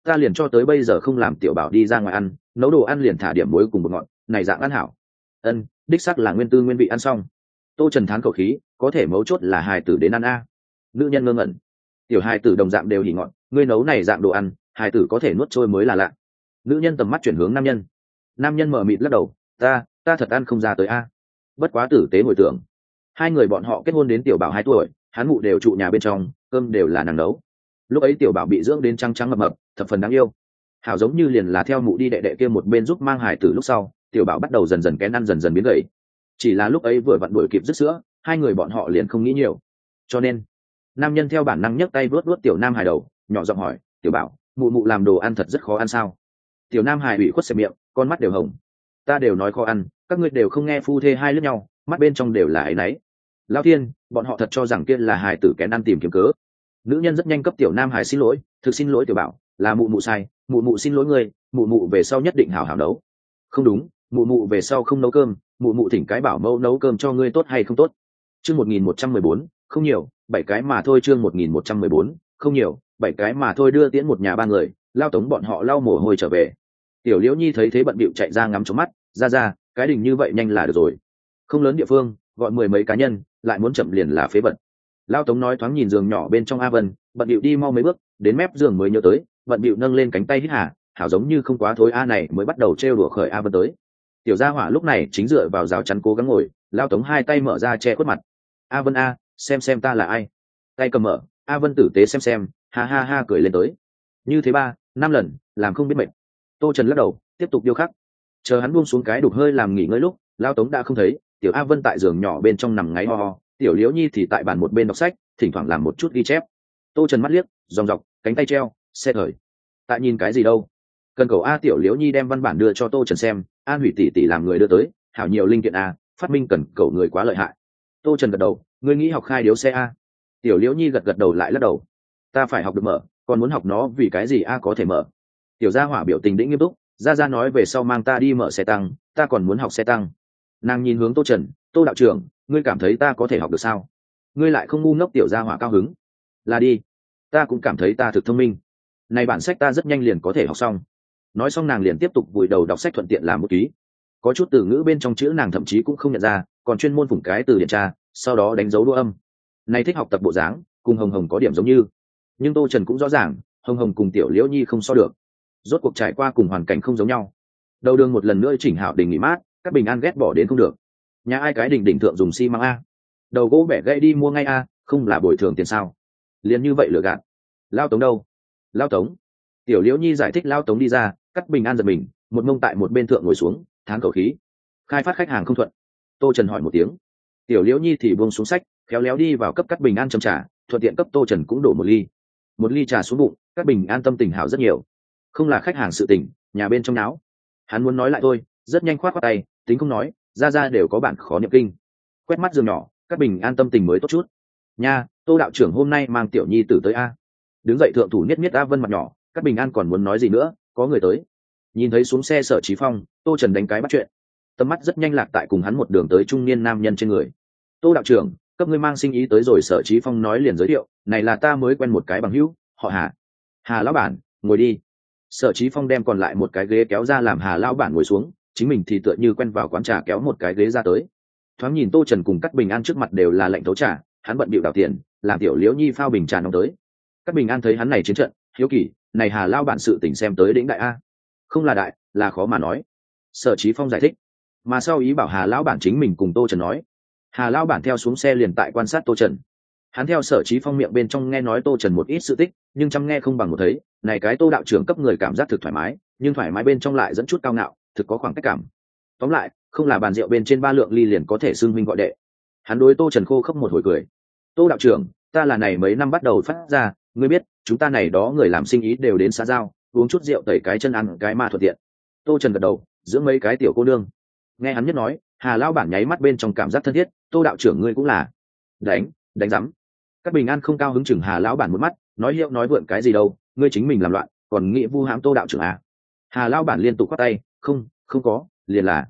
ta liền cho tới bây giờ không làm tiểu bảo đi ra ngoài ăn, nấu đồ ăn liền thả điểm muối cùng bột ngọt, này dạng ăn hảo. Ân, đích xác là nguyên tư nguyên vị ăn xong. Tô Trần thán khẩu khí, có thể mấu chốt là hài tử đến ăn a. Nữ nhân ngơ ngẩn. Tiểu hài tử đồng dạng đều hỉ ngọn, ngươi nấu này dạng đồ ăn, hài tử có thể nuốt trôi mới là lạ. Nữ nhân tầm mắt chuyển hướng nam nhân. Nam nhân mở mịt lắc đầu, ta thật ăn không ra tới a. Bất quá tử tế hồi tưởng, hai người bọn họ kết hôn đến tiểu bảo 2 tuổi, hắn mụ đều trụ nhà bên trong, cơm đều là nàng nấu. Lúc ấy tiểu bảo bị dưỡng đến trắng trắng mập mập, thập phần đáng yêu. Hảo giống như liền là theo mụ đi đệ đệ kia một bên giúp mang hài tử lúc sau, tiểu bảo bắt đầu dần dần kén ăn dần dần biến gầy. Chỉ là lúc ấy vừa vặn đuổi kịp dứt sữa, hai người bọn họ liền không nghĩ nhiều. Cho nên, nam nhân theo bản năng nhấc tay vuốt vuốt tiểu nam hài đầu, nhỏ giọng hỏi, tiểu bảo, mụ mụ làm đồ ăn thật rất khó ăn sao? Tiểu nam hài ủy khuất xẹp miệng, con mắt đều hồng. Ta đều nói khó ăn, các ngươi đều không nghe. Phu thê hai lướt nhau, mắt bên trong đều là áy náy. Lão thiên, bọn họ thật cho rằng kia là hài tử kén ăn tìm kiếm cớ. Nữ nhân rất nhanh cấp tiểu nam hài xin lỗi, thực xin lỗi tiểu bảo, là mụ mụ sai, mụ mụ xin lỗi ngươi, mụ mụ về sau nhất định hảo hảo nấu. Không đúng, mụ mụ về sau không nấu cơm, mụ mụ thỉnh cái bảo mẫu nấu cơm cho ngươi tốt hay không tốt. Chương 1114, không nhiều, 7 cái mà thôi. Chương 1114, không nhiều, 7 cái mà thôi. Đưa tiễn một nhà 3 người, Lao Tống bọn họ lau mồ hôi trở về. Tiểu Liễu Nhi thấy thế bận bịu chạy ra ngắm trong mắt, ra, cái đình như vậy nhanh là được rồi. Không lớn địa phương, gọi 10 mấy cá nhân, lại muốn chậm liền là phế vật. Lao Tống nói thoáng nhìn giường nhỏ bên trong A Vân, bận bịu đi mau mấy bước, đến mép giường mới nhớ tới, bận bịu nâng lên cánh tay hít hà, hảo giống như không quá thối a này mới bắt đầu trêu đùa khởi A Vân tới. Tiểu gia hỏa lúc này chính dựa vào rào chắn cố gắng ngồi, Lao Tống hai tay mở ra che khuất mặt. A Vân a, xem ta là ai? Tay cầm mở, A Vân tử tế xem, ha ha ha cười lên tới. Như thế 3-5 lần, làm không biết mệt. Tô Trần lắc đầu, tiếp tục điêu khắc. Chờ hắn buông xuống cái đục hơi làm nghỉ ngơi lúc, Lao Tống đã không thấy, tiểu A Vân tại giường nhỏ bên trong nằm ngáy ho ho, tiểu Liễu Nhi thì tại bàn một bên đọc sách, thỉnh thoảng làm một chút ghi chép. Tô Trần mắt liếc, dòng dọc, cánh tay treo, xe thời. Tại nhìn cái gì đâu? Cần cầu a. Tiểu Liễu Nhi đem văn bản đưa cho Tô Trần xem, An Hủy tỷ tỷ làm người đưa tới, hảo nhiều linh kiện a, phát minh cần cầu người quá lợi hại. Tô Trần gật đầu, ngươi nghĩ học khai điếu xe a? Tiểu Liễu Nhi gật đầu lại lắc đầu. Ta phải học được mở, còn muốn học nó vì cái gì a có thể mở? Tiểu gia hỏa biểu tình đĩnh nghiêm túc, ra nói về sau mang ta đi mở xe tăng, ta còn muốn học xe tăng. Nàng nhìn hướng Tô Trần, Tô đạo trưởng, ngươi cảm thấy ta có thể học được sao? Ngươi lại không ngu ngốc. Tiểu gia hỏa cao hứng. Là đi, ta cũng cảm thấy ta thực thông minh. Này bản sách ta rất nhanh liền có thể học xong. Nói xong nàng liền tiếp tục vùi đầu đọc sách thuận tiện làm một ký. Có chút từ ngữ bên trong chữ nàng thậm chí cũng không nhận ra, còn chuyên môn phủng cái từ điển tra, sau đó đánh dấu đua âm. Này thích học tập bộ dáng, cùng Hồng Hồng có điểm giống như. Nhưng Tô Trần cũng rõ ràng, Hồng Hồng cùng Tiểu Liễu Nhi không so được. Rốt cuộc trải qua cùng hoàn cảnh không giống nhau. Đầu đường một lần nữa chỉnh hảo đình nghỉ mát, các bình an ghét bỏ đến không được. Nhà ai cái đỉnh thượng dùng xi măng a? Đầu gỗ bẻ gãy đi mua ngay a, không là bồi thường tiền sao? Liền như vậy lừa gạt. Lao Tống đâu? Lao Tống. Tiểu Liễu Nhi giải thích. Lao Tống đi ra, cắt bình an giật mình, một mông tại một bên thượng ngồi xuống, thán khẩu khí. Khai phát khách hàng không thuận. Tô Trần hỏi một tiếng. Tiểu Liễu Nhi thì buông xuống sách, khéo léo đi vào cấp cắt bình an châm trà, thuận tiện cấp Tô Trần cũng đổ một ly trà xuống bụng. Cắt bình an tâm tình hảo rất nhiều. Không là khách hàng sự tình, nhà bên trong náo. Hắn muốn nói lại thôi, rất nhanh khoát qua tay, tính không nói, ra đều có bản khó niệm kinh. Quét mắt giường nhỏ, Cát Bình an tâm tình mới tốt chút. Nha, Tô đạo trưởng hôm nay mang Tiểu Nhi tử tới a. Đứng dậy thượng thủ niết A Vân mặt nhỏ, Cát Bình an còn muốn nói gì nữa, có người tới. Nhìn thấy xuống xe Sở Chí Phong, Tô Trần đánh cái bắt chuyện. Tầm mắt rất nhanh lạc tại cùng hắn một đường tới trung niên nam nhân trên người. Tô đạo trưởng, cấp ngươi mang sinh ý tới rồi. Sở Chí Phong nói liền giới thiệu, này là ta mới quen một cái bằng hữu, họ Hà. Hà lão bản, ngồi đi. Sở Chí Phong đem còn lại một cái ghế kéo ra làm Hà lão bản ngồi xuống, chính mình thì tựa như quen vào quán trà kéo một cái ghế ra tới. Thoáng nhìn Tô Trần cùng Cát Bình an trước mặt đều là lệnh thấu trà, hắn bận bịu đào tiền, làm Tiểu Liễu Nhi phao bình trà nóng tới. Cát Bình an thấy hắn này chiến trận, hiếu kỳ, này Hà lão bản sự tình xem tới đỉnh đại a. Không là đại, là khó mà nói. Sở Chí Phong giải thích, mà sau ý bảo Hà lão bản chính mình cùng Tô Trần nói. Hà lão bản theo xuống xe liền tại quan sát Tô Trần. Hắn theo Sở Chí Phong miệng bên trong nghe nói Tô Trần một ít sự tích, nhưng chăm nghe không bằng một thấy, này cái Tô đạo trưởng cấp người cảm giác thực thoải mái, nhưng thoải mái bên trong lại dẫn chút cao ngạo, thực có khoảng cách cảm. Tóm lại, không là bàn rượu bên trên 3 lượng ly liền có thể xưng huynh gọi đệ. Hắn đối Tô Trần khô khốc một hồi cười. Tô đạo trưởng, ta là này mấy năm bắt đầu phát ra, ngươi biết, chúng ta này đó người làm sinh ý đều đến xã giao, uống chút rượu tẩy cái chân ăn cái mà thuận tiện. Tô Trần gật đầu, dưỡng mấy cái tiểu cô nương. Nghe hắn nhất nói, Hà lão bản nháy mắt bên trong cảm giác thân thiết. Tô đạo trưởng ngươi cũng là. Đánh rắm. Các Bình an không cao hứng chừng Hà lão bản một mắt, nói hiệu nói vượn cái gì đâu, ngươi chính mình làm loạn, còn nghĩ vu hãm Tô đạo trưởng à? Hà lão bản liên tục quát tay, không có, liền là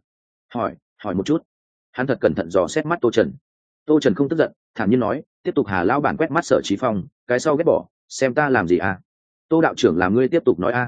hỏi một chút. Hắn thật cẩn thận dò xét mắt Tô Trần. Tô Trần không tức giận, thản nhiên nói, tiếp tục. Hà lão bản quét mắt Sở Chí Phong, cái sau ghét bỏ, xem ta làm gì à? Tô đạo trưởng làm ngươi tiếp tục nói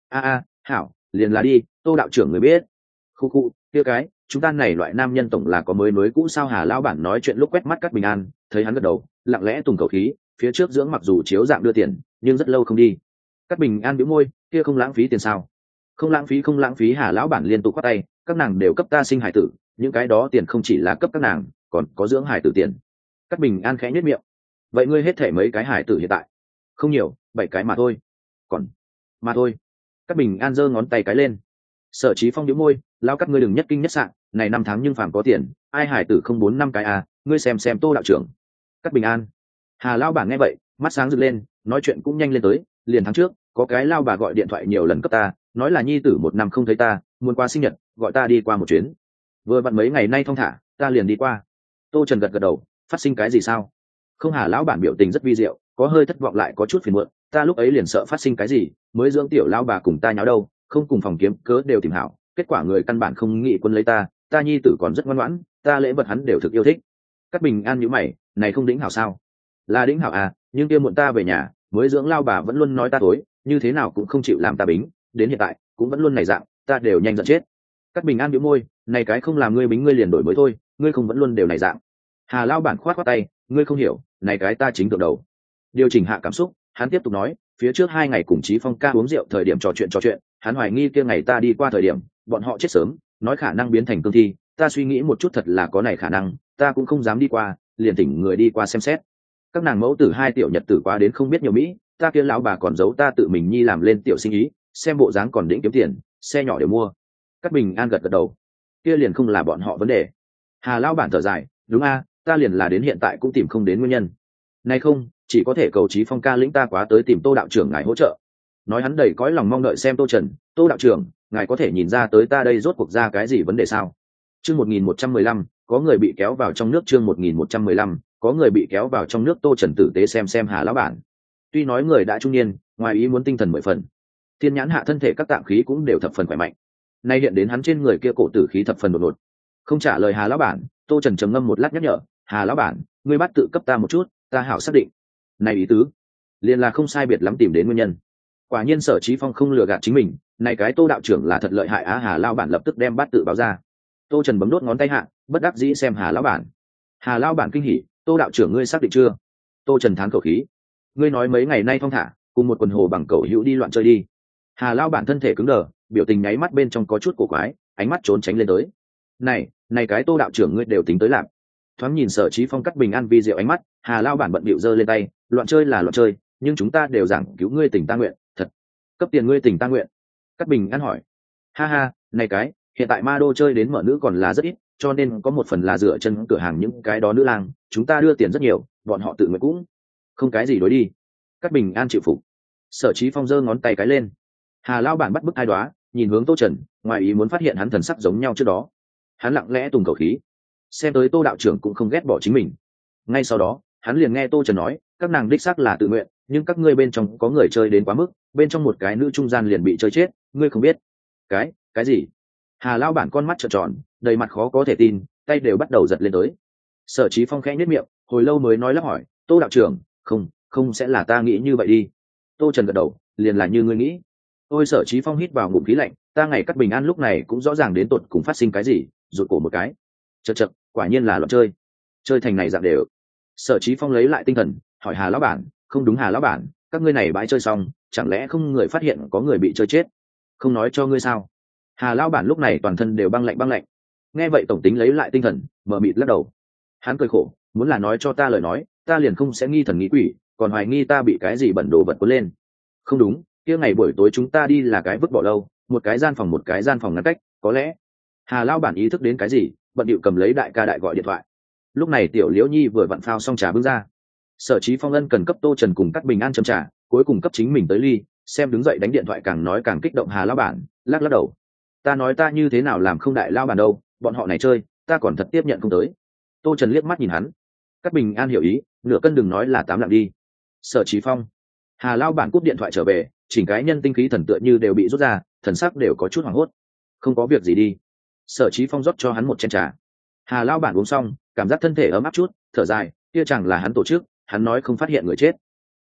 hảo, liền là đi, Tô đạo trưởng người biết. Khu khu, kia cái, chúng ta này loại nam nhân tổng là có mới nối cũ sao? Hà lão bản nói chuyện lúc quét mắt Cát Bình An, thấy hắn gật đầu, lặng lẽ tùng khẩu khí, phía trước dưỡng mặc dù chiếu dạng đưa tiền, nhưng rất lâu không đi. Cát Bình An bĩu môi, kia không lãng phí tiền sao? Không lãng phí. Hà lão bản liên tục quát tay, các nàng đều cấp ta sinh hải tử, những cái đó tiền không chỉ là cấp các nàng, còn có dưỡng hải tử tiền. Cát Bình An khẽ nhếch miệng, vậy ngươi hết thể mấy cái hải tử hiện tại? Không nhiều, 7 cái mà thôi. Còn mà thôi. Cát Bình An giơ ngón tay cái lên. Sở Chí Phong nhíu môi, lao Cát ngươi đừng nhất kinh nhất sạn, này 5 tháng nhưng phàm có tiền, ai hải tử không 4 5 cái à, ngươi xem Tô đạo trưởng. Cát Bình An. Hà lão bản nghe vậy, mắt sáng rực lên, nói chuyện cũng nhanh lên tới, liền tháng trước, có cái lao bà gọi điện thoại nhiều lần cấp ta, nói là nhi tử 1 năm không thấy ta, muốn qua sinh nhật, gọi ta đi qua một chuyến. Vừa vặn mấy ngày nay thong thả, ta liền đi qua. Tô Trần gật đầu, phát sinh cái gì sao? Không. Hà lão bản biểu tình rất vi diệu, có hơi thất vọng lại có chút phiền muộn, ta lúc ấy liền sợ phát sinh cái gì, mới dưỡng tiểu lao bà cùng ta nháo đâu, không cùng phòng kiếm cớ đều tìm hảo, kết quả người căn bản không nghĩ quân lấy ta nhi tử còn rất ngoan ngoãn, ta lễ vật hắn đều thực yêu thích. Cát Bình An nhíu mày, này không đĩnh hảo sao? Là đĩnh hảo à, nhưng kia muộn ta về nhà, mới dưỡng lao bà vẫn luôn nói ta tối, như thế nào cũng không chịu làm ta bính, đến hiện tại cũng vẫn luôn này dạng, ta đều nhanh giận chết. Cát Bình An nhíu môi, này cái không làm ngươi bính ngươi liền đổi mới thôi, ngươi không vẫn luôn đều này dạng. Hà lao bản khoát tay, ngươi không hiểu, này cái ta chính thượng đầu. Điều chỉnh hạ cảm xúc, hắn tiếp tục nói, phía trước 2 ngày cùng Chí Phong ca uống rượu thời điểm trò chuyện, hắn hoài nghi kia ngày ta đi qua thời điểm, bọn họ chết sớm, nói khả năng biến thành cương thi, ta suy nghĩ một chút thật là có này khả năng, ta cũng không dám đi qua, liền thỉnh người đi qua xem xét. Các nàng mẫu tử 2 tiểu nhật tử qua đến không biết nhiều mỹ, ta kia lão bà còn giấu ta tự mình nhi làm lên tiểu sinh ý, xem bộ dáng còn đĩnh kiếm tiền, xe nhỏ đều mua. Cát Bình An gật đầu, kia liền không là bọn họ vấn đề. Hà lão bản thở dài, đúng a, ta liền là đến hiện tại cũng tìm không đến nguyên nhân. Này không, chỉ có thể cầu Chí Phong ca lĩnh ta quá tới tìm Tô đạo trưởng ngài hỗ trợ. Nói hắn đầy cõi lòng mong đợi xem Tô Trần, Tô đạo trưởng, ngài có thể nhìn ra tới ta đây rốt cuộc ra cái gì vấn đề sao? Chương 1115, có người bị kéo vào trong nước. Chương 1115, có người bị kéo vào trong nước. Tô Trần tử tế xem Hà lão bản. Tuy nói người đã trung niên, ngoài ý muốn tinh thần 10 phần, thiên nhãn hạ thân thể các tạng khí cũng đều thập phần khỏe mạnh. Nay hiện đến hắn trên người kia cổ tử khí thập phần đột ngột. Không trả lời Hà lão bản, Tô Trần trầm ngâm một lát nhắc nhở, Hà lão bản, ngươi bắt tự cấp ta một chút, ta hảo xác định. Này ý tứ, liền là không sai biệt lắm tìm đến nguyên nhân. Quả nhiên Sở Chí Phong không lừa gạt chính mình, này cái Tô đạo trưởng là thật lợi hại á. Hà lão bản lập tức đem bát tự báo ra. Tô Trần bấm đốt ngón tay hạ, bất đắc dĩ xem Hà lão bản. Hà lão bản kinh hỉ, Tô đạo trưởng ngươi xác định chưa? Tô Trần thán khẩu khí, ngươi nói mấy ngày nay thong thả, cùng một quần hồ bằng cẩu hữu đi loạn chơi đi. Hà lão bản thân thể cứng đờ, biểu tình nháy mắt bên trong có chút cổ quái, ánh mắt trốn tránh lên tới. Này cái Tô đạo trưởng ngươi đều tính tới làm. Thoáng nhìn Sở Chí Phong Cát Bình An vi diệu ánh mắt, Hà lão bản bận bịu giơ lên tay, loạn chơi là loạn chơi, nhưng chúng ta đều giảng cứu ngươi tình ta nguyện, thật. Cấp tiền ngươi tình ta nguyện. Cát Bình An hỏi, ha, này cái, hiện tại ma đô chơi đến mở nữ còn là rất ít, cho nên có một phần là dựa chân cửa hàng những cái đó nữ lang, chúng ta đưa tiền rất nhiều, bọn họ tự nguyện cũng không cái gì đối đi. Cát Bình An chịu phục. Sở Chí Phong giơ ngón tay cái lên. Hà lão bản bắt bức ai đoá, nhìn hướng Tô Trần, ngoài ý muốn phát hiện hắn thần sắc giống nhau trước đó. Hắn lặng lẽ tùng khẩu khí, xem tới Tô đạo trưởng cũng không ghét bỏ chính mình. Ngay sau đó, hắn liền nghe Tô Trần nói, các nàng đích xác là tự nguyện, nhưng các ngươi bên trong có người chơi đến quá mức, bên trong một cái nữ trung gian liền bị chơi chết, ngươi không biết. Cái gì? Hà lão bản con mắt trợn tròn, đầy mặt khó có thể tin, tay đều bắt đầu giật lên tới. Sở Chí Phong khẽ nhếch miệng, hồi lâu mới nói lắp hỏi, Tô đạo trưởng, không sẽ là ta nghĩ như vậy đi. Tô Trần gật đầu, liền là như ngươi nghĩ. Ôi. Sở Chí Phong hít vào ngụm khí lạnh, ta ngày Cát Bình An lúc này cũng rõ ràng đến tột cùng phát sinh cái gì, rụt cổ một cái. Chậc, quả nhiên là loạn chơi thành này dạng đều. Sở Chí Phong lấy lại tinh thần, hỏi Hà lão bản, không đúng Hà lão bản, các ngươi này bãi chơi xong, chẳng lẽ không người phát hiện có người bị chơi chết? Không nói cho ngươi sao? Hà lão bản lúc này toàn thân đều băng lạnh. Nghe vậy tổng tính lấy lại tinh thần, mờ mịt lắc đầu. Hắn cười khổ, muốn là nói cho ta lời nói, ta liền không sẽ nghi thần nghĩ quỷ, còn hoài nghi ta bị cái gì bẩn đồ vật cuốn lên. Không đúng, kia ngày buổi tối chúng ta đi là cái vứt bỏ lâu, một cái gian phòng ngăn cách, có lẽ. Hà lão bản ý thức đến cái gì, bận điệu cầm lấy đại ca đại gọi điện thoại. Lúc này tiểu Liễu Nhi vừa vặn phao xong trà bước ra. Sở Chí Phong ân cần cấp Tô Trần cùng Cát Bình An châm trà, cuối cùng cấp chính mình tới ly, xem đứng dậy đánh điện thoại càng nói càng kích động. Hà lão bản lắc đầu, ta nói ta như thế nào làm không đại lão bản đâu, bọn họ này chơi, ta còn thật tiếp nhận không tới. Tô Trần liếc mắt nhìn hắn. Cát Bình An hiểu ý, nửa cân đừng nói là 8 lạng đi. Sở Chí Phong. Hà lão bản cúp điện thoại trở về, chỉnh cái nhân tinh khí thần tựa như đều bị rút ra, thần sắc đều có chút hoảng hốt. Không có việc gì đi. Sở Chí Phong rót cho hắn một chén trà. Hà lão bản uống xong, cảm giác thân thể ấm áp chút, thở dài, kia chẳng là hắn tổ chức, hắn nói không phát hiện người chết.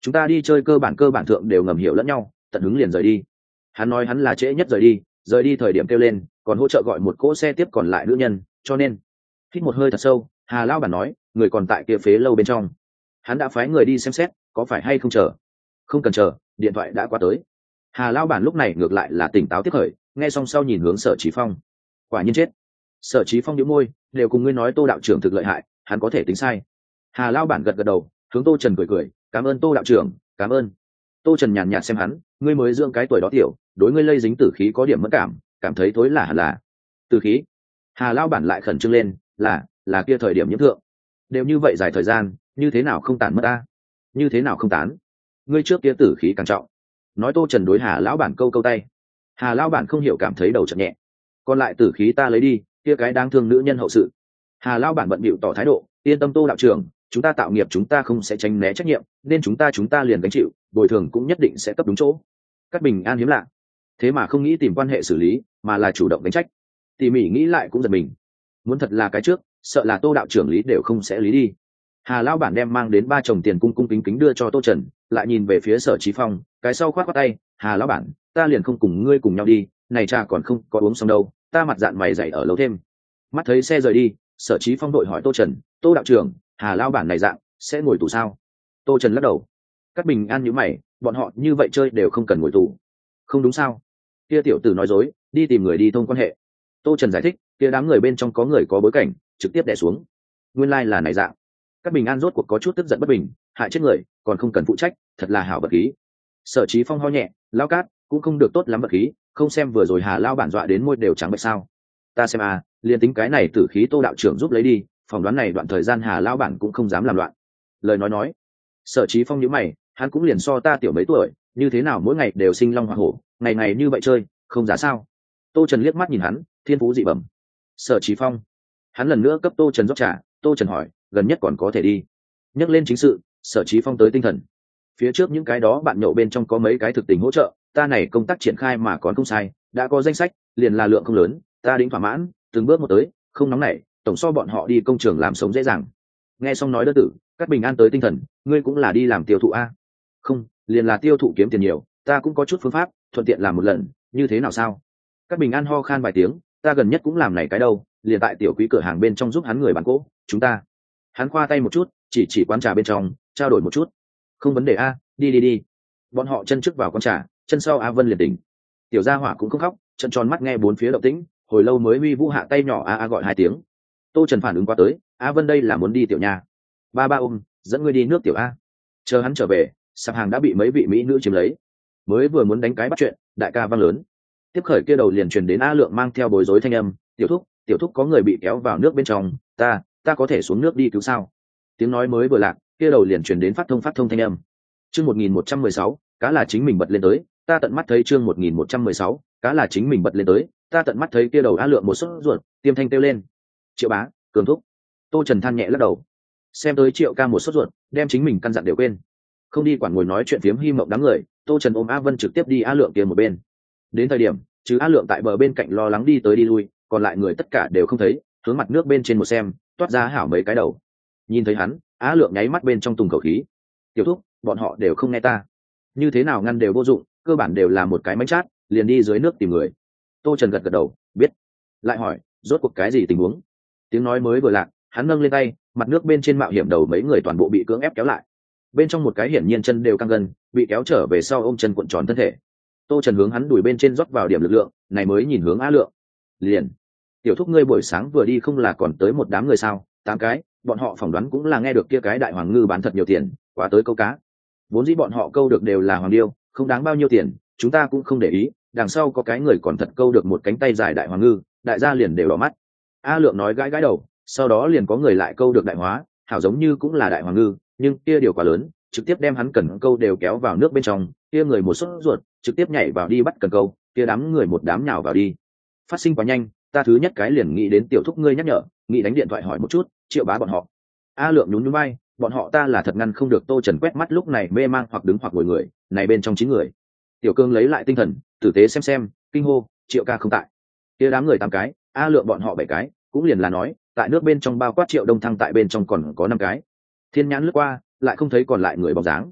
chúng ta đi chơi cơ bản thượng đều ngầm hiểu lẫn nhau, tận hứng liền rời đi. Hắn nói hắn là trễ nhất rời đi thời điểm kêu lên, còn hỗ trợ gọi một cỗ xe tiếp còn lại nữ nhân, cho nên hít một hơi thật sâu, Hà lão bản nói, người còn tại kia phế lâu bên trong, hắn đã phái người đi xem xét, có phải hay không chờ? Không cần chờ, điện thoại đã qua tới. Hà lão bản lúc này ngược lại là tỉnh táo tiếp khởi, nghe xong sau nhìn hướng Sở Chí Phong, quả nhiên chết. Sở Chí Phong nhíu môi, đều cùng ngươi nói Tô đạo trưởng thực lợi hại, hắn có thể tính sai. Hà lão bản gật gật đầu, hướng Tô Trần cười, cảm ơn Tô đạo trưởng, cảm ơn. Tô Trần nhàn nhạt xem hắn, ngươi mới dưỡng cái tuổi đó tiểu, đối ngươi lây dính tử khí có điểm mất cảm thấy thối là hẳn là tử khí. Hà lão bản lại khẩn trương lên, là kia thời điểm nhiễm thượng, đều như vậy dài thời gian, như thế nào không tàn mất ta? Như thế nào không tán? Ngươi trước kia tử khí càng trọng. Nói Tô Trần đối Hà lão bản câu tay. Hà lão bản không hiểu cảm thấy đầu chợt nhẹ. Còn lại tử khí ta lấy đi, kia cái đáng thương nữ nhân hậu sự. Hà lão bản bận bịu tỏ thái độ, yên tâm Tô đạo trưởng, chúng ta tạo nghiệp chúng ta không sẽ tránh né trách nhiệm, nên chúng ta liền gánh chịu, bồi thường cũng nhất định sẽ cấp đúng chỗ. Cát Bình An hiếm lạ, thế mà không nghĩ tìm quan hệ xử lý, mà là chủ động đánh trách. Tỉ mỉ nghĩ lại cũng giật mình, muốn thật là cái trước, sợ là Tô đạo trưởng lý đều không sẽ lý đi. Hà lão bản đem mang đến 3 chồng tiền cung kính kính đưa cho Tô Trần, lại nhìn về phía Sở Chí Phong, cái sau khoát tay, Hà lão bản, ta liền không cùng ngươi cùng nhau đi, này trà còn không có uống xong đâu, ta mặt dạn mày dày ở lâu thêm. Mắt thấy xe rời đi, Sở Chí Phong đội hỏi Tô Trần, Tô đạo trưởng, Hà lão bản này dạng sẽ ngồi tù sao? Tô Trần lắc đầu. Cát Bình An nhíu mày, bọn họ như vậy chơi đều không cần ngồi tù, không đúng sao? Kia tiểu tử nói dối, đi tìm người đi thông quan hệ. Tô Trần giải thích, kia đám người bên trong có người có bối cảnh, trực tiếp đè xuống. Nguyên lai là này dạng. Cát Bình An rốt cuộc có chút tức giận bất bình, hại chết người, còn không cần phụ trách, thật là hảo vật khí. Sở Chí Phong ho nhẹ, lão Cát, cũng không được tốt lắm vật khí, không xem vừa rồi Hà lão bản dọa đến môi đều trắng bệch sao? Ta xem liền tính cái này tử khí Tô đạo trưởng giúp lấy đi, phỏng đoán này đoạn thời gian Hà lão bản cũng không dám làm loạn. Lời nói. Sở Chí Phong nhíu mày, hắn cũng liền so ta tiểu mấy tuổi, như thế nào mỗi ngày đều sinh long hỏa hổ, ngày ngày như vậy chơi, không giả sao? Tô Trần liếc mắt nhìn hắn, thiên phú dị bẩm. Sở Chí Phong, hắn lần nữa cấp Tô Trần rót trà. Tô Trần hỏi, gần nhất còn có thể đi? Nhắc lên chính sự, Sở Chí Phong tới tinh thần. Phía trước những cái đó bạn nhậu bên trong có mấy cái thực tình hỗ trợ, ta này công tác triển khai mà còn không sai, đã có danh sách, liền là lượng không lớn, ta đính thỏa mãn, từng bước một tới, không nóng nảy, tổng so bọn họ đi công trường làm sống dễ dàng. Nghe xong nói đơn tử, Cát Bình An tới tinh thần, ngươi cũng là đi làm tiêu thụ a? Không, liền là tiêu thụ kiếm tiền nhiều, ta cũng có chút phương pháp, thuận tiện làm một lần, như thế nào sao? Cát Bình An ho khan vài tiếng, ta gần nhất cũng làm này cái đâu, liền tại tiểu quý cửa hàng bên trong giúp hắn người bán cỗ, chúng ta. Hắn khoa tay một chút, chỉ quán trà bên trong, trao đổi một chút. Không vấn đề a, đi. Bọn họ chân trước vào quán trà, chân sau A Vân liền tỉnh. Tiểu gia hỏa cũng không khóc, chân tròn mắt nghe bốn phía động tĩnh, hồi lâu mới huy vũ hạ tay nhỏ a gọi 2 tiếng. Tô Trần phản ứng qua tới, A Vân đây là muốn đi tiểu nhà. Ba ôm, dẫn ngươi đi nước tiểu a. Chờ hắn trở về, sạp hàng đã bị mấy vị mỹ nữ chiếm lấy. Mới vừa muốn đánh cái bắt chuyện, đại ca vang lớn. Tiếp khởi kia đầu liền truyền đến A Lượng mang theo bối rối thanh âm, tiểu thúc có người bị kéo vào nước bên trong, ta có thể xuống nước đi cứu sao? Tiếng nói mới vừa lạc, kia đầu liền truyền đến phát thông thanh âm. Chương 1116, cá là chính mình bật lên tới, ta tận mắt thấy chương 1116, cá là chính mình bật lên tới, ta tận mắt thấy kia đầu A Lượng một sốt ruột, tiêm thanh kêu lên. Triệu bá, Cường thúc. Tô Trần than nhẹ lắc đầu. Xem tới Triệu ca một sốt ruột, đem chính mình căn dặn đều quên. Không đi quản ngồi nói chuyện phiếm hy mộng đám người, Tô Trần ôm A Vân trực tiếp đi A Lượng kia một bên. Đến thời điểm, chứ A Lượng tại bờ bên cạnh lo lắng đi tới đi lui, còn lại người tất cả đều không thấy, hướng mặt nước bên trên một xem, toát ra hảo mấy cái đầu. Nhìn thấy hắn, A Lượng nháy mắt bên trong tùng khẩu khí. Tiểu thúc, bọn họ đều không nghe ta, như thế nào ngăn đều vô dụng, cơ bản đều là một cái mánh chát, liền đi dưới nước tìm người. Tô Trần gật đầu, biết. Lại hỏi, rốt cuộc cái gì tình huống? Tiếng nói mới vừa lạc, hắn nâng lên tay, mặt nước bên trên mạo hiểm đầu mấy người toàn bộ bị cưỡng ép kéo lại. Bên trong một cái hiển nhiên chân đều căng gân, bị kéo trở về sau ôm chân cuộn tròn thân thể. Tô Trần hướng hắn đùi bên trên rót vào điểm lực lượng, này mới nhìn hướng A Lượng. Liền, tiểu thúc ngươi buổi sáng vừa đi không là còn tới một đám người sao? 8 cái, bọn họ phỏng đoán cũng là nghe được kia cái đại hoàng ngư bán thật nhiều tiền, quá tới câu cá. Vốn dĩ bọn họ câu được đều là hoàng điêu, không đáng bao nhiêu tiền, chúng ta cũng không để ý, đằng sau có cái người còn thật câu được một cánh tay dài đại hoàng ngư, đại gia liền đều đỏ mắt. A Lượng nói gãi đầu, sau đó liền có người lại câu được đại hóa, hảo giống như cũng là đại hoàng ngư, nhưng kia điều quá lớn, trực tiếp đem hắn cần câu đều kéo vào nước bên trong, kia người một sốt ruột, trực tiếp nhảy vào đi bắt cần câu, kia đám người một đám nhào vào đi. Phát sinh quá nhanh, ta thứ nhất cái liền nghĩ đến tiểu thúc ngươi nhắc nhở, nghĩ đánh điện thoại hỏi một chút, Triệu bá bọn họ. A Lượng nhún nhún vai, bọn họ ta là thật ngăn không được. Tô Trần quét mắt lúc này mê mang hoặc đứng hoặc ngồi người, này bên trong 9 người. Tiểu Cương lấy lại tinh thần, tử tế xem, kinh hô, Triệu ca không tại. Kia đám người 8 cái, A Lượng bọn họ 7 cái, cũng liền là nói, tại nước bên trong bao quát Triệu Đông Thăng tại bên trong còn có 5 cái. Thiên nhãn lướt qua, lại không thấy còn lại người bóng dáng.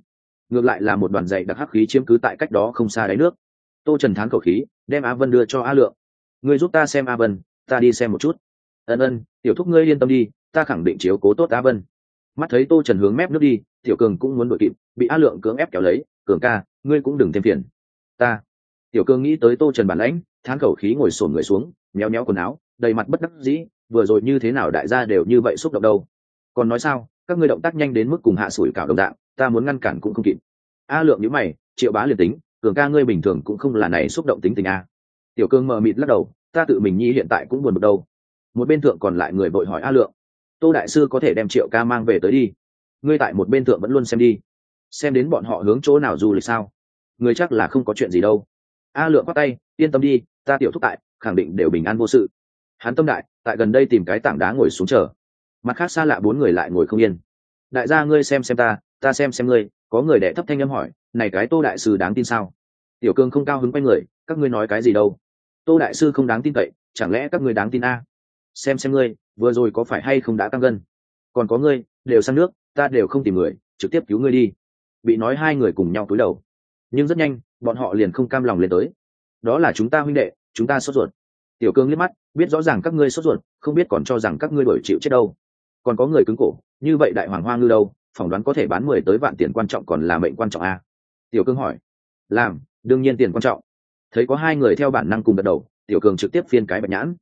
ngược lại là một đoàn dày đặc hắc khí chiếm cứ tại cách đó không xa đáy nước. Tô Trần thán khẩu khí, đem A Vân đưa cho A Lượng. Ngươi giúp ta xem A Vân, ta đi xem một chút. Ân, tiểu thúc ngươi yên tâm đi, ta khẳng định chiếu cố tốt A Vân. Mắt thấy Tô Trần hướng mép nước đi, Tiểu Cường cũng muốn đuổi kịp, bị A Lượng cưỡng ép kéo lấy. Cường ca, ngươi cũng đừng thêm phiền. Ta. Tiểu Cường nghĩ tới Tô Trần bản lãnh, thán khẩu khí ngồi xổm người xuống, méo méo quần áo, đầy mặt bất đắc dĩ. Vừa rồi như thế nào đại gia đều như vậy xúc động đâu? Còn nói sao, các ngươi động tác nhanh đến mức cùng hạ sủi cảo đồng dạng, ta muốn ngăn cản cũng không kịp. A Lượng nhíu mày, Triệu Bá liền tính, Cường ca ngươi bình thường cũng không là này xúc động tính tình a. Tiểu Cường mờ mịt lắc đầu, ta tự mình nhi hiện tại cũng buồn bực đâu. Một bên thượng còn lại người vội hỏi A Lượng, Tô đại sư có thể đem Triệu ca mang về tới đi, ngươi tại một bên thượng vẫn luôn xem đi, xem đến bọn họ hướng chỗ nào du lịch sao? Người chắc là không có chuyện gì đâu. A Lượng quát tay, yên tâm đi, ta Tiểu thúc tại, khẳng định đều bình an vô sự. Hắn tâm đại, tại gần đây tìm cái tảng đá ngồi xuống chờ. Mặt khác xa lạ bốn người lại ngồi không yên. Đại gia ngươi xem ta xem ngươi. Có người đệ thấp thanh âm hỏi, này cái Tô đại sư đáng tin sao? Tiểu Cương không cao hứng quay người, các ngươi nói cái gì đâu? Tô đại sư không đáng tin cậy, chẳng lẽ các ngươi đáng tin a? Xem ngươi, vừa rồi có phải hay không đã tăng gân? Còn có ngươi, đều sang nước, ta đều không tìm người, trực tiếp cứu ngươi đi. Bị nói hai người cùng nhau cúi đầu, nhưng rất nhanh, bọn họ liền không cam lòng lên tới. Đó là chúng ta huynh đệ, chúng ta sốt ruột. Tiểu Cương liếc mắt, biết rõ ràng các ngươi sốt ruột, không biết còn cho rằng các ngươi đổi chịu chết đâu. Còn có người cứng cổ, như vậy đại hoàng hoa ngư đâu, phỏng đoán có thể bán 10 tới vạn tiền quan trọng còn là mệnh quan trọng a. Tiểu Cương hỏi. Làm, đương nhiên tiền quan trọng. Thấy có hai người theo bản năng cùng gật đầu, Tiểu Cường trực tiếp phiên cái bạch nhãn.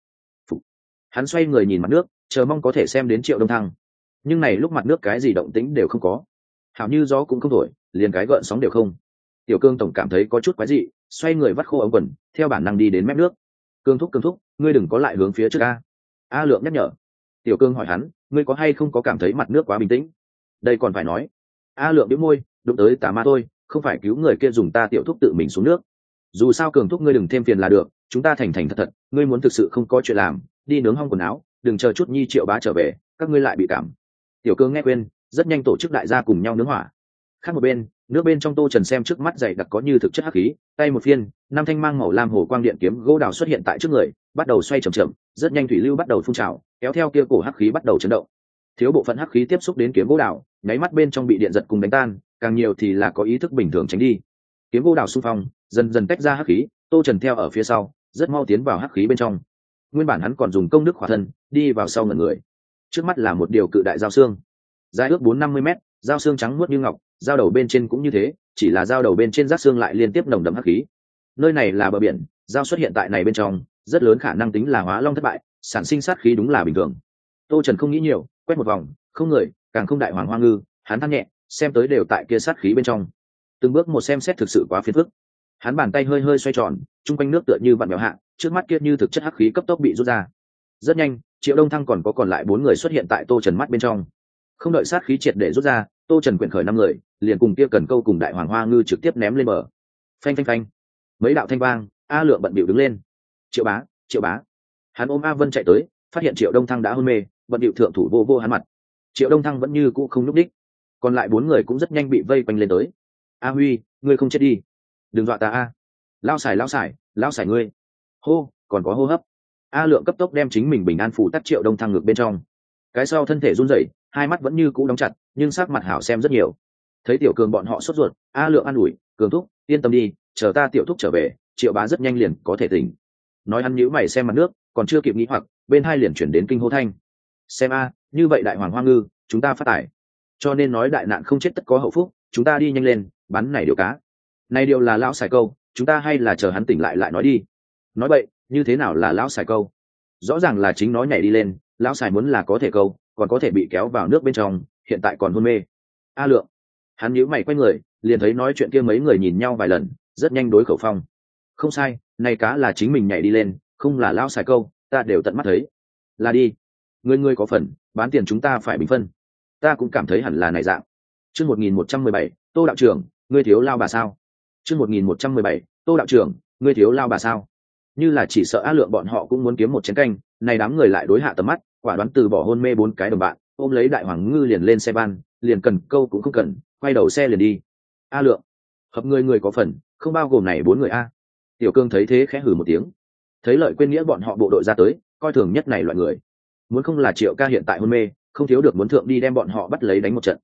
Hắn xoay người nhìn mặt nước, chờ mong có thể xem đến Triệu Đông Thăng. Nhưng này lúc mặt nước cái gì động tĩnh đều không có, hảo như gió cũng không thổi, liền cái gợn sóng đều không. Tiểu Cương tổng cảm thấy có chút quái dị, xoay người vắt khô ống quần, theo bản năng đi đến mép nước. Cương thúc, ngươi đừng có lại hướng phía trước a. A Lượng nhắc nhở. Tiểu Cương hỏi hắn, ngươi có hay không có cảm thấy mặt nước quá bình tĩnh? Đây còn phải nói. A Lượng bĩu môi, đụng tới tà ma thôi, không phải cứu người kia dùng ta Tiểu thúc tự mình xuống nước. Dù sao Cường thúc ngươi đừng thêm phiền là được, chúng ta thành thật, ngươi muốn thực sự không có chuyện làm, đi nướng hong quần áo, đừng chờ chút Nhi Triệu bá trở về, các ngươi lại bị cảm. Tiểu Cương nghe khuyên, rất nhanh tổ chức đại gia cùng nhau nướng hỏa. Khác một bên, nước bên trong Tô Trần xem trước mắt dày đặc có như thực chất hắc khí, tay một phiên, năm thanh mang màu lam hồ quang điện kiếm gỗ đào xuất hiện tại trước người, bắt đầu xoay chậm, rất nhanh thủy lưu bắt đầu phun trào, kéo theo kia cổ hắc khí bắt đầu chấn động. Thiếu bộ phận hắc khí tiếp xúc đến kiếm gỗ đào, nháy mắt bên trong bị điện giật cùng đánh tan, càng nhiều thì là có ý thức bình thường tránh đi. Kiếm gỗ đào xung phong, dần dần tách ra hắc khí, Tô Trần theo ở phía sau, rất mau tiến vào hắc khí bên trong. Nguyên bản hắn còn dùng công đức khỏa thân, đi vào sau ngẩn người. Trước mắt là một điều cự đại dao xương, dài ước 450 mét, dao xương trắng muốt như ngọc, dao đầu bên trên cũng như thế, chỉ là dao đầu bên trên rác xương lại liên tiếp nồng đậm hắc khí. Nơi này là bờ biển, dao xuất hiện tại này bên trong, rất lớn khả năng tính là hóa long thất bại, sản sinh sát khí đúng là bình thường. Tô Trần không nghĩ nhiều, quét một vòng, không người, càng không đại hoàng hoa ngư, hắn than nhẹ, xem tới đều tại kia sát khí bên trong. Từng bước một xem xét thực sự quá phiền phức. Hắn bàn tay hơi hơi xoay tròn, trung quanh nước tựa như vặn vẹo hạ, trước mắt kia như thực chất hắc khí cấp tốc bị rút ra. Rất nhanh, Triệu Đông Thăng còn lại 4 người xuất hiện tại Tô Trần mắt bên trong. Không đợi sát khí triệt để rút ra, Tô Trần quyển khởi 5 người, liền cùng kia cần câu cùng đại hoàng hoa ngư trực tiếp ném lên bờ. Phanh. Mấy đạo thanh vang, A Lượng bận bịu đứng lên. Triệu bá. Hắn ôm A Vân chạy tới, phát hiện Triệu Đông Thăng đã hôn mê, bận bịu thượng thủ vô hắn mặt. Triệu Đông Thăng vẫn như cũ không nhúc đích. Còn lại 4 người cũng rất nhanh bị vây quanh lên tới. A Huy, ngươi không chết đi. Đừng dọa ta a. Lao xài ngươi. Hô, còn có hô hấp. A Lượng cấp tốc đem chính mình bình an phủ tắt Triệu Đông Thăng ngược bên trong. Cái sau thân thể run rẩy, hai mắt vẫn như cũ đóng chặt, nhưng sắc mặt hảo xem rất nhiều. Thấy Tiểu Cường bọn họ sốt ruột, A Lượng an ủi, Cường thúc, yên tâm đi, chờ ta Tiểu thúc trở về, Triệu bá rất nhanh liền có thể tỉnh. Nói hắn nhíu mày xem mặt nước, còn chưa kịp nghĩ hoặc, bên hai liền chuyển đến kinh hô thanh. Xem a, như vậy đại hoàng hoa ngư, chúng ta phát tải. Cho nên nói đại nạn không chết tất có hậu phúc, chúng ta đi nhanh lên, bắn này điều cá. Này điều là lão xài câu, chúng ta hay là chờ hắn tỉnh lại nói đi. Nói vậy, như thế nào là lão xài câu? Rõ ràng là chính nó nhảy đi lên, lão xài muốn là có thể câu, còn có thể bị kéo vào nước bên trong, hiện tại còn hôn mê. A Lượng, hắn nhíu mày quay người, liền thấy nói chuyện kia mấy người nhìn nhau vài lần, rất nhanh đối khẩu phong. Không sai, này cá là chính mình nhảy đi lên, không là lão xài câu, ta đều tận mắt thấy. Là đi, ngươi có phần, bán tiền chúng ta phải bình phân. Ta cũng cảm thấy hẳn là này dạng. Chương 1117, Tô đạo trưởng, ngươi thiếu lao bà sao? Chương 1117, Tô đạo trưởng, ngươi thiếu lao bà sao? Như là chỉ sợ A Lượng bọn họ cũng muốn kiếm một chén canh, này đám người lại đối hạ tầm mắt, quả đoán từ bỏ hôn mê 4 cái đồng bạn, ôm lấy đại hoàng ngư liền lên xe ban, liền cần câu cũng không cần, quay đầu xe liền đi. A Lượng, hợp người có phần, không bao gồm này 4 người a. Tiểu Cương thấy thế khẽ hừ một tiếng. Thấy lợi quên nghĩa bọn họ bộ đội ra tới, coi thường nhất này loại người. Muốn không là Triệu ca hiện tại hôn mê, không thiếu được muốn thượng đi đem bọn họ bắt lấy đánh một trận.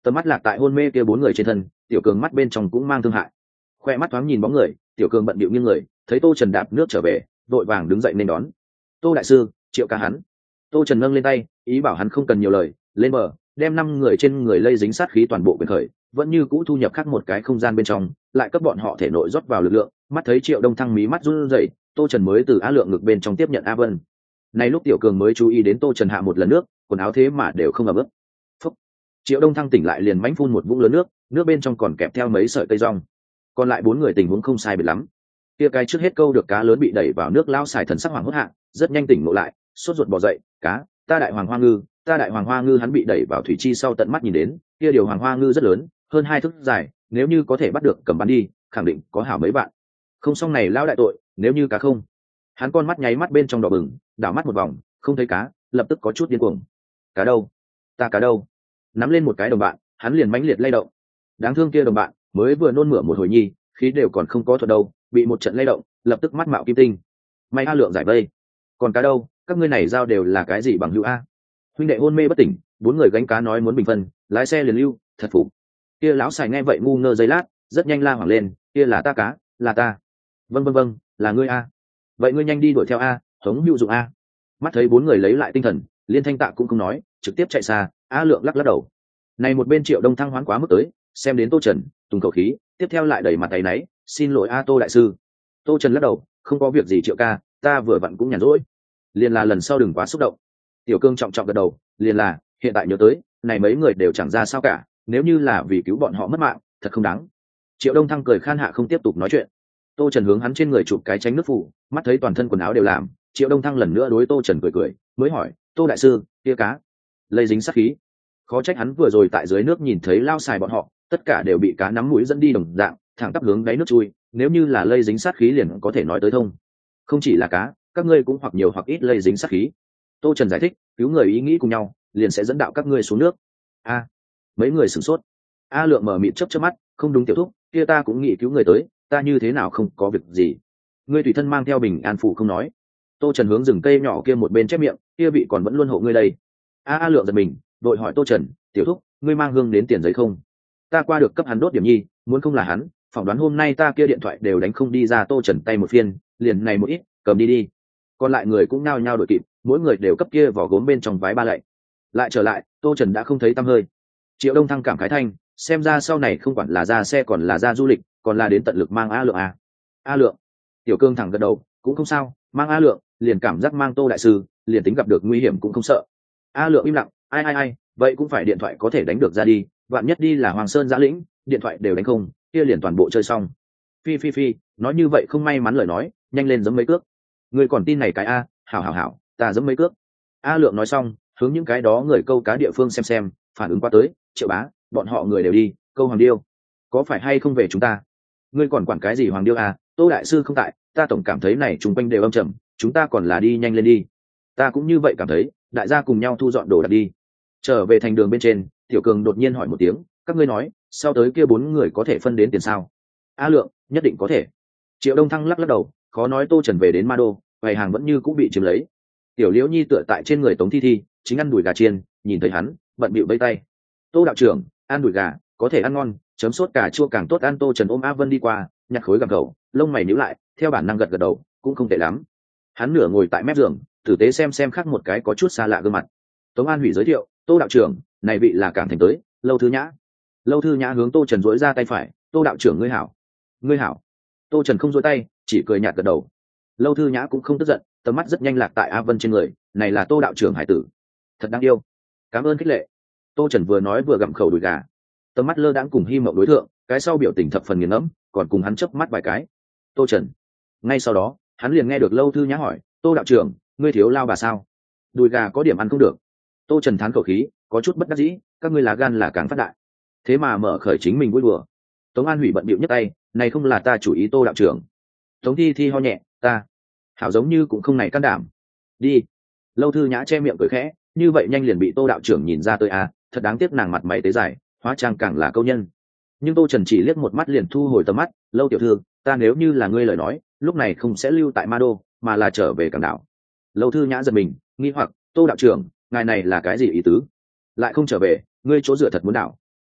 Tầm mắt lạc tại hôn mê kia bốn người trên thân, tiểu cường mắt bên trong cũng mang thương hại. Khoe mắt thoáng nhìn bóng người, tiểu cường bận bịu nghiêng người, thấy tô trần đạp nước trở về, vội vàng đứng dậy nên đón. Tô đại sư, Triệu ca hắn. Tô trần nâng lên tay, ý bảo hắn không cần nhiều lời, lên bờ, đem 5 người trên người lây dính sát khí toàn bộ quyền khởi, vẫn như cũ thu nhập khác một cái không gian bên trong, lại cấp bọn họ thể nội rót vào lực lượng. Mắt thấy Triệu Đông Thăng mí mắt run rẩy, Tô Trần mới từ A Lượng ngực bên trong tiếp nhận A Vân. Này lúc tiểu cường mới chú ý đến Tô Trần hạ một lần nước, quần áo thế mà đều không ẩm ướt. Phúc. Triệu Đông Thăng tỉnh lại liền mãnh phun một vũng lớn nước, nước bên trong còn kẹp theo mấy sợi cây rong. Còn lại 4 người tình huống không sai biệt lắm. Kia cái trước hết câu được cá lớn bị đẩy vào nước lao xài thần sắc hoảng hốt hạ, rất nhanh tỉnh ngộ lại, sốt ruột bò dậy, cá, ta đại hoàng hoa ngư, ta đại hoàng hoa ngư. Hắn bị đẩy vào thủy chi sau tận mắt nhìn đến, kia điều hoàng hoa ngư rất lớn, hơn 2 thước dài, nếu như có thể bắt được cầm bắn đi, khẳng định có hảo mấy bạn. Không xong này lão đại tội, nếu như cá không. Hắn con mắt nháy mắt bên trong đỏ bừng, đảo mắt một vòng, không thấy cá, lập tức có chút điên cuồng. Cá đâu? Ta cá đâu? Nắm lên một cái đồng bạn, hắn liền mãnh liệt lay động. Đáng thương kia đồng bạn, mới vừa nôn mửa một hồi nhi, khí đều còn không có thuật đâu, bị một trận lay động, lập tức mắt mạo kim tinh. May A Lượng giải vây. Còn cá đâu? Các ngươi này giao đều là cái gì bằng hữu a? Huynh đệ hôn mê bất tỉnh, 4 người gánh cá nói muốn bình phân, lái xe liền lưu, thật phục. Kia lão xài nghe vậy ngu ngơ giây lát, rất nhanh la hoảng lên, kia là ta cá, là ta. Vâng, là ngươi a. Vậy ngươi nhanh đi đuổi theo a, hống hữu dụng a. Mắt thấy 4 người lấy lại tinh thần, liên thanh tạ cũng không nói, trực tiếp chạy xa. A Lượng lắc đầu. Này một bên Triệu Đông Thăng hoán quá mức tới, xem đến Tô Trần, tùng khẩu khí, tiếp theo lại đẩy mặt tay náy, xin lỗi a Tô đại sư. Tô Trần lắc đầu, không có việc gì Triệu ca, ta vừa vặn cũng nhàn rỗi. Liền là lần sau đừng quá xúc động. Tiểu Cương trọng trọng gật đầu, liền là, hiện tại nhớ tới, này mấy người đều chẳng ra sao cả, nếu như là vì cứu bọn họ mất mạng, thật không đáng. Triệu Đông Thăng cười khan hạ không tiếp tục nói chuyện. Tô Trần hướng hắn trên người chụp cái tránh nước phủ, mắt thấy toàn thân quần áo đều làm, Triệu Đông Thăng lần nữa đối Tô Trần cười, mới hỏi, Tô đại sư, kia cá lây dính sát khí. Khó trách hắn vừa rồi tại dưới nước nhìn thấy lao xài bọn họ, tất cả đều bị cá nắm mũi dẫn đi đồng dạng, thẳng tắp hướng đáy nước chui, nếu như là lây dính sát khí liền có thể nói tới thông. Không chỉ là cá, các ngươi cũng hoặc nhiều hoặc ít lây dính sát khí. Tô Trần giải thích, cứu người ý nghĩ cùng nhau, liền sẽ dẫn đạo các ngươi xuống nước. A, mấy người sửng sốt. A Lượng mở mịt chớp mắt, không đúng tiểu thúc, kia ta cũng nghĩ cứu người tới, ta như thế nào không có việc gì. Ngươi tùy thân mang theo bình an phủ không nói. Tô Trần hướng rừng cây nhỏ kia một bên chép miệng, kia vị còn vẫn luôn hộ ngươi đây. A Lượng giật mình, đội hỏi Tô Trần, tiểu thúc, ngươi mang hương đến tiền giấy không? Ta qua được cấp hắn đốt điểm nhi, muốn không là hắn, phỏng đoán hôm nay ta kia điện thoại đều đánh không đi ra. Tô Trần tay một phiên, liền này một ít, cầm đi. Còn lại người cũng nao nhao đội kịp, mỗi người đều cấp kia vỏ gốm bên trong vái ba lạy. Lại trở lại, Tô Trần đã không thấy tăm hơi. Triệu Đông Thăng cảm khái thanh, xem ra sau này không quản là ra xe còn là ra du lịch, còn là đến tận lực mang A Lượng à. A Lượng. Tiểu Cương thẳng gật đầu, cũng không sao, mang A Lượng, liền cảm giác mang Tô đại sư, liền tính gặp được nguy hiểm cũng không sợ. A Lượng im lặng, ai, vậy cũng phải điện thoại có thể đánh được ra đi, vạn nhất đi là Hoàng Sơn Giã Lĩnh, điện thoại đều đánh không, kia liền toàn bộ chơi xong. Phi, nói như vậy không may mắn lời nói, nhanh lên giẫm mấy cước. Ngươi còn tin này cái a, hảo, ta giẫm mấy cước. A Lượng nói xong, hướng những cái đó người câu cá địa phương xem, phản ứng qua tới, Triệu bá, bọn họ người đều đi, câu hoàng điêu, có phải hay không về chúng ta? Ngươi còn quản cái gì hoàng điêu à? Tô đại sư không tại, ta tổng cảm thấy này chung quanh đều âm trầm, chúng ta còn là đi nhanh lên đi. Ta cũng như vậy cảm thấy, đại gia cùng nhau thu dọn đồ đạc đi. Trở về thành đường bên trên, Tiểu Cường đột nhiên hỏi một tiếng, các ngươi nói, sau tới kia 4 người có thể phân đến tiền sao? A Lượng, nhất định có thể. Triệu Đông Thăng lắc đầu, khó nói Tô Trần về đến Ma Đô, quầy hàng vẫn như cũng bị chiếm lấy. Tiểu Liễu Nhi tựa tại trên người Tống Thi Thi, chính ăn đùi gà chiên, nhìn thấy hắn, bận bịu vẫy tay. Tô đạo trưởng, ăn đùi gà, có thể ăn ngon, chấm sốt cà chua càng tốt. Ăn. Tô Trần ôm A Vân đi qua, nhặt khối gặm cẩu, lông mày nhíu lại, theo bản năng gật đầu, cũng không tệ lắm. Hắn nửa ngồi tại mép giường, tử tế xem khác một cái có chút xa lạ gương mặt. Tống An Hủy giới thiệu, Tô đạo trưởng, này vị là Cảng Thành tới, Lâu Thư Nhã. Lâu Thư Nhã hướng Tô Trần duỗi ra tay phải, Tô đạo trưởng ngươi hảo. Ngươi hảo. Tô Trần không duỗi tay, chỉ cười nhạt gật đầu. Lâu Thư Nhã cũng không tức giận, tầm mắt rất nhanh lạc tại A Vân trên người, này là Tô đạo trưởng hải tử, thật đáng yêu. Cảm ơn khích lệ. Tô Trần vừa nói vừa gặm khẩu đùi gà, tầm mắt lơ đãng cùng Hi Mộng đối tượng, cái sau biểu tình thập phần nghiền ngẫm, còn cùng hắn chớp mắt vài cái. Tô Trần. Ngay sau đó, hắn liền nghe được Lâu Thư Nhã hỏi, Tô đạo trưởng, ngươi thiếu lao bà sao? Đùi gà có điểm ăn không được. Tô Trần thán khẩu khí, có chút bất đắc dĩ, các ngươi lá gan là càng phát đại, thế mà mở khởi chính mình vui đùa. Tống An Hủy bận bịu nhấc tay, này không là ta chủ ý Tô đạo trưởng. Tống Thi Thi ho nhẹ, ta hảo giống như cũng không này can đảm. Đi. Lâu Thư Nhã che miệng cười khẽ, như vậy nhanh liền bị Tô đạo trưởng nhìn ra tôi à, thật đáng tiếc nàng mặt mày tế dài, hóa trang càng là câu nhân. Nhưng Tô Trần chỉ liếc một mắt liền thu hồi tầm mắt, Lâu tiểu thư, ta nếu như là ngươi lời nói, lúc này không sẽ lưu tại Ma Đô, mà là trở về Cảng Đảo. Lâu Thư Nhã giật mình, nghi hoặc, Tô đạo trưởng, ngài này là cái gì ý tứ? Lại không trở về, ngươi chỗ dựa thật muốn đảo.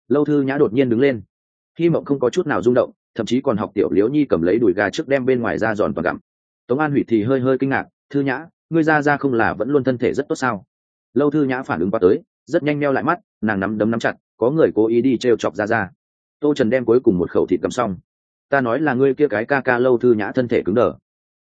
Lâu Thư Nhã đột nhiên đứng lên. Hy Mộng không có chút nào rung động, thậm chí còn học tiểu Liễu Nhi cầm lấy đùi gà trước đem bên ngoài ra giòn toàn gặm. Tống An Hủy thì hơi hơi kinh ngạc, Thư Nhã, ngươi ra không là vẫn luôn thân thể rất tốt sao? Lâu Thư Nhã phản ứng qua tới, rất nhanh meo lại mắt, nàng nắm đấm nắm chặt, có người cố ý đi trêu chọc ra. Tô Trần đem cuối cùng một khẩu thịt cầm xong. Ta nói là ngươi kia cái ca ca Lâu Thư Nhã thân thể cứng đờ.